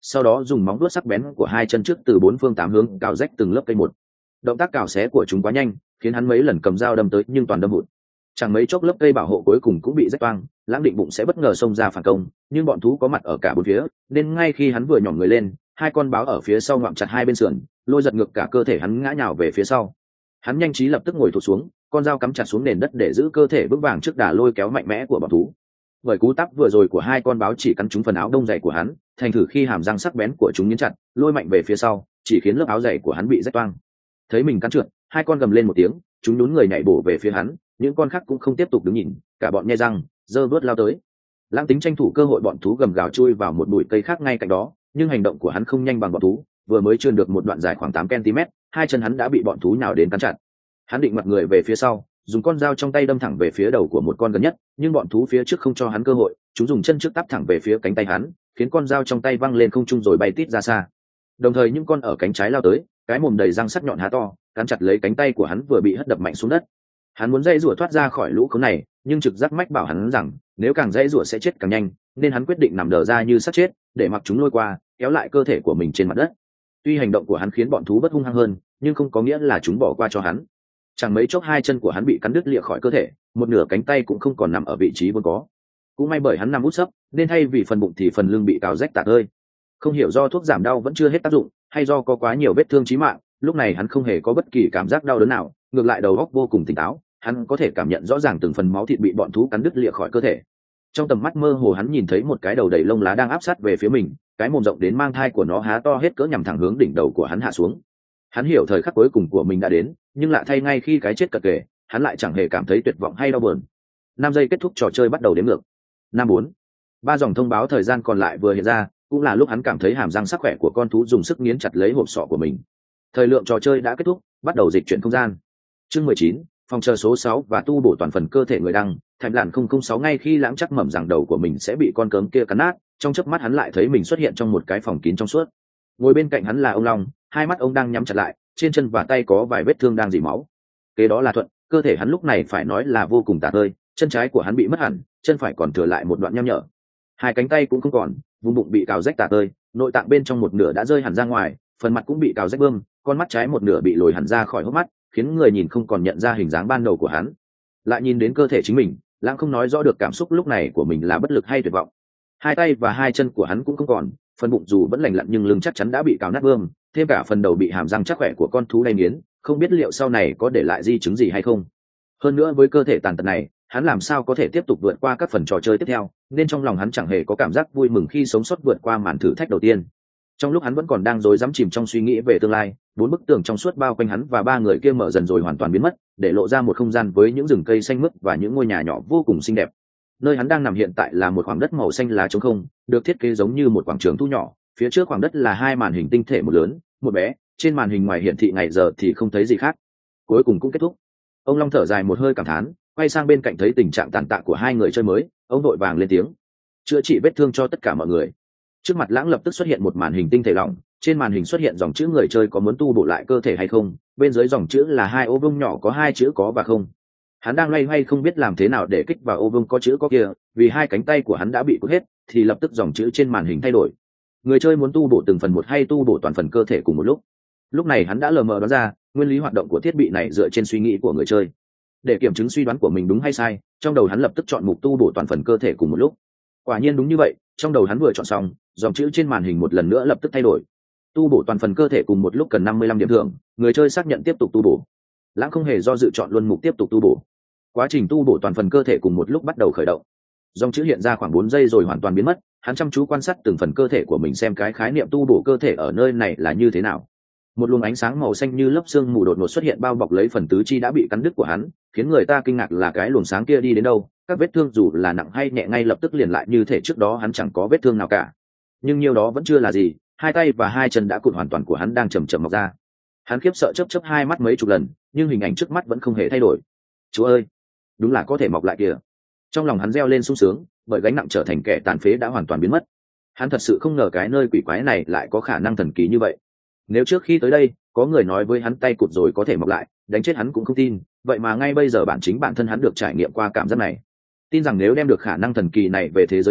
sau đó dùng móng vuốt sắc bén của hai chân trước từ bốn phương tám hướng cào rách từng lớp cây một. Động tác cào xé của chúng quá nhanh, khiến hắn mấy lần cầm dao đâm tới nhưng toàn đâm hụt. Chẳng mấy chốc lớp cây bảo hộ cuối cùng cũng bị rách toang, Lãng định bụng sẽ bất ngờ xông ra phản công, nhưng bọn thú có mặt ở cả bốn phía, nên ngay khi hắn vừa nhỏm người lên, hai con báo ở phía sau ngoạm chặt hai bên sườn, lôi giật ngược cả cơ thể hắn ngã nhào về phía sau. Hắn nhanh trí lập tức ngồi thụt xuống, con dao cắm chặt xuống nền đất để giữ cơ thể vững vàng trước đà lôi kéo mạnh mẽ của bọn thú. Bởi cú tắp vừa rồi của hai con báo chỉ cắn trúng phần áo đông dày của hắn, thành thử khi hàm răng sắc bén của chúng nghiến chặt, lôi mạnh về phía sau, chỉ khiến lớp áo dày của hắn bị rách toang. Thấy mình cắn trượt, hai con gầm lên một tiếng, chúng nhún người nhảy bổ về phía hắn, những con khác cũng không tiếp tục đứng nhìn, cả bọn nhe răng, giơ vuốt lao tới. Lãng tính tranh thủ cơ hội bọn thú gầm gào chui vào một bụi cây khác ngay cạnh đó, nhưng hành động của hắn không nhanh bằng bọn thú, vừa mới trườn được một đoạn dài khoảng 8 cm, hai chân hắn đã bị bọn thú nhào đến cắn chặt. Hắn định mặt người về phía sau, dùng con dao trong tay đâm thẳng về phía đầu của một con gần nhất, nhưng bọn thú phía trước không cho hắn cơ hội, chúng dùng chân trước tắp thẳng về phía cánh tay hắn, khiến con dao trong tay văng lên không trung rồi bay tít ra xa. Đồng thời những con ở cánh trái lao tới, cái mồm đầy răng sắc nhọn há to, cắn chặt lấy cánh tay của hắn vừa bị hất đập mạnh xuống đất. Hắn muốn dãy rủa thoát ra khỏi lũ khốn này, nhưng trực giác mách bảo hắn rằng nếu càng dãy rủa sẽ chết càng nhanh, nên hắn quyết định nằm đờ ra như sắp chết, để mặc chúng lôi qua, kéo lại cơ thể của mình trên mặt đất. Tuy hành động của hắn khiến bọn thú bất hung hăng hơn, nhưng không có nghĩa là chúng bỏ qua cho hắn. Chẳng mấy chốc hai chân của hắn bị cắn đứt lìa khỏi cơ thể, một nửa cánh tay cũng không còn nằm ở vị trí vốn có. Cũng may bởi hắn nằm út sấp, nên thay vì phần bụng thì phần lưng bị cào rách tạc ơi. Không hiểu do thuốc giảm đau vẫn chưa hết tác dụng, hay do có quá nhiều vết thương chí mạng, lúc này hắn không hề có bất kỳ cảm giác đau đớn nào, ngược lại đầu óc vô cùng tỉnh táo, hắn có thể cảm nhận rõ ràng từng phần máu thịt bị bọn thú cắn đứt lìa khỏi cơ thể. Trong tầm mắt mơ hồ hắn nhìn thấy một cái đầu đầy lông lá đang áp sát về phía mình, cái mồm rộng đến mang thai của nó há to hết cỡ nhằm thẳng hướng đỉnh đầu của hắn hạ xuống. Hắn hiểu thời khắc cuối cùng của mình đã đến, nhưng lạ thay ngay khi cái chết cận kề, hắn lại chẳng hề cảm thấy tuyệt vọng hay đau buồn. 5 giây kết thúc trò chơi bắt đầu đếm ngược. 5 4. 3 dòng thông báo thời gian còn lại vừa hiện ra, cũng là lúc hắn cảm thấy hàm răng sắc khỏe của con thú dùng sức nghiến chặt lấy hộp sọ của mình. Thời lượng trò chơi đã kết thúc, bắt đầu dịch chuyển không gian. Chương 19, phòng chờ số 6 và tu bổ toàn phần cơ thể người đăng. Thành làn 006 ngay khi Lãng chắc mẩm rằng đầu của mình sẽ bị con cớm kia cắn nát, trong chớp mắt hắn lại thấy mình xuất hiện trong một cái phòng kín trong suốt. Ngồi bên cạnh hắn là ông Long, hai mắt ông đang nhắm chặt lại, trên chân và tay có vài vết thương đang rỉ máu. Kế đó là Thuận, cơ thể hắn lúc này phải nói là vô cùng tả tơi, chân trái của hắn bị mất hẳn, chân phải còn thừa lại một đoạn nham nhở. Hai cánh tay cũng không còn, vùng bụng bị cào rách tả tơi, nội tạng bên trong một nửa đã rơi hẳn ra ngoài, phần mặt cũng bị cào rách bươm, con mắt trái một nửa bị lồi hẳn ra khỏi hốc mắt, khiến người nhìn không còn nhận ra hình dáng ban đầu của hắn. Lại nhìn đến cơ thể chính mình, Lãng không nói rõ được cảm xúc lúc này của mình là bất lực hay tuyệt vọng. Hai tay và hai chân của hắn cũng không còn, phần bụng dù vẫn lành lặn nhưng lưng chắc chắn đã bị cào nát bươm, thêm cả phần đầu bị hàm răng chắc khỏe của con thú đay nghiến, không biết liệu sau này có để lại di chứng gì hay không. Hơn nữa với cơ thể tàn tật này, hắn làm sao có thể tiếp tục vượt qua các phần trò chơi tiếp theo, nên trong lòng hắn chẳng hề có cảm giác vui mừng khi sống sót vượt qua màn thử thách đầu tiên. Trong lúc hắn vẫn còn đang rối rắm chìm trong suy nghĩ về tương lai, 4 bức tường trong suốt bao quanh hắn và 3 người kia mở dần rồi hoàn toàn biến mất, để lộ ra một không gian với những rừng cây xanh mướt và những ngôi nhà nhỏ vô cùng xinh đẹp. Nơi hắn đang nằm hiện tại là một khoảng đất màu xanh lá trống không, được thiết kế giống như một quảng trường thu nhỏ, phía trước khoảng đất là hai màn hình tinh thể, một lớn, một bé, trên màn hình ngoài hiển thị ngày giờ thì không thấy gì khác. Cuối cùng cũng kết thúc. Ông Long thở dài một hơi cảm thán, quay sang bên cạnh thấy tình trạng tàn tạ của hai người chơi mới, ông vội vàng lên tiếng: chữa trị vết thương cho tất cả mọi người. Trước mặt Lãng lập tức xuất hiện một màn hình tinh thể lỏng, trên màn hình xuất hiện dòng chữ người chơi có muốn tu bổ lại cơ thể hay không, bên dưới dòng chữ là hai ô vuông nhỏ có hai chữ có và không. Hắn đang loay hoay không biết làm thế nào để kích vào ô vuông có chữ có kia, vì hai cánh tay của hắn đã bị cụt hết, thì lập tức dòng chữ trên màn hình thay đổi. Người chơi muốn tu bổ từng phần một hay tu bổ toàn phần cơ thể cùng một lúc. Lúc này hắn đã lờ mờ đoán ra nguyên lý hoạt động của thiết bị này dựa trên suy nghĩ của người chơi. Để kiểm chứng suy đoán của mình đúng hay sai, trong đầu hắn lập tức chọn mục tu bổ toàn phần cơ thể cùng một lúc. Quả nhiên đúng như vậy, trong đầu hắn vừa chọn xong, dòng chữ trên màn hình một lần nữa lập tức thay đổi. Tu bổ toàn phần cơ thể cùng một lúc cần 55 điểm thưởng, người chơi xác nhận tiếp tục tu bổ. Lãng không hề do dự chọn luôn mục tiếp tục tu bổ. Quá trình tu bổ toàn phần cơ thể cùng một lúc bắt đầu khởi động. Dòng chữ hiện ra khoảng 4 giây rồi hoàn toàn biến mất, hắn chăm chú quan sát từng phần cơ thể của mình xem cái khái niệm tu bổ cơ thể ở nơi này là như thế nào. Một luồng ánh sáng màu xanh như lớp sương mù đột ngột xuất hiện bao bọc lấy phần tứ chi đã bị cắn đứt của hắn, khiến người ta kinh ngạc là cái luồng sáng kia đi đến đâu, các vết thương dù là nặng hay nhẹ ngay lập tức liền lại như thể trước đó hắn chẳng có vết thương nào cả. Nhưng nhiều đó vẫn chưa là gì, hai tay và hai chân đã cụt hoàn toàn của hắn đang chầm chậm mọc ra. Hắn khiếp sợ chớp chớp hai mắt mấy chục lần, nhưng hình ảnh trước mắt vẫn không hề thay đổi. Chúa ơi, đúng là có thể mọc lại kìa. Trong lòng hắn reo lên sung sướng, bởi gánh nặng trở thành kẻ tàn phế đã hoàn toàn biến mất. Hắn thật sự không ngờ cái nơi quỷ quái này lại có khả năng thần kỳ như vậy. Nếu trước khi tới đây có người nói với hắn tay cụt rồi có thể mọc lại, đánh chết hắn cũng không tin, vậy mà ngay bây giờ bản thân hắn được trải nghiệm qua cảm giác này. Tin rằng nếu đem được khả năng thần kỳ này về thế giới thực,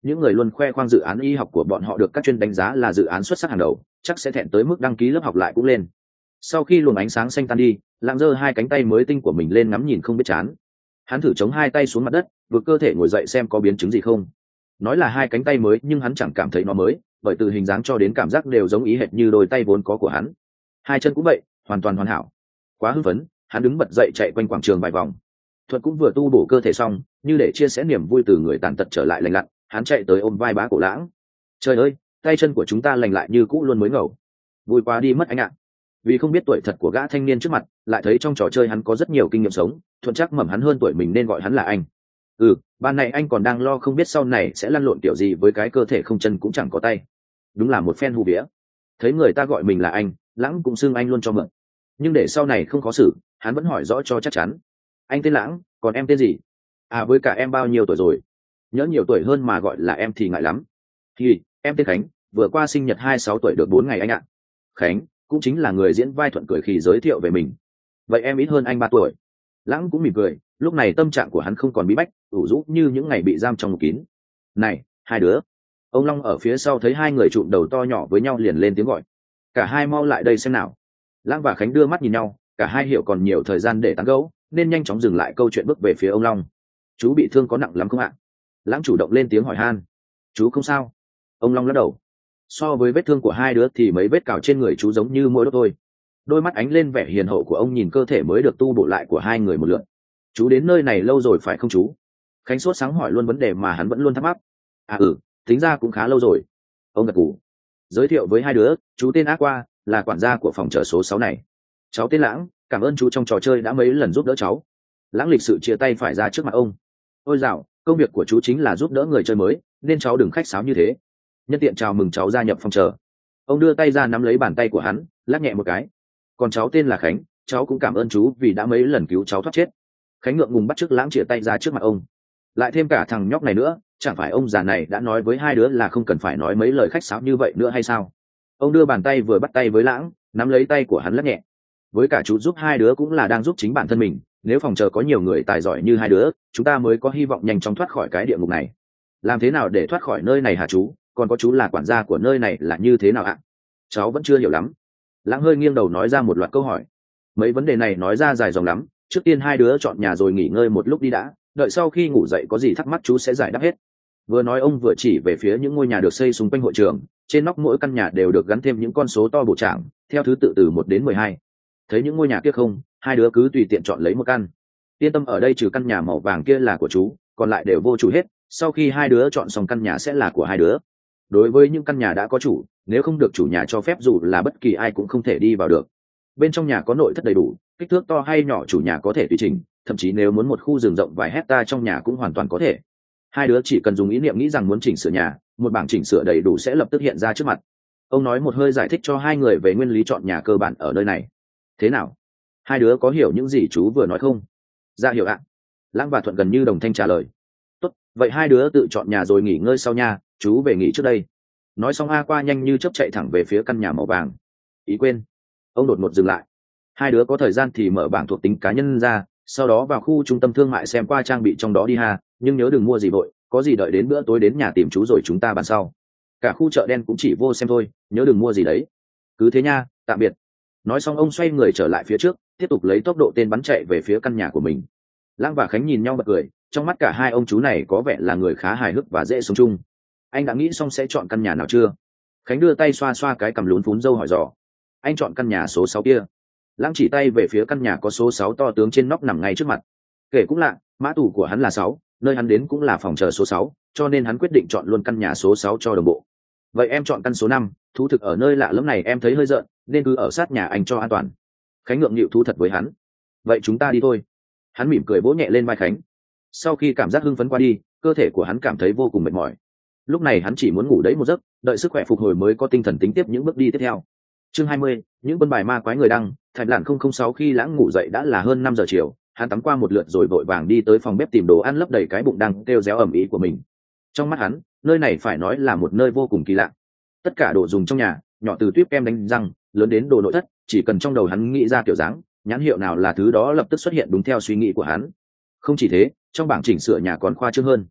những người luôn khoe khoang dự án y học của bọn họ được các chuyên đánh giá là dự án xuất sắc hàng đầu, chắc sẽ thẹn tới mức đăng ký lớp học lại cũng lên. Sau khi luồng ánh sáng xanh tan đi, Lãng giơ hai cánh tay mới tinh của mình lên ngắm nhìn không biết chán. Hắn thử chống hai tay xuống mặt đất, vượt cơ thể ngồi dậy xem có biến chứng gì không. Nói là hai cánh tay mới nhưng hắn chẳng cảm thấy nó mới, bởi từ hình dáng cho đến cảm giác đều giống ý hệt như đôi tay vốn có của hắn. Hai chân cũng vậy, hoàn toàn hoàn hảo. Quá hưng phấn, hắn đứng bật dậy chạy quanh quảng trường vài vòng. Thuật cũng vừa tu bổ cơ thể xong, như để chia sẻ niềm vui từ người tàn tật trở lại lành lặn, hắn chạy tới ôm vai bá cổ Lãng. Trời ơi, tay chân của chúng ta lành lại như cũ luôn mới ngầu. Vui quá đi mất anh ạ. Vì không biết tuổi thật của gã thanh niên trước mặt, lại thấy trong trò chơi hắn có rất nhiều kinh nghiệm sống, Thuận chắc mẩm hắn hơn tuổi mình nên gọi hắn là anh. Ban này anh còn đang lo không biết sau này sẽ lăn lộn kiểu gì với cái cơ thể không chân cũng chẳng có tay. Đúng là một phen hù vía. Thấy người ta gọi mình là anh, Lãng cũng xưng anh luôn cho mượn. Nhưng để sau này không khó xử, hắn vẫn hỏi rõ cho chắc chắn. Anh tên Lãng, còn em tên gì? À, với cả em bao nhiêu tuổi rồi? Nhớ nhiều tuổi hơn mà gọi là em thì ngại lắm. Thì em tên Khánh, vừa qua sinh nhật 26 tuổi được 4 ngày anh ạ. Khánh cũng chính là người diễn vai Thuận cười khi giới thiệu về mình. Vậy em ít hơn anh 3 tuổi. Lãng cũng mỉm cười, lúc này tâm trạng của hắn không còn bí bách, ủ rũ như những ngày bị giam trong một kín. Này, hai đứa. Ông Long ở phía sau thấy hai người trụm đầu to nhỏ với nhau liền lên tiếng gọi. Cả hai mau lại đây xem nào. Lãng và Khánh đưa mắt nhìn nhau, cả hai hiểu còn nhiều thời gian để tán gẫu, nên nhanh chóng dừng lại câu chuyện bước về phía ông Long. Chú bị thương có nặng lắm không ạ? Lãng chủ động lên tiếng hỏi han. Chú không sao. Ông Long lắc đầu. So với vết thương của hai đứa thì mấy vết cào trên người chú giống như mỗi đốt thôi. Đôi mắt ánh lên vẻ hiền hậu của ông nhìn cơ thể mới được tu bổ lại của hai người một lượt. Chú đến nơi này lâu rồi phải không chú? Khánh sốt sáng hỏi luôn vấn đề mà hắn vẫn luôn thắc mắc. À tính ra cũng khá lâu rồi. Ông gật gù. Giới thiệu với hai đứa, chú tên Aqua, là quản gia của phòng chờ số 6 này. Cháu tên Lãng, cảm ơn chú trong trò chơi đã mấy lần giúp đỡ cháu. Lãng lịch sự chia tay phải ra trước mặt ông. Ôi dạo, công việc của chú chính là giúp đỡ người chơi mới, nên cháu đừng khách sáo như thế. Nhân tiện chào mừng cháu gia nhập phòng chờ. Ông đưa tay ra nắm lấy bàn tay của hắn, lắc nhẹ một cái. Còn cháu tên là Khánh, cháu cũng cảm ơn chú vì đã mấy lần cứu cháu thoát chết. Khánh ngượng ngùng bắt chước Lãng chia tay ra trước mặt ông. Lại thêm cả thằng nhóc này nữa, chẳng phải ông già này đã nói với hai đứa là không cần phải nói mấy lời khách sáo như vậy nữa hay sao? Ông đưa bàn tay vừa bắt tay với Lãng, nắm lấy tay của hắn lắc nhẹ. Với cả chú giúp hai đứa cũng là đang giúp chính bản thân mình, nếu phòng chờ có nhiều người tài giỏi như hai đứa, chúng ta mới có hy vọng nhanh chóng thoát khỏi cái địa ngục này. Làm thế nào để thoát khỏi nơi này hả chú? Còn có chú là quản gia của nơi này là như thế nào ạ? Cháu vẫn chưa hiểu lắm. Lãng hơi nghiêng đầu nói ra một loạt câu hỏi. Mấy vấn đề này nói ra dài dòng lắm, trước tiên hai đứa chọn nhà rồi nghỉ ngơi một lúc đi đã, đợi sau khi ngủ dậy có gì thắc mắc chú sẽ giải đáp hết. Vừa nói ông vừa chỉ về phía những ngôi nhà được xây xung quanh hội trường, trên nóc mỗi căn nhà đều được gắn thêm những con số to bổ trảng, theo thứ tự từ 1 đến 12. Thấy những ngôi nhà kia không, hai đứa cứ tùy tiện chọn lấy một căn. Yên tâm, ở đây trừ căn nhà màu vàng kia là của chú, còn lại đều vô chủ hết, sau khi hai đứa chọn xong căn nhà sẽ là của hai đứa. Đối với những căn nhà đã có chủ, nếu không được chủ nhà cho phép dù là bất kỳ ai cũng không thể đi vào được. Bên trong nhà có nội thất đầy đủ, kích thước to hay nhỏ chủ nhà có thể tùy chỉnh, thậm chí nếu muốn một khu rừng rộng vài hecta trong nhà cũng hoàn toàn có thể. Hai đứa chỉ cần dùng ý niệm nghĩ rằng muốn chỉnh sửa nhà, một bảng chỉnh sửa đầy đủ sẽ lập tức hiện ra trước mặt. Ông nói một hơi giải thích cho hai người về nguyên lý chọn nhà cơ bản ở nơi này. Thế nào, hai đứa có hiểu những gì chú vừa nói không? Dạ hiểu ạ. Lãng và Thuận gần như đồng thanh trả lời. Tốt, vậy hai đứa tự chọn nhà rồi nghỉ ngơi sau nha, chú về nghỉ trước đây. Nói xong Aqua nhanh như chớp chạy thẳng về phía căn nhà màu vàng. Ý quên. Ông đột ngột dừng lại. Hai đứa có thời gian thì mở bảng thuộc tính cá nhân ra, sau đó vào khu trung tâm thương mại xem qua trang bị trong đó đi ha, nhưng nhớ đừng mua gì vội, có gì đợi đến bữa tối đến nhà tìm chú rồi chúng ta bàn sau. Cả khu chợ đen cũng chỉ vô xem thôi, nhớ đừng mua gì đấy. Cứ thế nha, tạm biệt. Nói xong ông xoay người trở lại phía trước, tiếp tục lấy tốc độ tên bắn chạy về phía căn nhà của mình. Lãng và Khánh nhìn nhau bật cười, trong mắt cả hai ông chú này có vẻ là người khá hài hước và dễ sống chung. Anh đã nghĩ xong sẽ chọn căn nhà nào chưa? Khánh đưa tay xoa xoa cái cằm lún phún râu hỏi dò. Anh chọn căn nhà số 6 kia. Lãng chỉ tay về phía căn nhà có số 6 to tướng trên nóc nằm ngay trước mặt. Kể cũng lạ, mã tù của hắn là 6, nơi hắn đến cũng là phòng chờ số 6, cho nên hắn quyết định chọn luôn căn nhà số 6 cho đồng bộ. Vậy em chọn căn số 5, thú thực ở nơi lạ lẫm này em thấy hơi rợn, nên cứ ở sát nhà anh cho an toàn. Khánh ngượng nghịu thú thật với hắn. Vậy chúng ta đi thôi. Hắn mỉm cười vỗ nhẹ lên vai Khánh. Sau khi cảm giác hưng phấn qua đi, cơ thể của hắn cảm thấy vô cùng mệt mỏi. Lúc này hắn chỉ muốn ngủ đấy một giấc, đợi sức khỏe phục hồi mới có tinh thần tính tiếp những bước đi tiếp theo. Chương 20, những quân bài ma quái người đăng. Thạch Lạn 006 khi Lãng ngủ dậy đã là hơn 5 giờ chiều, hắn tắm qua một lượt rồi vội vàng đi tới phòng bếp tìm đồ ăn lấp đầy cái bụng đang kêu réo ầm ĩ của mình. Trong mắt hắn, nơi này phải nói là một nơi vô cùng kỳ lạ. Tất cả đồ dùng trong nhà, nhỏ từ tuyếp kem đánh răng, lớn đến đồ nội thất, chỉ cần trong đầu hắn nghĩ ra kiểu dáng, nhãn hiệu nào là thứ đó lập tức xuất hiện đúng theo suy nghĩ của hắn. Không chỉ thế, trong bảng chỉnh sửa nhà còn khoa trương hơn.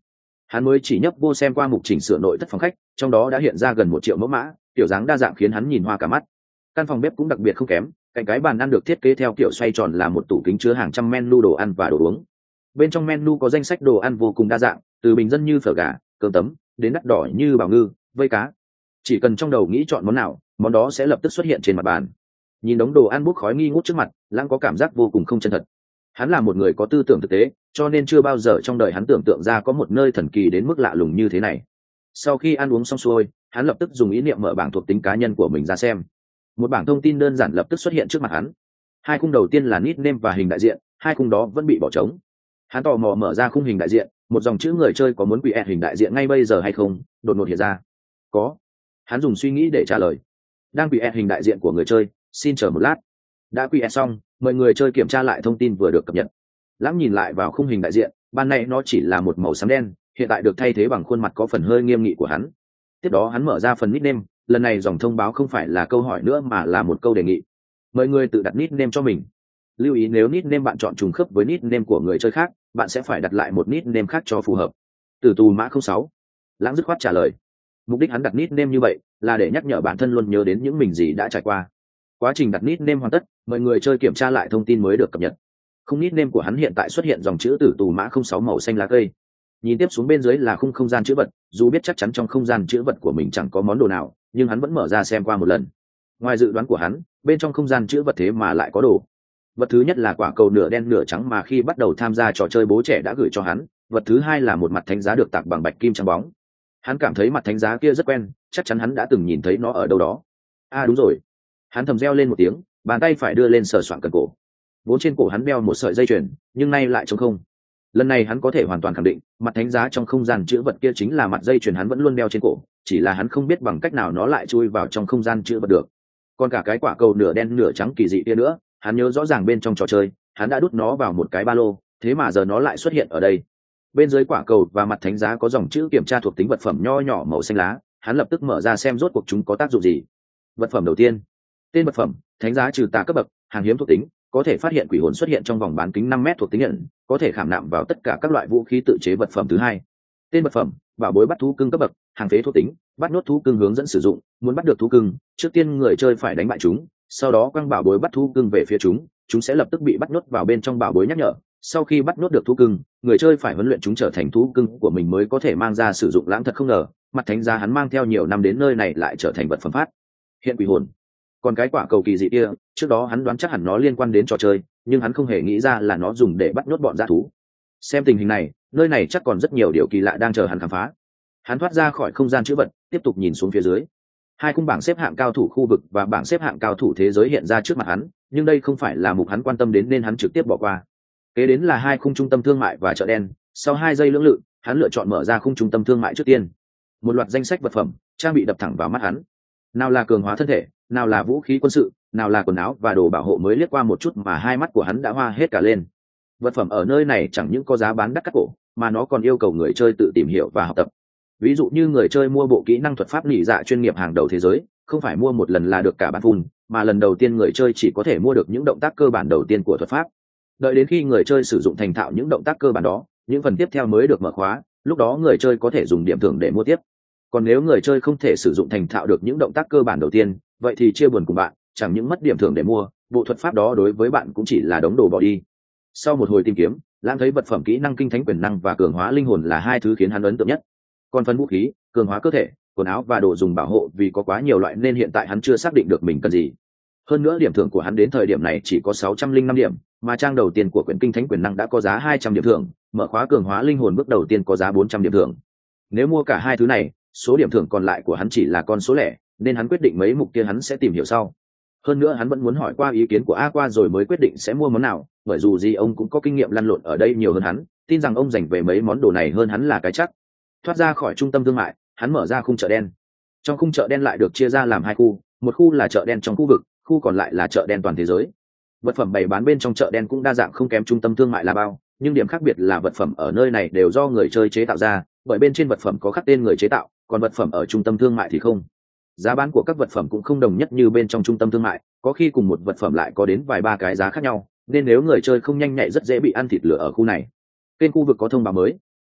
Hắn mới chỉ nhấp vô xem qua mục chỉnh sửa nội thất phòng khách, trong đó đã hiện ra gần 1 triệu mẫu mã, kiểu dáng đa dạng khiến hắn nhìn hoa cả mắt. Căn phòng bếp cũng đặc biệt không kém, cạnh cái bàn ăn được thiết kế theo kiểu xoay tròn là một tủ kính chứa hàng trăm menu đồ ăn và đồ uống. Bên trong menu có danh sách đồ ăn vô cùng đa dạng, từ bình dân như phở gà, cơm tấm, đến đắt đỏ như bào ngư, vây cá. Chỉ cần trong đầu nghĩ chọn món nào, món đó sẽ lập tức xuất hiện trên mặt bàn. Nhìn đống đồ ăn bốc khói nghi ngút trước mặt, Lãng có cảm giác vô cùng không chân thật. Hắn là một người có tư tưởng thực tế, cho nên chưa bao giờ trong đời hắn tưởng tượng ra có một nơi thần kỳ đến mức lạ lùng như thế này. Sau khi ăn uống xong xuôi, hắn lập tức dùng ý niệm mở bảng thuộc tính cá nhân của mình ra xem. Một bảng thông tin đơn giản lập tức xuất hiện trước mặt hắn. 2 khung đầu tiên là nickname và hình đại diện, 2 khung đó vẫn bị bỏ trống. Hắn tò mò mở ra khung hình đại diện, một dòng chữ người chơi có muốn create hình đại diện ngay bây giờ hay không, đột ngột hiện ra. Có. Hắn dùng suy nghĩ để trả lời. Đang create hình đại diện của người chơi, xin chờ một lát. Đã create xong, mời người chơi kiểm tra lại thông tin vừa được cập nhật. Lãng nhìn lại vào khung hình đại diện, ban nãy nó chỉ là một màu xám đen, hiện tại được thay thế bằng khuôn mặt có phần hơi nghiêm nghị của hắn. Tiếp đó hắn mở ra phần nickname, lần này dòng thông báo không phải là câu hỏi nữa mà là một câu đề nghị. Mời người tự đặt nickname cho mình. Lưu ý nếu nickname bạn chọn trùng khớp với nickname của người chơi khác, bạn sẽ phải đặt lại một nickname khác cho phù hợp. Tử tù mã 06. Lãng dứt khoát trả lời. Mục đích hắn đặt nickname như vậy là để nhắc nhở bản thân luôn nhớ đến những mình gì đã trải qua. Quá trình đặt nickname hoàn tất, mời người chơi kiểm tra lại thông tin mới được cập nhật. Khung nickname của hắn hiện tại xuất hiện dòng chữ tử tù mã 06 màu xanh lá cây. Nhìn tiếp xuống bên dưới là khung không gian chữ vật, dù biết chắc chắn trong không gian chữ vật của mình chẳng có món đồ nào, nhưng hắn vẫn mở ra xem qua một lần. Ngoài dự đoán của hắn, bên trong không gian chữ vật thế mà lại có đồ. Vật thứ nhất là quả cầu nửa đen nửa trắng mà khi bắt đầu tham gia trò chơi bố trẻ đã gửi cho hắn. Vật thứ hai là một mặt thánh giá được tạc bằng bạch kim trắng bóng. Hắn cảm thấy mặt thánh giá kia rất quen, chắc chắn hắn đã từng nhìn thấy nó ở đâu đó. Đúng rồi. Hắn thầm reo lên một tiếng, bàn tay phải đưa lên sờ soạng cần cổ. Vốn trên cổ hắn đeo một sợi dây chuyền, nhưng nay lại trống không. Lần này hắn có thể hoàn toàn khẳng định, mặt thánh giá trong không gian chữ vật kia chính là mặt dây chuyền hắn vẫn luôn đeo trên cổ, chỉ là hắn không biết bằng cách nào nó lại chui vào trong không gian chữ vật được. Còn cả cái quả cầu nửa đen nửa trắng kỳ dị kia nữa, hắn nhớ rõ ràng bên trong trò chơi, hắn đã đút nó vào một cái ba lô, thế mà giờ nó lại xuất hiện ở đây. Bên dưới quả cầu và mặt thánh giá có dòng chữ kiểm tra thuộc tính vật phẩm nho nhỏ màu xanh lá, hắn lập tức mở ra xem rốt cuộc chúng có tác dụng gì. Vật phẩm đầu tiên, tên vật phẩm, thánh giá trừ tà cấp bậc, hàng hiếm thuộc tính, có thể phát hiện quỷ hồn xuất hiện trong vòng bán kính 5 mét thuộc tính nhận, có thể khảm nạm vào tất cả các loại vũ khí tự chế. Vật phẩm thứ hai, tên vật phẩm, bảo bối bắt thú cưng cấp bậc, hàng phế thuộc tính, bắt nốt thú cưng hướng dẫn sử dụng, muốn bắt được thú cưng, trước tiên người chơi phải đánh bại chúng, sau đó quăng bảo bối bắt thú cưng về phía chúng sẽ lập tức bị bắt nốt vào bên trong bảo bối nhắc nhở. Sau khi bắt nốt được thú cưng, người chơi phải huấn luyện chúng trở thành thú cưng của mình mới có thể mang ra sử dụng. Lãng thật không ngờ, mặt thánh giá hắn mang theo nhiều năm đến nơi này lại trở thành vật phẩm phát hiện quỷ hồn. Còn cái quả cầu kỳ dị kia, trước đó hắn đoán chắc hẳn nó liên quan đến trò chơi, nhưng hắn không hề nghĩ ra là nó dùng để bắt nhốt bọn dã thú. Xem tình hình này, nơi này chắc còn rất nhiều điều kỳ lạ đang chờ hắn khám phá. Hắn thoát ra khỏi không gian chữ vật, tiếp tục nhìn xuống phía dưới. 2 khung bảng xếp hạng cao thủ khu vực và bảng xếp hạng cao thủ thế giới hiện ra trước mặt hắn, nhưng đây không phải là mục hắn quan tâm đến nên hắn trực tiếp bỏ qua. Kế đến là 2 khung trung tâm thương mại và chợ đen. Sau 2 giây lưỡng lự, hắn lựa chọn mở ra khung trung tâm thương mại trước tiên. Một loạt danh sách vật phẩm trang bị đập thẳng vào mắt hắn. Nào là cường hóa thân thể, nào là vũ khí quân sự, nào là quần áo và đồ bảo hộ. Mới liếc qua một chút mà hai mắt của hắn đã hoa hết cả lên. Vật phẩm ở nơi này chẳng những có giá bán đắt cắt cổ, mà nó còn yêu cầu người chơi tự tìm hiểu và học tập. Ví dụ như người chơi mua bộ kỹ năng thuật pháp nỉ dạ chuyên nghiệp hàng đầu thế giới, không phải mua một lần là được cả bản full, mà lần đầu tiên người chơi chỉ có thể mua được những động tác cơ bản đầu tiên của thuật pháp. Đợi đến khi người chơi sử dụng thành thạo những động tác cơ bản đó, những phần tiếp theo mới được mở khóa, lúc đó người chơi có thể dùng điểm thưởng để mua tiếp. Còn nếu người chơi không thể sử dụng thành thạo được những động tác cơ bản đầu tiên, vậy thì chia buồn cùng bạn, chẳng những mất điểm thưởng để mua, bộ thuật pháp đó đối với bạn cũng chỉ là đống đồ bỏ đi. Sau một hồi tìm kiếm, Lãng thấy vật phẩm kỹ năng kinh thánh quyền năng và cường hóa linh hồn là 2 thứ khiến hắn ấn tượng nhất. Còn phần vũ khí, cường hóa cơ thể, quần áo và đồ dùng bảo hộ vì có quá nhiều loại nên hiện tại hắn chưa xác định được mình cần gì. Hơn nữa điểm thưởng của hắn đến thời điểm này chỉ có 605 điểm, mà trang đầu tiên của quyển kinh thánh quyền năng đã có giá 200 điểm thưởng, mở khóa cường hóa linh hồn bước đầu tiên có giá 400 điểm thưởng. Nếu mua cả 2 thứ này, số điểm thưởng còn lại của hắn chỉ là con số lẻ, nên hắn quyết định mấy mục kia hắn sẽ tìm hiểu sau. Hơn nữa hắn vẫn muốn hỏi qua ý kiến của A Qua rồi mới quyết định sẽ mua món nào, bởi dù gì ông cũng có kinh nghiệm lăn lộn ở đây nhiều hơn hắn, tin rằng ông dành về mấy món đồ này hơn hắn là cái chắc. Thoát ra khỏi trung tâm thương mại, hắn mở ra khung chợ đen. Trong khung chợ đen lại được chia ra làm 2 khu, một khu là chợ đen trong khu vực, khu còn lại là chợ đen toàn thế giới. Vật phẩm bày bán bên trong chợ đen cũng đa dạng không kém trung tâm thương mại là bao, nhưng điểm khác biệt là vật phẩm ở nơi này đều do người chơi chế tạo ra, bởi bên trên vật phẩm có khắc tên người chế tạo, còn vật phẩm ở trung tâm thương mại thì không. Giá bán của các vật phẩm cũng không đồng nhất như bên trong trung tâm thương mại, có khi cùng một vật phẩm lại có đến vài ba cái giá khác nhau, nên nếu người chơi không nhanh nhạy rất dễ bị ăn thịt lửa ở khu này. Kênh khu vực có thông báo mới.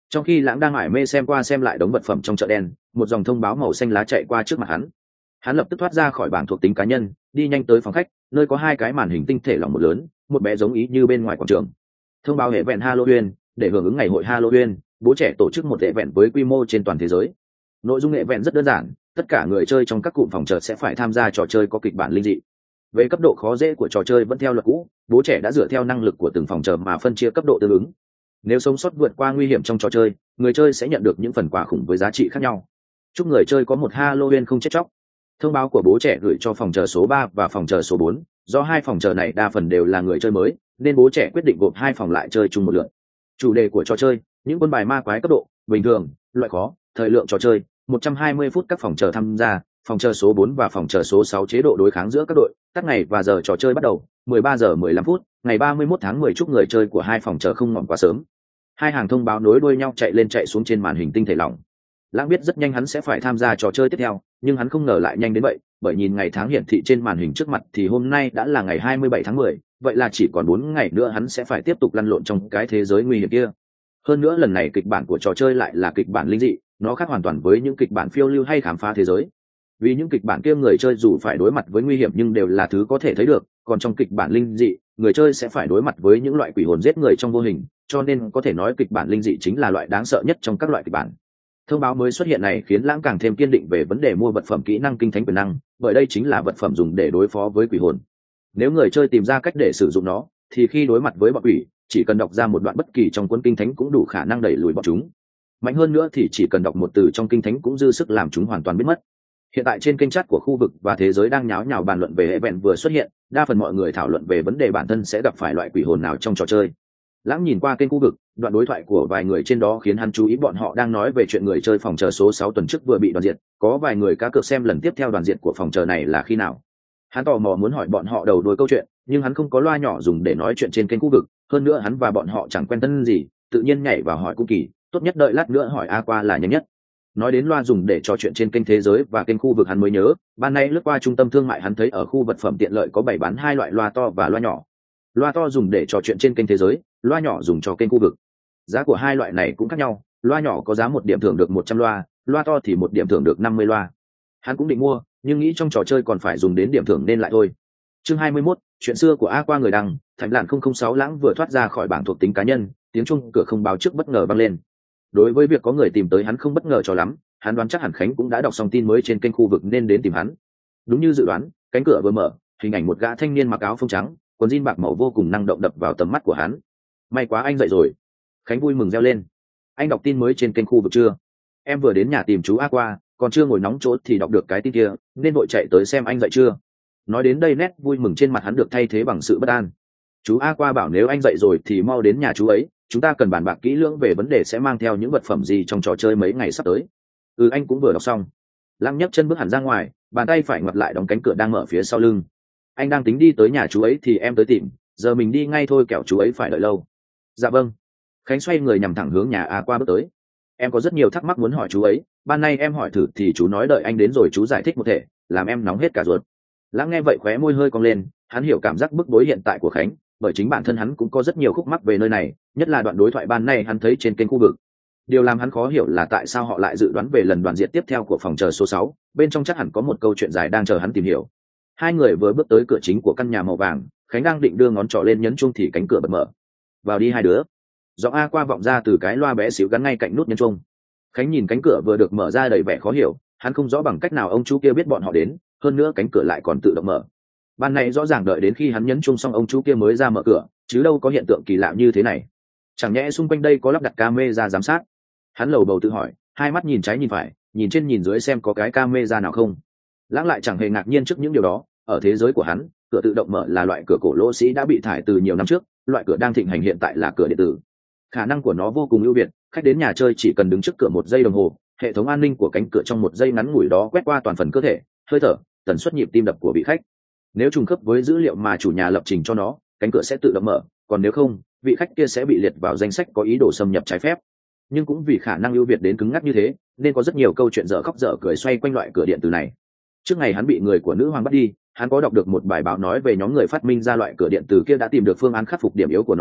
Trong khi Lãng đang mải mê xem qua xem lại đống vật phẩm trong chợ đen, một dòng thông báo màu xanh lá chạy qua trước mặt hắn lập tức thoát ra khỏi bảng thuộc tính cá nhân, đi nhanh tới phòng khách, nơi có hai cái màn hình tinh thể lỏng một lớn, một bé giống ý như bên ngoài quảng trường. Thông báo hệ vẹn Halloween, để hưởng ứng ngày hội Halloween, bố trẻ tổ chức một hệ vẹn với quy mô trên toàn thế giới. Nội dung hệ vẹn rất đơn giản, tất cả người chơi trong các cụm phòng chờ sẽ phải tham gia trò chơi có kịch bản linh dị. Về cấp độ khó dễ của trò chơi vẫn theo luật cũ, bố trẻ đã dựa theo năng lực của từng phòng chờ mà phân chia cấp độ tương ứng. Nếu sống sót vượt qua nguy hiểm trong trò chơi, người chơi sẽ nhận được những phần quà khủng với giá trị khác nhau. Chúc người chơi có một Halloween không chết chóc. Thông báo của bố trẻ gửi cho phòng chờ số 3 và phòng chờ số 4, do hai phòng chờ này đa phần đều là người chơi mới, nên bố trẻ quyết định gộp hai phòng lại chơi chung một lượt. Chủ đề của trò chơi: những quân bài ma quái cấp độ bình thường, loại khó, thời lượng trò chơi 120 phút. Các phòng chờ tham gia: phòng chờ số 4 và phòng chờ số 6 chế độ đối kháng giữa các đội, các ngày và giờ trò chơi bắt đầu 13 giờ 15 phút, ngày 31 tháng 10. Chúc người chơi của hai phòng chờ không ngỏm quá sớm. Hai hàng thông báo nối đuôi nhau chạy lên chạy xuống trên màn hình tinh thể lỏng. Lãng biết rất nhanh hắn sẽ phải tham gia trò chơi tiếp theo, nhưng hắn không ngờ lại nhanh đến vậy, bởi nhìn ngày tháng hiển thị trên màn hình trước mặt thì hôm nay đã là ngày 27 tháng 10, vậy là chỉ còn 4 ngày nữa hắn sẽ phải tiếp tục lăn lộn trong cái thế giới nguy hiểm kia. Hơn nữa lần này kịch bản của trò chơi lại là kịch bản linh dị, nó khác hoàn toàn với những kịch bản phiêu lưu hay khám phá thế giới. Vì những kịch bản kia người chơi dù phải đối mặt với nguy hiểm nhưng đều là thứ có thể thấy được, còn trong kịch bản linh dị, người chơi sẽ phải đối mặt với những loại quỷ hồn giết người trong vô hình, cho nên có thể nói kịch bản linh dị chính là loại đáng sợ nhất trong các loại kịch bản. Thông báo mới xuất hiện này khiến Lãng càng thêm kiên định về vấn đề mua vật phẩm kỹ năng kinh thánh quyền năng, bởi đây chính là vật phẩm dùng để đối phó với quỷ hồn. Nếu người chơi tìm ra cách để sử dụng nó, thì khi đối mặt với bọn quỷ, chỉ cần đọc ra một đoạn bất kỳ trong cuốn kinh thánh cũng đủ khả năng đẩy lùi bọn chúng. Mạnh hơn nữa thì chỉ cần đọc một từ trong kinh thánh cũng dư sức làm chúng hoàn toàn biến mất. Hiện tại trên kênh chat của khu vực và thế giới đang nháo nhào bàn luận về hệ vẹn vừa xuất hiện, đa phần mọi người thảo luận về vấn đề bản thân sẽ gặp phải loại quỷ hồn nào trong trò chơi. Lãng nhìn qua kênh khu vực, đoạn đối thoại của vài người trên đó khiến hắn chú ý, bọn họ đang nói về chuyện người chơi phòng chờ số 6 tuần trước vừa bị đoàn diệt, có vài người cá cược xem lần tiếp theo đoàn diệt của phòng chờ này là khi nào. Hắn tò mò muốn hỏi bọn họ đầu đuôi câu chuyện, nhưng hắn không có loa nhỏ dùng để nói chuyện trên kênh khu vực, hơn nữa hắn và bọn họ chẳng quen thân gì, tự nhiên nhảy vào hỏi Cung Kỳ, tốt nhất đợi lát nữa hỏi Aqua là nhanh nhất. Nói đến loa dùng để trò chuyện trên kênh thế giới và kênh khu vực, hắn mới nhớ, ban nay lướt qua trung tâm thương mại hắn thấy ở khu vật phẩm tiện lợi có bày bán hai loại loa to và loa nhỏ. Loa to dùng để trò chuyện trên kênh thế giới, loa nhỏ dùng cho kênh khu vực. Giá của hai loại này cũng khác nhau, loa nhỏ có giá 1 điểm thưởng được 100 loa, loa to thì 1 điểm thưởng được 50 loa. Hắn cũng định mua, nhưng nghĩ trong trò chơi còn phải dùng đến điểm thưởng nên lại thôi. Chương 21, chuyện xưa của Aqua người đăng. Thành lạn 006 Lãng vừa thoát ra khỏi bảng thuộc tính cá nhân, tiếng chuông cửa không báo trước bất ngờ vang lên. Đối với việc có người tìm tới hắn không bất ngờ cho lắm, hắn đoán chắc hẳn Khánh cũng đã đọc xong tin mới trên kênh khu vực nên đến tìm hắn. Đúng như dự đoán, cánh cửa vừa mở, hình ảnh một gã thanh niên mặc áo phông trắng, quần jean bạc màu vô cùng năng động đập vào tầm mắt của hắn. May quá anh dậy rồi. Khánh vui mừng reo lên. Anh đọc tin mới trên kênh khu vực chưa? Em vừa đến nhà tìm chú Aqua, còn chưa ngồi nóng chỗ thì đọc được cái tin kia, nên vội chạy tới xem anh dậy chưa. Nói đến đây nét vui mừng trên mặt hắn được thay thế bằng sự bất an. Chú Aqua bảo nếu anh dậy rồi thì mau đến nhà chú ấy, chúng ta cần bàn bạc kỹ lưỡng về vấn đề sẽ mang theo những vật phẩm gì trong trò chơi mấy ngày sắp tới. Anh cũng vừa đọc xong. Lăng nhấc chân bước hẳn ra ngoài, bàn tay phải ngoặt lại đóng cánh cửa đang mở phía sau lưng. Anh đang tính đi tới nhà chú ấy thì em tới tìm, giờ mình đi ngay thôi kẻo chú ấy phải đợi lâu. Dạ vâng. Khánh xoay người nhằm thẳng hướng nhà Aqua bước tới. Em có rất nhiều thắc mắc muốn hỏi chú ấy, ban nay em hỏi thử thì chú nói đợi anh đến rồi chú giải thích một thể, làm em nóng hết cả ruột. Lãng nghe vậy khóe môi hơi cong lên, hắn hiểu cảm giác bức bối hiện tại của Khánh, bởi chính bản thân hắn cũng có rất nhiều khúc mắc về nơi này, nhất là đoạn đối thoại ban nay hắn thấy trên kênh khu vực. Điều làm hắn khó hiểu là tại sao họ lại dự đoán về lần đoàn diệt tiếp theo của phòng chờ số 6, bên trong chắc hẳn có một câu chuyện dài đang chờ hắn tìm hiểu. Hai người vừa bước tới cửa chính của căn nhà màu vàng, Khánh đang định đưa ngón trỏ lên nhấn chuông thì cánh cửa bật mở. Vào đi hai đứa. Giọng Aqua vọng ra từ cái loa bé xíu gắn ngay cạnh nút nhấn chuông. Khánh nhìn cánh cửa vừa được mở ra đầy vẻ khó hiểu, hắn không rõ bằng cách nào ông chú kia biết bọn họ đến, hơn nữa cánh cửa lại còn tự động mở. Ban này rõ ràng đợi đến khi hắn nhấn chuông xong ông chú kia mới ra mở cửa, chứ đâu có hiện tượng kỳ lạ như thế này. Chẳng nhẽ xung quanh đây có lắp đặt camera giám sát? Hắn lầu bầu tự hỏi, hai mắt nhìn trái nhìn phải, nhìn trên nhìn dưới xem có cái camera nào không. Lãng lại chẳng hề ngạc nhiên trước những điều đó, ở thế giới của hắn, cửa tự động mở là loại cửa cổ lỗ sĩ đã bị thải từ nhiều năm trước, loại cửa đang thịnh hành hiện tại là cửa điện tử. Khả năng của nó vô cùng ưu việt, khách đến nhà chơi chỉ cần đứng trước cửa 1 giây đồng hồ, hệ thống an ninh của cánh cửa trong 1 giây ngắn ngủi đó quét qua toàn phần cơ thể, hơi thở, tần suất nhịp tim đập của vị khách. Nếu trùng khớp với dữ liệu mà chủ nhà lập trình cho nó, cánh cửa sẽ tự động mở, còn nếu không, vị khách kia sẽ bị liệt vào danh sách có ý đồ xâm nhập trái phép. Nhưng cũng vì khả năng ưu việt đến cứng ngắc như thế, nên có rất nhiều câu chuyện dở khóc dở cười xoay quanh loại cửa điện tử này. Trước ngày hắn bị người của nữ hoàng bắt đi, hắn có đọc được một bài báo nói về nhóm người phát minh ra loại cửa điện tử kia đã tìm được phương án khắc phục điểm yếu của nó,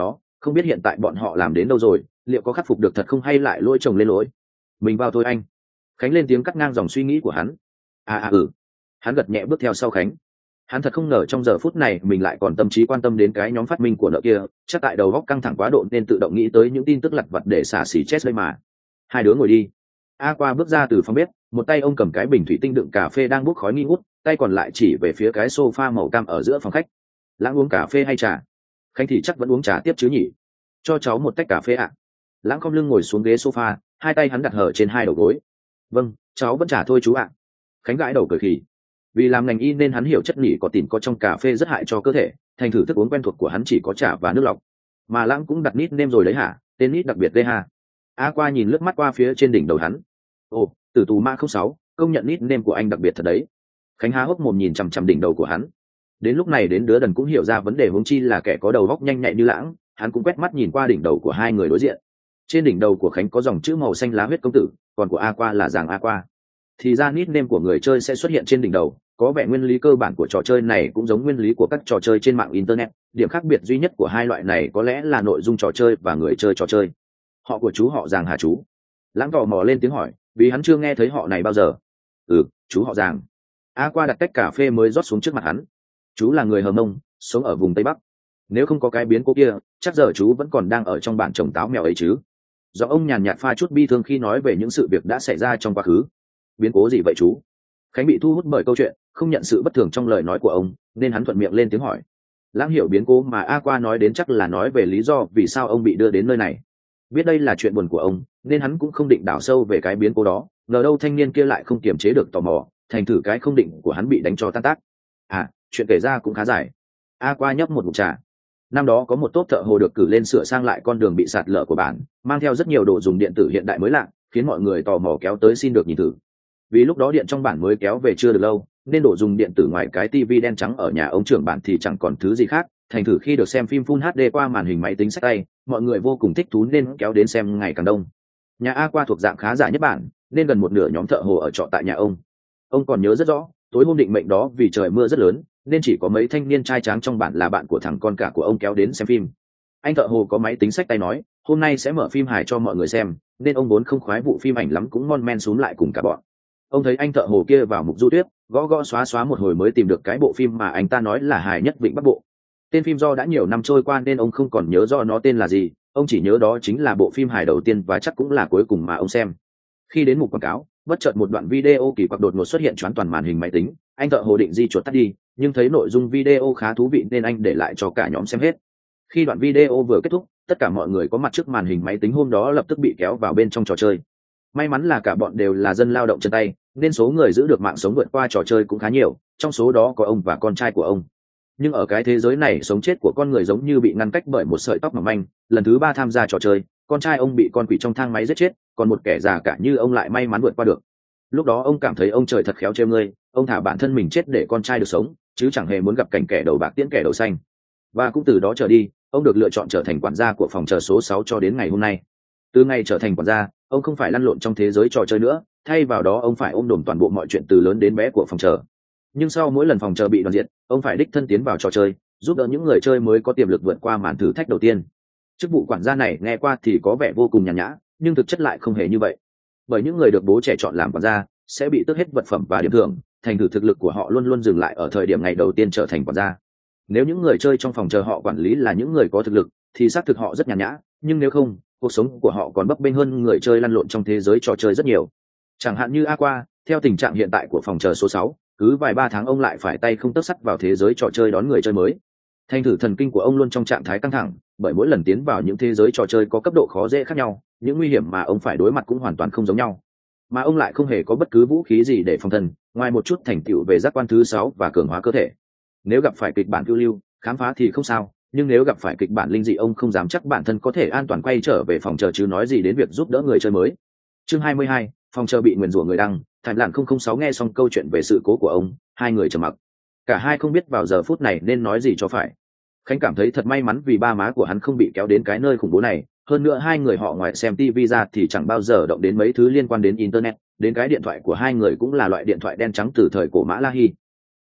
không biết hiện tại bọn họ làm đến đâu rồi, liệu có khắc phục được thật không hay lại lỗi chồng lên lỗi. Mình vào thôi anh. Khánh lên tiếng cắt ngang dòng suy nghĩ của hắn. Hắn gật nhẹ bước theo sau Khánh. Hắn thật không ngờ trong giờ phút này mình lại còn tâm trí quan tâm đến cái nhóm phát minh của nợ kia, chắc tại đầu góc căng thẳng quá độ nên tự động nghĩ tới những tin tức lặt vặt để xả xỉ chết đây mà. Hai đứa ngồi đi. A Qua bước ra từ phòng bếp, một tay ông cầm cái bình thủy tinh đựng cà phê đang bốc khói nghi ngút, tay còn lại chỉ về phía cái sofa màu cam ở giữa phòng khách. Lãng uống cà phê hay trà? Khánh thì chắc vẫn uống trà tiếp chứ nhỉ. Cho cháu một tách cà phê ạ. Lãng khom lưng ngồi xuống ghế sofa, hai tay hắn đặt hở trên hai đầu gối. Vâng, cháu vẫn trà thôi chú ạ. Khánh gãi đầu cười khì. Vì làm ngành y nên hắn hiểu chất nỉ có tỉn có trong cà phê rất hại cho cơ thể, thành thử thức uống quen thuộc của hắn chỉ có trà và nước lọc. Mà Lãng cũng đặt nít nêm rồi đấy hả? Tên nít đặc biệt ghê ha. A Qua nhìn lướt mắt qua phía trên đỉnh đầu hắn. Ồ, Tử Tù Ma 06, công nhận nít nêm của anh đặc biệt thật đấy. Khánh há hốc mồm nhìn chằm chằm đỉnh đầu của hắn. Đến lúc này đến đứa đần cũng hiểu ra vấn đề, huống chi là kẻ có đầu óc nhanh nhạy như Lãng. Hắn cũng quét mắt nhìn qua đỉnh đầu của hai người đối diện. Trên đỉnh đầu của Khánh có dòng chữ màu xanh lá huyết công tử, còn của A Qua là giàng A Qua. Thì ra nickname của người chơi sẽ xuất hiện trên đỉnh đầu, có vẻ nguyên lý cơ bản của trò chơi này cũng giống nguyên lý của các trò chơi trên mạng internet. Điểm khác biệt duy nhất của hai loại này có lẽ là nội dung trò chơi và người chơi trò chơi. Họ của chú họ Giàng hả chú? Lãng tò mò lên tiếng hỏi, vì hắn chưa nghe thấy họ này bao giờ. Chú họ Giàng. A Qua đặt tách cà phê mới rót xuống trước mặt hắn. Chú là người Hờ Mông, sống ở vùng Tây Bắc. Nếu không có cái biến cố kia, chắc giờ chú vẫn còn đang ở trong bản trồng táo mèo ấy chứ. Do ông nhàn nhạt pha chút bi thương khi nói về những sự việc đã xảy ra trong quá khứ. Biến cố gì vậy chú? Khánh bị thu hút bởi câu chuyện, không nhận sự bất thường trong lời nói của ông, nên hắn thuận miệng lên tiếng hỏi. Lãng hiểu biến cố mà A Qua nói đến chắc là nói về lý do vì sao ông bị đưa đến nơi này. Biết đây là chuyện buồn của ông, nên hắn cũng không định đào sâu về cái biến cố đó, ngờ đâu thanh niên kia lại không kiềm chế được tò mò, thành thử cái không định của hắn bị đánh cho tan tác. Chuyện kể ra cũng khá dài. A Qua nhấp một ngụm trà. Năm đó có một tốp thợ hồ được cử lên sửa sang lại con đường bị sạt lở của bản, mang theo rất nhiều đồ dùng điện tử hiện đại mới lạ, khiến mọi người tò mò kéo tới xin được nhìn thử. Vì lúc đó điện trong bản mới kéo về chưa được lâu, nên đồ dùng điện tử ngoài cái tivi đen trắng ở nhà ông trưởng bản thì chẳng còn thứ gì khác, thành thử khi được xem phim Full HD qua màn hình máy tính xách tay, mọi người vô cùng thích thú nên kéo đến xem ngày càng đông. Nhà A Qua thuộc dạng khá giả nhất bản, nên gần một nửa nhóm thợ hồ ở trọ tại nhà ông. Ông còn nhớ rất rõ, tối hôm định mệnh đó vì trời mưa rất lớn, nên chỉ có mấy thanh niên trai tráng trong bản là bạn của thằng con cả của ông kéo đến xem phim. Anh thợ hồ có máy tính xách tay nói, hôm nay sẽ mở phim hài cho mọi người xem, nên ông vốn không khoái vụ phim ảnh lắm cũng mon men xuống lại cùng cả bọn. Ông thấy anh thợ hồ kia vào mục du tuyết, gõ gõ xóa xóa một hồi mới tìm được cái bộ phim mà anh ta nói là hài nhất Vịnh Bắc Bộ. Tên phim do đã nhiều năm trôi qua nên ông không còn nhớ rõ nó tên là gì, ông chỉ nhớ đó chính là bộ phim hài đầu tiên và chắc cũng là cuối cùng mà ông xem. Khi đến mục quảng cáo, bất chợt một đoạn video kỳ quặc đột ngột xuất hiện choán toàn màn hình máy tính. Anh thợ hồ định di chuột tắt đi, nhưng thấy nội dung video khá thú vị nên anh để lại cho cả nhóm xem hết. Khi đoạn video vừa kết thúc, tất cả mọi người có mặt trước màn hình máy tính hôm đó lập tức bị kéo vào bên trong trò chơi. May mắn là cả bọn đều là dân lao động chân tay, nên số người giữ được mạng sống vượt qua trò chơi cũng khá nhiều, trong số đó có ông và con trai của ông. Nhưng ở cái thế giới này, sống chết của con người giống như bị ngăn cách bởi một sợi tóc mỏng manh. Lần thứ 3 tham gia trò chơi, con trai ông bị con quỷ trong thang máy giết chết, còn một kẻ già cả như ông lại may mắn vượt qua được. Lúc đó ông cảm thấy ông trời thật khéo trêu ngươi, ông thả bản thân mình chết để con trai được sống, chứ chẳng hề muốn gặp cảnh kẻ đầu bạc tiễn kẻ đầu xanh. Và cũng từ đó trở đi, ông được lựa chọn trở thành quản gia của phòng chờ số 6 cho đến ngày hôm nay. Từ ngày trở thành quản gia, ông không phải lăn lộn trong thế giới trò chơi nữa, thay vào đó ông phải ôm đồm toàn bộ mọi chuyện từ lớn đến bé của phòng chờ. Nhưng sau mỗi lần phòng chờ bị đoàn diệt, ông phải đích thân tiến vào trò chơi, giúp đỡ những người chơi mới có tiềm lực vượt qua màn thử thách đầu tiên. Chức vụ quản gia này nghe qua thì có vẻ vô cùng nhàn nhã, nhưng thực chất lại không hề như vậy. Bởi những người được bố trẻ chọn làm quản gia sẽ bị tước hết vật phẩm và điểm thưởng, thành thử thực lực của họ luôn luôn dừng lại ở thời điểm ngày đầu tiên trở thành quản gia. Nếu những người chơi trong phòng chờ họ quản lý là những người có thực lực thì xác thực họ rất nhàn nhã, nhưng nếu không, cuộc sống của họ còn bấp bênh hơn người chơi lăn lộn trong thế giới trò chơi rất nhiều. Chẳng hạn như A Qua, theo tình trạng hiện tại của phòng chờ số 6, cứ vài 3 tháng ông lại phải tay không tấc sắt vào thế giới trò chơi đón người chơi mới. Thành thử thần kinh của ông luôn trong trạng thái căng thẳng, bởi mỗi lần tiến vào những thế giới trò chơi có cấp độ khó dễ khác nhau, những nguy hiểm mà ông phải đối mặt cũng hoàn toàn không giống nhau. Mà ông lại không hề có bất cứ vũ khí gì để phòng thân, ngoài một chút thành tựu về giác quan thứ 6 và cường hóa cơ thể. Nếu gặp phải kịch bản phiêu lưu, khám phá thì không sao, nhưng nếu gặp phải kịch bản linh dị, ông không dám chắc bản thân có thể an toàn quay trở về phòng chờ, chứ nói gì đến việc giúp đỡ người chơi mới. Chương 22, phòng chờ bị nguyền rủa người đăng. Thành Lạn 006 nghe xong câu chuyện về sự cố của ông, hai người trầm mặc. Cả hai không biết vào giờ phút này nên nói gì cho phải. Khánh cảm thấy thật may mắn vì ba má của hắn không bị kéo đến cái nơi khủng bố này, hơn nữa hai người họ ngoài xem TV ra thì chẳng bao giờ động đến mấy thứ liên quan đến internet, đến cái điện thoại của hai người cũng là loại điện thoại đen trắng từ thời cổ Mã La Hy.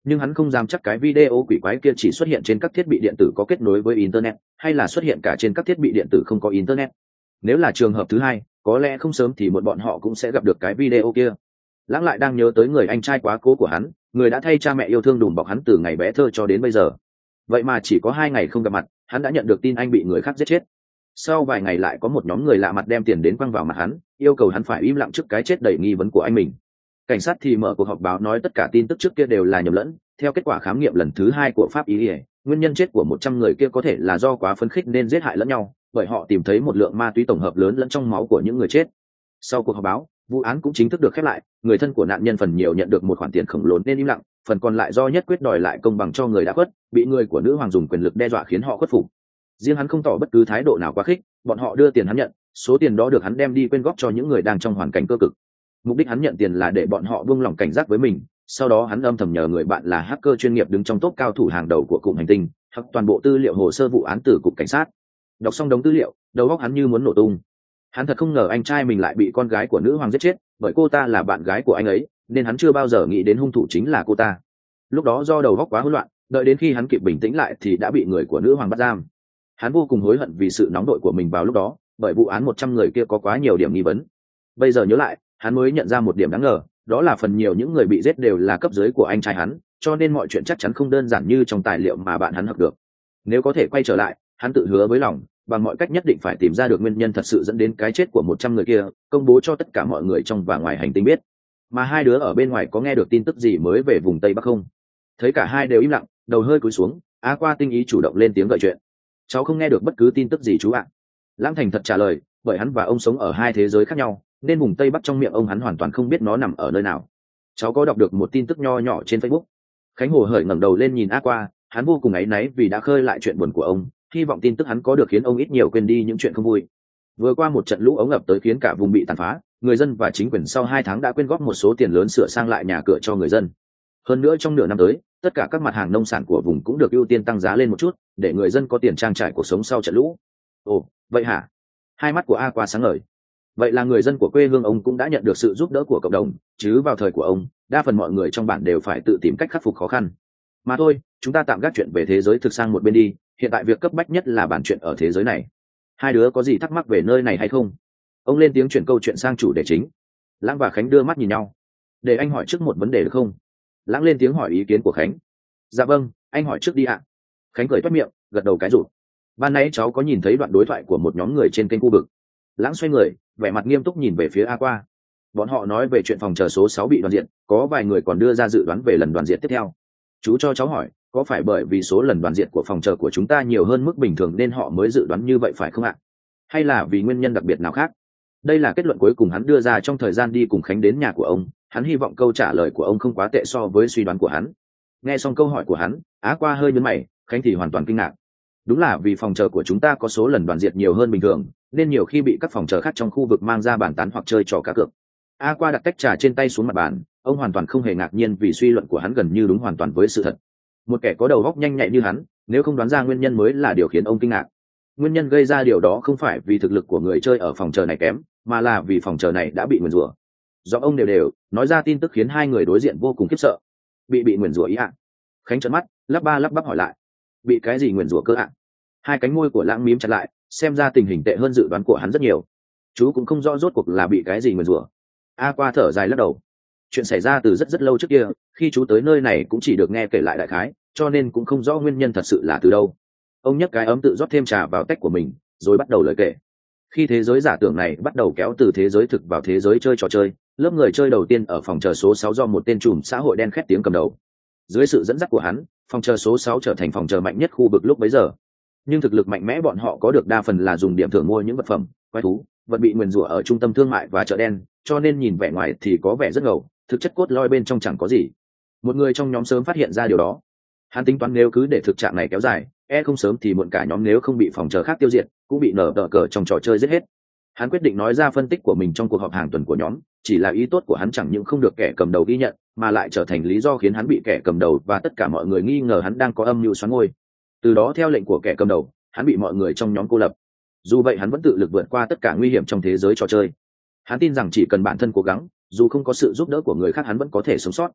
nhưng hắn không dám chắc cái video quỷ quái kia chỉ xuất hiện trên các thiết bị điện tử có kết nối với internet hay là xuất hiện cả trên các thiết bị điện tử không có internet. Nếu là trường hợp thứ hai, có lẽ không sớm thì một bọn họ cũng sẽ gặp được cái video kia. Lãng lại đang nhớ tới người anh trai quá cố của hắn, người đã thay cha mẹ yêu thương đùm bọc hắn từ ngày bé thơ cho đến bây giờ. Vậy mà chỉ có 2 ngày không gặp mặt, hắn đã nhận được tin anh bị người khác giết chết. Sau vài ngày lại có một nhóm người lạ mặt đem tiền đến quăng vào mặt hắn, yêu cầu hắn phải im lặng trước cái chết đầy nghi vấn của anh mình. Cảnh sát thì mở cuộc họp báo nói tất cả tin tức trước kia đều là nhầm lẫn. Theo kết quả khám nghiệm lần thứ 2 của pháp y, nguyên nhân chết của 100 người kia có thể là do quá phấn khích nên giết hại lẫn nhau, bởi họ tìm thấy một lượng ma túy tổng hợp lớn lẫn trong máu của những người chết. Sau cuộc họp báo, vụ án cũng chính thức được khép lại. Người thân của nạn nhân phần nhiều nhận được một khoản tiền khổng lồ nên im lặng, phần còn lại do nhất quyết đòi lại công bằng cho người đã khuất, bị người của nữ hoàng dùng quyền lực đe dọa khiến họ khuất phục. Riêng hắn không tỏ bất cứ thái độ nào quá khích, bọn họ đưa tiền hắn nhận, số tiền đó được hắn đem đi quyên góp cho những người đang trong hoàn cảnh cơ cực. Mục đích hắn nhận tiền là để bọn họ buông lỏng cảnh giác với mình, sau đó hắn âm thầm nhờ người bạn là hacker chuyên nghiệp đứng trong top cao thủ hàng đầu của cụm hành tinh, hoặc toàn bộ tư liệu hồ sơ vụ án từ cục cảnh sát. Đọc xong đống tư liệu, đầu óc hắn như muốn nổ tung. Hắn thật không ngờ anh trai mình lại bị con gái của nữ hoàng giết chết, bởi cô ta là bạn gái của anh ấy, nên hắn chưa bao giờ nghĩ đến hung thủ chính là cô ta. Lúc đó do đầu óc quá hỗn loạn, đợi đến khi hắn kịp bình tĩnh lại thì đã bị người của nữ hoàng bắt giam. Hắn vô cùng hối hận vì sự nóng đội của mình vào lúc đó, bởi vụ án 100 người kia có quá nhiều điểm nghi vấn. Bây giờ nhớ lại, hắn mới nhận ra một điểm đáng ngờ, đó là phần nhiều những người bị giết đều là cấp dưới của anh trai hắn, cho nên mọi chuyện chắc chắn không đơn giản như trong tài liệu mà bạn hắn học được. Nếu có thể quay trở lại, hắn tự hứa với lòng, bằng mọi cách nhất định phải tìm ra được nguyên nhân thật sự dẫn đến cái chết của 100 người kia, công bố cho tất cả mọi người trong và ngoài hành tinh biết. Mà hai đứa ở bên ngoài có nghe được tin tức gì mới về vùng Tây Bắc không? Thấy cả hai đều im lặng, đầu hơi cúi xuống, Á Qua tinh ý chủ động lên tiếng gợi chuyện. Cháu không nghe được bất cứ tin tức gì chú ạ. Lãng thành thật trả lời, bởi hắn và ông sống ở hai thế giới khác nhau, nên vùng Tây Bắc trong miệng ông hắn hoàn toàn không biết nó nằm ở nơi nào. Cháu có đọc được một tin tức nho nhỏ trên Facebook. Khánh Hồ hởi ngẩng đầu lên nhìn Á Qua, hắn vô cùng áy náy vì đã khơi lại chuyện buồn của ông, hy vọng tin tức hắn có được khiến ông ít nhiều quên đi những chuyện không vui. Vừa qua một trận lũ ống ngập tới khiến cả vùng bị tàn phá, người dân và chính quyền sau 2 tháng đã quyên góp một số tiền lớn sửa sang lại nhà cửa cho người dân. Hơn nữa trong nửa năm tới, tất cả các mặt hàng nông sản của vùng cũng được ưu tiên tăng giá lên một chút, để người dân có tiền trang trải cuộc sống sau trận lũ. Ồ, vậy hả? Hai mắt của A Qua sáng ngời. Vậy là người dân của quê hương ông cũng đã nhận được sự giúp đỡ của cộng đồng, chứ vào thời của ông, đa phần mọi người trong bản đều phải tự tìm cách khắc phục khó khăn. Mà thôi, chúng ta tạm gác chuyện về thế giới thực sang một bên đi, hiện tại việc cấp bách nhất là bàn chuyện ở thế giới này. Hai đứa có gì thắc mắc về nơi này hay không? Ông lên tiếng chuyển câu chuyện sang chủ đề chính. Lãng và Khánh đưa mắt nhìn nhau. Để anh hỏi trước một vấn đề được không? Lãng lên tiếng hỏi ý kiến của Khánh. Dạ vâng, anh hỏi trước đi ạ. Khánh cười toét miệng, gật đầu cái rụt. Ban nãy cháu có nhìn thấy đoạn đối thoại của một nhóm người trên kênh khu vực. Lãng xoay người, vẻ mặt nghiêm túc nhìn về phía A Qua. Bọn họ nói về chuyện phòng chờ số 6 bị đoàn diện, có vài người còn đưa ra dự đoán về lần đoàn diện tiếp theo. Chú cho cháu hỏi, có phải bởi vì số lần đoàn diện của phòng chờ của chúng ta nhiều hơn mức bình thường nên họ mới dự đoán như vậy phải không ạ? Hay là vì nguyên nhân đặc biệt nào khác? Đây là kết luận cuối cùng hắn đưa ra trong thời gian đi cùng Khánh đến nhà của ông. Hắn hy vọng câu trả lời của ông không quá tệ so với suy đoán của hắn. Nghe xong câu hỏi của hắn, Á Qua hơi nhướng mày, Khánh thì hoàn toàn kinh ngạc. Đúng là vì phòng chờ của chúng ta có số lần đoàn diệt nhiều hơn bình thường, nên nhiều khi bị các phòng chờ khác trong khu vực mang ra bàn tán hoặc chơi trò cá cược. A Qua đặt tách trà trên tay xuống mặt bàn, ông hoàn toàn không hề ngạc nhiên vì suy luận của hắn gần như đúng hoàn toàn với sự thật. Một kẻ có đầu óc nhanh nhạy như hắn, nếu không đoán ra nguyên nhân mới là điều khiến ông kinh ngạc. Nguyên nhân gây ra điều đó không phải vì thực lực của người chơi ở phòng chờ này kém, mà là vì phòng chờ này đã bị nguyền rủa. Do ông đều nói ra tin tức khiến hai người đối diện vô cùng khiếp sợ. Bị nguyền rủa ý ạ? Khánh trợn mắt, lắp bắp hỏi lại. Bị cái gì nguyền rủa cơ ạ? Hai cánh môi của Lãng mím chặt lại, xem ra tình hình tệ hơn dự đoán của hắn rất nhiều. Chú cũng không rõ rốt cuộc là bị cái gì nguyền rủa. A Qua thở dài lắc đầu. Chuyện xảy ra từ rất lâu trước kia, khi chú tới nơi này cũng chỉ được nghe kể lại đại khái, cho nên cũng không rõ nguyên nhân thật sự là từ đâu. Ông nhấc cái ấm tự rót thêm trà vào tách của mình, rồi bắt đầu lời kể. Khi thế giới giả tưởng này bắt đầu kéo từ thế giới thực vào thế giới chơi trò chơi, lớp người chơi đầu tiên ở phòng chờ số 6 do một tên trùm xã hội đen khét tiếng cầm đầu. Dưới sự dẫn dắt của hắn, phòng chờ số 6 trở thành phòng chờ mạnh nhất khu vực lúc bấy giờ. Nhưng thực lực mạnh mẽ bọn họ có được đa phần là dùng điểm thưởng mua những vật phẩm, quái thú, vật bị nguyền rủa ở trung tâm thương mại và chợ đen, cho nên nhìn vẻ ngoài thì có vẻ rất ngầu, thực chất cốt lõi bên trong chẳng có gì. Một người trong nhóm sớm phát hiện ra điều đó. Hắn tính toán nếu cứ để thực trạng này kéo dài, không sớm thì muộn cả nhóm nếu không bị phòng chờ khác tiêu diệt, cũng bị nở tờ cờ trong trò chơi giết hết. Hắn quyết định nói ra phân tích của mình trong cuộc họp hàng tuần của nhóm, chỉ là ý tốt của hắn chẳng những không được kẻ cầm đầu ghi nhận, mà lại trở thành lý do khiến hắn bị kẻ cầm đầu và tất cả mọi người nghi ngờ hắn đang có âm mưu xoắn ngôi. Từ đó theo lệnh của kẻ cầm đầu, hắn bị mọi người trong nhóm cô lập. Dù vậy hắn vẫn tự lực vượt qua tất cả nguy hiểm trong thế giới trò chơi. Hắn tin rằng chỉ cần bản thân cố gắng, dù không có sự giúp đỡ của người khác hắn vẫn có thể sống sót.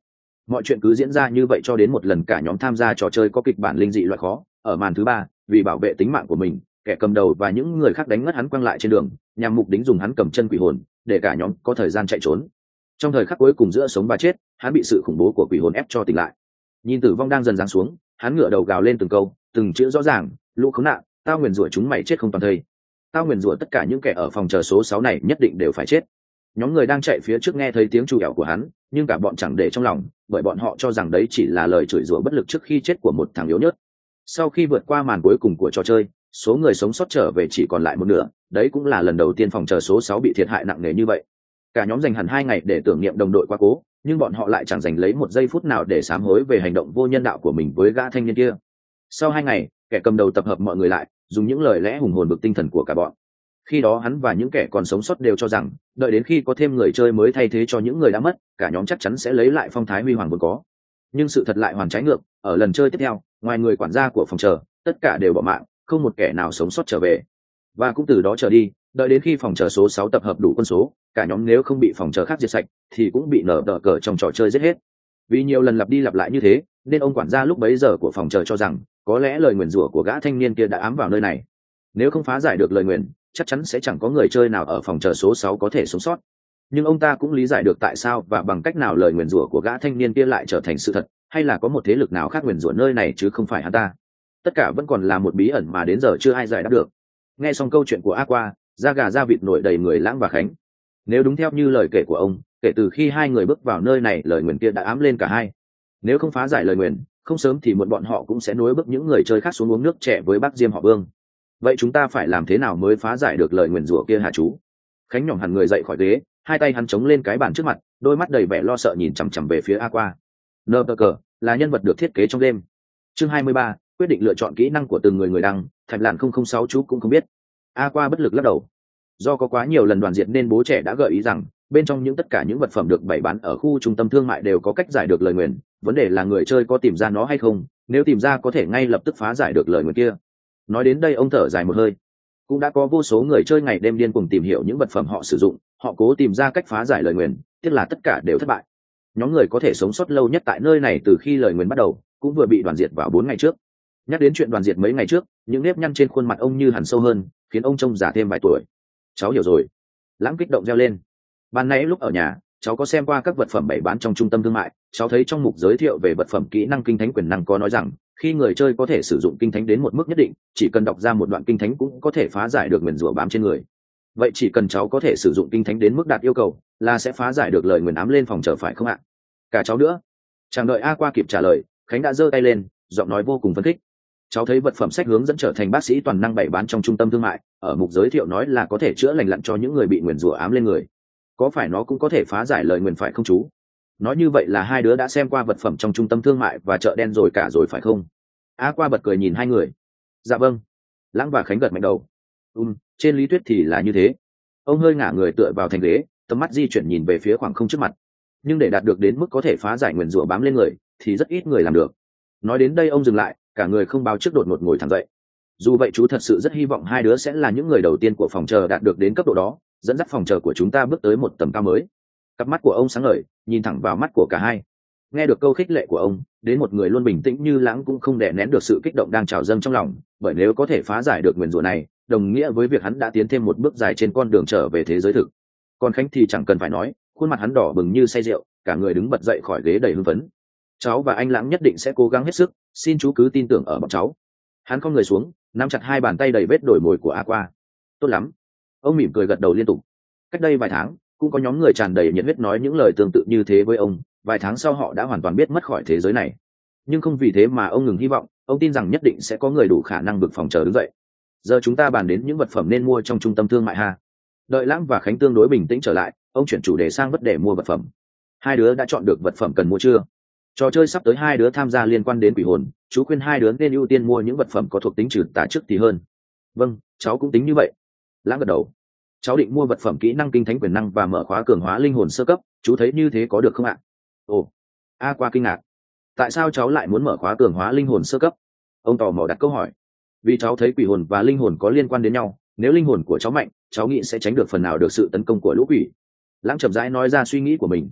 mọi chuyện cứ diễn ra như vậy cho đến một lần cả nhóm tham gia trò chơi có kịch bản linh dị loại khó. Ở màn thứ ba, vì bảo vệ tính mạng của mình, kẻ cầm đầu và những người khác đánh ngất hắn quăng lại trên đường, nhằm mục đích dùng hắn cầm chân quỷ hồn để cả nhóm có thời gian chạy trốn. Trong thời khắc cuối cùng giữa sống và chết, hắn bị sự khủng bố của quỷ hồn ép cho tỉnh lại. Nhìn tử vong đang dần giáng xuống, hắn ngửa đầu gào lên từng câu, từng chữ rõ ràng: lũ khốn nạn, tao nguyền rủa chúng mày chết không toàn thây. Tao nguyền rủa tất cả những kẻ ở phòng chờ số 6 này nhất định đều phải chết. Nhóm người đang chạy phía trước nghe thấy tiếng chù ẻo của hắn, nhưng cả bọn chẳng để trong lòng, bởi bọn họ cho rằng đấy chỉ là lời chửi rủa bất lực trước khi chết của một thằng yếu nhất. Sau khi vượt qua màn cuối cùng của trò chơi, số người sống sót trở về chỉ còn lại một nửa, đấy cũng là lần đầu tiên phòng chờ số 6 bị thiệt hại nặng nề như vậy. Cả nhóm dành hẳn 2 ngày để tưởng niệm đồng đội quá cố, nhưng bọn họ lại chẳng dành lấy một giây phút nào để sám hối về hành động vô nhân đạo của mình với gã thanh niên kia. Sau 2 ngày, kẻ cầm đầu tập hợp mọi người lại, dùng những lời lẽ hùng hồn bực tinh thần của cả bọn. Khi đó hắn và những kẻ còn sống sót đều cho rằng, đợi đến khi có thêm người chơi mới thay thế cho những người đã mất, cả nhóm chắc chắn sẽ lấy lại phong thái huy hoàng vốn có. Nhưng sự thật lại hoàn trái ngược, ở lần chơi tiếp theo, ngoài người quản gia của phòng chờ, tất cả đều bỏ mạng, không một kẻ nào sống sót trở về. Và cũng từ đó trở đi, đợi đến khi phòng chờ số 6 tập hợp đủ quân số, cả nhóm nếu không bị phòng chờ khác diệt sạch thì cũng bị nở đỡ cờ trong trò chơi giết hết. Vì nhiều lần lặp đi lặp lại như thế, nên ông quản gia lúc bấy giờ của phòng chờ cho rằng có lẽ lời nguyền rủa của gã thanh niên kia đã ám vào nơi này. Nếu không phá giải được lời nguyền, chắc chắn sẽ chẳng có người chơi nào ở phòng chờ số 6 có thể sống sót. Nhưng ông ta cũng lý giải được tại sao và bằng cách nào lời nguyền rủa của gã thanh niên kia lại trở thành sự thật, hay là có một thế lực nào khác nguyền rủa nơi này chứ không phải hắn ta. Tất cả vẫn còn là một bí ẩn mà đến giờ chưa ai giải đáp được. Nghe xong câu chuyện của Aqua, da gà da vịt nổi đầy người Lãng và Khánh. Nếu đúng theo như lời kể của ông, kể từ khi hai người bước vào nơi này, lời nguyền kia đã ám lên cả hai. Nếu không phá giải lời nguyền, không sớm thì muộn bọn họ cũng sẽ nối bước những người chơi khác xuống uống nước trẻ với bác Diêm họ Vương. Vậy chúng ta phải làm thế nào mới phá giải được lời nguyền rủa kia hả chú? Khánh nhỏm hẳn người dậy khỏi ghế, hai tay hắn chống lên cái bàn trước mặt, đôi mắt đầy vẻ lo sợ nhìn chằm chằm về phía Aqua. Nơ cờ là nhân vật được thiết kế trong đêm. Chương 23, quyết định lựa chọn kỹ năng của từng người đăng, Thạch Lạn 006 chú cũng không biết. Aqua bất lực lắc đầu. Do có quá nhiều lần đoàn diệt nên bố trẻ đã gợi ý rằng bên trong tất cả những vật phẩm được bày bán ở khu trung tâm thương mại đều có cách giải được lời nguyền, vấn đề là người chơi có tìm ra nó hay không, nếu tìm ra có thể ngay lập tức phá giải được lời nguyền kia. Nói đến đây ông thở dài một hơi. Cũng đã có vô số người chơi ngày đêm điên cuồng tìm hiểu những vật phẩm họ sử dụng, họ cố tìm ra cách phá giải lời nguyền, tiếc là tất cả đều thất bại. Nhóm người có thể sống sót lâu nhất tại nơi này từ khi lời nguyền bắt đầu cũng vừa bị đoàn diệt vào 4 ngày trước. Nhắc đến chuyện đoàn diệt mấy ngày trước, những nếp nhăn trên khuôn mặt ông như hằn sâu hơn, khiến ông trông già thêm vài tuổi. Cháu hiểu rồi. Lãng kích động reo lên. Ban nãy lúc ở nhà, cháu có xem qua các vật phẩm bày bán trong trung tâm thương mại, cháu thấy trong mục giới thiệu về vật phẩm kỹ năng kinh thánh quyền năng có nói rằng khi người chơi có thể sử dụng kinh thánh đến một mức nhất định, chỉ cần đọc ra một đoạn kinh thánh cũng có thể phá giải được nguyền rủa bám trên người. Vậy chỉ cần cháu có thể sử dụng kinh thánh đến mức đạt yêu cầu là sẽ phá giải được lời nguyền ám lên phòng chờ phải không ạ? Cả cháu nữa. Chẳng đợi Aqua kịp trả lời, Khánh đã giơ tay lên, giọng nói vô cùng phấn khích. Cháu thấy vật phẩm sách hướng dẫn trở thành bác sĩ toàn năng bày bán trong trung tâm thương mại, ở mục giới thiệu nói là có thể chữa lành lặn cho những người bị nguyền rủa ám lên người. Có phải nó cũng có thể phá giải lời nguyền phải không chú? Nói như vậy là hai đứa đã xem qua vật phẩm trong trung tâm thương mại và chợ đen rồi cả rồi phải không? Aqua bật cười nhìn hai người. Dạ vâng. Lãng và Khánh gật mạnh đầu. Trên lý thuyết thì là như thế. Ông hơi ngả người tựa vào thành ghế, tầm mắt di chuyển nhìn về phía khoảng không trước mặt. Nhưng để đạt được đến mức có thể phá giải nguyền rủa bám lên người thì rất ít người làm được. Nói đến đây ông dừng lại, cả người không báo trước đột ngột ngồi thẳng dậy. Dù vậy chú thật sự rất hy vọng hai đứa sẽ là những người đầu tiên của phòng chờ đạt được đến cấp độ đó, dẫn dắt phòng chờ của chúng ta bước tới một tầm cao mới. Cặp mắt của ông sáng ngời, nhìn thẳng vào mắt của cả hai. Nghe được câu khích lệ của ông, đến một người luôn bình tĩnh như Lãng cũng không đè nén được sự kích động đang trào dâng trong lòng, bởi nếu có thể phá giải được nguyền rủa này, đồng nghĩa với việc hắn đã tiến thêm một bước dài trên con đường trở về thế giới thực. Còn Khánh thì chẳng cần phải nói, khuôn mặt hắn đỏ bừng như say rượu, cả người đứng bật dậy khỏi ghế đầy hưng phấn. Cháu và anh Lãng nhất định sẽ cố gắng hết sức, xin chú cứ tin tưởng ở bọn cháu. Hắn cong người xuống, nắm chặt hai bàn tay đầy vết đổi mồi của Aqua. Tốt lắm. Ông mỉm cười gật đầu liên tục. Cách đây vài tháng, cũng có nhóm người tràn đầy nhiệt huyết nói những lời tương tự như thế với ông. Vài tháng sau họ đã hoàn toàn biết mất khỏi thế giới này. Nhưng không vì thế mà ông ngừng hy vọng, ông tin rằng nhất định sẽ có người đủ khả năng bực phòng chờ đứng dậy. Giờ chúng ta bàn đến những vật phẩm nên mua trong trung tâm thương mại ha. Đợi Lãng và Khánh tương đối bình tĩnh trở lại, ông chuyển chủ đề sang vấn đề mua vật phẩm. Hai đứa đã chọn được vật phẩm cần mua chưa? Trò chơi sắp tới hai đứa tham gia liên quan đến quỷ hồn, chú khuyên hai đứa nên ưu tiên mua những vật phẩm có thuộc tính trừ tà trước thì hơn. Vâng, cháu cũng tính như vậy. Lãng gật đầu. Cháu định mua vật phẩm kỹ năng kinh thánh quyền năng và mở khóa cường hóa linh hồn sơ cấp, chú thấy như thế có được không ạ? Ồ, Aqua kinh ngạc. Tại sao cháu lại muốn mở khóa cường hóa linh hồn sơ cấp? Ông tò mò đặt câu hỏi. Vì cháu thấy quỷ hồn và linh hồn có liên quan đến nhau, nếu linh hồn của cháu mạnh, cháu nghĩ sẽ tránh được phần nào được sự tấn công của lũ quỷ. Lãng chậm rãi nói ra suy nghĩ của mình.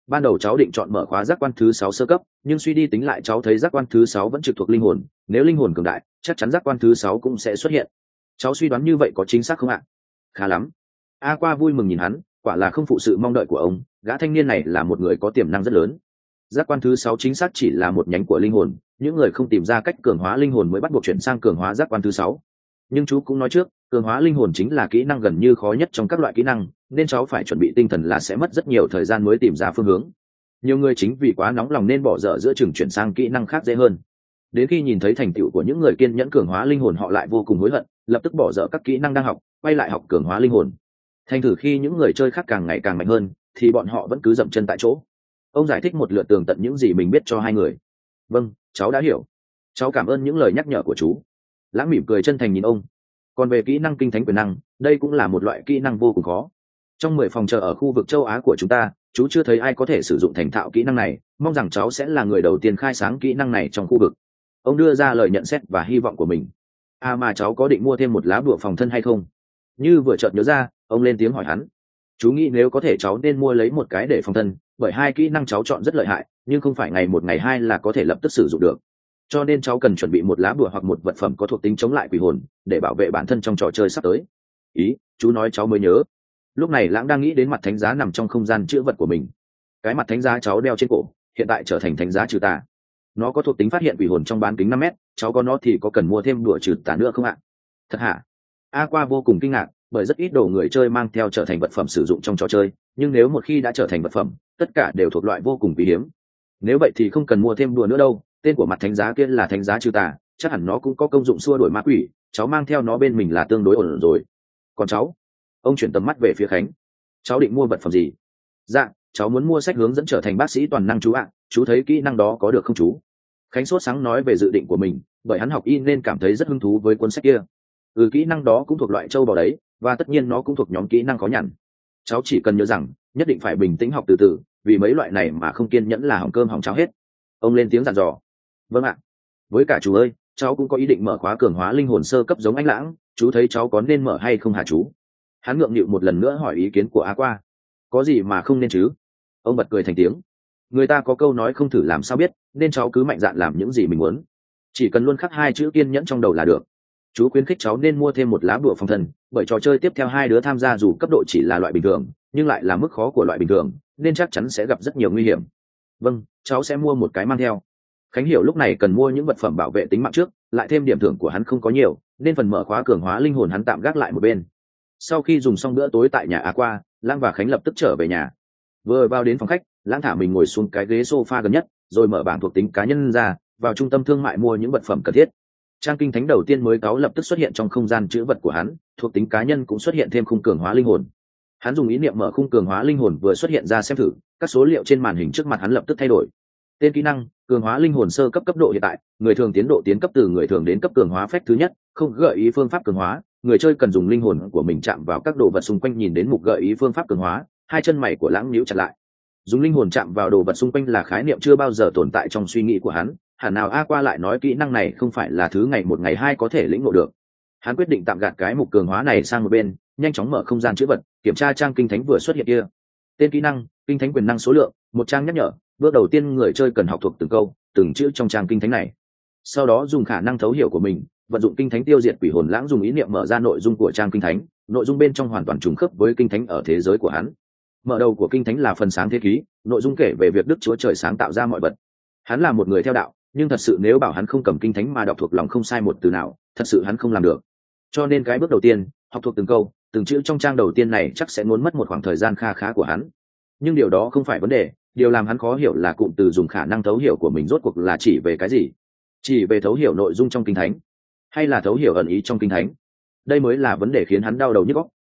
ban đầu cháu định chọn mở khóa giác quan thứ 6 sơ cấp, nhưng suy đi tính lại cháu thấy giác quan thứ 6 vẫn trực thuộc linh hồn, nếu linh hồn cường đại chắc chắn giác quan thứ 6 cũng sẽ xuất hiện. Cháu suy đoán như vậy có chính xác không ạ? Khá lắm. A Qua vui mừng nhìn hắn, quả là không phụ sự mong đợi của ông, gã thanh niên này là một người có tiềm năng rất lớn. Giác quan thứ 6 chính xác chỉ là một nhánh của linh hồn, những người không tìm ra cách cường hóa linh hồn mới bắt buộc chuyển sang cường hóa giác quan thứ 6. Nhưng chú cũng nói trước, cường hóa linh hồn chính là kỹ năng gần như khó nhất trong các loại kỹ năng, nên cháu phải chuẩn bị tinh thần là sẽ mất rất nhiều thời gian mới tìm ra phương hướng. Nhiều người chính vì quá nóng lòng nên bỏ dở giữa chừng chuyển sang kỹ năng khác dễ hơn. Đến khi nhìn thấy thành tựu của những người kiên nhẫn cường hóa linh hồn họ lại vô cùng hối hận, lập tức bỏ dở các kỹ năng đang học, quay lại học cường hóa linh hồn. Thành thử khi những người chơi khác càng ngày càng mạnh hơn, thì bọn họ vẫn cứ dậm chân tại chỗ. Ông giải thích một lượt tường tận những gì mình biết cho hai người. Vâng, cháu đã hiểu. Cháu cảm ơn những lời nhắc nhở của chú. Lãng mỉm cười chân thành nhìn ông. Còn về kỹ năng kinh thánh quyền năng, đây cũng là một loại kỹ năng vô cùng khó. Trong 10 phòng chờ ở khu vực châu Á của chúng ta, chú chưa thấy ai có thể sử dụng thành thạo kỹ năng này, mong rằng cháu sẽ là người đầu tiên khai sáng kỹ năng này trong khu vực. Ông đưa ra lời nhận xét và hy vọng của mình. À mà cháu có định mua thêm một lá bùa phòng thân hay không? Như vừa chợt nhớ ra, ông lên tiếng hỏi hắn. Chú nghĩ nếu có thể cháu nên mua lấy một cái để phòng thân, bởi hai kỹ năng cháu chọn rất lợi hại, nhưng không phải ngày một ngày hai là có thể lập tức sử dụng được. Cho nên cháu cần chuẩn bị một lá bùa hoặc một vật phẩm có thuộc tính chống lại quỷ hồn để bảo vệ bản thân trong trò chơi sắp tới. Ý, chú nói cháu mới nhớ. Lúc này Lãng đang nghĩ đến mặt thánh giá nằm trong không gian chữ vật của mình. Cái mặt thánh giá cháu đeo trên cổ hiện tại trở thành thánh giá trừ tà. Nó có thuộc tính phát hiện quỷ hồn trong bán kính 5 mét, cháu có nó thì có cần mua thêm đùa trừ tà nữa không ạ? Thật hả? A Qua vô cùng kinh ngạc, bởi rất ít đồ người chơi mang theo trở thành vật phẩm sử dụng trong trò chơi, nhưng nếu một khi đã trở thành vật phẩm, tất cả đều thuộc loại vô cùng quý hiếm. Nếu vậy thì không cần mua thêm đùa nữa đâu, tên của mặt thánh giá kia là thánh giá trừ tà, chắc hẳn nó cũng có công dụng xua đuổi ma quỷ, cháu mang theo nó bên mình là tương đối ổn rồi. Còn cháu? Ông chuyển tầm mắt về phía Khánh. Cháu định mua vật phẩm gì? Dạ, cháu muốn mua sách hướng dẫn trở thành bác sĩ toàn năng chú ạ. Chú thấy kỹ năng đó có được không chú? Khánh sốt sáng nói về dự định của mình, bởi hắn học y nên cảm thấy rất hứng thú với cuốn sách kia. Kỹ năng đó cũng thuộc loại châu bò đấy, và tất nhiên nó cũng thuộc nhóm kỹ năng khó nhằn. Cháu chỉ cần nhớ rằng nhất định phải bình tĩnh học từ từ, vì mấy loại này mà không kiên nhẫn là hỏng cơm hỏng cháo hết. Ông lên tiếng dặn dò. Vâng ạ. Với cả chú ơi, cháu cũng có ý định mở khóa cường hóa linh hồn sơ cấp giống anh Lãng, chú thấy cháu có nên mở hay không hả chú? Hắn ngượng nghịu một lần nữa hỏi ý kiến của A Qua. Có gì mà không nên chứ? Ông bật cười thành tiếng. Người ta có câu nói không thử làm sao biết, nên cháu cứ mạnh dạn làm những gì mình muốn. Chỉ cần luôn khắc hai chữ kiên nhẫn trong đầu là được. Chú khuyến khích cháu nên mua thêm một lá bùa phòng thân, bởi trò chơi tiếp theo hai đứa tham gia dù cấp độ chỉ là loại bình thường, nhưng lại là mức khó của loại bình thường, nên chắc chắn sẽ gặp rất nhiều nguy hiểm. Vâng, cháu sẽ mua một cái mang theo. Khánh hiểu lúc này cần mua những vật phẩm bảo vệ tính mạng trước, lại thêm điểm thưởng của hắn không có nhiều, nên phần mở khóa cường hóa linh hồn hắn tạm gác lại một bên. Sau khi dùng xong bữa tối tại nhà A Qua, Lãng và Khánh lập tức trở về nhà. Vừa vào đến phòng khách, Lãng thả mình ngồi xuống cái ghế sofa gần nhất, rồi mở bảng thuộc tính cá nhân ra, vào trung tâm thương mại mua những vật phẩm cần thiết. Trang kinh thánh đầu tiên mới cáo lập tức xuất hiện trong không gian chữ vật của hắn, thuộc tính cá nhân cũng xuất hiện thêm khung cường hóa linh hồn. Hắn dùng ý niệm mở khung cường hóa linh hồn vừa xuất hiện ra xem thử, các số liệu trên màn hình trước mặt hắn lập tức thay đổi. Tên kỹ năng: cường hóa linh hồn sơ cấp cấp độ hiện tại, người thường tiến độ tiến cấp từ người thường đến cấp cường hóa phép thứ nhất, không gợi ý phương pháp cường hóa, người chơi cần dùng linh hồn của mình chạm vào các đồ vật xung quanh nhìn đến mục gợi ý phương pháp cường hóa. Hai chân mày của Lãng nhíu chặt lại. Dùng linh hồn chạm vào đồ vật xung quanh là khái niệm chưa bao giờ tồn tại trong suy nghĩ của hắn, hẳn nào A Qua lại nói kỹ năng này không phải là thứ ngày một ngày hai có thể lĩnh ngộ được. Hắn quyết định tạm gạt cái mục cường hóa này sang một bên, nhanh chóng mở không gian chữ vật, kiểm tra trang kinh thánh vừa xuất hiện kia. Tên kỹ năng: kinh thánh quyền năng số lượng, một trang nhắc nhở. Bước đầu tiên người chơi cần học thuộc từng câu từng chữ trong trang kinh thánh này, sau đó dùng khả năng thấu hiểu của mình vận dụng kinh thánh tiêu diệt quỷ hồn. Lãng dùng ý niệm mở ra nội dung của trang kinh thánh, nội dung bên trong hoàn toàn trùng khớp với kinh thánh ở thế giới của hắn. Mở đầu của kinh thánh là phần sáng thế ký, nội dung kể về việc Đức Chúa Trời sáng tạo ra mọi vật. Hắn là một người theo đạo, nhưng thật sự nếu bảo hắn không cầm kinh thánh mà đọc thuộc lòng không sai một từ nào, thật sự hắn không làm được. Cho nên cái bước đầu tiên, học thuộc từng câu từng chữ trong trang đầu tiên này chắc sẽ ngốn mất một khoảng thời gian kha khá của hắn. Nhưng điều đó không phải vấn đề, điều làm hắn khó hiểu là cụm từ dùng khả năng thấu hiểu của mình rốt cuộc là chỉ về cái gì? Chỉ về thấu hiểu nội dung trong kinh thánh, hay là thấu hiểu ẩn ý trong kinh thánh? Đây mới là vấn đề khiến hắn đau đầu nhức óc,